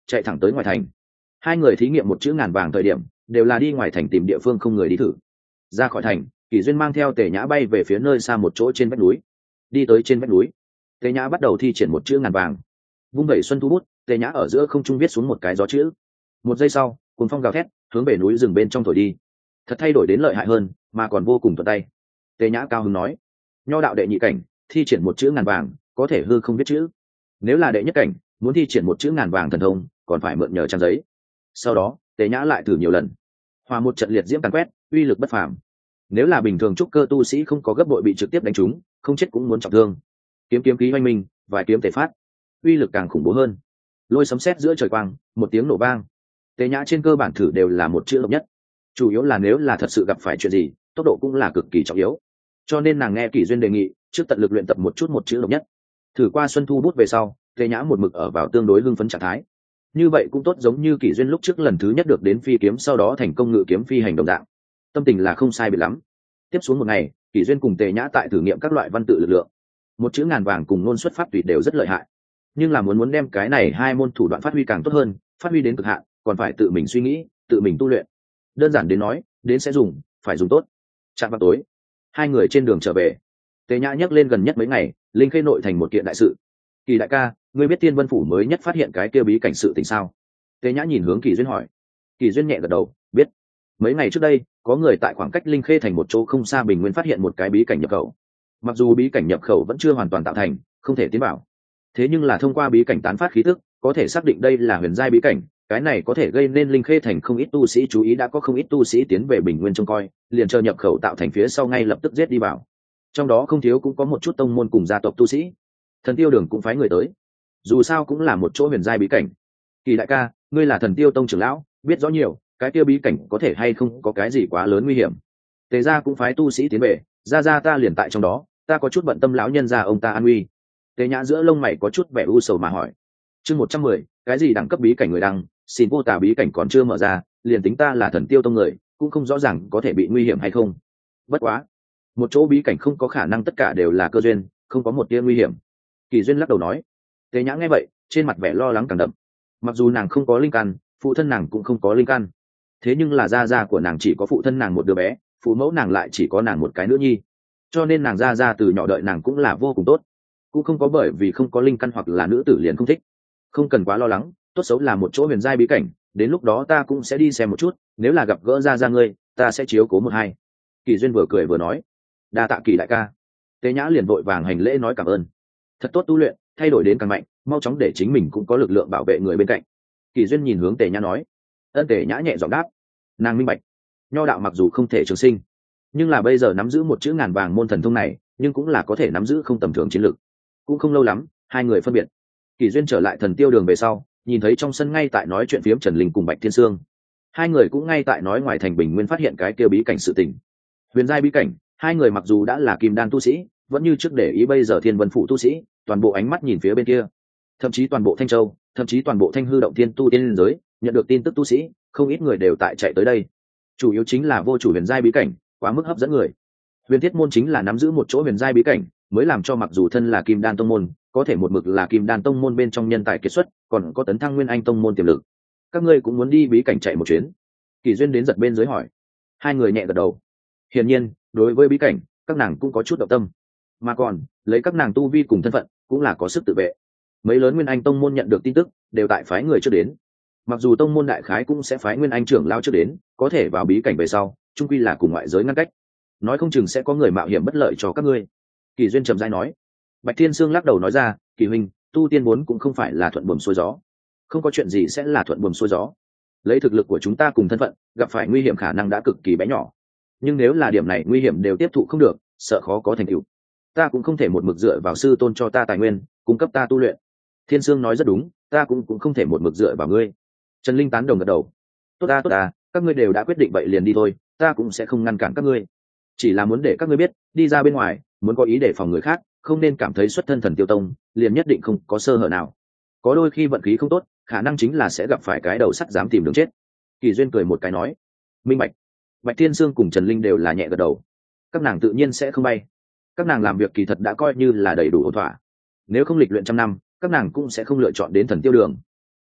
chạy thẳng tới ngoài thành. Hai người thí nghiệm một chữ ngàn vàng thời điểm đều là đi ngoài thành tìm địa phương không người đi thử. Ra khỏi thành, Kỷ Duyên mang theo Tề Nhã bay về phía nơi xa một chỗ trên vách núi. Đi tới trên vách núi, Tề Nhã bắt đầu thi triển một chữ ngàn vàng, vung vẩy xuân thu bút, Tề Nhã ở giữa không trung viết xuống một cái gió chữ. Một giây sau, cuồng phong gào thét hướng về núi rừng bên trong thổi đi. Thật thay đổi đến lợi hại hơn, mà còn vô cùng thuận tay. Tề Nhã cao hứng nói, nho đạo đệ nhị cảnh thi triển một chữ ngàn vàng có thể hư không biết chữ, nếu là đệ nhất cảnh muốn thi triển một chữ ngàn vàng thần thông còn phải mượn nhờ trang giấy. Sau đó Tề Nhã lại thử nhiều lần, hòa một trận liệt diễm tàn quét, uy lực bất phàm. Nếu là bình thường trúc cơ tu sĩ không có gấp bội bị trực tiếp đánh trúng, không chết cũng muốn trọng thương. Kiếm kiếm khí oanh minh, vài kiếm tề phát, uy lực càng khủng bố hơn. Lôi sấm sét giữa trời quang, một tiếng nổ vang. Tề Nhã trên cơ bản thử đều là một chữ độc nhất, chủ yếu là nếu là thật sự gặp phải chuyện gì, tốc độ cũng là cực kỳ trọng yếu. Cho nên nàng nghe Kỷ Duyên đề nghị, trước tận lực luyện tập một chút một chữ độc nhất. Thử qua xuân thu bút về sau, Tề Nhã một mực ở vào tương đối hưng phấn trạng thái. Như vậy cũng tốt, giống như Kỷ Duyên lúc trước lần thứ nhất được đến phi kiếm sau đó thành công ngự kiếm phi hành đồng dạng. Tâm tình là không sai biệt lắm. Tiếp xuống một ngày, Kỷ Duyên cùng Tề Nhã tại thử nghiệm các loại văn tự lực lượng. Một chữ ngàn vàng cùng ngôn xuất pháp tùy đều rất lợi hại, nhưng là muốn muốn đem cái này hai môn thủ đoạn phát huy càng tốt hơn, phát huy đến cực hạn, còn phải tự mình suy nghĩ, tự mình tu luyện. Đơn giản đến nói, đến sẽ dùng, phải dùng tốt. Chạm vào tối, hai người trên đường trở về. Tề Nhã nhắc lên gần nhất mấy ngày linh khê nội thành một kiện đại sự. Kỳ đại ca, ngươi biết Tiên Vân phủ mới nhất phát hiện cái kia bí cảnh sự tình sao? Tề Nhã nhìn hướng Kỳ Duyên hỏi. Kỳ Duyên nhẹ gật đầu, biết. Mấy ngày trước đây có người tại khoảng cách linh khê thành một chỗ không xa Bình Nguyên phát hiện một cái bí cảnh nhập khẩu. Mặc dù bí cảnh nhập khẩu vẫn chưa hoàn toàn tạo thành, không thể tiến vào, thế nhưng là thông qua bí cảnh tán phát khí tức có thể xác định đây là huyền giai bí cảnh. Cái này có thể gây nên linh khê thành không ít tu sĩ chú ý, đã có không ít tu sĩ tiến về Bình Nguyên trông coi, liền chờ nhập khẩu tạo thành phía sau ngay lập tức giết đi vào. Trong đó không thiếu cũng có một chút tông môn cùng gia tộc tu sĩ. Thần Tiêu Đường cũng phái người tới, dù sao cũng là một chỗ huyền giai bí cảnh. Kỳ đại ca, ngươi là Thần Tiêu tông trưởng lão, biết rõ nhiều, cái kia bí cảnh có thể hay không có cái gì quá lớn nguy hiểm? Tề gia cũng phái tu sĩ tiến về, gia gia ta liền tại trong đó, ta có chút bận tâm lão nhân gia ông ta an nguy. Tề Nhã giữa lông mày có chút vẻ u sầu mà hỏi. Chương một trăm mười, cái gì đẳng cấp bí cảnh người đăng, xin vô tà bí cảnh còn chưa mở ra, liền tính ta là Thần Tiêu tông người, cũng không rõ ràng có thể bị nguy hiểm hay không. Bất quá, một chỗ bí cảnh không có khả năng tất cả đều là cơ duyên, không có một tia nguy hiểm. Kỳ Duyên lắc đầu nói. Tề Nhã nghe vậy, trên mặt vẻ lo lắng càng đậm. Mặc dù nàng không có linh căn, phụ thân nàng cũng không có linh căn, thế nhưng là gia gia của nàng chỉ có phụ thân nàng một đứa bé, phụ mẫu nàng lại chỉ có nàng một cái nữ nhi, cho nên nàng gia gia từ nhỏ đợi nàng cũng là vô cùng tốt, cũng không có bởi vì không có linh căn hoặc là nữ tử liền không thích. Không cần quá lo lắng, tốt xấu là một chỗ huyền giai bí cảnh, đến lúc đó ta cũng sẽ đi xem một chút, nếu là gặp gỡ gia gia ngươi, ta sẽ chiếu cố một hai. Kỳ Duyên vừa cười vừa nói. Đa tạ Kỳ đại ca. Tề Nhã liền vội vàng hành lễ nói cảm ơn. Thật tốt tu luyện, thay đổi đến càng mạnh, mau chóng để chính mình cũng có lực lượng bảo vệ người bên cạnh. Kỳ Duyên nhìn hướng Tề Nhã nói. Ân. Tề Nhã nhẹ giọng đáp. Nàng minh bạch, nho đạo mặc dù không thể trường sinh, nhưng là bây giờ nắm giữ một chữ ngàn vàng môn thần thông này, nhưng cũng là có thể nắm giữ không tầm thường chiến lược. Cũng không lâu lắm, hai người phân biệt. Kỳ Duyên trở lại Thần Tiêu Đường về sau, nhìn thấy trong sân ngay tại nói chuyện phiếm Trần Linh cùng Bạch Thiên Sương. Hai người cũng ngay tại nói ngoài thành Bình Nguyên phát hiện cái kia bí cảnh sự tình. Huyền giai bí cảnh, hai người mặc dù đã là kim đan tu sĩ, vẫn như trước để ý bây giờ Thiên Vân phủ tu sĩ, toàn bộ ánh mắt nhìn phía bên kia. Thậm chí toàn bộ Thanh Châu, thậm chí toàn bộ Thanh Hư động thiên tu tiên giới, nhận được tin tức tu sĩ, không ít người đều tại chạy tới đây. Chủ yếu chính là vô chủ huyền giai bí cảnh, quá mức hấp dẫn người. Huyền Thiết môn chính là nắm giữ một chỗ huyền giai bí cảnh, mới làm cho mặc dù thân là kim đan tông môn, có thể một mực là kim đan tông môn bên trong nhân tài kiệt xuất, còn có tấn thăng nguyên anh tông môn tiềm lực. Các ngươi cũng muốn đi bí cảnh chạy một chuyến? Kỳ Duyên đến giật bên dưới hỏi. Hai người nhẹ gật đầu. Hiển nhiên, đối với bí cảnh, các nàng cũng có chút động tâm, mà còn lấy các nàng tu vi cùng thân phận, cũng là có sức tự vệ. Mấy lớn nguyên anh tông môn nhận được tin tức, đều tại phái người trước đến. Mặc dù tông môn đại khái cũng sẽ phái nguyên anh trưởng lao trước đến, có thể vào bí cảnh về sau, chung quy là cùng ngoại giới ngăn cách, nói không chừng sẽ có người mạo hiểm bất lợi cho các ngươi. Kỳ Duyên trầm rãi nói. Bạch Thiên Sương lắc đầu nói ra, Kỳ huynh, tu tiên muốn cũng không phải là thuận buồm xuôi gió, không có chuyện gì sẽ là thuận buồm xuôi gió. Lấy thực lực của chúng ta cùng thân phận, gặp phải nguy hiểm khả năng đã cực kỳ bé nhỏ, nhưng nếu là điểm này nguy hiểm đều tiếp thụ không được, sợ khó có thành tựu. Ta cũng không thể một mực dựa vào sư tôn cho ta tài nguyên, cung cấp ta tu luyện. Thiên Sương nói rất đúng, ta cũng cũng không thể một mực dựa vào ngươi. Trần Linh tán đồng gật đầu. Tốt ta tốt ta, các ngươi đều đã quyết định vậy liền đi thôi, ta cũng sẽ không ngăn cản các ngươi. Chỉ là muốn để các ngươi biết, đi ra bên ngoài, muốn có ý để phòng người khác, không nên cảm thấy xuất thân Thần Tiêu tông, liền nhất định không có sơ hở nào. Có đôi khi vận khí không tốt, khả năng chính là sẽ gặp phải cái đầu sắt dám tìm đường chết. Kỳ Duyên cười một cái nói. Minh bạch. Bạch Thiên Sương cùng Trần Linh đều là nhẹ gật đầu. Các nàng tự nhiên sẽ không bay. Các nàng làm việc kỳ thật đã coi như là đầy đủ ổn thỏa. Nếu không lịch luyện trăm năm, các nàng cũng sẽ không lựa chọn đến Thần Tiêu Đường.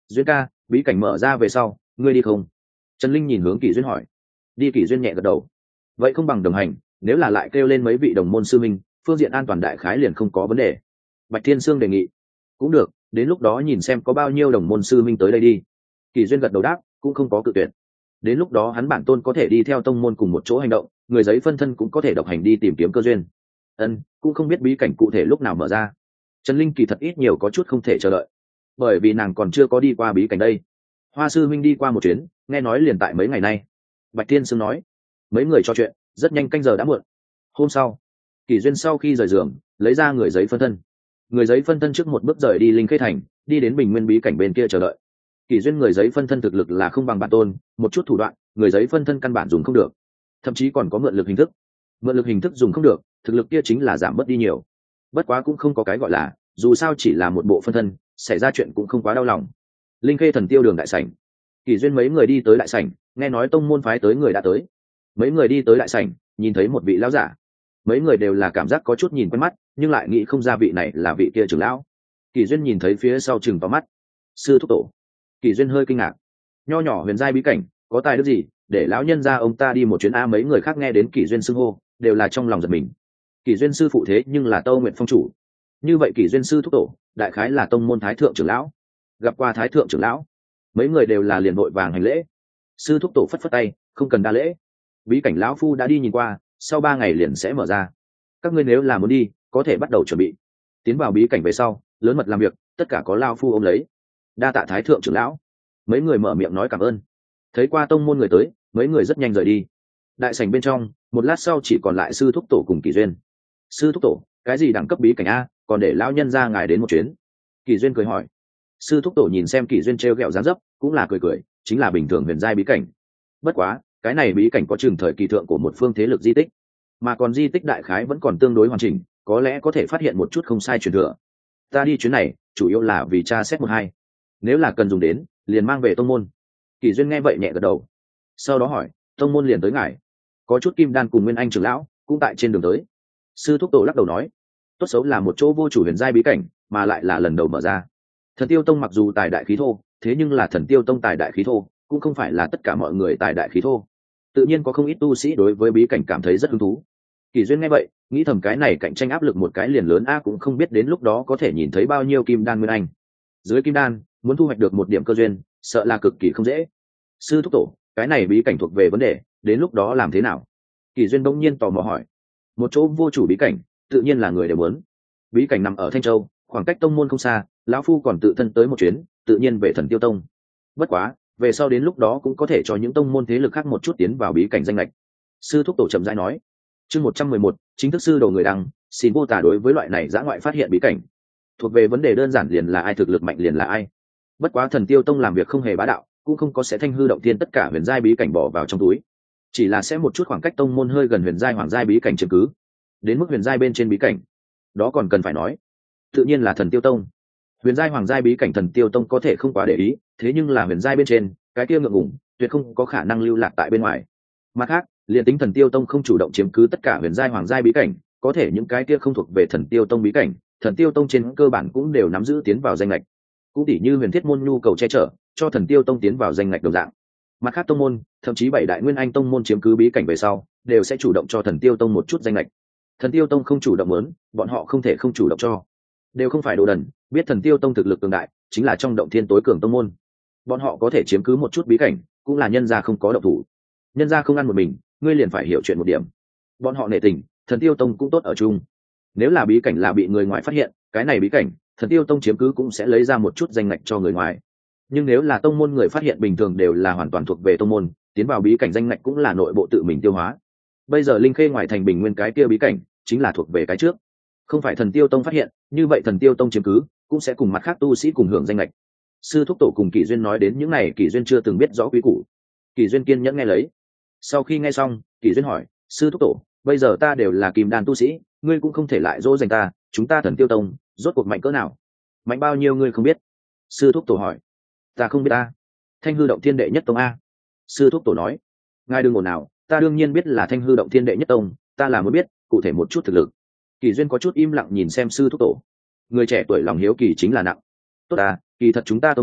Duyên ca, bí cảnh mở ra về sau ngươi đi không? Trần Linh nhìn hướng Kỷ Duyên hỏi. Đi. Kỷ Duyên nhẹ gật đầu. Vậy không bằng đồng hành, nếu là lại kêu lên mấy vị đồng môn sư minh, phương diện an toàn đại khái liền không có vấn đề. Bạch Thiên Sương đề nghị. Cũng được, đến lúc đó nhìn xem có bao nhiêu đồng môn sư minh tới đây đi. Kỷ Duyên gật đầu đáp, cũng không có cự tuyệt. Đến lúc đó hắn bản tôn có thể đi theo tông môn cùng một chỗ hành động, người giấy phân thân cũng có thể độc hành đi tìm kiếm cơ duyên. Ân, cũng không biết bí cảnh cụ thể lúc nào mở ra. Trần Linh kỳ thật ít nhiều có chút không thể chờ đợi, bởi vì nàng còn chưa có đi qua bí cảnh đây. Hoa sư huynh đi qua một chuyến, nghe nói liền tại mấy ngày nay. Bạch Thiên Sương nói. Mấy người trò chuyện, rất nhanh canh giờ đã muộn. Hôm sau, Kỷ Duyên sau khi rời giường, lấy ra người giấy phân thân. Người giấy phân thân trước một bước rời đi Linh Khê Thành, đi đến Bình Nguyên bí cảnh bên kia chờ đợi. Kỷ Duyên người giấy phân thân thực lực là không bằng bản tôn, một chút thủ đoạn, người giấy phân thân căn bản dùng không được, thậm chí còn có mượn lực hình thức. Mượn lực hình thức dùng không được, thực lực kia chính là giảm bớt đi nhiều. Bất quá cũng không có cái gọi là, dù sao chỉ là một bộ phân thân, xảy ra chuyện cũng không quá đau lòng. Linh Khê Thần Tiêu Đường đại sảnh, Kỷ Duyên mấy người đi tới đại sảnh, nghe nói tông môn phái tới người đã tới. Mấy người đi tới đại sảnh, nhìn thấy một vị lão giả. Mấy người đều là cảm giác có chút nhìn quen mắt, nhưng lại nghĩ không ra vị này là vị kia trưởng lão. Kỷ Duyên nhìn thấy phía sau chừng vào mắt. Sư thúc tổ. Kỷ Duyên hơi kinh ngạc. Nho nhỏ huyền giai bí cảnh, có tài đức gì, để lão nhân gia ông ta đi một chuyến a. Mấy người khác nghe đến Kỷ Duyên xưng hô, đều là trong lòng giật mình. Kỷ Duyên sư phụ thế nhưng là Tâu Nguyện Phong chủ. Như vậy Kỷ Duyên sư thúc tổ, đại khái là tông môn thái thượng trưởng lão. Gặp qua thái thượng trưởng lão, mấy người đều là liền vội vàng hành lễ. Sư thúc tổ phất phất tay, không cần đa lễ. Bí cảnh lão phu đã đi nhìn qua, sau ba ngày liền sẽ mở ra. Các ngươi nếu là muốn đi, có thể bắt đầu chuẩn bị. Tiến vào bí cảnh về sau, lớn mật làm việc, tất cả có lão phu ôm lấy. Đa tạ thái thượng trưởng lão. Mấy người mở miệng nói cảm ơn. Thấy qua tông môn người tới, mấy người rất nhanh rời đi. Đại sảnh bên trong, một lát sau chỉ còn lại sư thúc tổ cùng Kỷ Duyên. Sư thúc tổ, cái gì đẳng cấp bí cảnh a, còn để lão nhân ra ngài đến một chuyến? Kỷ Duyên cười hỏi. Sư thúc tổ nhìn xem Kỷ Duyên trêu ghẹo dáng dấp, cũng là cười cười, chính là bình thường huyền giai bí cảnh. Bất quá, cái này bí cảnh có chừng thời kỳ thượng của một phương thế lực di tích, mà còn di tích đại khái vẫn còn tương đối hoàn chỉnh, có lẽ có thể phát hiện một chút không sai truyền thừa. Ta đi chuyến này chủ yếu là vì tra xét một hai, nếu là cần dùng đến liền mang về tông môn. Kỷ Duyên nghe vậy nhẹ gật đầu, sau đó hỏi, tông môn liền tới ngài? Có chút kim đan cùng Nguyên Anh trưởng lão cũng tại trên đường tới. Sư thúc tổ lắc đầu nói, tốt xấu là một chỗ vô chủ huyền giai bí cảnh, mà lại là lần đầu mở ra. Thần Tiêu Tông mặc dù tài đại khí thô, thế nhưng là Thần Tiêu Tông tài đại khí thô cũng không phải là tất cả mọi người tài đại khí thô, tự nhiên có không ít tu sĩ đối với bí cảnh cảm thấy rất hứng thú. Kỷ Duyên nghe vậy, nghĩ thầm cái này cạnh tranh áp lực một cái liền lớn a, cũng không biết đến lúc đó có thể nhìn thấy bao nhiêu kim đan Nguyên Anh. Dưới kim đan, muốn thu hoạch được một điểm cơ duyên, sợ là cực kỳ không dễ. Sư thúc tổ, cái này bí cảnh thuộc về vấn đề, đến lúc đó làm thế nào? Kỷ Duyên bỗng nhiên tò mò hỏi. Một chỗ vô chủ bí cảnh, tự nhiên là người đều muốn. Bí cảnh nằm ở Thanh Châu, khoảng cách tông môn không xa, lão phu còn tự thân tới một chuyến, tự nhiên về Thần Tiêu Tông. Bất quá, về sau đến lúc đó cũng có thể cho những tông môn thế lực khác một chút tiến vào bí cảnh danh lệch. Sư thúc tổ chậm rãi nói. Chương một trăm mười một, chính thức sư đầu người đăng, xin vô tả đối với loại này dã ngoại phát hiện bí cảnh. Thuộc về vấn đề đơn giản liền là ai thực lực mạnh liền là ai. Bất quá Thần Tiêu Tông làm việc không hề bá đạo, cũng không có sẽ thanh hư động thiên tất cả huyền giai bí cảnh bỏ vào trong túi, chỉ là sẽ một chút khoảng cách tông môn hơi gần huyền giai hoàng giai bí cảnh chiếm cứ. Đến mức huyền giai bên trên bí cảnh, đó còn cần phải nói, tự nhiên là Thần Tiêu Tông. Huyền giai hoàng giai bí cảnh Thần Tiêu Tông có thể không quá để ý, thế nhưng là huyền giai bên trên, cái kia ngượng ngùng, tuyệt không có khả năng lưu lạc tại bên ngoài. Mặt khác, liền tính Thần Tiêu Tông không chủ động chiếm cứ tất cả huyền giai hoàng giai bí cảnh, có thể những cái kia không thuộc về Thần Tiêu Tông bí cảnh, Thần Tiêu Tông trên cơ bản cũng đều nắm giữ tiến vào danh lệch. Cũng tỉ như Huyền Thiết môn nhu cầu che chở, cho Thần Tiêu Tông tiến vào danh lệch đồng dạng. Mặt khác tông môn, thậm chí bảy đại Nguyên Anh tông môn chiếm cứ bí cảnh về sau, đều sẽ chủ động cho Thần Tiêu Tông một chút danh lệch. Thần Tiêu Tông không chủ động muốn, bọn họ không thể không chủ động cho. Đều không phải đồ đần, biết Thần Tiêu Tông thực lực cường đại, chính là trong động thiên tối cường tông môn. Bọn họ có thể chiếm cứ một chút bí cảnh, cũng là nhân gia không có động thủ. Nhân gia không ăn một mình, ngươi liền phải hiểu chuyện một điểm. Bọn họ nể tình, Thần Tiêu Tông cũng tốt ở chung. Nếu là bí cảnh là bị người ngoài phát hiện, cái này bí cảnh, Thần Tiêu Tông chiếm cứ cũng sẽ lấy ra một chút danh ngạch cho người ngoài. Nhưng nếu là tông môn người phát hiện bình thường đều là hoàn toàn thuộc về tông môn, tiến vào bí cảnh danh ngạch cũng là nội bộ tự mình tiêu hóa. Bây giờ Linh Khê ngoài thành Bình Nguyên cái kia bí cảnh, chính là thuộc về cái trước. Không phải Thần Tiêu Tông phát hiện, như vậy Thần Tiêu Tông chiếm cứ, cũng sẽ cùng mặt khác tu sĩ cùng hưởng danh lệch. Sư thúc tổ cùng Kỷ Duyên nói đến những này, Kỷ Duyên chưa từng biết rõ quý củ. Kỷ Duyên kiên nhẫn nghe lấy. Sau khi nghe xong, Kỷ Duyên hỏi, sư thúc tổ, bây giờ ta đều là kim đan tu sĩ, ngươi cũng không thể lại dỗ dành ta, chúng ta Thần Tiêu Tông, rốt cuộc mạnh cỡ nào? Mạnh bao nhiêu ngươi không biết? Sư thúc tổ hỏi. Ta không biết ta. Thanh hư động thiên đệ nhất tông a. Sư thúc tổ nói. Ngài đừng ồn nào, ta đương nhiên biết là Thanh hư động thiên đệ nhất tông, ta là muốn biết cụ thể một chút thực lực. Kỷ Duyên có chút im lặng nhìn xem sư thúc tổ. Người trẻ tuổi lòng hiếu kỳ chính là nặng. Tốt à, kỳ thật chúng ta tông môn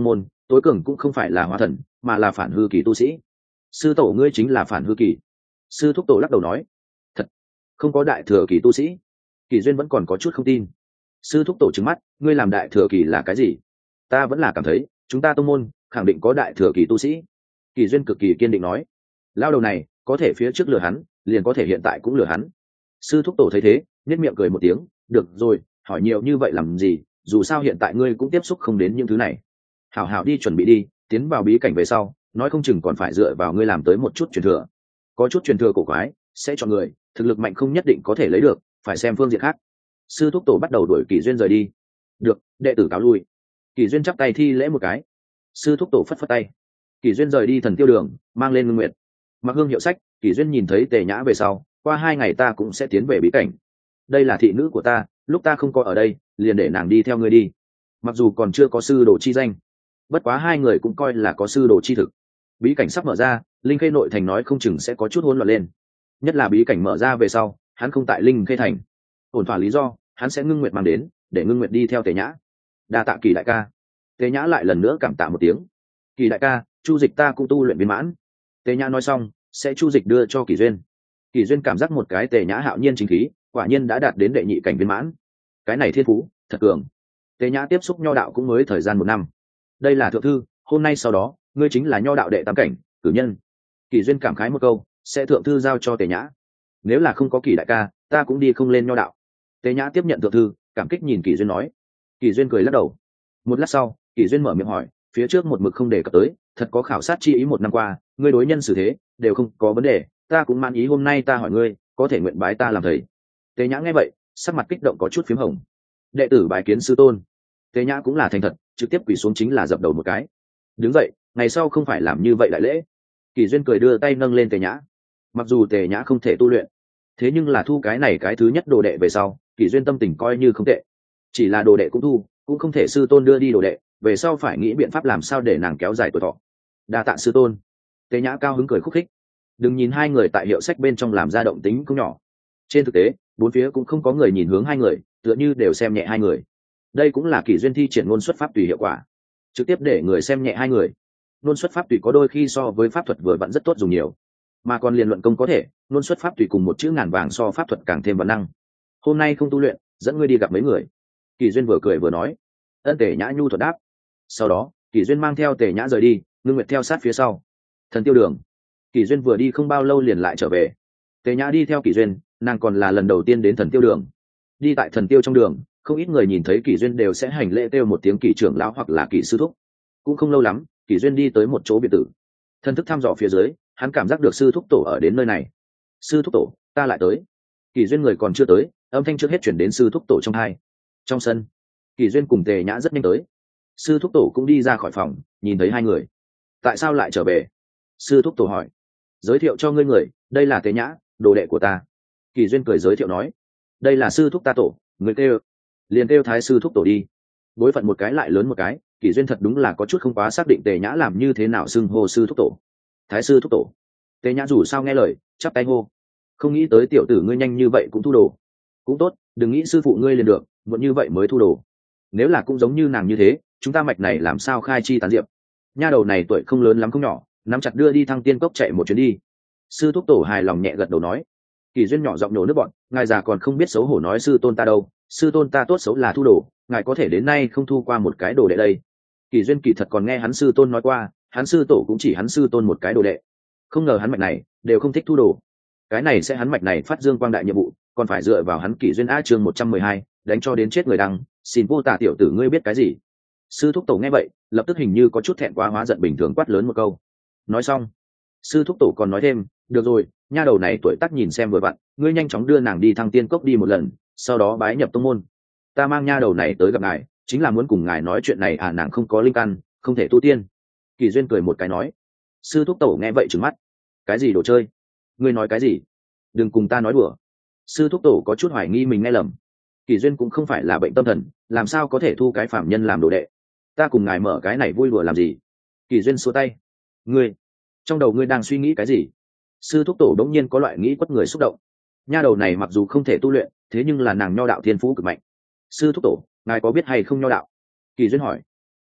tối cường cũng không phải là hóa thần mà là phản hư kỳ tu sĩ. Sư tổ ngươi chính là phản hư kỳ? Sư thúc tổ lắc đầu nói. Thật? Không có đại thừa kỳ tu sĩ? Kỳ duyên vẫn còn có chút không tin. Sư thúc tổ trừng mắt, ngươi làm đại thừa kỳ là cái gì? Ta vẫn là cảm thấy chúng ta tông môn khẳng định có đại thừa kỳ tu sĩ. Kỳ duyên cực kỳ kiên định nói. Lao đầu này có thể phía trước lừa hắn, liền có thể hiện tại cũng lừa hắn. Sư thúc tổ thấy thế nhếch miệng cười một tiếng, được rồi, hỏi nhiều như vậy làm gì, dù sao hiện tại ngươi cũng tiếp xúc không đến những thứ này. Hảo hảo đi chuẩn bị đi, tiến vào bí cảnh về sau nói không chừng còn phải dựa vào ngươi làm tới một chút truyền thừa. Có chút truyền thừa cổ quái sẽ chọn người, thực lực mạnh không nhất định có thể lấy được, phải xem phương diện khác. Sư thúc tổ bắt đầu đuổi Kỳ duyên rời đi. Được, đệ tử cáo lui. Kỳ duyên chắp tay thi lễ một cái. Sư thúc tổ phất phất tay. Kỳ duyên rời đi thần tiêu đường, mang lên ngưng nguyệt. Mặc hương hiệu sách, Kỳ duyên nhìn thấy Tề Nhã về sau, qua hai ngày ta cũng sẽ tiến về bí cảnh. Đây là thị nữ của ta, lúc ta không có ở đây liền để nàng đi theo ngươi đi. Mặc dù còn chưa có sư đồ chi danh, bất quá hai người cũng coi là có sư đồ chi thực. Bí cảnh sắp mở ra, linh khê nội thành nói không chừng sẽ có chút hỗn loạn lên, nhất là bí cảnh mở ra về sau hắn không tại linh khê thành, ổn thỏa lý do hắn sẽ ngưng nguyệt mang đến, để ngưng nguyệt đi theo Tề Nhã. Đa tạ Kỳ đại ca. Tề Nhã lại lần nữa cảm tạ một tiếng. Kỳ đại ca, chu dịch ta cũng tu luyện viên mãn. Tề Nhã nói xong sẽ chu dịch đưa cho Kỳ duyên. Kỳ duyên cảm giác một cái Tề Nhã hạo nhiên chính khí quả nhiên đã đạt đến đệ nhị cảnh viên mãn, cái này thiên phú thật cường. Tề Nhã tiếp xúc nho đạo cũng mới thời gian một năm. Đây là thượng thư, hôm nay sau đó ngươi chính là nho đạo đệ tam cảnh cử nhân. Kỳ duyên cảm khái một câu, sẽ thượng thư giao cho Tề Nhã. Nếu là không có Kỳ đại ca ta cũng đi không lên nho đạo. Tề Nhã tiếp nhận thượng thư, cảm kích nhìn Kỳ duyên nói. Kỳ duyên cười lắc đầu. Một lát sau Kỳ duyên mở miệng hỏi, phía trước một mực không đề cập tới, thật có khảo sát chi ý một năm qua ngươi đối nhân xử thế đều không có vấn đề, ta cũng mãn ý, hôm nay ta hỏi ngươi có thể nguyện bái ta làm thầy. Tề Nhã nghe vậy sắc mặt kích động có chút phím hồng. Đệ tử bái kiến sư tôn. Tề Nhã cũng là thành thật, trực tiếp quỳ xuống chính là dập đầu một cái. Đứng dậy, ngày sau không phải làm như vậy đại lễ. Kỳ duyên cười đưa tay nâng lên Tề Nhã. Mặc dù Tề Nhã không thể tu luyện, thế nhưng là thu cái này cái thứ nhất đồ đệ về sau Kỳ duyên tâm tình coi như không tệ. Chỉ là đồ đệ cũng thu, cũng không thể sư tôn đưa đi đồ đệ, về sau phải nghĩ biện pháp làm sao để nàng kéo dài tuổi thọ. Đa tạ sư tôn. Tề Nhã cao hứng cười khúc khích. Đừng nhìn hai người tại hiệu sách bên trong làm ra động tính cũng nhỏ, trên thực tế bốn phía cũng không có người nhìn hướng hai người, tựa như đều xem nhẹ hai người. Đây cũng là Kỳ duyên thi triển ngôn xuất pháp tùy hiệu quả, trực tiếp để người xem nhẹ hai người. Ngôn xuất pháp tùy có đôi khi so với pháp thuật vừa vặn rất tốt dùng nhiều, mà còn liền luận công có thể, ngôn xuất pháp tùy cùng một chữ ngàn vàng so pháp thuật càng thêm văn năng. Hôm nay không tu luyện, dẫn ngươi đi gặp mấy người. Kỳ duyên vừa cười vừa nói. Ân. Tề Nhã nhu thuật đáp. Sau đó Kỳ duyên mang theo Tề Nhã rời đi, ngưng nguyệt theo sát phía sau. Thần tiêu đường, Kỳ duyên vừa đi không bao lâu liền lại trở về. Tề Nhã đi theo Kỳ duyên, nàng còn là lần đầu tiên đến thần tiêu đường. Đi tại thần tiêu trong đường, không ít người nhìn thấy Kỳ duyên đều sẽ hành lễ kêu một tiếng Kỳ trưởng lão hoặc là Kỳ sư thúc. Cũng không lâu lắm Kỳ duyên đi tới một chỗ biệt tử, thân thức thăm dò phía dưới, hắn cảm giác được sư thúc tổ ở đến nơi này. Sư thúc tổ, ta lại tới. Kỳ duyên người còn chưa tới, âm thanh trước hết chuyển đến sư thúc tổ trong hai. Trong sân, Kỳ duyên cùng Tề Nhã rất nhanh tới. Sư thúc tổ cũng đi ra khỏi phòng, nhìn thấy hai người. Tại sao lại trở về? Sư thúc tổ hỏi. Giới thiệu cho ngươi người, đây là Tề Nhã, đồ đệ của ta. Kỳ duyên cười giới thiệu nói. Đây là sư thúc ta tổ, người kêu liền kêu thái sư thúc tổ đi. Bối phận một cái lại lớn một cái, Kỳ duyên thật đúng là có chút không quá xác định Tề Nhã làm như thế nào xưng hô sư thúc tổ. Thái sư thúc tổ. Tề Nhã dù sao nghe lời, chắp tay hô. Không nghĩ tới tiểu tử ngươi nhanh như vậy cũng thu đồ. Cũng tốt, đừng nghĩ sư phụ ngươi liền được, muộn như vậy mới thu đồ. Nếu là cũng giống như nàng như thế, chúng ta mạch này làm sao khai chi tán diệp. Nha đầu này tuổi không lớn lắm không nhỏ, nắm chặt đưa đi Thăng Tiên Cốc chạy một chuyến đi. Sư thúc tổ hài lòng nhẹ gật đầu nói. Kỳ duyên nhỏ giọng nhổ nước bọn, ngài già còn không biết xấu hổ nói sư tôn ta đâu, sư tôn ta tốt xấu là thu đồ, ngài có thể đến nay không thu qua một cái đồ đệ đây. Kỳ duyên kỳ thật còn nghe hắn sư tôn nói qua, hắn sư tổ cũng chỉ hắn sư tôn một cái đồ đệ, không ngờ hắn mạch này đều không thích thu đồ. Cái này sẽ hắn mạch này phát dương quang đại nhiệm vụ, còn phải dựa vào hắn. Kỳ duyên a chương một trăm mười hai, đánh cho đến chết người đăng, xin vô tả tiểu tử ngươi biết cái gì. Sư thúc tổ nghe vậy lập tức hình như có chút thẹn quá hóa giận bình thường quát lớn một câu. Nói xong sư thúc tổ còn nói thêm, được rồi, nha đầu này tuổi tác nhìn xem vừa vặn, ngươi nhanh chóng đưa nàng đi Thăng Tiên Cốc đi một lần, sau đó bái nhập tông môn. Ta mang nha đầu này tới gặp ngài chính là muốn cùng ngài nói chuyện này à, nàng không có linh căn, không thể tu tiên. Kỳ duyên cười một cái nói. Sư thúc tổ nghe vậy trừng mắt. Cái gì đồ chơi? Ngươi nói cái gì? Đừng cùng ta nói đùa. Sư thúc tổ có chút hoài nghi mình nghe lầm. Kỳ duyên cũng không phải là bệnh tâm thần, làm sao có thể thu cái phạm nhân làm đồ đệ. Ta cùng ngài mở cái này vui đùa làm gì? Kỳ duyên xua tay. Ngươi, trong đầu ngươi đang suy nghĩ cái gì? Sư thúc tổ đống nhiên có loại nghĩ quất người xúc động. Nha đầu này mặc dù không thể tu luyện, thế nhưng là nàng nho đạo thiên phú cực mạnh. Sư thúc tổ, ngài có biết hay không nho đạo? Kỳ duyên hỏi.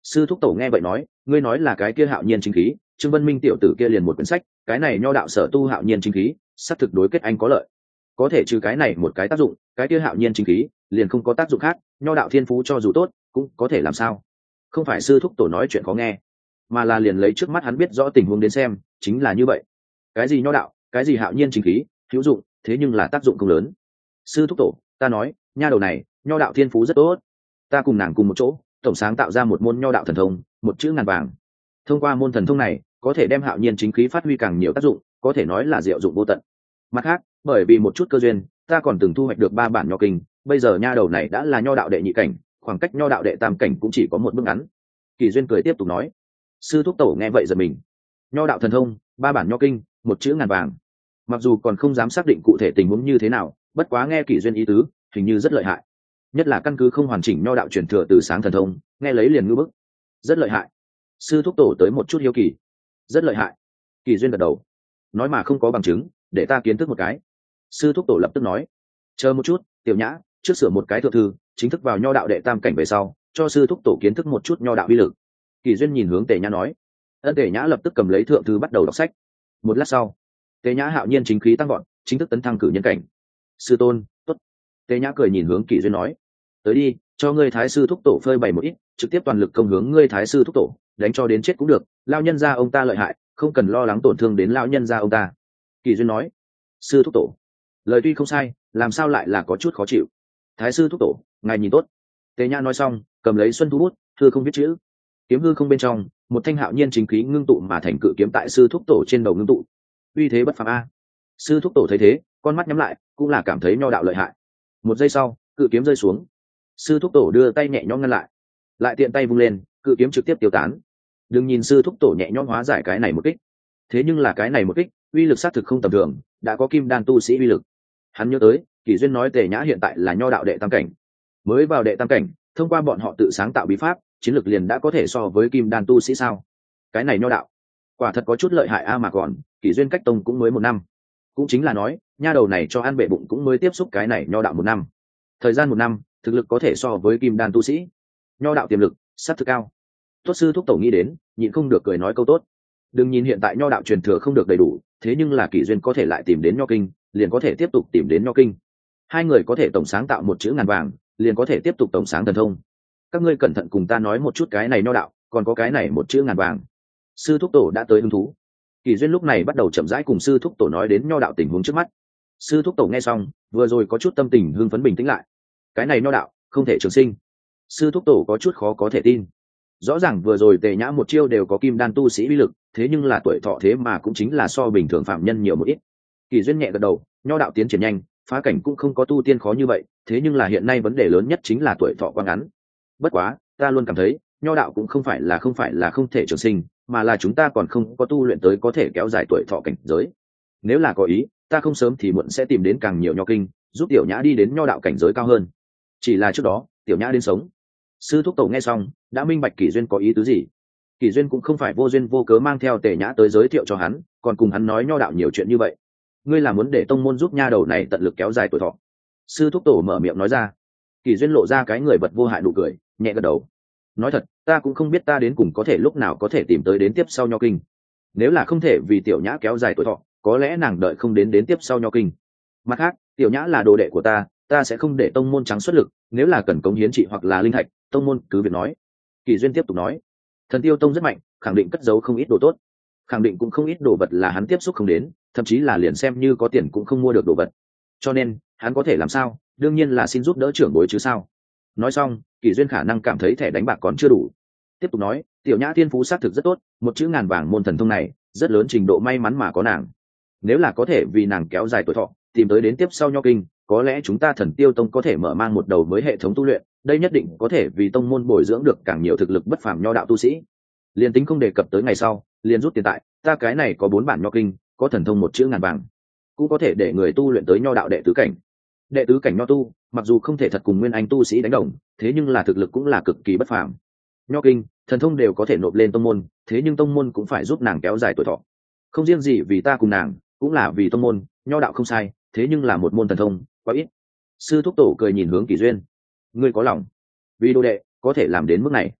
Sư thúc tổ nghe vậy nói, ngươi nói là cái kia hạo nhiên chính khí, Trương Vân Minh tiểu tử kia liền một quyển sách, cái này nho đạo sở tu hạo nhiên chính khí, sắp thực đối kết anh có lợi. Có thể trừ cái này một cái tác dụng, cái kia hạo nhiên chính khí liền không có tác dụng khác, nho đạo thiên phú cho dù tốt, cũng có thể làm sao? Không phải sư thúc tổ nói chuyện khó nghe, mà là liền lấy trước mắt hắn biết rõ tình huống đến xem, chính là như vậy. Cái gì nho đạo, cái gì hạo nhiên chính khí, hữu dụng, thế nhưng là tác dụng không lớn. Sư thúc tổ, ta nói, nha đầu này, nho đạo thiên phú rất tốt, ta cùng nàng cùng một chỗ, tổng sáng tạo ra một môn nho đạo thần thông, một chữ ngàn vàng. Thông qua môn thần thông này, có thể đem hạo nhiên chính khí phát huy càng nhiều tác dụng, có thể nói là diệu dụng vô tận. Mặt khác, bởi vì một chút cơ duyên, ta còn từng thu hoạch được ba bản nho kinh, bây giờ nha đầu này đã là nho đạo đệ nhị cảnh, khoảng cách nho đạo đệ tam cảnh cũng chỉ có một bước ngắn. Kỳ duyên cười tiếp tục nói. Sư thúc tổ nghe vậy giật mình. Nho đạo thần thông, ba bản nho kinh, một chữ ngàn vàng. Mặc dù còn không dám xác định cụ thể tình huống như thế nào, bất quá nghe Kỳ duyên ý tứ, hình như rất lợi hại. Nhất là căn cứ không hoàn chỉnh nho đạo truyền thừa từ sáng thần thông, nghe lấy liền ngư bức. Rất lợi hại. Sư thúc tổ tới một chút hiếu kỳ. Rất lợi hại. Kỳ duyên gật đầu. Nói mà không có bằng chứng, để ta kiến thức một cái. Sư thúc tổ lập tức nói. Chờ một chút, tiểu nhã, trước sửa một cái thượng thư, chính thức vào nho đạo đệ tam cảnh về sau, cho sư thúc tổ kiến thức một chút nho đạo uy lực. Kỳ duyên nhìn hướng Tề Nhã nói. Ân Tề Nhã lập tức cầm lấy thượng thư bắt đầu đọc sách. Một lát sau, Tề Nhã hạo nhiên chính khí tăng gọn, chính thức tấn thăng cử nhân cảnh. Sư tôn, tốt. Tề Nhã cười nhìn hướng Kỳ duyên nói. Tới đi, cho ngươi thái sư thúc tổ phơi bày một ít, trực tiếp toàn lực công hướng ngươi thái sư thúc tổ, đánh cho đến chết cũng được, lao nhân gia ông ta lợi hại, không cần lo lắng tổn thương đến lao nhân gia ông ta. Kỳ duyên nói. Sư thúc tổ, lời tuy không sai, làm sao lại là có chút khó chịu. Thái sư thúc tổ, ngài nhìn tốt. Tề Nhã nói xong, cầm lấy xuân thu bút, thư không viết chữ. Kiếm hư không bên trong, một thanh hạo nhiên chính khí ngưng tụ mà thành cự kiếm tại sư thúc tổ trên đầu ngưng tụ. Uy thế bất phàm a. Sư thúc tổ thấy thế, con mắt nhắm lại, cũng là cảm thấy nho đạo lợi hại. Một giây sau, cự kiếm rơi xuống. Sư thúc tổ đưa tay nhẹ nhõm ngăn lại, lại tiện tay vung lên, cự kiếm trực tiếp tiêu tán. Đừng nhìn sư thúc tổ nhẹ nhõm hóa giải cái này một kích, thế nhưng là cái này một kích, uy lực xác thực không tầm thường, đã có kim đan tu sĩ uy lực. Hắn nhớ tới, Kỳ duyên nói Tề Nhã hiện tại là nho đạo đệ tam cảnh, mới vào đệ tam cảnh, thông qua bọn họ tự sáng tạo bí pháp, chiến lược liền đã có thể so với kim đan tu sĩ sao? Cái này nho đạo, quả thật có chút lợi hại a mà còn, Kỳ duyên cách tông cũng mới một năm, cũng chính là nói, nha đầu này cho ăn bệ bụng cũng mới tiếp xúc cái này nho đạo một năm. Thời gian một năm, thực lực có thể so với kim đan tu sĩ, nho đạo tiềm lực sát thực cao. Tốt sư thúc tổ nghĩ đến, nhịn không được cười nói câu tốt. Đừng nhìn hiện tại nho đạo truyền thừa không được đầy đủ, thế nhưng là Kỳ duyên có thể lại tìm đến nho kinh, liền có thể tiếp tục tìm đến nho kinh. Hai người có thể tổng sáng tạo một chữ ngàn vàng, liền có thể tiếp tục tổng sáng thần thông. Các ngươi cẩn thận cùng ta nói một chút cái này nho đạo, còn có cái này một chữ ngàn vàng. Sư thúc tổ đã tới hứng thú. Kỳ duyên lúc này bắt đầu chậm rãi cùng sư thúc tổ nói đến nho đạo tình huống trước mắt. Sư thúc tổ nghe xong, vừa rồi có chút tâm tình hưng phấn bình tĩnh lại. Cái này nho đạo không thể trường sinh. Sư thúc tổ có chút khó có thể tin. Rõ ràng vừa rồi Tề Nhã một chiêu đều có kim đan tu sĩ uy lực, thế nhưng là tuổi thọ thế mà cũng chính là so bình thường phạm nhân nhiều một ít. Kỳ duyên nhẹ gật đầu, nho đạo tiến triển nhanh, phá cảnh cũng không có tu tiên khó như vậy, thế nhưng là hiện nay vấn đề lớn nhất chính là tuổi thọ quá ngắn. Bất quá, ta luôn cảm thấy, nho đạo cũng không phải là không phải là không thể trường sinh, mà là chúng ta còn không có tu luyện tới có thể kéo dài tuổi thọ cảnh giới. Nếu là có ý, ta không sớm thì muộn sẽ tìm đến càng nhiều nho kinh, giúp tiểu nhã đi đến nho đạo cảnh giới cao hơn. Chỉ là trước đó, tiểu nhã đến sống. Sư thúc tổ nghe xong, đã minh bạch Kỳ duyên có ý tứ gì. Kỳ duyên cũng không phải vô duyên vô cớ mang theo Tề Nhã tới giới thiệu cho hắn, còn cùng hắn nói nho đạo nhiều chuyện như vậy. Ngươi là muốn để tông môn giúp nha đầu này tận lực kéo dài tuổi thọ. Sư thúc tổ mở miệng nói ra. Kỳ duyên lộ ra cái người vật vô hại nụ cười, nhẹ gật đầu. Nói thật, ta cũng không biết ta đến cùng có thể lúc nào có thể tìm tới đến tiếp sau nho kinh. Nếu là không thể vì tiểu nhã kéo dài tuổi thọ, có lẽ nàng đợi không đến đến tiếp sau nho kinh. Mặt khác, tiểu nhã là đồ đệ của ta, ta sẽ không để tông môn trắng xuất lực, nếu là cần cống hiến trị hoặc là linh thạch, tông môn cứ việc nói. Kỳ duyên tiếp tục nói. Thần Tiêu tông rất mạnh, khẳng định cất giấu không ít đồ tốt, khẳng định cũng không ít đồ vật là hắn tiếp xúc không đến, thậm chí là liền xem như có tiền cũng không mua được đồ vật. Cho nên hắn có thể làm sao, đương nhiên là xin giúp đỡ trưởng bối chứ sao. Nói xong, Kỳ duyên khả năng cảm thấy thẻ đánh bạc còn chưa đủ, tiếp tục nói, tiểu nhã thiên phú xác thực rất tốt, một chữ ngàn vàng môn thần thông này rất lớn trình độ may mắn mà có nàng. Nếu là có thể vì nàng kéo dài tuổi thọ, tìm tới đến tiếp sau nho kinh, có lẽ chúng ta Thần Tiêu tông có thể mở mang một đầu mới hệ thống tu luyện, đây nhất định có thể vì tông môn bồi dưỡng được càng nhiều thực lực bất phàm nho đạo tu sĩ. Liên tính không đề cập tới ngày sau, liền rút tiền tại, ta cái này có bốn bản nho kinh, có thần thông một chữ ngàn vàng, cũng có thể để người tu luyện tới nho đạo đệ tứ cảnh. Đệ tứ cảnh nho tu, mặc dù không thể thật cùng nguyên anh tu sĩ đánh đồng, thế nhưng là thực lực cũng là cực kỳ bất phàm. Nho kinh, thần thông đều có thể nộp lên tông môn, thế nhưng tông môn cũng phải giúp nàng kéo dài tuổi thọ. Không riêng gì vì ta cùng nàng, cũng là vì tông môn, nho đạo không sai, thế nhưng là một môn thần thông, quá ít. Sư thúc tổ cười nhìn hướng Kỳ duyên. Ngươi có lòng, vì đồ đệ, có thể làm đến mức này.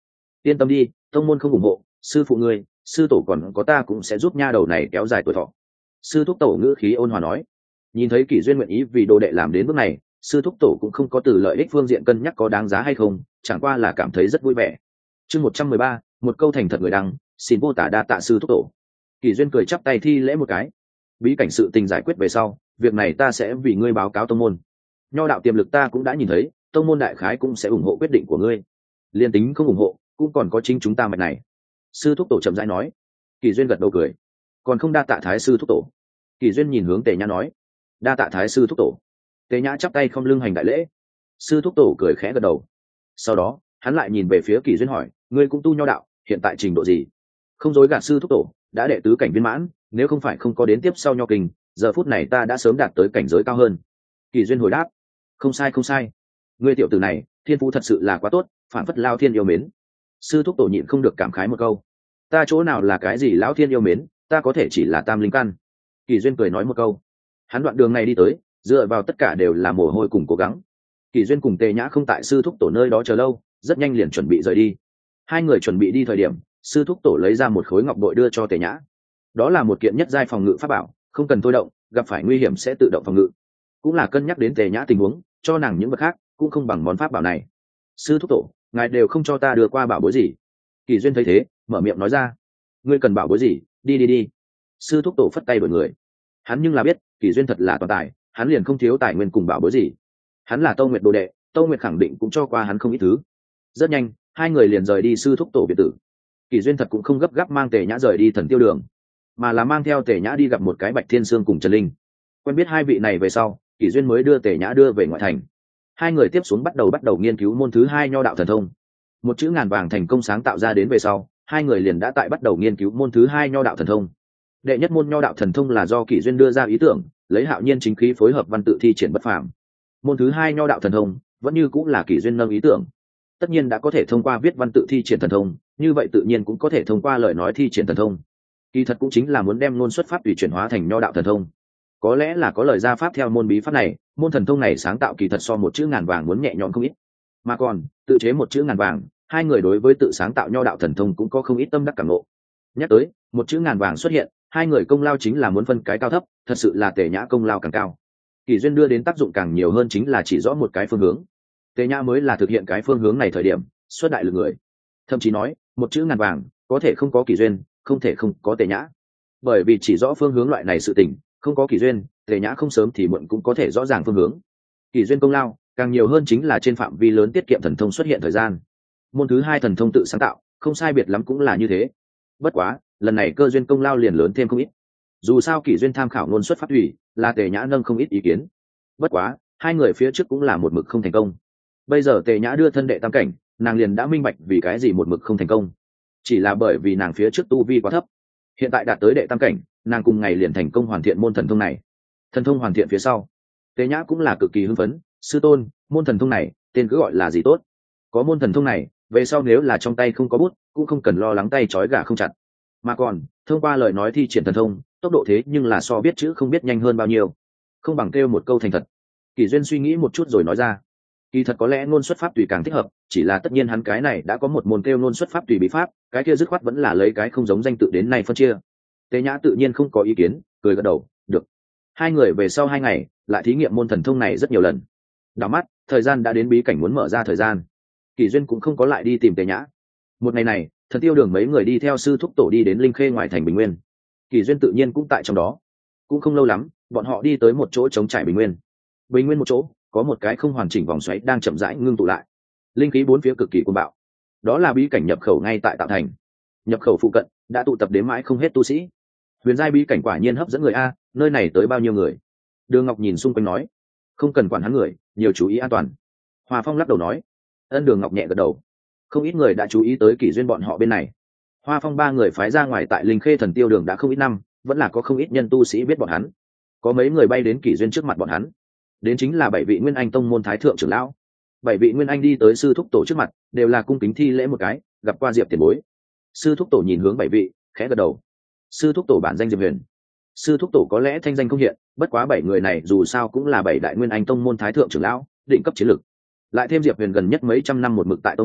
yên tâm đi, tông môn không ủng hộ, sư phụ ngươi, sư tổ còn có ta cũng sẽ giúp nha đầu này kéo dài tuổi thọ. Sư thúc tổ ngữ khí ôn hòa nói. Nhìn thấy Kỷ Duyên nguyện ý vì đồ đệ làm đến bước này, sư thúc tổ cũng không có từ lợi ích phương diện cân nhắc có đáng giá hay không, chẳng qua là cảm thấy rất vui vẻ. Chương một trăm mười ba, một câu thành thật người đăng, xin vô tả đa tạ sư thúc tổ. Kỷ Duyên cười chắp tay thi lễ một cái. Bí cảnh sự tình giải quyết về sau, việc này ta sẽ vì ngươi báo cáo tông môn. Nho đạo tiềm lực ta cũng đã nhìn thấy, tông môn đại khái cũng sẽ ủng hộ quyết định của ngươi. Liên tính không ủng hộ, cũng còn có chính chúng ta mạch này. Sư thúc tổ chậm rãi nói. Kỷ Duyên gật đầu cười. Còn không đa tạ thái sư thúc tổ. Kỷ Duyên nhìn hướng Tề Nhã nói. Đa tạ thái sư thúc tổ. Tề Nhã chắp tay không lưng hành đại lễ. Sư thúc tổ cười khẽ gật đầu. Sau đó hắn lại nhìn về phía Kỷ Duyên hỏi, ngươi cũng tu nho đạo, hiện tại trình độ gì? Không dối gạt sư thúc tổ, đã đệ tứ cảnh viên mãn, nếu không phải không có đến tiếp sau nho kinh, giờ phút này ta đã sớm đạt tới cảnh giới cao hơn. Kỷ Duyên hồi đáp. Không sai không sai, ngươi tiểu tử này thiên phú thật sự là quá tốt, phản phất lao thiên yêu mến. Sư thúc tổ nhịn không được cảm khái một câu. Ta chỗ nào là cái gì lão thiên yêu mến, ta có thể chỉ là tam linh căn. Kỷ Duyên cười nói một câu. Hắn đoạn đường này đi tới, dựa vào tất cả đều là mồ hôi cùng cố gắng. Kỷ Duyên cùng Tề Nhã không tại sư thúc tổ nơi đó chờ lâu, rất nhanh liền chuẩn bị rời đi. Hai người chuẩn bị đi thời điểm, sư thúc tổ lấy ra một khối ngọc bội đưa cho Tề Nhã. Đó là một kiện nhất giai phòng ngự pháp bảo, không cần thôi động, gặp phải nguy hiểm sẽ tự động phòng ngự. Cũng là cân nhắc đến Tề Nhã tình huống, cho nàng những vật khác cũng không bằng món pháp bảo này. Sư thúc tổ, ngài đều không cho ta đưa qua bảo bối gì. Kỷ Duyên thấy thế, mở miệng nói ra. Ngươi cần bảo bối gì, đi đi đi. Sư thúc tổ phất tay đổi người. Hắn nhưng là biết Kỷ Duyên thật là toàn tài, hắn liền không thiếu tài nguyên cùng bảo bối gì. Hắn là Tâu Nguyệt đồ đệ, Tâu Nguyệt khẳng định cũng cho qua hắn không ít thứ. Rất nhanh hai người liền rời đi sư thúc tổ biệt tử. Kỷ Duyên thật cũng không gấp gáp mang Tề Nhã rời đi Thần Tiêu Đường, mà là mang theo Tề Nhã đi gặp một cái Bạch Thiên Sương cùng Trần Linh. Quen biết hai vị này về sau, Kỷ Duyên mới đưa Tề Nhã đưa về ngoại thành. Hai người tiếp xuống bắt đầu bắt đầu nghiên cứu môn thứ hai nho đạo thần thông. Một chữ ngàn vàng thành công sáng tạo ra đến về sau, hai người liền đã tại bắt đầu nghiên cứu môn thứ hai nho đạo thần thông. Đệ nhất môn nho đạo thần thông là do Kỷ Duyên đưa ra ý tưởng, lấy hạo nhiên chính khí phối hợp văn tự thi triển bất phàm. Môn thứ hai nho đạo thần thông vẫn như cũng là Kỷ Duyên nâng ý tưởng. Tất nhiên đã có thể thông qua viết văn tự thi triển thần thông, như vậy tự nhiên cũng có thể thông qua lời nói thi triển thần thông. Kỳ thật cũng chính là muốn đem ngôn xuất pháp tùy chuyển hóa thành nho đạo thần thông. Có lẽ là có lời gia pháp theo môn bí pháp này, môn thần thông này sáng tạo kỳ thật so một chữ ngàn vàng muốn nhẹ nhõm không ít. Mà còn tự chế một chữ ngàn vàng, hai người đối với tự sáng tạo nho đạo thần thông cũng có không ít tâm đắc cảm ngộ. Nhắc tới một chữ ngàn vàng xuất hiện, hai người công lao chính là muốn phân cái cao thấp, thật sự là Tề Nhã công lao càng cao. Kỷ Duyên đưa đến tác dụng càng nhiều hơn chính là chỉ rõ một cái phương hướng. Tề Nhã mới là thực hiện cái phương hướng này thời điểm xuất đại lực người. Thậm chí nói một chữ ngàn vàng có thể không có Kỷ Duyên, không thể không có Tề Nhã. Bởi vì chỉ rõ phương hướng loại này sự tình, không có Kỷ Duyên, Tề Nhã không sớm thì muộn cũng có thể rõ ràng phương hướng. Kỷ Duyên công lao càng nhiều hơn chính là trên phạm vi lớn tiết kiệm thần thông xuất hiện thời gian. Môn thứ hai thần thông tự sáng tạo, không sai biệt lắm cũng là như thế. Bất quá lần này cơ duyên công lao liền lớn thêm không ít. Dù sao Kỷ Duyên tham khảo ngôn xuất pháp thủy, là Tề Nhã nâng không ít ý kiến. Bất quá hai người phía trước cũng là một mực không thành công. Bây giờ Tề Nhã đưa thân đệ tam cảnh, nàng liền đã minh bạch vì cái gì một mực không thành công, chỉ là bởi vì nàng phía trước tu vi quá thấp. Hiện tại đạt tới đệ tam cảnh, nàng cùng ngày liền thành công hoàn thiện môn thần thông này. Thần thông hoàn thiện phía sau, Tề Nhã cũng là cực kỳ hưng phấn. Sư tôn, môn thần thông này tên cứ gọi là gì tốt? Có môn thần thông này, về sau nếu là trong tay không có bút, cũng không cần lo lắng tay trói gà không chặt. Mà còn thông qua lời nói thi triển thần thông, tốc độ thế nhưng là so biết chữ không biết nhanh hơn bao nhiêu. Không bằng kêu một câu thành thật. Kỷ Duyên suy nghĩ một chút rồi nói ra. Kỳ thật có lẽ ngôn xuất pháp tùy càng thích hợp, chỉ là tất nhiên hắn cái này đã có một môn kêu ngôn xuất pháp tùy bí pháp, cái kia dứt khoát vẫn là lấy cái không giống danh tự đến nay phân chia. Tề Nhã tự nhiên không có ý kiến, cười gật đầu. Được. Hai người về sau hai ngày lại thí nghiệm môn thần thông này rất nhiều lần. Đảo mắt thời gian đã đến bí cảnh muốn mở ra thời gian. Kỷ Duyên cũng không có lại đi tìm Tề Nhã. Một ngày này Thần Tiêu Đường mấy người đi theo sư thúc tổ đi đến Linh Khê ngoài thành Bình Nguyên. Kỷ Duyên tự nhiên cũng tại trong đó. Cũng không lâu lắm, bọn họ đi tới một chỗ trống trải Bình Nguyên. Bình Nguyên một chỗ có một cái không hoàn chỉnh vòng xoáy đang chậm rãi ngưng tụ lại, linh khí bốn phía cực kỳ cuồng bạo. Đó là bí cảnh nhập khẩu ngay tại tạo thành. Nhập khẩu phụ cận đã tụ tập đến mãi không hết tu sĩ. Huyền giai bí cảnh quả nhiên hấp dẫn người a, nơi này tới bao nhiêu người? Đường Ngọc nhìn xung quanh nói. Không cần quản hắn người, nhiều chú ý an toàn. Hòa Phong lắc đầu nói. Ân. Đường Ngọc nhẹ gật đầu. Không ít người đã chú ý tới Kỷ Duyên bọn họ bên này. Hoa Phong ba người phái ra ngoài tại Linh Khê Thần Tiêu Đường đã không ít năm, vẫn là có không ít nhân tu sĩ biết bọn hắn. Có mấy người bay đến Kỷ Duyên trước mặt bọn hắn. Đến chính là bảy vị Nguyên Anh tông môn thái thượng trưởng lão. Bảy vị Nguyên Anh đi tới sư thúc tổ trước mặt, đều là cung kính thi lễ một cái, gặp qua Diệp tiền bối. Sư thúc tổ nhìn hướng bảy vị, khẽ gật đầu. Sư thúc tổ bản danh Diệp Huyền. Sư thúc tổ có lẽ thanh danh không hiện, bất quá bảy người này dù sao cũng là bảy đại Nguyên Anh tông môn thái thượng trưởng lão, định cấp chiến lược. Lại thêm Diệp Huyền gần nhất mấy trăm năm một mực tại tông môn,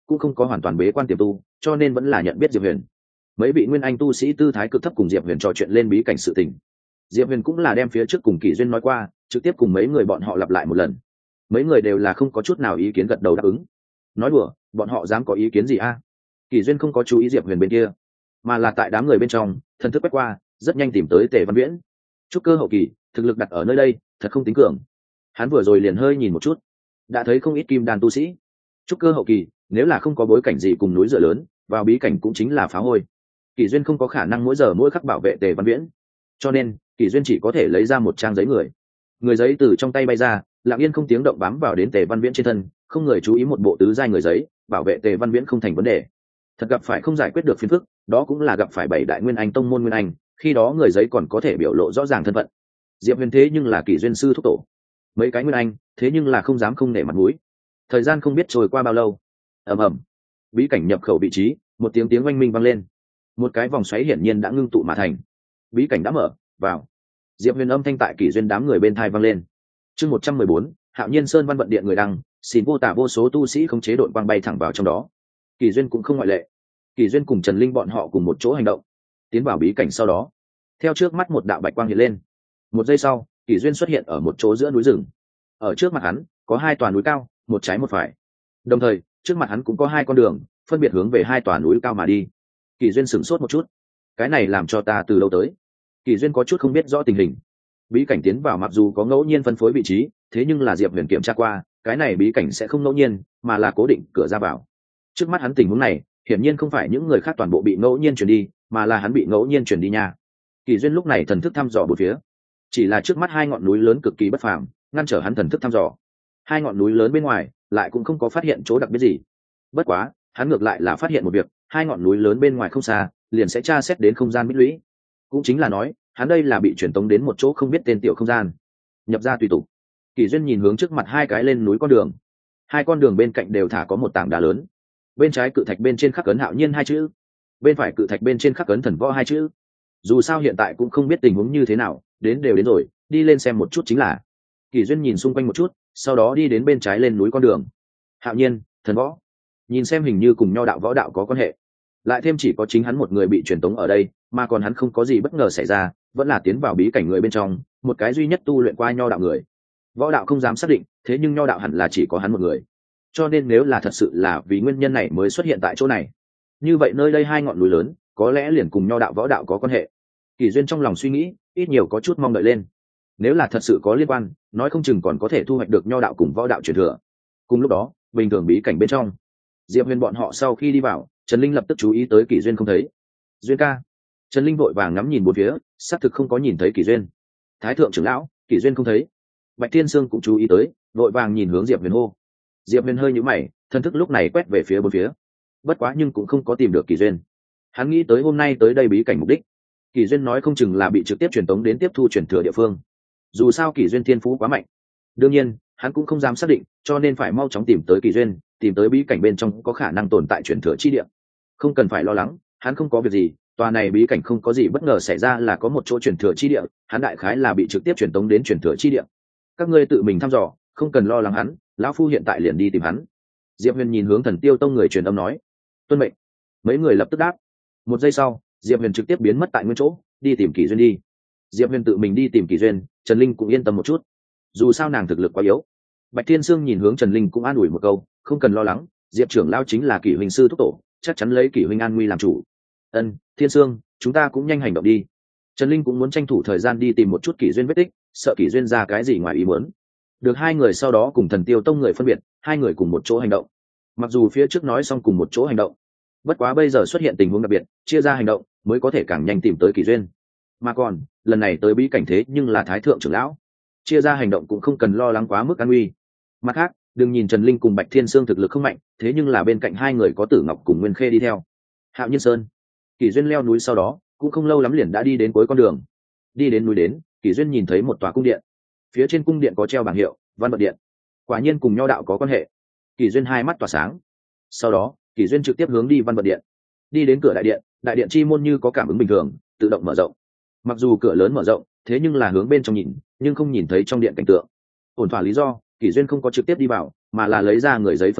cũng không có hoàn toàn bế quan tiềm tu, cho nên vẫn là nhận biết Diệp Huyền. Mấy vị nguyên anh tu sĩ tư thái cực thấp cùng Diệp Huyền trò chuyện lên bí cảnh sự tình. Diệp Huyền cũng là đem phía trước cùng Kỷ Duyên nói qua, trực tiếp cùng mấy người bọn họ lặp lại một lần. Mấy người đều là không có chút nào ý kiến gật đầu đáp ứng. Nói đùa, bọn họ dám có ý kiến gì a? À? Kỷ Duyên không có chú ý Diệp Huyền bên kia, mà là tại đám người bên trong, thần thức quét qua, rất nhanh tìm tới Tề Văn Viễn. Trúc cơ hậu kỳ, thực lực đặt ở nơi đây, thật không tính cường. Hắn vừa rồi liền hơi nhìn một chút, đã thấy không ít kim đan tu sĩ. Trúc cơ hậu kỳ, nếu là không có bối cảnh gì cùng núi dựa lớn, vào bí cảnh cũng chính là phá hôi. Kỷ Duyên không có khả năng mỗi giờ mỗi khắc bảo vệ Tề Văn Viễn, cho nên Kỷ Duyên chỉ có thể lấy ra một trang giấy người. Người giấy từ trong tay bay ra, lặng yên không tiếng động bám vào đến Tề Văn Viễn trên thân, không người chú ý một bộ tứ giai người giấy, bảo vệ Tề Văn Viễn không thành vấn đề. Thật gặp phải không giải quyết được phiền phức, đó cũng là gặp phải bảy đại nguyên anh tông môn nguyên anh, khi đó người giấy còn có thể biểu lộ rõ ràng thân phận. Diệp Huyền thế nhưng là Kỷ Duyên sư thúc tổ, mấy cái nguyên anh, thế nhưng là không dám không nể mặt mũi. Thời gian không biết trôi qua bao lâu, ầm ầm, bí cảnh nhập khẩu vị trí, một tiếng tiếng oanh minh vang lên, một cái vòng xoáy hiển nhiên đã ngưng tụ mà thành. Bí cảnh đã mở, vào. Diệp Huyền âm thanh tại Kỷ Duyên đám người bên thai vang lên. Chương một trăm mười bốn, Hạo Nhiên Sơn Văn vận điện người đăng, xin vô tả vô số tu sĩ khống chế đội quang bay thẳng vào trong đó. Kỷ Duyên cũng không ngoại lệ. Kỷ Duyên cùng Trần Linh bọn họ cùng một chỗ hành động, tiến vào bí cảnh sau đó, theo trước mắt một đạo bạch quang hiện lên. Một giây sau, Kỷ Duyên xuất hiện ở một chỗ giữa núi rừng. Ở trước mặt hắn có hai tòa núi cao, một trái một phải. Đồng thời, trước mặt hắn cũng có hai con đường, phân biệt hướng về hai tòa núi cao mà đi. Kỷ Duyên sửng sốt một chút, cái này làm cho ta từ lâu tới. Kỷ Duyên có chút không biết rõ tình hình. Bí cảnh tiến vào mặc dù có ngẫu nhiên phân phối vị trí, thế nhưng là Diệp Huyền kiểm tra qua, cái này bí cảnh sẽ không ngẫu nhiên, mà là cố định cửa ra vào. Trước mắt hắn tình huống này, hiển nhiên không phải những người khác toàn bộ bị ngẫu nhiên chuyển đi, mà là hắn bị ngẫu nhiên chuyển đi nha. Kỷ Duyên lúc này thần thức thăm dò bốn phía, chỉ là trước mắt hai ngọn núi lớn cực kỳ bất phàm, ngăn trở hắn thần thức thăm dò. Hai ngọn núi lớn bên ngoài lại cũng không có phát hiện chỗ đặc biệt gì. Bất quá, hắn ngược lại là phát hiện một việc, hai ngọn núi lớn bên ngoài không xa, liền sẽ tra xét đến không gian bích lũy. Cũng chính là nói, hắn đây là bị truyền tống đến một chỗ không biết tên tiểu không gian. Nhập ra tùy tục. Kỷ Duyên nhìn hướng trước mặt hai cái lên núi con đường. Hai con đường bên cạnh đều thả có một tảng đá lớn. Bên trái cự thạch bên trên khắc ấn Hạo Nhiên hai chữ, bên phải cự thạch bên trên khắc ấn Thần Võ hai chữ. Dù sao hiện tại cũng không biết tình huống như thế nào, đến đều đến rồi, đi lên xem một chút chính là. Kỷ Duyên nhìn xung quanh một chút, sau đó đi đến bên trái lên núi con đường. Hạo Nhiên, Thần Võ, nhìn xem hình như cùng nho đạo võ đạo có quan hệ. Lại thêm chỉ có chính hắn một người bị truyền tống ở đây, mà còn hắn không có gì bất ngờ xảy ra, vẫn là tiến vào bí cảnh người bên trong, một cái duy nhất tu luyện qua nho đạo người. Võ đạo không dám xác định, thế nhưng nho đạo hẳn là chỉ có hắn một người. Cho nên nếu là thật sự là vì nguyên nhân này mới xuất hiện tại chỗ này, như vậy nơi đây hai ngọn núi lớn, có lẽ liền cùng nho đạo võ đạo có quan hệ. Kỷ Duyên trong lòng suy nghĩ, ít nhiều có chút mong đợi lên. Nếu là thật sự có liên quan, nói không chừng còn có thể thu hoạch được nho đạo cùng võ đạo truyền thừa. Cùng lúc đó, bình thường bí cảnh bên trong, Diệp Huyền bọn họ sau khi đi vào, Trần Linh lập tức chú ý tới Kỷ Duyên không thấy. Duyên ca. Trần Linh vội vàng ngắm nhìn bốn phía, xác thực không có nhìn thấy Kỷ Duyên. Thái thượng trưởng lão, Kỷ Duyên không thấy. Bạch Thiên Sương cũng chú ý tới, vội vàng nhìn hướng Diệp Huyền hô. Diệp Huyền hơi nhíu mày, thân thức lúc này quét về phía bốn phía. Bất quá nhưng cũng không có tìm được Kỷ Duyên. Hắn nghĩ tới hôm nay tới đây bí cảnh mục đích. Kỷ Duyên nói không chừng là bị trực tiếp truyền tống đến tiếp thu truyền thừa địa phương. Dù sao Kỷ Duyên thiên phú quá mạnh. Đương nhiên, hắn cũng không dám xác định, cho nên phải mau chóng tìm tới Kỷ Duyên, tìm tới bí cảnh bên trong có khả năng tồn tại truyền thừa chi địa. Không cần phải lo lắng, hắn không có việc gì, tòa này bí cảnh không có gì bất ngờ xảy ra, là có một chỗ truyền thừa chi địa, hắn đại khái là bị trực tiếp truyền tống đến truyền thừa chi địa. Các ngươi tự mình thăm dò, không cần lo lắng hắn, lão phu hiện tại liền đi tìm hắn. Diệp Huyền nhìn hướng Thần Tiêu Tông người truyền âm nói. Tuân mệnh. Mấy người lập tức đáp. Một giây sau, Diệp Huyền trực tiếp biến mất tại nguyên chỗ, đi tìm Kỷ Duyên đi. Diệp Huyền tự mình đi tìm Kỷ Duyên, Trần Linh cũng yên tâm một chút. Dù sao nàng thực lực quá yếu. Bạch Thiên Sương nhìn hướng Trần Linh cũng an ủi một câu, không cần lo lắng, Diệp trưởng lão chính là Kỷ huynh sư thúc tổ, chắc chắn lấy Kỷ huynh an nguy làm chủ. Ân, Thiên Sương, chúng ta cũng nhanh hành động đi. Trần Linh cũng muốn tranh thủ thời gian đi tìm một chút Kỷ Duyên vết tích, sợ Kỷ Duyên ra cái gì ngoài ý muốn. Được hai người sau đó cùng Thần Tiêu Tông người phân biệt, hai người cùng một chỗ hành động. Mặc dù phía trước nói xong cùng một chỗ hành động, bất quá bây giờ xuất hiện tình huống đặc biệt, chia ra hành động mới có thể càng nhanh tìm tới Kỷ Duyên. Mà còn lần này tới bí cảnh thế nhưng là Thái thượng trưởng lão, chia ra hành động cũng không cần lo lắng quá mức an nguy. Mặt khác, đừng nhìn Trần Linh cùng Bạch Thiên Sương thực lực không mạnh, thế nhưng là bên cạnh hai người có Tử Ngọc cùng Nguyên Khê đi theo. Hạo Nhiên Sơn, Kỷ Duyên leo núi sau đó cũng không lâu lắm liền đã đi đến cuối con đường. Đi đến núi đến, Kỷ Duyên nhìn thấy một tòa cung điện, phía trên cung điện có treo bảng hiệu Văn Vận Điện, quả nhiên cùng nho đạo có quan hệ. Kỷ Duyên hai mắt tỏa sáng. Sau đó Kỷ Duyên trực tiếp hướng đi Văn Vận Điện. Đi đến cửa đại điện, đại điện chi môn như có cảm ứng bình thường, tự động mở rộng. Mặc dù cửa lớn mở rộng, thế nhưng là hướng bên trong nhìn, nhưng không nhìn thấy trong điện cảnh tượng. Ổn thỏa lý do, Kỷ Duyên không có trực tiếp đi vào, mà là lấy ra người giấy phân thân,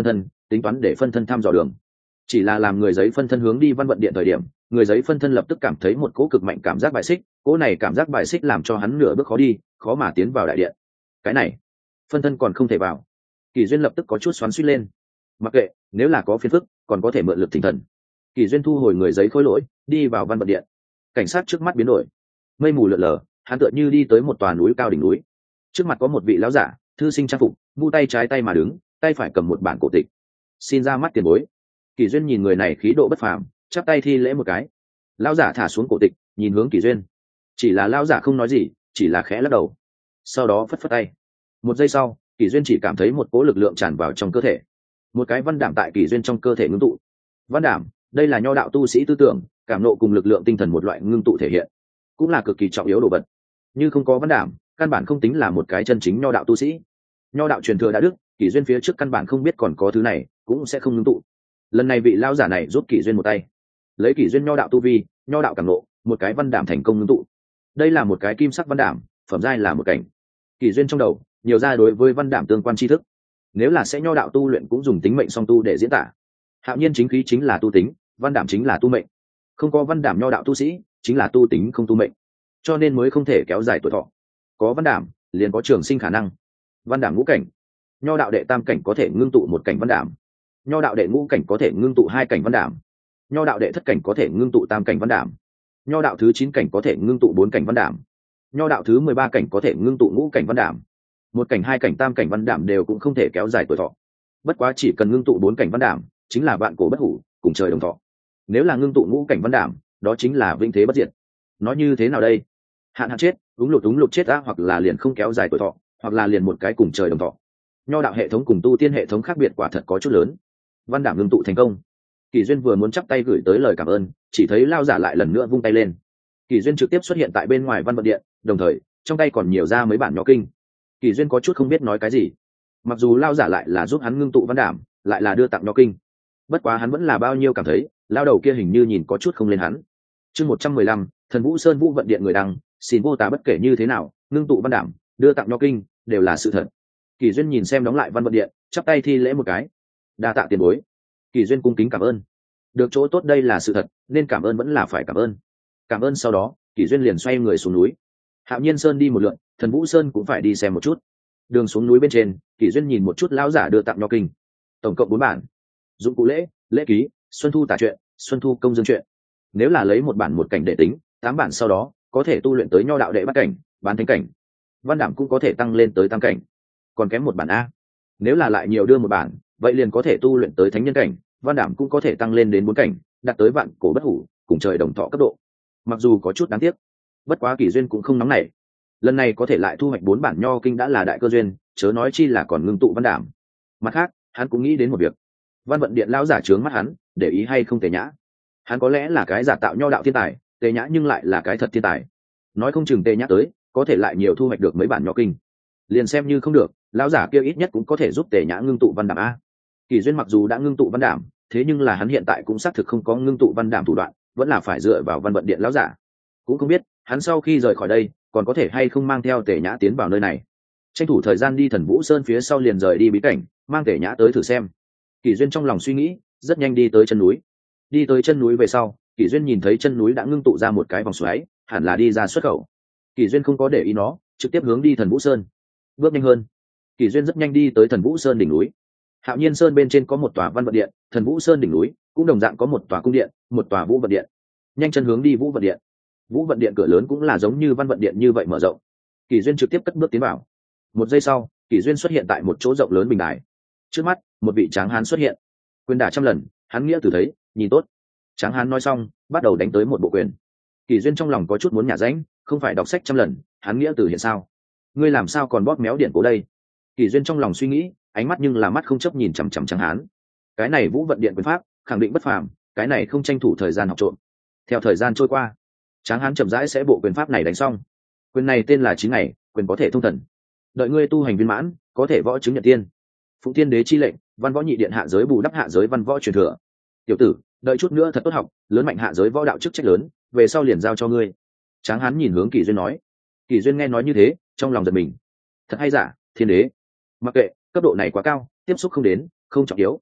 tính toán để phân thân thăm dò đường. Chỉ là làm người giấy phân thân hướng đi văn vận điện thời điểm, người giấy phân thân lập tức cảm thấy một cỗ cực mạnh cảm giác bài xích, cỗ này cảm giác bài xích làm cho hắn nửa bước khó đi, khó mà tiến vào đại điện. Cái này, phân thân còn không thể vào. Kỳ duyên lập tức có chút xoắn xuýt lên. Mặc kệ, nếu là có phiền phức, còn có thể mượn lực tinh thần. Kỳ duyên thu hồi người giấy khối lỗi, đi vào văn vận điện. Cảnh sát trước mắt biến đổi, mây mù lượn lờ, hắn tựa như đi tới một tòa núi cao đỉnh núi. Trước mặt có một vị lão giả, thư sinh trang phục, mu tay trái tay mà đứng, tay phải cầm một bản cổ tịch. Xin ra mắt tiền bối. Kỳ duyên nhìn người này khí độ bất phàm, chắp tay thi lễ một cái. Lão giả thả xuống cổ tịch, nhìn hướng Kỳ duyên. Chỉ là lão giả không nói gì, chỉ là khẽ lắc đầu. Sau đó phất phất tay. Một giây sau, Kỳ duyên chỉ cảm thấy một cỗ lực lượng tràn vào trong cơ thể. Một cái văn đảm tại Kỳ duyên trong cơ thể ngưng tụ. Văn đảm, đây là nho đạo tu sĩ tư tưởng, cảm nộ cùng lực lượng tinh thần một loại ngưng tụ thể hiện, cũng là cực kỳ trọng yếu đồ vật. Như không có văn đảm, căn bản không tính là một cái chân chính nho đạo tu sĩ. Nho đạo truyền thừa đã đức, Kỳ duyên phía trước căn bản không biết còn có thứ này, cũng sẽ không ngưng tụ. Lần này vị lão giả này giúp Kỳ duyên một tay, lấy Kỳ duyên nho đạo tu vi, nho đạo cảm nộ, một cái văn đảm thành công ngưng tụ. Đây là một cái kim sắc văn đảm, phẩm giai là một cảnh. Kỳ duyên trong đầu nhiều ra đối với văn đảm tương quan tri thức. Nếu là sẽ nho đạo tu luyện cũng dùng tính mệnh song tu để diễn tả. Hạo nhiên chính khí chính là tu tính, văn đảm chính là tu mệnh. Không có văn đảm nho đạo tu sĩ chính là tu tính không tu mệnh, cho nên mới không thể kéo dài tuổi thọ. Có văn đảm liền có trường sinh khả năng. Văn đảm ngũ cảnh, nho đạo đệ tam cảnh có thể ngưng tụ một cảnh văn đảm, nho đạo đệ ngũ cảnh có thể ngưng tụ hai cảnh văn đảm, nho đạo đệ thất cảnh có thể ngưng tụ tam cảnh văn đảm, nho đạo thứ chín cảnh có thể ngưng tụ bốn cảnh văn đảm, nho đạo thứ mười ba cảnh có thể ngưng tụ ngũ cảnh văn đảm. Một cảnh hai cảnh tam cảnh văn đảm đều cũng không thể kéo dài tuổi thọ. Bất quá chỉ cần ngưng tụ bốn cảnh văn đảm chính là vạn cổ bất hủ, cùng trời đồng thọ. Nếu là ngưng tụ ngũ cảnh văn đảm, đó chính là vĩnh thế bất diệt. Nói như thế nào đây? Hạn hạn chết, đúng lụt đúng lụt chết á, hoặc là liền không kéo dài tuổi thọ, hoặc là liền một cái cùng trời đồng thọ. Nho đạo hệ thống cùng tu tiên hệ thống khác biệt quả thật có chút lớn. Văn đảm ngưng tụ thành công. Kỳ duyên vừa muốn chắp tay gửi tới lời cảm ơn, chỉ thấy lao giả lại lần nữa vung tay lên. Kỳ duyên trực tiếp xuất hiện tại bên ngoài văn vận điện, đồng thời trong tay còn nhiều ra mấy bản nho kinh. Kỳ duyên có chút không biết nói cái gì. Mặc dù lao giả lại là giúp hắn ngưng tụ văn đảm, lại là đưa tặng nho kinh, bất quá hắn vẫn là bao nhiêu cảm thấy lao đầu kia hình như nhìn có chút không lên hắn. Chương một trăm mười lăm, Thần Vũ Sơn Vũ vận điện người đăng, xin vô tá bất kể như thế nào, ngưng tụ văn đảm, đưa tặng nho kinh, đều là sự thật. Kỳ duyên nhìn xem đóng lại văn vận điện, chắp tay thi lễ một cái. Đa tạ tiền bối. Kỳ duyên cung kính cảm ơn. Được chỗ tốt đây là sự thật, nên cảm ơn vẫn là phải cảm ơn. Cảm ơn sau đó, Kỳ duyên liền xoay người xuống núi. Hạo Nhiên Sơn đi một lượt, Thần Vũ Sơn cũng phải đi xem một chút. Đường xuống núi bên trên, Kỳ duyên nhìn một chút lão giả đưa tặng nho kinh, tổng cộng bốn bản. Dụng cụ lễ, lễ ký, xuân thu tả truyện, xuân thu công dương truyện. Nếu là lấy một bản một cảnh để tính, tám bản sau đó có thể tu luyện tới nho đạo đệ bát cảnh, bán thánh cảnh. Văn đảm cũng có thể tăng lên tới tam cảnh. Còn kém một bản a. Nếu là lại nhiều đưa một bản, vậy liền có thể tu luyện tới thánh nhân cảnh, văn đảm cũng có thể tăng lên đến bốn cảnh, đạt tới vạn cổ bất hủ, cùng trời đồng thọ cấp độ. Mặc dù có chút đáng tiếc, bất quá Kỳ duyên cũng không nóng nảy. Lần này có thể lại thu hoạch bốn bản nho kinh đã là đại cơ duyên, chớ nói chi là còn ngưng tụ văn đảm. Mặt khác, hắn cũng nghĩ đến một việc. Văn vận điện lão giả trướng mắt hắn, để ý hay không Tề Nhã. Hắn có lẽ là cái giả tạo nho đạo thiên tài, Tề Nhã nhưng lại là cái thật thiên tài. Nói không chừng Tề Nhã tới, có thể lại nhiều thu hoạch được mấy bản nho kinh. Liền xem như không được, lão giả kia ít nhất cũng có thể giúp Tề Nhã ngưng tụ văn đảm a. Kỳ duyên mặc dù đã ngưng tụ văn đảm, thế nhưng là hắn hiện tại cũng xác thực không có ngưng tụ văn đảm thủ đoạn, vẫn là phải dựa vào văn vận điện lão giả. Cũng không biết, hắn sau khi rời khỏi đây, còn có thể hay không mang theo Tề Nhã tiến vào nơi này. Tranh thủ thời gian đi Thần Vũ Sơn phía sau liền rời đi bí cảnh, mang Tề Nhã tới thử xem. Kỳ duyên trong lòng suy nghĩ, rất nhanh đi tới chân núi. Đi tới chân núi về sau, Kỳ duyên nhìn thấy chân núi đã ngưng tụ ra một cái vòng xoáy, hẳn là đi ra xuất khẩu. Kỳ duyên không có để ý nó, trực tiếp hướng đi Thần Vũ Sơn. Bước nhanh hơn, Kỳ duyên rất nhanh đi tới Thần Vũ Sơn đỉnh núi. Hạo Nhiên Sơn bên trên có một tòa văn vận điện, Thần Vũ Sơn đỉnh núi cũng đồng dạng có một tòa cung điện, một tòa vũ vận điện. Nhanh chân hướng đi vũ vận điện. Vũ vận điện cửa lớn cũng là giống như văn vận điện như vậy mở rộng. Kỳ duyên trực tiếp cất bước tiến vào. Một giây sau, Kỳ duyên xuất hiện tại một chỗ rộng lớn bình đài. Trước mắt, một vị tráng hán xuất hiện. Quyền đả trăm lần, hắn nghĩa từ thấy, nhìn tốt. Tráng hán nói xong, bắt đầu đánh tới một bộ quyền. Kỳ duyên trong lòng có chút muốn nhả rãnh, không phải đọc sách trăm lần, hắn nghĩa từ hiện sao? Ngươi làm sao còn bóp méo điện cổ đây? Kỳ duyên trong lòng suy nghĩ, ánh mắt nhưng là mắt không chấp nhìn chằm chằm tráng hán. Cái này vũ vận điện quyền pháp, khẳng định bất phàm, cái này không tranh thủ thời gian học trộm. Theo thời gian trôi qua, tráng hán chậm rãi sẽ bộ quyền pháp này đánh xong. Quyền này tên là chín ngày, quyền có thể thông thần. Đợi ngươi tu hành viên mãn, có thể võ chứng nhận tiên. Phụng Thiên Đế chi lệnh, văn võ nhị điện hạ giới bù đắp hạ giới văn võ truyền thừa. Tiểu tử, đợi chút nữa thật tốt học, lớn mạnh hạ giới võ đạo chức trách lớn, về sau liền giao cho ngươi. Tráng hán nhìn hướng Kỳ duyên nói. Kỳ duyên nghe nói như thế, trong lòng giật mình. Thật hay giả, Thiên Đế. Mặc kệ, cấp độ này quá cao, tiếp xúc không đến, không trọng yếu.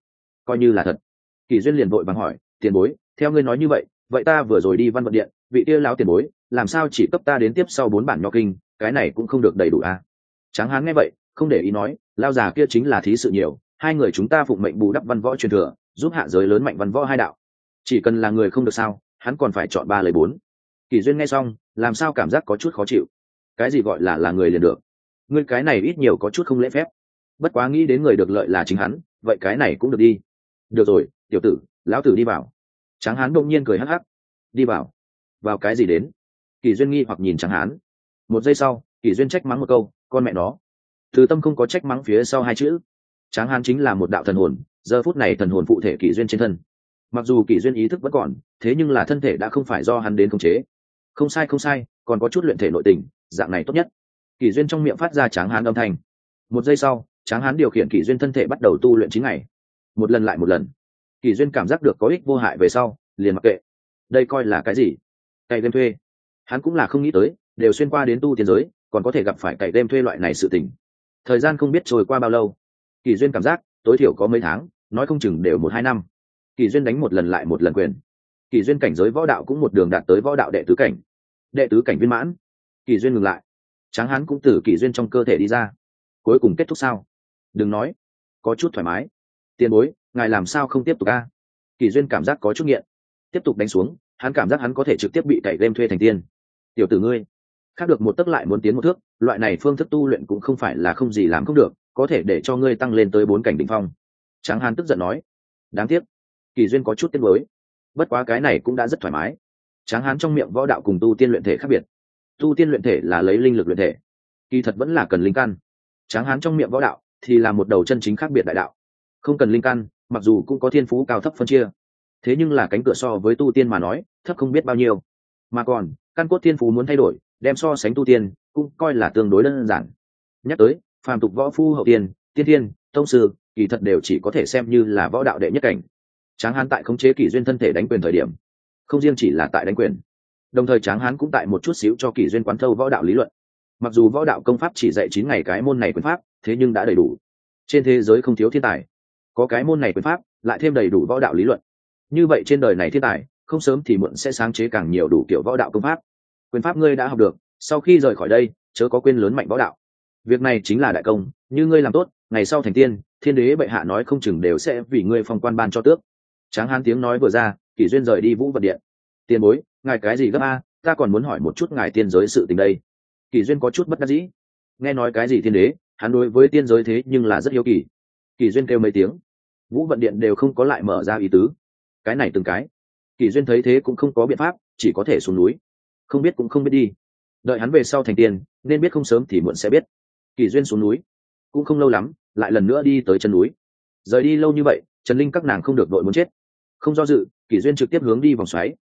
coi như là thật. Kỳ duyên liền vội vàng hỏi, tiền bối, theo ngươi nói như vậy vậy ta vừa rồi đi văn vận điện, vị kia lão tiền bối làm sao chỉ cấp ta đến tiếp sau bốn bản nho kinh, cái này cũng không được đầy đủ à? Tráng hán nghe vậy không để ý nói, lao già kia chính là thí sự nhiều, hai người chúng ta phụng mệnh bù đắp văn võ truyền thừa, giúp hạ giới lớn mạnh văn võ hai đạo, chỉ cần là người không được sao hắn còn phải chọn ba lấy bốn. Kỳ duyên nghe xong làm sao cảm giác có chút khó chịu. Cái gì gọi là là người liền được? Ngươi cái này ít nhiều có chút không lễ phép. Bất quá nghĩ đến người được lợi là chính hắn, vậy cái này cũng được đi. Được rồi, tiểu tử, lão tử đi vào. Tráng hán đông nhiên cười hắc hắc. Đi vào? Vào cái gì đến? Kỳ duyên nghi hoặc nhìn Tráng hán. Một giây sau Kỳ duyên trách mắng một câu, con mẹ nó. Từ tâm không có trách mắng phía sau hai chữ. Tráng hán chính là một đạo thần hồn, giờ phút này thần hồn phụ thể Kỳ duyên trên thân. Mặc dù Kỳ duyên ý thức vẫn còn, thế nhưng là thân thể đã không phải do hắn đến khống chế. Không sai không sai, còn có chút luyện thể nội tình, dạng này tốt nhất. Kỳ duyên trong miệng phát ra Tráng hán âm thanh. Một giây sau Tráng hán điều khiển Kỳ duyên thân thể bắt đầu tu luyện chín ngày, một lần lại một lần. Kỳ duyên cảm giác được có ích vô hại về sau liền mặc kệ. Đây coi là cái gì? Cày game thuê. Hắn cũng là không nghĩ tới đều xuyên qua đến tu tiên giới còn có thể gặp phải cày game thuê loại này sự tình. Thời gian không biết trôi qua bao lâu, Kỳ duyên cảm giác tối thiểu có mấy tháng, nói không chừng đều một hai năm. Kỳ duyên đánh một lần lại một lần quyền. Kỳ duyên cảnh giới võ đạo cũng một đường đạt tới võ đạo đệ tứ cảnh. Đệ tứ cảnh viên mãn. Kỳ duyên ngừng lại. Tráng hán cũng từ Kỳ duyên trong cơ thể đi ra. Cuối cùng kết thúc sao? Đừng nói, có chút thoải mái. Tiền bối, ngài làm sao không tiếp tục a? Kỳ duyên cảm giác có chút nghiện. Tiếp tục đánh xuống hắn cảm giác hắn có thể trực tiếp bị cày game thuê thành tiên. Tiểu tử ngươi, khác được một tấc lại muốn tiến một thước, loại này phương thức tu luyện cũng không phải là không gì làm không được, có thể để cho ngươi tăng lên tới bốn cảnh đỉnh phong. Tráng hán tức giận nói. Đáng tiếc. Kỳ duyên có chút tiếc nuối. Bất quá cái này cũng đã rất thoải mái. Tráng hán trong miệng võ đạo cùng tu tiên luyện thể khác biệt. Tu tiên luyện thể là lấy linh lực luyện thể, kỳ thật vẫn là cần linh căn. Tráng hán trong miệng võ đạo thì là một đầu chân chính khác biệt đại đạo, không cần linh căn, mặc dù cũng có thiên phú cao thấp phân chia, thế nhưng là cánh cửa so với tu tiên mà nói thấp không biết bao nhiêu. Mà còn căn cốt thiên phú muốn thay đổi, đem so sánh tu tiên cũng coi là tương đối đơn giản. Nhắc tới phàm tục võ phu hậu tiên, tiên thiên, tông sư, kỳ thật đều chỉ có thể xem như là võ đạo đệ nhất cảnh. Tráng hán tại khống chế Kỷ duyên thân thể đánh quyền thời điểm, không riêng chỉ là tại đánh quyền, đồng thời Tráng hán cũng tại một chút xíu cho Kỷ duyên quán thâu võ đạo lý luận. Mặc dù võ đạo công pháp chỉ dạy chín ngày cái môn này quyền pháp, thế nhưng đã đầy đủ. Trên thế giới không thiếu thiên tài, có cái môn này quyền pháp lại thêm đầy đủ võ đạo lý luận, như vậy trên đời này thiên tài không sớm thì muộn sẽ sáng chế càng nhiều đủ kiểu võ đạo công pháp. Quyền pháp ngươi đã học được, sau khi rời khỏi đây chớ có quên lớn mạnh võ đạo, việc này chính là đại công, như ngươi làm tốt ngày sau thành tiên, thiên đế bệ hạ nói không chừng đều sẽ vì ngươi phong quan ban cho tước. Tráng hán tiếng nói vừa ra, Kỷ duyên rời đi vũ vật điện. Tiền bối, ngài cái gì gấp a? Ta còn muốn hỏi một chút ngài tiên giới sự tình đây. Kỷ duyên có chút bất đắc dĩ. Nghe nói cái gì thiên đế, hắn đối với tiên giới thế nhưng là rất hiếu kỳ. Kỷ duyên kêu mấy tiếng, vũ vận điện đều không có lại mở ra ý tứ. Cái này từng cái. Kỷ duyên thấy thế cũng không có biện pháp, chỉ có thể xuống núi. Không biết cũng không biết đi, đợi hắn về sau thành tiên nên biết, không sớm thì muộn sẽ biết. Kỷ duyên xuống núi cũng không lâu lắm, lại lần nữa đi tới chân núi. Rời đi lâu như vậy, Trần Linh các nàng không được đội muốn chết. Không do dự, Kỷ duyên trực tiếp hướng đi vòng xoáy,